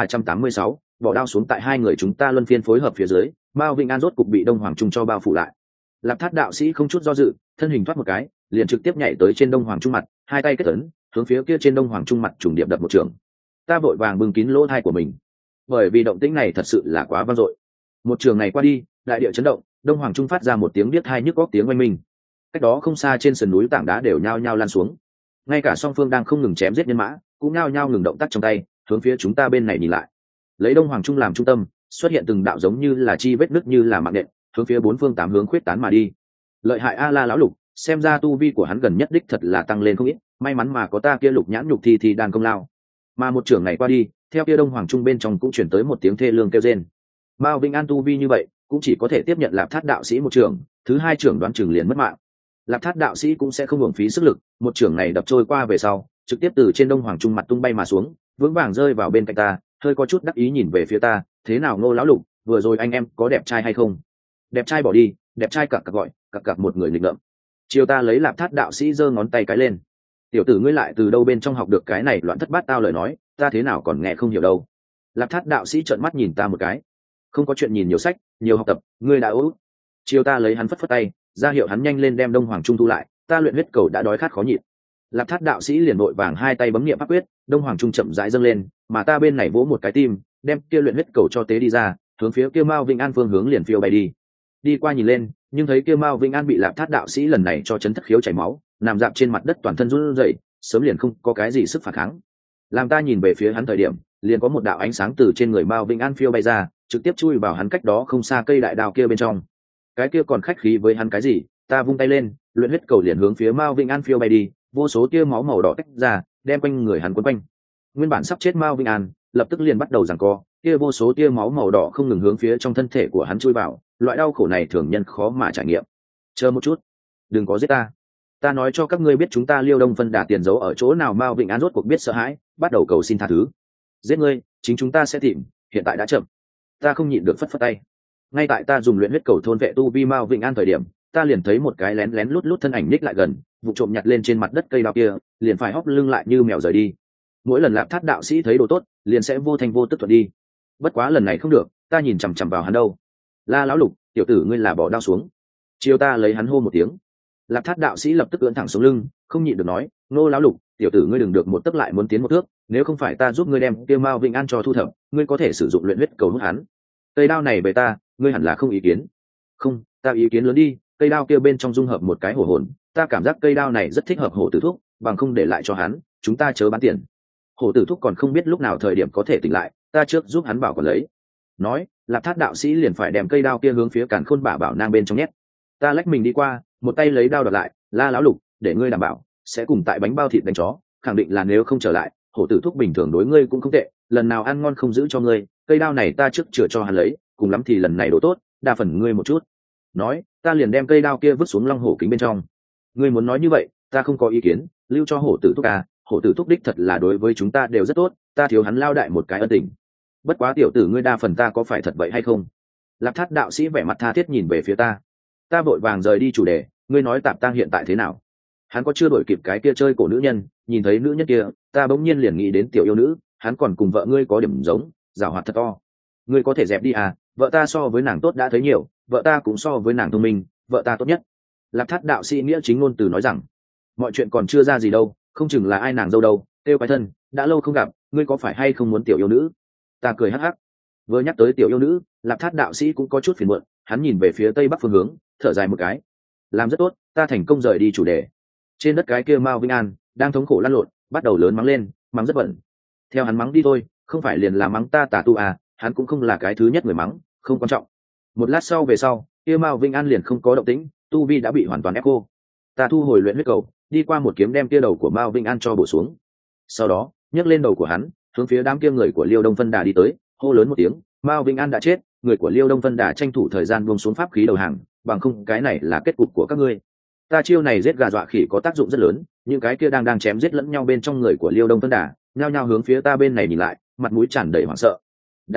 2386, bỏ đao xuống. Tại hai người chúng ta luân phiên phối hợp phía dưới, Mao Vĩnh An rốt cục bị Đông Hoàng Trung cho bao phủ lại. Lạc Thát đạo sĩ không chút do dự, thân hình thoát một cái, liền trực tiếp nhảy tới trên Đông Hoàng Trung mặt, hai tay kết ấn, hướng phía kia trên Đông Hoàng Trung mặt trùng điệp đập một trường. Ta vội vàng bưng kín lỗ tai của mình, bởi vì động tĩnh này thật sự là quá vang dội. Một trường này qua đi, đại địa chấn động, Đông Hoàng Trung phát ra một tiếng biết tai nhức óc tiếng oanh minh. Cách đó không xa trên sườn núi tảng đá đều nhao nhao lan xuống, ngay cả song phương đang không ngừng chém giết nhân mã cũng nhao nhao ngừng động tác trong tay, hướng phía chúng ta bên này nhìn lại. Lấy Đông Hoàng Trung làm trung tâm, xuất hiện từng đạo giống như là chi vết nứt như là mạng nện, hướng phía bốn phương tám hướng khuyết tán mà đi. Lợi hại a La lão lục, xem ra tu vi của hắn gần nhất đích thật là tăng lên không ít, may mắn mà có ta kia lục nhãn nhục thì đàn công lao. Mà một trưởng này qua đi, theo kia Đông Hoàng Trung bên trong cũng chuyển tới một tiếng thê lương kêu rên. Mao Vĩnh An tu vi như vậy, cũng chỉ có thể tiếp nhận Lạp Thát đạo sĩ một trưởng, thứ hai trưởng đoán chừng liền mất mạng. Lạp Thát đạo sĩ cũng sẽ không uổng phí sức lực, một trưởng này đập trôi qua về sau, trực tiếp từ trên Đông Hoàng Trung mặt tung bay mà xuống, vững vàng rơi vào bên cạnh ta, hơi có chút đắc ý nhìn về phía ta, thế nào Ngô lão lục, vừa rồi anh em có đẹp trai hay không? Đẹp trai bỏ đi, đẹp trai cặc cặc gọi, cặc cặc một người nghịch ngợm. Chiều ta lấy Lạp Thát đạo sĩ giơ ngón tay cái lên. Tiểu tử ngươi lại từ đâu bên trong học được cái này loạn thất bát tao lời nói, ta thế nào còn nghe không hiểu đâu. Lạp Thát đạo sĩ trợn mắt nhìn ta một cái. Không có chuyện nhìn nhiều sách, nhiều học tập, ngươi đã ố. Chiều ta lấy hắn phất phất tay, ra hiệu hắn nhanh lên đem Đông Hoàng Trung thu lại, ta luyện huyết cầu đã đói khát khó nhịn. Lạp Thát đạo sĩ liền vội vàng hai tay bấm niệm pháp quyết, Đông Hoàng Trung chậm rãi dâng lên, mà ta bên này vỗ một cái tim, đem kia luyện huyết cầu cho tế đi ra, hướng phía kia Mao Vĩnh An phương hướng liền phiêu bay đi. Đi qua nhìn lên, nhưng thấy kia Mao Vĩnh An bị Lạp Thát đạo sĩ lần này cho chấn thất khiếu chảy máu, nằm dạp trên mặt đất toàn thân run rẩy, sớm liền không có cái gì sức phản kháng. Làm ta nhìn về phía hắn thời điểm, liền có một đạo ánh sáng từ trên người Mao Vĩnh An phiêu bay ra, trực tiếp chui vào hắn cách đó không xa cây đại đào kia bên trong. Cái kia còn khách khí với hắn cái gì, ta vung tay lên, luyện huyết cầu liền hướng phía Mao Vĩnh An phiêu bay đi, vô số tia máu màu đỏ tách ra, đem quanh người hắn quấn quanh. Nguyên bản sắp chết Mao Vĩnh An, lập tức liền bắt đầu giằng co, kia vô số tia máu màu đỏ không ngừng hướng phía trong thân thể của hắn chui vào, loại đau khổ này thường nhân khó mà trải nghiệm. Chờ một chút, đừng có giết ta. Ta nói cho các ngươi biết chúng ta Liêu Đông phân đà tiền giấu ở chỗ nào. Mao Vĩnh An rốt cuộc biết sợ hãi, bắt đầu cầu xin tha thứ. Giết ngươi, chính chúng ta sẽ tìm, hiện tại đã chậm. Ta không nhịn được phất phất tay. Ngay tại ta dùng luyện huyết cầu thôn vệ tu vi Mao Vĩnh An thời điểm, ta liền thấy một cái lén lén lút lút thân ảnh ních lại gần, vụ trộm nhặt lên trên mặt đất cây đao kia, liền phải hóp lưng lại như mèo rời đi. Mỗi lần Lạp Thát đạo sĩ thấy đồ tốt, liền sẽ vô thành vô tức thuận đi. Bất quá lần này không được, ta nhìn chằm chằm vào hắn đâu. La lão lục, tiểu tử ngươi là bỏ đao xuống. Chiều ta lấy hắn hô một tiếng. Lạp Thát đạo sĩ lập tức ưỡn thẳng xuống lưng, không nhịn được nói, Nô lão lục, tiểu tử ngươi đừng được một tấc lại muốn tiến một thước, nếu không phải ta giúp ngươi đem kia Mao Vĩnh An cho thu thập, ngươi có thể sử dụng luyện huyết cầu hút hắn. Cây đao này về ta, ngươi hẳn là không ý kiến. Không, ta ý kiến lớn đi, cây đao kia bên trong dung hợp một cái hổ hồn, ta cảm giác cây đao này rất thích hợp hổ tử thuốc, bằng không để lại cho hắn, chúng ta chớ bán tiền. Hổ tử thuốc còn không biết lúc nào thời điểm có thể tỉnh lại, ta trước giúp hắn bảo quản lấy. Nói, Lạp Thát đạo sĩ liền phải đem cây đao kia hướng phía Càn Khôn Bả Bảo Nang bên trong nhét. Ta lách mình đi qua, một tay lấy đao đoạt lại, La lão lục, để ngươi đảm bảo sẽ cùng tại bánh bao thịt đánh chó, khẳng định là nếu không trở lại, hổ tử thuốc bình thường đối ngươi cũng không tệ, lần nào ăn ngon không giữ cho ngươi, cây đao này ta trước chừa cho hắn lấy, cùng lắm thì lần này đổ tốt, đa phần ngươi một chút. Nói, ta liền đem cây đao kia vứt xuống long hổ kính bên trong. Ngươi muốn nói như vậy, ta không có ý kiến, lưu cho hổ tử thúc à, hổ tử thúc đích thật là đối với chúng ta đều rất tốt, ta thiếu hắn lao đại một cái ân tình. Bất quá tiểu tử ngươi đa phần ta có phải thật vậy hay không? Lạp Thát đạo sĩ vẻ mặt tha thiết nhìn về phía ta. Ta vội vàng rời đi chủ đề, ngươi nói Tạp Tang hiện tại thế nào? Hắn có chưa đổi kịp cái kia chơi cổ nữ nhân, nhìn thấy nữ nhân kia, ta bỗng nhiên liền nghĩ đến tiểu yêu nữ, hắn còn cùng vợ ngươi có điểm giống, giảo hoạt thật to. Ngươi có thể dẹp đi à, vợ ta so với nàng tốt đã thấy nhiều, vợ ta cũng so với nàng thông minh, vợ ta tốt nhất. Lạp Thát đạo sĩ nghĩa chính ngôn từ nói rằng, mọi chuyện còn chưa ra gì đâu, không chừng là ai nàng dâu đâu, kêu cái thân, đã lâu không gặp, ngươi có phải hay không muốn tiểu yêu nữ? Ta cười hắc hắc. Vừa nhắc tới tiểu yêu nữ, Lạp Thát đạo sĩ cũng có chút phiền muộn, hắn nhìn về phía tây bắc phương hướng, thở dài một cái. Làm rất tốt, ta thành công rời đi chủ đề. Trên đất cái kia Mao Vĩnh An đang thống khổ lăn lộn, bắt đầu lớn mắng lên, mắng rất bẩn. Theo hắn mắng đi thôi, không phải liền là mắng ta tà tu à, hắn cũng không là cái thứ nhất người mắng, không quan trọng. Một lát sau về sau, kia Mao Vĩnh An liền không có động tĩnh, tu vi đã bị hoàn toàn ép cô. Ta thu hồi luyện huyết cầu, đi qua một kiếm đem kia đầu của Mao Vĩnh An cho bổ xuống. Sau đó, nhấc lên đầu của hắn, hướng phía đám kia người của Liêu Đông phân đà đi tới, hô lớn một tiếng, Mao Vĩnh An đã chết, người của Liêu Đông phân đà tranh thủ thời gian buông xuống pháp khí đầu hàng, bằng không cái này là kết cục của các ngươi. Ta chiêu này giết gà dọa khỉ có tác dụng rất lớn, những cái kia đang chém giết lẫn nhau bên trong người của Liêu Đông phân đà, nhao nhao hướng phía ta bên này nhìn lại, mặt mũi tràn đầy hoảng sợ.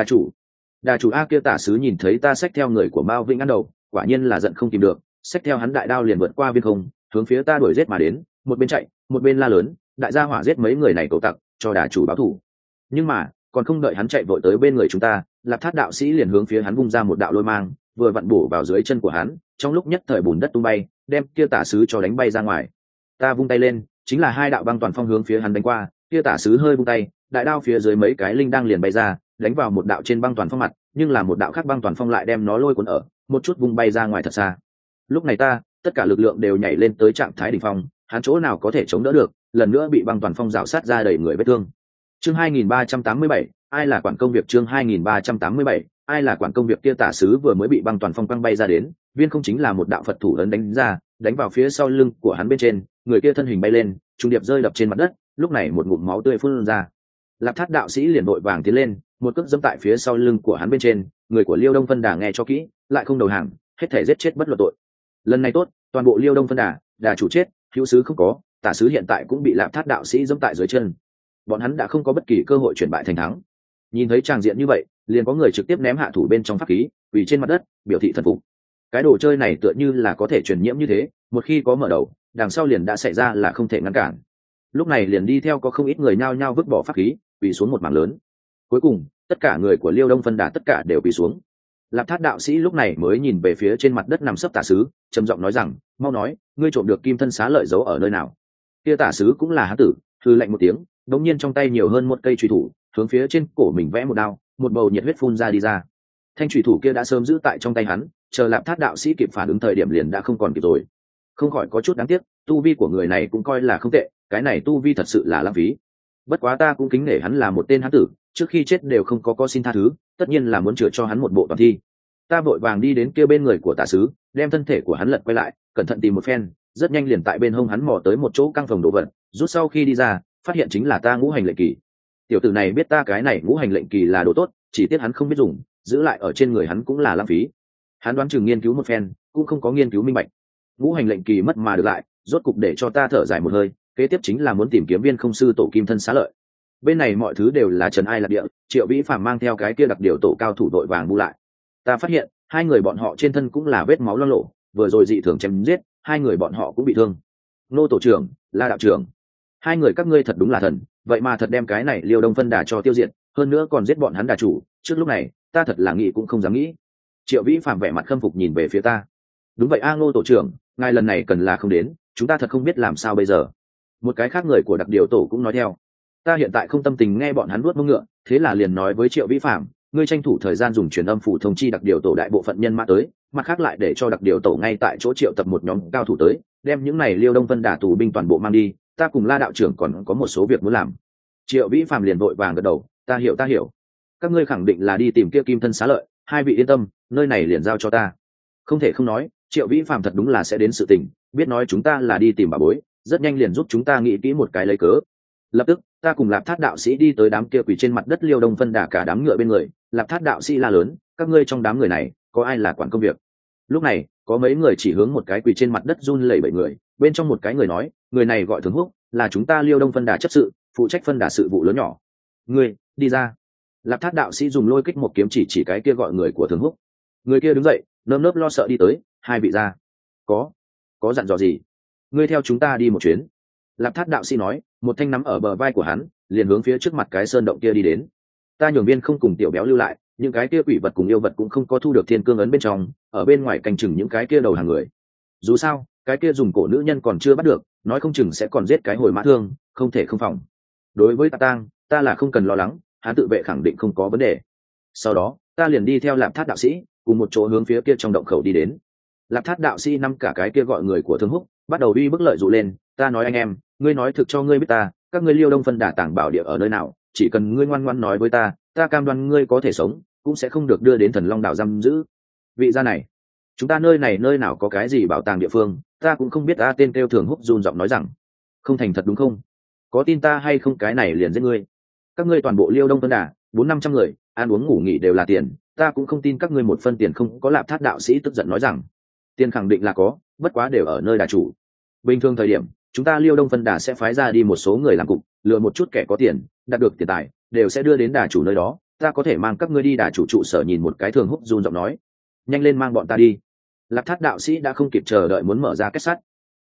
Đà chủ a, kia tả sứ nhìn thấy ta xách theo người của Mao Vĩnh An đầu, quả nhiên là giận không kìm được, xách theo hắn đại đao liền vượt qua viên không, hướng phía ta đuổi giết mà đến, một bên chạy một bên la lớn, đại gia hỏa giết mấy người này cậu tặc, cho đà chủ báo thù. Nhưng mà còn không đợi hắn chạy vội tới bên người chúng ta, Lạp Thát đạo sĩ liền hướng phía hắn vung ra một đạo lôi mang, vừa vặn bổ vào dưới chân của hắn, trong lúc nhất thời bùn đất tung bay, đem kia tả sứ cho đánh bay ra ngoài. Ta vung tay lên, chính là hai đạo băng toàn phong hướng phía hắn đánh qua, kia tả sứ hơi vung tay, đại đao phía dưới mấy cái linh đang liền bay ra, đánh vào một đạo trên băng toàn phong mặt, nhưng là một đạo khác băng toàn phong lại đem nó lôi cuốn ở, một chút vung bay ra ngoài thật xa. Lúc này ta, tất cả lực lượng đều nhảy lên tới trạng thái đỉnh phong, hắn chỗ nào có thể chống đỡ được, lần nữa bị băng toàn phong rào sát ra đầy người vết thương. Chương 2387, ai là quản công việc chương 2387, ai là quản công việc kia tả sứ vừa mới bị băng toàn phong quăng bay ra đến, viên không chính là một đạo Phật thủ ấn đánh ra, đánh vào phía sau lưng của hắn bên trên, người kia thân hình bay lên, trùng điệp rơi đập trên mặt đất, lúc này một ngụm máu tươi phun ra. Lạp Thát đạo sĩ liền vội vàng tiến lên, một cước giẫm tại phía sau lưng của hắn bên trên, người của Liêu Đông Phân Đà nghe cho kỹ, lại không đầu hàng, hết thể giết chết bất luận tội. Lần này tốt, toàn bộ Liêu Đông Phân Đà, đà chủ chết, hữu sứ không có, tả sứ hiện tại cũng bị Lạp Thát đạo sĩ giẫm tại dưới chân. Bọn hắn đã không có bất kỳ cơ hội chuyển bại thành thắng. Nhìn thấy tràng diện như vậy, liền có người trực tiếp ném hạ thủ bên trong pháp khí, quỳ trên mặt đất, biểu thị thần phục. Cái đồ chơi này tựa như là có thể truyền nhiễm như thế, một khi có mở đầu, đằng sau liền đã xảy ra là không thể ngăn cản. Lúc này liền đi theo có không ít người nhao nhao vứt bỏ pháp khí, quỳ xuống một mảng lớn. Cuối cùng, tất cả người của Liêu Đông Phân Đà tất cả đều quỳ xuống. Lạp Thát đạo sĩ lúc này mới nhìn về phía trên mặt đất nằm sấp tả sứ, trầm giọng nói rằng, mau nói, ngươi trộm được kim thân xá lợi giấu ở nơi nào? Kia tả sứ cũng là hán tử, hừ lạnh một tiếng, đống nhiên trong tay nhiều hơn một cây chùy thủ, hướng phía trên cổ mình vẽ một đao, một bầu nhiệt huyết phun ra đi ra. Thanh chùy thủ kia đã sớm giữ tại trong tay hắn, chờ Lạp Thát đạo sĩ kịp phản ứng thời điểm liền đã không còn kịp rồi. Không khỏi có chút đáng tiếc, tu vi của người này cũng coi là không tệ, cái này tu vi thật sự là lãng phí. Bất quá ta cũng kính nể hắn là một tên hán tử, trước khi chết đều không có xin tha thứ, tất nhiên là muốn chữa cho hắn một bộ toàn thi. Ta vội vàng đi đến kia bên người của tả sứ, đem thân thể của hắn lật quay lại, cẩn thận tìm một phen, rất nhanh liền tại bên hông hắn mò tới một chỗ căng phòng đồ vật, rút sau khi đi ra, phát hiện chính là ta ngũ hành lệnh kỳ. Tiểu tử này biết ta cái này ngũ hành lệnh kỳ là đồ tốt, chỉ tiếc hắn không biết dùng, giữ lại ở trên người hắn cũng là lãng phí. Hắn đoán chừng nghiên cứu một phen, cũng không có nghiên cứu minh bạch. Ngũ hành lệnh kỳ mất mà được lại, rốt cục để cho ta thở dài một hơi, kế tiếp chính là muốn tìm kiếm viên không sư tổ kim thân xá lợi. Bên này mọi thứ đều là trần ai lạc địa, Triệu Vĩ Phàm mang theo cái kia đặc điều tổ cao thủ đội vàng bu lại. Ta phát hiện hai người bọn họ trên thân cũng là vết máu loang lổ, vừa rồi dị thường chém giết, hai người bọn họ cũng bị thương. Nô tổ trưởng, La đạo trưởng, hai người các ngươi thật đúng là thần, vậy mà thật đem cái này Liêu Đông Phân Đà cho tiêu diệt, hơn nữa còn giết bọn hắn đà chủ, trước lúc này ta thật là nghĩ cũng không dám nghĩ. Triệu Vĩ Phàm vẻ mặt khâm phục nhìn về phía ta. Đúng vậy a, Ngô tổ trưởng, ngài lần này cần là không đến, chúng ta thật không biết làm sao bây giờ. Một cái khác người của đặc điều tổ cũng nói theo. Ta hiện tại không tâm tình nghe bọn hắn nuốt mông ngựa, thế là liền nói với Triệu Vĩ Phàm, ngươi tranh thủ thời gian dùng truyền âm phủ thông chi đặc điều tổ đại bộ phận nhân mã tới, mặt khác lại để cho đặc điều tổ ngay tại chỗ triệu tập một nhóm cao thủ tới, đem những này Liêu Đông Vân Đà tù binh toàn bộ mang đi, ta cùng La đạo trưởng còn có một số việc muốn làm. Triệu Vĩ Phàm liền vội vàng gật đầu, ta hiểu. Các ngươi khẳng định là đi tìm kia kim thân xá lợi, hai vị yên tâm, nơi này liền giao cho ta. Không thể không nói, Triệu Vĩ Phàm thật đúng là sẽ đến sự tình, biết nói chúng ta là đi tìm bà bối, rất nhanh liền giúp chúng ta nghĩ kỹ một cái lấy cớ. Lập tức ta cùng Lạp Thát đạo sĩ đi tới đám kia quỳ trên mặt đất Liêu Đông Phân Đà cả đám ngựa bên người, Lạp Thát đạo sĩ la lớn, các ngươi trong đám người này có ai là quản công việc? Lúc này có mấy người chỉ hướng một cái quỳ trên mặt đất run lẩy bẩy người, bên trong một cái người nói, người này gọi Thường Húc, là chúng ta Liêu Đông Phân Đà chấp sự, phụ trách phân đà sự vụ lớn nhỏ. Ngươi đi ra. Lạp Thát đạo sĩ dùng lôi kích một kiếm chỉ cái kia gọi người của Thường Húc. Người kia đứng dậy, nơm nớp lo sợ đi tới, hai vị ra. Có dặn dò gì? Ngươi theo chúng ta đi một chuyến. Lạp Thát đạo sĩ nói, một thanh nắm ở bờ vai của hắn, liền hướng phía trước mặt cái sơn động kia đi đến. Ta nhường viên không cùng tiểu béo lưu lại, những cái kia quỷ vật cùng yêu vật cũng không có thu được thiên cương ấn bên trong, ở bên ngoài canh chừng những cái kia đầu hàng người. Dù sao cái kia dùng cổ nữ nhân còn chưa bắt được, nói không chừng sẽ còn giết cái hồi mã thương, không thể không phòng. Đối với Tạ Tang, ta là không cần lo lắng, hắn tự vệ khẳng định không có vấn đề. Sau đó ta liền đi theo Lạp Thát đạo sĩ cùng một chỗ hướng phía kia trong động khẩu đi đến. Lạp Thát đạo sĩ năm cả cái kia gọi người của Thương Húc, bắt đầu uy bức lợi dụ lên, ta nói anh em, ngươi nói thực cho ngươi biết ta, các ngươi Liêu Đông Phân Đà tàng bảo địa ở nơi nào, chỉ cần ngươi ngoan ngoãn nói với ta cam đoan ngươi có thể sống, cũng sẽ không được đưa đến Thần Long đảo giam giữ. Vị gia này, chúng ta nơi này nơi nào có cái gì bảo tàng địa phương, ta cũng không biết. Ta tên kêu Thường Húc run giọng nói rằng, không thành thật đúng không? Có tin ta hay không cái này liền giết ngươi. Các ngươi toàn bộ Liêu Đông Phân Đà 400-500 người, ăn uống ngủ nghỉ đều là tiền, ta cũng không tin các ngươi một phân tiền không có. Lạp Thát đạo sĩ tức giận nói rằng, tiền khẳng định là có, bất quá đều ở nơi đà chủ. Bình thường thời điểm chúng ta Liêu Đông Phân Đà sẽ phái ra đi một số người làm cục, lừa một chút kẻ có tiền, đạt được tiền tài đều sẽ đưa đến đà chủ nơi đó, ta có thể mang các ngươi đi đà chủ trụ sở nhìn một cái. Thường Húc run giọng nói, nhanh lên mang bọn ta đi. Lạp Thát đạo sĩ đã không kịp chờ đợi muốn mở ra kết sắt.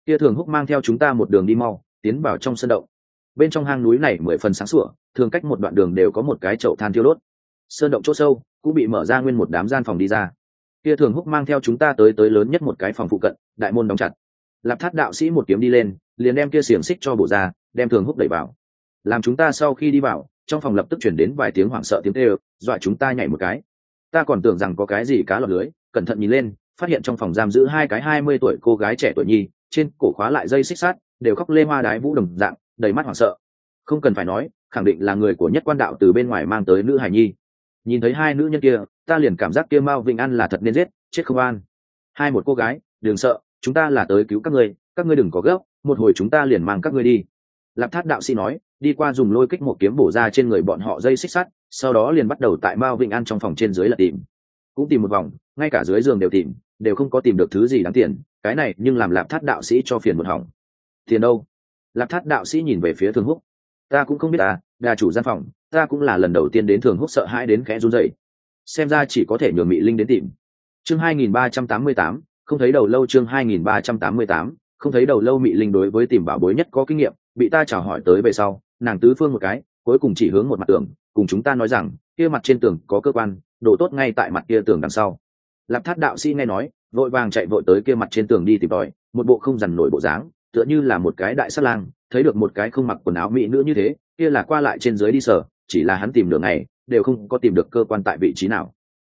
Kia Thường Húc mang theo chúng ta một đường đi mau tiến vào trong sân động. Bên trong hang núi này 10 phần sáng sủa, thường cách một đoạn đường đều có một cái chậu than thiêu đốt. Sơn động chỗ sâu cũng bị mở ra nguyên một đám gian phòng đi ra. Kia Thường Húc mang theo chúng ta tới lớn nhất một cái phòng phụ cận, đại môn đóng chặt. Lạp Thát đạo sĩ một kiếm đi lên, liền đem kia xiềng xích cho bổ ra, đem Thường Húc đẩy vào. Làm chúng ta sau khi đi vào, trong phòng lập tức chuyển đến vài tiếng hoảng sợ tiếng kêu, dọa chúng ta nhảy một cái. Ta còn tưởng rằng có cái gì cá lọt lưới, cẩn thận nhìn lên, phát hiện trong phòng giam giữ hai cái 20 tuổi cô gái trẻ tuổi nhi, trên cổ khóa lại dây xích sắt, đều khóc lê hoa đái vũ đồng dạng, đầy mắt hoảng sợ. Không cần phải nói, khẳng định là người của Nhất Quan đạo từ bên ngoài mang tới nữ hải nhi. Nhìn thấy hai nữ nhân kia, ta liền cảm giác kia Mao Vĩnh An là thật nên giết, chết không an. Hai một cô gái, đừng sợ, chúng ta là tới cứu các ngươi đừng có gấp, một hồi chúng ta liền mang các ngươi đi. Lạp Thát đạo sĩ nói, đi qua dùng lôi kích một kiếm bổ ra trên người bọn họ dây xích sắt, sau đó liền bắt đầu tại Mao Vĩnh An trong phòng trên dưới là tìm. Cũng tìm một vòng, ngay cả dưới giường đều tìm, đều không có tìm được thứ gì đáng tiền, cái này nhưng làm Lạp Thát đạo sĩ cho phiền một hỏng. Tiền đâu? Lạp Thát đạo sĩ nhìn về phía Thường Húc. Ta cũng không biết à, đà chủ gian phòng, ta cũng là lần đầu tiên đến. Thường Húc sợ hãi đến khẽ run rẩy. Xem ra chỉ có thể nhường Mị Linh đến tìm. Chương 2388, không thấy đầu lâu. Chương 2388, không thấy đầu lâu. Mị Linh đối với tìm bảo bối nhất có kinh nghiệm, bị ta chào hỏi tới về sau, nàng tứ phương một cái, cuối cùng chỉ hướng một mặt tường, cùng chúng ta nói rằng, kia mặt trên tường có cơ quan, đồ tốt ngay tại mặt kia tường đằng sau. Lạp Thát đạo sĩ nghe nói, vội vàng chạy vội tới kia mặt trên tường đi tìm tòi, một bộ không dằn nổi bộ dáng, tựa như là một cái đại sát lang, thấy được một cái không mặc quần áo mỹ nữ như thế, kia là qua lại trên dưới đi sở, chỉ là hắn tìm đường này, đều không có tìm được cơ quan tại vị trí nào.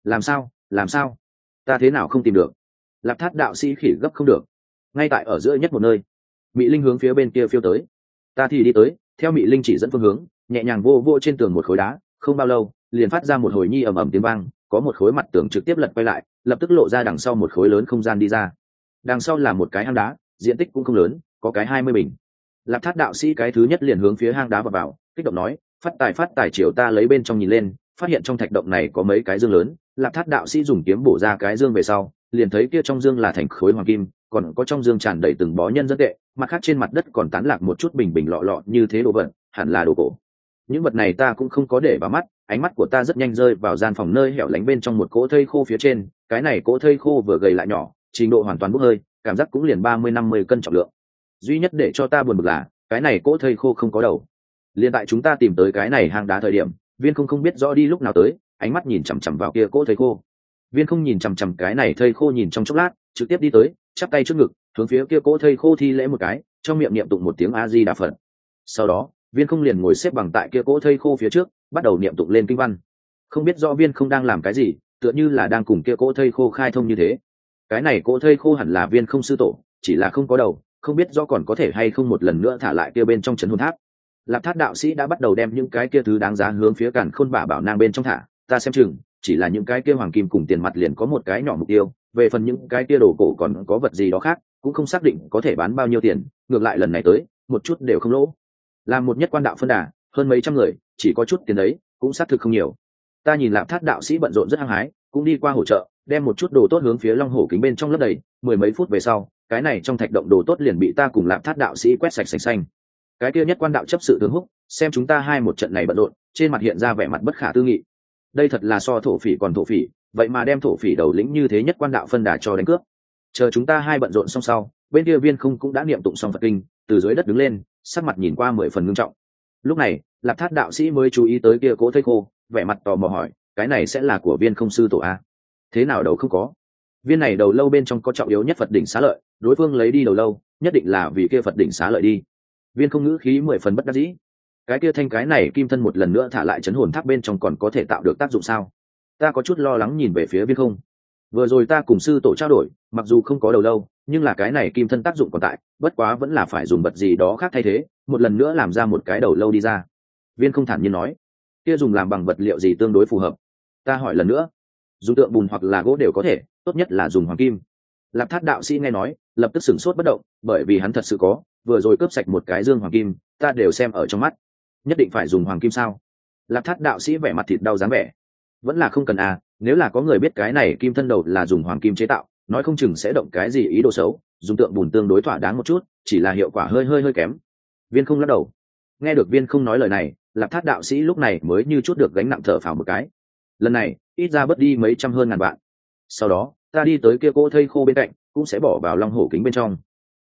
Làm sao? Ta thế nào không tìm được? Lạp Thát đạo sĩ khỉ gấp không được. Ngay tại ở giữa nhất một nơi, Mị Linh hướng phía bên kia phiêu tới. Ta thì đi tới, theo Mị Linh chỉ dẫn phương hướng, nhẹ nhàng vô vô trên tường một khối đá, không bao lâu, liền phát ra một hồi nhi ầm ầm tiếng vang, có một khối mặt tường trực tiếp lật quay lại, lập tức lộ ra đằng sau một khối lớn không gian đi ra. Đằng sau là một cái hang đá, diện tích cũng không lớn, có cái 20 bình. Lạp Thát đạo sĩ cái thứ nhất liền hướng phía hang đá vào, kích động nói, phát tài chiều. Ta lấy bên trong nhìn lên, phát hiện trong thạch động này có mấy cái dương lớn. Lạp Thát đạo sĩ dùng kiếm bổ ra cái dương về sau, liền thấy kia trong dương là thành khối hoàng kim, còn có trong dương tràn đầy từng bó nhân dân tệ, mặt khác trên mặt đất còn tán lạc một chút bình bình lọ lọ như thế đồ vật, hẳn là đồ cổ. Những vật này ta cũng không có để vào mắt, ánh mắt của ta rất nhanh rơi vào gian phòng nơi hẻo lánh bên trong một cỗ thây khô phía trên. Cái này cỗ thây khô vừa gầy lại nhỏ, trình độ hoàn toàn bốc hơi, cảm giác cũng liền 30-50 cân trọng lượng. Duy nhất để cho ta buồn bực là cái này cỗ thây khô không có đầu. Liên tại chúng ta tìm tới cái này hang đá thời điểm, Viên không biết rõ đi lúc nào tới, ánh mắt nhìn chằm chằm vào kia cỗ thây khô. Viên không nhìn chằm chằm cái này thây khô nhìn trong chốc lát, trực tiếp đi tới, chắp tay trước ngực, hướng phía kia cỗ thây khô thi lễ một cái, trong miệng niệm tụng một tiếng A Di Đà Phật. Sau đó, Viên không liền ngồi xếp bằng tại kia cỗ thây khô phía trước, bắt đầu niệm tụng lên kinh văn. Không biết rõ Viên không đang làm cái gì, tựa như là đang cùng kia cỗ thây khô khai thông như thế. Cái này cỗ thây khô hẳn là Viên không sư tổ, chỉ là không có đầu, không biết rõ còn có thể hay không một lần nữa thả lại kia bên trong trấn hồn tháp. Lạp Thát đạo sĩ đã bắt đầu đem những cái kia thứ đáng giá hướng phía Càn Khôn Bả Bảo Nang bên trong thả. Ta xem chừng chỉ là những cái kia hoàng kim cùng tiền mặt liền có một cái nhỏ mục tiêu, về phần những cái kia đồ cổ còn có vật gì đó khác, cũng không xác định có thể bán bao nhiêu tiền. Ngược lại lần này tới, một chút đều không lỗ. Làm một Nhất Quan đạo phân đà, hơn mấy trăm người, chỉ có chút tiền đấy, cũng xác thực không nhiều. Ta nhìn Lạp Thát đạo sĩ bận rộn rất hăng hái, cũng đi qua hỗ trợ, đem một chút đồ tốt hướng phía Long Hổ kính bên trong lấp đầy. Mười mấy phút về sau, cái này trong thạch động đồ tốt liền bị ta cùng Lạp Thát đạo sĩ quét sạch sành xanh. Cái kia Nhất Quan đạo chấp sự Thường Húc, xem chúng ta hai một trận này bận rộn, trên mặt hiện ra vẻ mặt bất khả tư nghị. Đây thật là so thổ phỉ còn thổ phỉ, vậy mà đem thổ phỉ đầu lĩnh như thế Nhất Quan đạo phân đà cho đánh cướp. Chờ chúng ta hai bận rộn xong sau, bên kia Viên không cũng đã niệm tụng xong Phật kinh, từ dưới đất đứng lên, sắc mặt nhìn qua 10 phần ngưng trọng. Lúc này, Lạp Thát đạo sĩ mới chú ý tới kia cỗ thây khô, vẻ mặt tò mò hỏi, cái này sẽ là của Viên không sư tổ a? Thế nào đầu không có? Viên này đầu lâu bên trong có trọng yếu nhất Phật đỉnh xá lợi, đối phương lấy đi đầu lâu, nhất định là vì kia Phật đỉnh xá lợi đi. Viên không ngữ khí 10 phần bất đắc dĩ. Cái kia thanh cái này kim thân một lần nữa thả lại trấn hồn tháp bên trong còn có thể tạo được tác dụng sao? Ta có chút lo lắng nhìn về phía Viên không. Vừa rồi ta cùng sư tổ trao đổi, mặc dù không có đầu lâu, nhưng là cái này kim thân tác dụng còn tại, bất quá vẫn là phải dùng vật gì đó khác thay thế, một lần nữa làm ra một cái đầu lâu đi ra. Viên không thản nhiên nói, kia dùng làm bằng vật liệu gì tương đối phù hợp? Ta hỏi lần nữa. Dùng tượng bùn hoặc là gỗ đều có thể, tốt nhất là dùng hoàng kim. Lạp Thát đạo sĩ nghe nói, lập tức sửng sốt bất động, bởi vì hắn thật sự có, vừa rồi cướp sạch một cái dương hoàng kim, ta đều xem ở trong mắt. Nhất định phải dùng hoàng kim sao? Lạp Thát đạo sĩ vẻ mặt thịt đau dáng vẻ. Vẫn là không cần à, nếu là có người biết cái này kim thân đầu là dùng hoàng kim chế tạo, nói không chừng sẽ động cái gì ý đồ xấu, dùng tượng bùn tương đối thỏa đáng một chút, chỉ là hiệu quả hơi kém. Viên không lắc đầu. Nghe được Viên không nói lời này, Lạp Thát đạo sĩ lúc này mới như chút được gánh nặng thở phào một cái. Lần này, ít ra bớt đi mấy trăm hơn ngàn vạn. Sau đó, ta đi tới kia cỗ thây khô bên cạnh, cũng sẽ bỏ vào Long Hổ kính bên trong.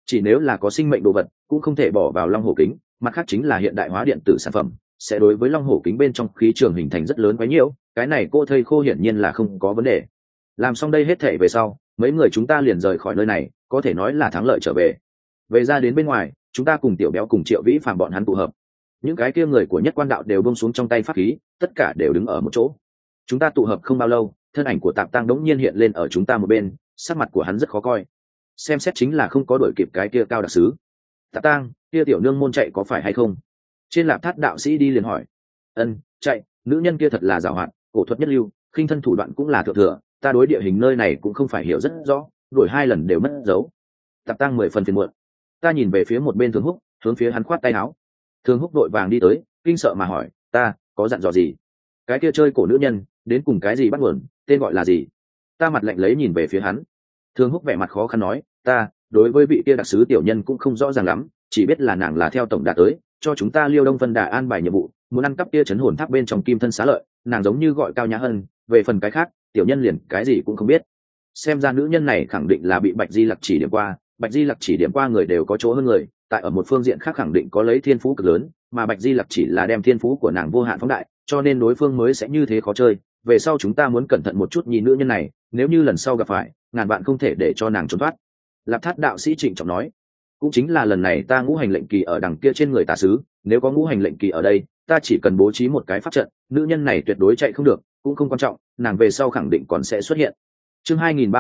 chỉ nếu là có sinh mệnh đồ vật cũng không thể bỏ vào long hổ kính. Mặt khác chính là hiện đại hóa điện tử sản phẩm sẽ đối với long hổ kính bên trong khí trường hình thành rất lớn quấy nhiễu, cái này cô thây khô hiển nhiên là không có vấn đề. Làm xong đây hết thể về sau, mấy người chúng ta liền rời khỏi nơi này, có thể nói là thắng lợi trở về. Về ra đến bên ngoài, chúng ta cùng Tiểu Béo cùng Triệu Vĩ Phàm bọn hắn tụ hợp. Những cái kia người của Nhất Quan Đạo đều buông xuống trong tay pháp khí, tất cả đều đứng ở một chỗ. Chúng ta tụ hợp không bao lâu, thân ảnh của Tạp Tăng đống nhiên hiện lên ở chúng ta một bên, sắc mặt của hắn rất khó coi. Xem xét chính là không có đuổi kịp cái kia Cao đặc sứ. Tạp Tăng, kia tiểu nương môn chạy có phải hay không? Trên Lạp Thát đạo sĩ đi liền hỏi. Chạy, nữ nhân kia thật là giàu hạn, cổ thuật nhất lưu, khinh thân thủ đoạn cũng là thượng thừa, ta đối địa hình nơi này cũng không phải hiểu rất rõ, đuổi 2 lần đều mất dấu. Tạp Tăng 10 phần phiền muộn. Ta nhìn về phía một bên Thường Húc, hướng phía hắn khoát tay áo. Thường Húc đội vàng đi tới, kinh sợ mà hỏi, ta có dặn dò gì? Cái kia chơi cổ nữ nhân đến cùng cái gì bắt nguồn, tên gọi là gì? Ta mặt lạnh lấy nhìn về phía hắn. Thường Húc vẻ mặt khó khăn nói, ta đối với vị kia đặc sứ tiểu nhân cũng không rõ ràng lắm, chỉ biết là nàng là theo tổng đà tới cho chúng ta Liêu Đông Vân Đà an bài nhiệm vụ, muốn ăn cắp kia trấn hồn tháp bên trong kim thân xá lợi, nàng giống như gọi Cao Nhã Hân, về phần cái khác tiểu nhân liền cái gì cũng không biết. Xem ra nữ nhân này khẳng định là bị Bạch Di Lặc chỉ điểm qua, Bạch Di Lặc chỉ điểm qua người đều có chỗ hơn người, tại ở một phương diện khác khẳng định có lấy thiên phú cực lớn, mà Bạch Di Lặc chỉ là đem thiên phú của nàng vô hạn phóng đại, cho nên đối phương mới sẽ như thế khó chơi. Về sau chúng ta muốn cẩn thận một chút nhìn nữ nhân này, nếu như lần sau gặp phải, ngàn vạn không thể để cho nàng trốn thoát. Lạp Thát đạo sĩ trịnh trọng nói. Cũng chính là lần này ta ngũ hành lệnh kỳ ở đằng kia trên người tà sứ, nếu có ngũ hành lệnh kỳ ở đây, ta chỉ cần bố trí một cái pháp trận, nữ nhân này tuyệt đối chạy không được, cũng không quan trọng, nàng về sau khẳng định còn sẽ xuất hiện. Chương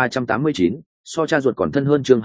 2389, so cha ruột còn thân hơn. Chương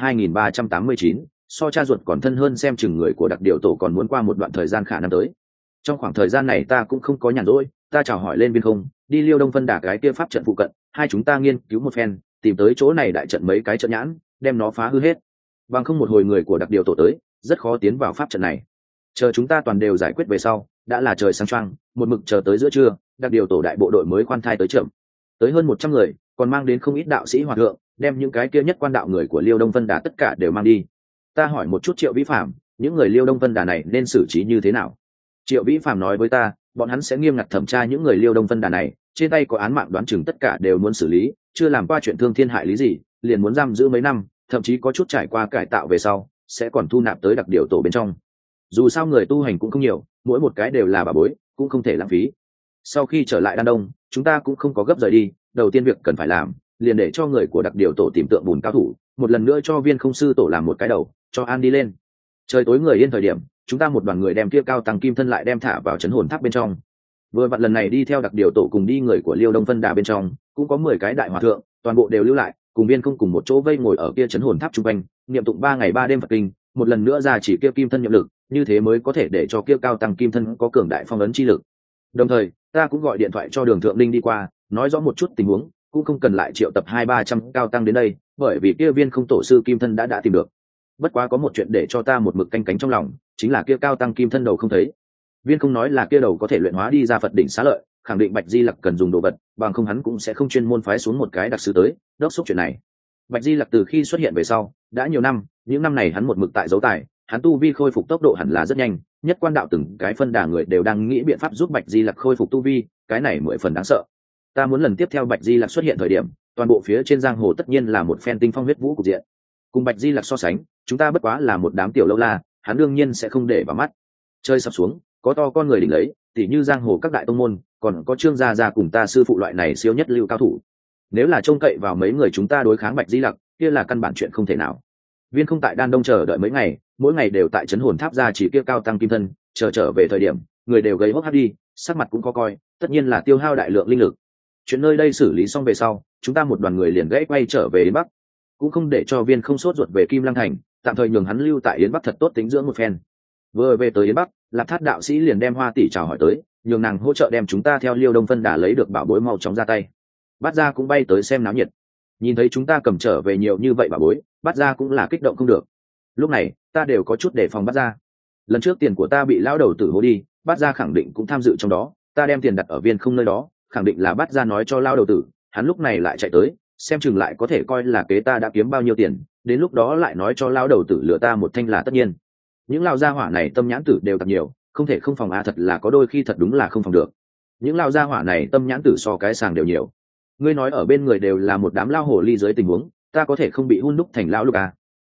2389, so cha ruột còn thân hơn. Xem chừng người của đặc điều tổ còn muốn qua một đoạn thời gian khả năng tới. Trong khoảng thời gian này ta cũng không có nhàn rỗi, ta chào hỏi lên Viên Không, đi Liêu Đông Vân Đả cái kia pháp trận phụ cận, hai chúng ta nghiên cứu một phen, tìm tới chỗ này đại trận mấy cái trận nhãn, đem nó phá hư hết. Bằng không một hồi người của đặc điều tổ tới, rất khó tiến vào pháp trận này. Chờ chúng ta toàn đều giải quyết về sau, đã là trời sáng choang, một mực chờ tới giữa trưa, đặc điều tổ đại bộ đội mới khoan thai tới chậm. Tới hơn 100 người, còn mang đến không ít đạo sĩ hòa thượng, đem những cái kia Nhất Quan Đạo người của Liêu Đông Vân Đà tất cả đều mang đi. Ta hỏi một chút Triệu Vĩ Phạm, những người Liêu Đông Vân Đà này nên xử trí như thế nào? Triệu Vĩ Phạm nói với ta, bọn hắn sẽ nghiêm ngặt thẩm tra những người Liêu Đông Vân Đà này, trên tay có án mạng đoán chừng tất cả đều muốn xử lý, chưa làm qua chuyện thương thiên hại lý gì, liền muốn giam giữ mấy năm, thậm chí có chút trải qua cải tạo về sau, sẽ còn thu nạp tới đặc điều tổ bên trong. Dù sao người tu hành cũng không nhiều, mỗi một cái đều là bà bối, cũng không thể lãng phí. Sau khi trở lại Đan Đông, chúng ta cũng không có gấp rời đi, đầu tiên việc cần phải làm, liền để cho người của đặc điều tổ tìm tượng bùn cao thủ, một lần nữa cho Viên Không sư tổ làm một cái đầu, cho an đi lên. Trời tối người yên thời điểm, chúng ta một đoàn người đem kia Cao Tăng kim thân lại đem thả vào trấn hồn tháp bên trong. Vừa vặn lần này đi theo đặc điều tổ cùng đi người của Liêu Đông Vân Đà bên trong, cũng có 10 cái đại hòa thượng, toàn bộ đều lưu lại, cùng Viên Không cùng một chỗ vây ngồi ở kia trấn hồn tháp trung quanh, niệm tụng 3 ngày 3 đêm Phật kinh, một lần nữa ra chỉ kia kim thân nhiệm lực, như thế mới có thể để cho kia Cao Tăng kim thân có cường đại phong ấn chi lực. Đồng thời, ta cũng gọi điện thoại cho Đường Thượng Linh đi qua, nói rõ một chút tình huống, cũng không cần lại triệu tập 200-300 cao tăng đến đây, bởi vì kia Viên Không tổ sư kim thân đã tìm được. Bất quá có một chuyện để cho ta một mực canh cánh trong lòng, chính là kia Cao Tăng kim thân đầu không thấy. Viên Không nói là kia đầu có thể luyện hóa đi ra Phật đỉnh xá lợi, khẳng định Bạch Di Lặc cần dùng đồ vật, bằng không hắn cũng sẽ không chuyên môn phái xuống một cái đặc sứ tới đốc thúc chuyện này. Bạch Di Lặc từ khi xuất hiện về sau, đã nhiều năm, những năm này hắn một mực tại giấu tài, hắn tu vi khôi phục tốc độ hẳn là rất nhanh, Nhất Quan Đạo từng cái phân đà người đều đang nghĩ biện pháp giúp Bạch Di Lặc khôi phục tu vi, cái này 10 phần đáng sợ. Ta muốn lần tiếp theo Bạch Di Lặc xuất hiện thời điểm, toàn bộ phía trên giang hồ tất nhiên là một phen tinh phong huyết vũ cục diện. Cùng Bạch Di Lặc so sánh, chúng ta bất quá là một đám tiểu lâu la, hắn đương nhiên sẽ không để vào mắt. Chơi sập xuống, có to con người đỉnh lấy, tỉ như giang hồ các đại tông môn, còn có Trương gia gia cùng ta sư phụ loại này siêu nhất lưu cao thủ. Nếu là trông cậy vào mấy người chúng ta đối kháng Bạch Di Lặc, kia là căn bản chuyện không thể nào. Viên Không tại Đan Đông chờ đợi mấy ngày, mỗi ngày đều tại trấn hồn tháp ra chỉ kia Cao Tăng kim thân, trở về thời điểm, người đều gầy hốc hác đi, sắc mặt cũng có coi, tất nhiên là tiêu hao đại lượng linh lực. Chuyện nơi đây xử lý xong về sau, chúng ta một đoàn người liền gãy quay trở về Yến Bắc, cũng không để cho Viên Không sốt ruột về Kim Lăng thành, tạm thời nhường hắn lưu tại Yến Bắc thật tốt tính dưỡng một phen. Vừa về tới Yến Bắc, Lạp Thát đạo sĩ liền đem Hoa tỷ chào hỏi tới, nhường nàng hỗ trợ đem chúng ta theo Liêu Đông Vân Đà lấy được bảo bối mau chóng ra tay. Bát Gia cũng bay tới xem náo nhiệt, nhìn thấy chúng ta cầm trở về nhiều như vậy bảo bối, Bát Gia cũng là kích động không được. Lúc này ta đều có chút đề phòng Bát Gia. Lần trước tiền của ta bị lão đầu tử hố đi, Bát Gia khẳng định cũng tham dự trong đó, ta đem tiền đặt ở Viên Không nơi đó, khẳng định là Bát Gia nói cho lão đầu tử, hắn lúc này lại chạy tới, xem chừng lại có thể coi là kế ta đã kiếm bao nhiêu tiền, đến lúc đó lại nói cho lão đầu tử lừa ta một thanh là tất nhiên. Những lão gia hỏa này tâm nhãn tử đều thật nhiều, không thể không phòng thật là có đôi khi thật đúng là không phòng được. Những lão gia hỏa này tâm nhãn tử so cái sàng đều nhiều. Ngươi nói ở bên người đều là một đám lao hồ ly dưới tình huống, ta có thể không bị hun đúc thành lão lục à?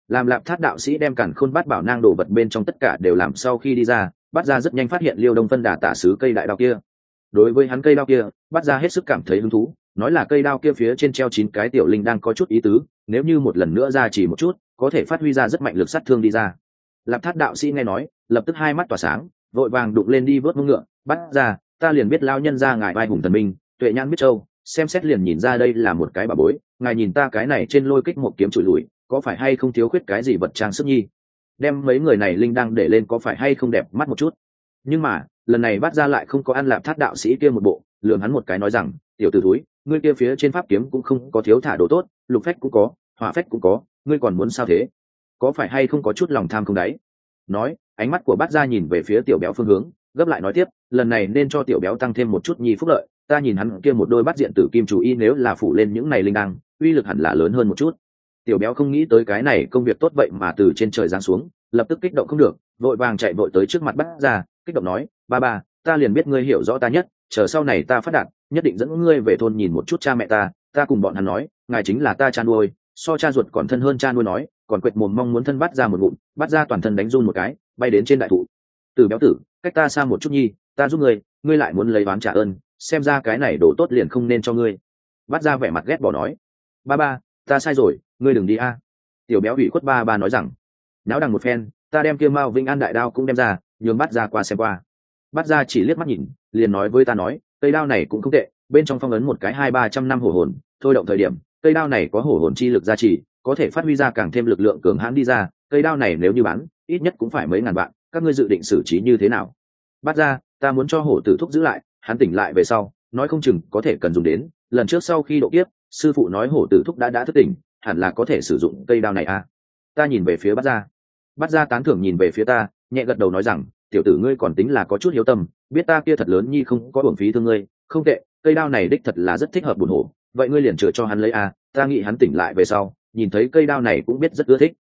Làm Lạp Thát đạo sĩ đem càn khôn bát bảo nang đồ vật bên trong tất cả đều làm sau khi đi ra, Bát Gia rất nhanh phát hiện Liêu Đông Phân Đà tả sứ cây đại đao kia. Đối với hắn cây đao kia, Bát Gia hết sức cảm thấy hứng thú, nói là cây đao kia phía trên treo 9 cái tiểu linh đang có chút ý tứ, nếu như một lần nữa ra chỉ một chút, có thể phát huy ra rất mạnh lực sát thương đi ra. Lạp Thát đạo sĩ nghe nói, lập tức hai mắt tỏa sáng, vội vàng đụng lên đi vớt mông ngựa, Bát Gia, ta liền biết lao nhân ra ngài vai hùng thần minh, tuệ nhãn biết châu, xem xét liền nhìn ra đây là một cái bà bối, ngài nhìn ta cái này trên lôi kích một kiếm chùi lùi, có phải hay không thiếu khuyết cái gì vật trang sức nhi? Đem mấy người này linh đang để lên có phải hay không đẹp mắt một chút? Nhưng mà lần này Bát Gia lại không có ăn Lạp Thát đạo sĩ kia một bộ, lườm hắn một cái nói rằng, tiểu tử thúi, ngươi kia phía trên pháp kiếm cũng không có thiếu thả đồ tốt, lục phách cũng có, hỏa phách cũng có, ngươi còn muốn sao thế? Có phải hay không có chút lòng tham không đấy? Nói, ánh mắt của Bát Gia nhìn về phía tiểu béo phương hướng, gấp lại nói tiếp, lần này nên cho tiểu béo tăng thêm một chút nhi phúc lợi, ta nhìn hắn kia một đôi bát diện tử kim chủ y nếu là phủ lên những này linh đăng, uy lực hẳn là lớn hơn một chút. Tiểu béo không nghĩ tới cái này công việc tốt vậy mà từ trên trời giáng xuống, lập tức kích động không được, vội vàng chạy vội tới trước mặt Bát Gia, kích động nói, ba ba, ta liền biết ngươi hiểu rõ ta nhất, chờ sau này ta phát đạt, nhất định dẫn ngươi về thôn nhìn một chút cha mẹ ta cùng bọn hắn nói, ngài chính là ta cha nuôi, so cha ruột còn thân hơn cha nuôi nói, còn quệt mồm mong muốn thân Bát Gia một ngụm, Bát Gia toàn thân đánh run một cái, bay đến trên đại thụ. Từ béo tử, cách ta xa một chút nhi, ta giúp ngươi lại muốn lấy oán trả ơn, xem ra cái này đổ tốt liền không nên cho ngươi. Bát Gia vẻ mặt ghét bỏ nói, ba ba, ta sai rồi, ngươi đừng đi a. Tiểu béo ủy khuất ba ba nói rằng, náo đằng một phen, ta đem kia Mao Vinh An đại đao cũng đem ra, nhường Bát Gia qua xem qua. Bát Gia chỉ liếc mắt nhìn, liền nói với ta nói, cây đao này cũng không tệ, bên trong phong ấn một cái 200-300 năm hổ hồn, thôi động thời điểm, cây đao này có hổ hồn chi lực gia trì, có thể phát huy ra càng thêm lực lượng cường hãn đi ra, cây đao này nếu như bán, ít nhất cũng phải mấy ngàn vạn, các ngươi dự định xử trí như thế nào? Bát Gia, ta muốn cho hổ tử thúc giữ lại, hắn tỉnh lại về sau, nói không chừng có thể cần dùng đến, lần trước sau khi độ kiếp, sư phụ nói hổ tử thúc đã thức tỉnh, hẳn là có thể sử dụng cây đao này a. Ta nhìn về phía Bát Gia. Bát Gia tán thưởng nhìn về phía ta, nhẹ gật đầu nói rằng, tiểu tử ngươi còn tính là có chút hiếu tâm, biết ta kia thật lớn nhi không có uổng phí thương ngươi, không tệ, cây đao này đích thật là rất thích hợp bùn hổ, vậy ngươi liền chừa cho hắn lấy a, ta nghĩ hắn tỉnh lại về sau, nhìn thấy cây đao này cũng biết rất ưa thích.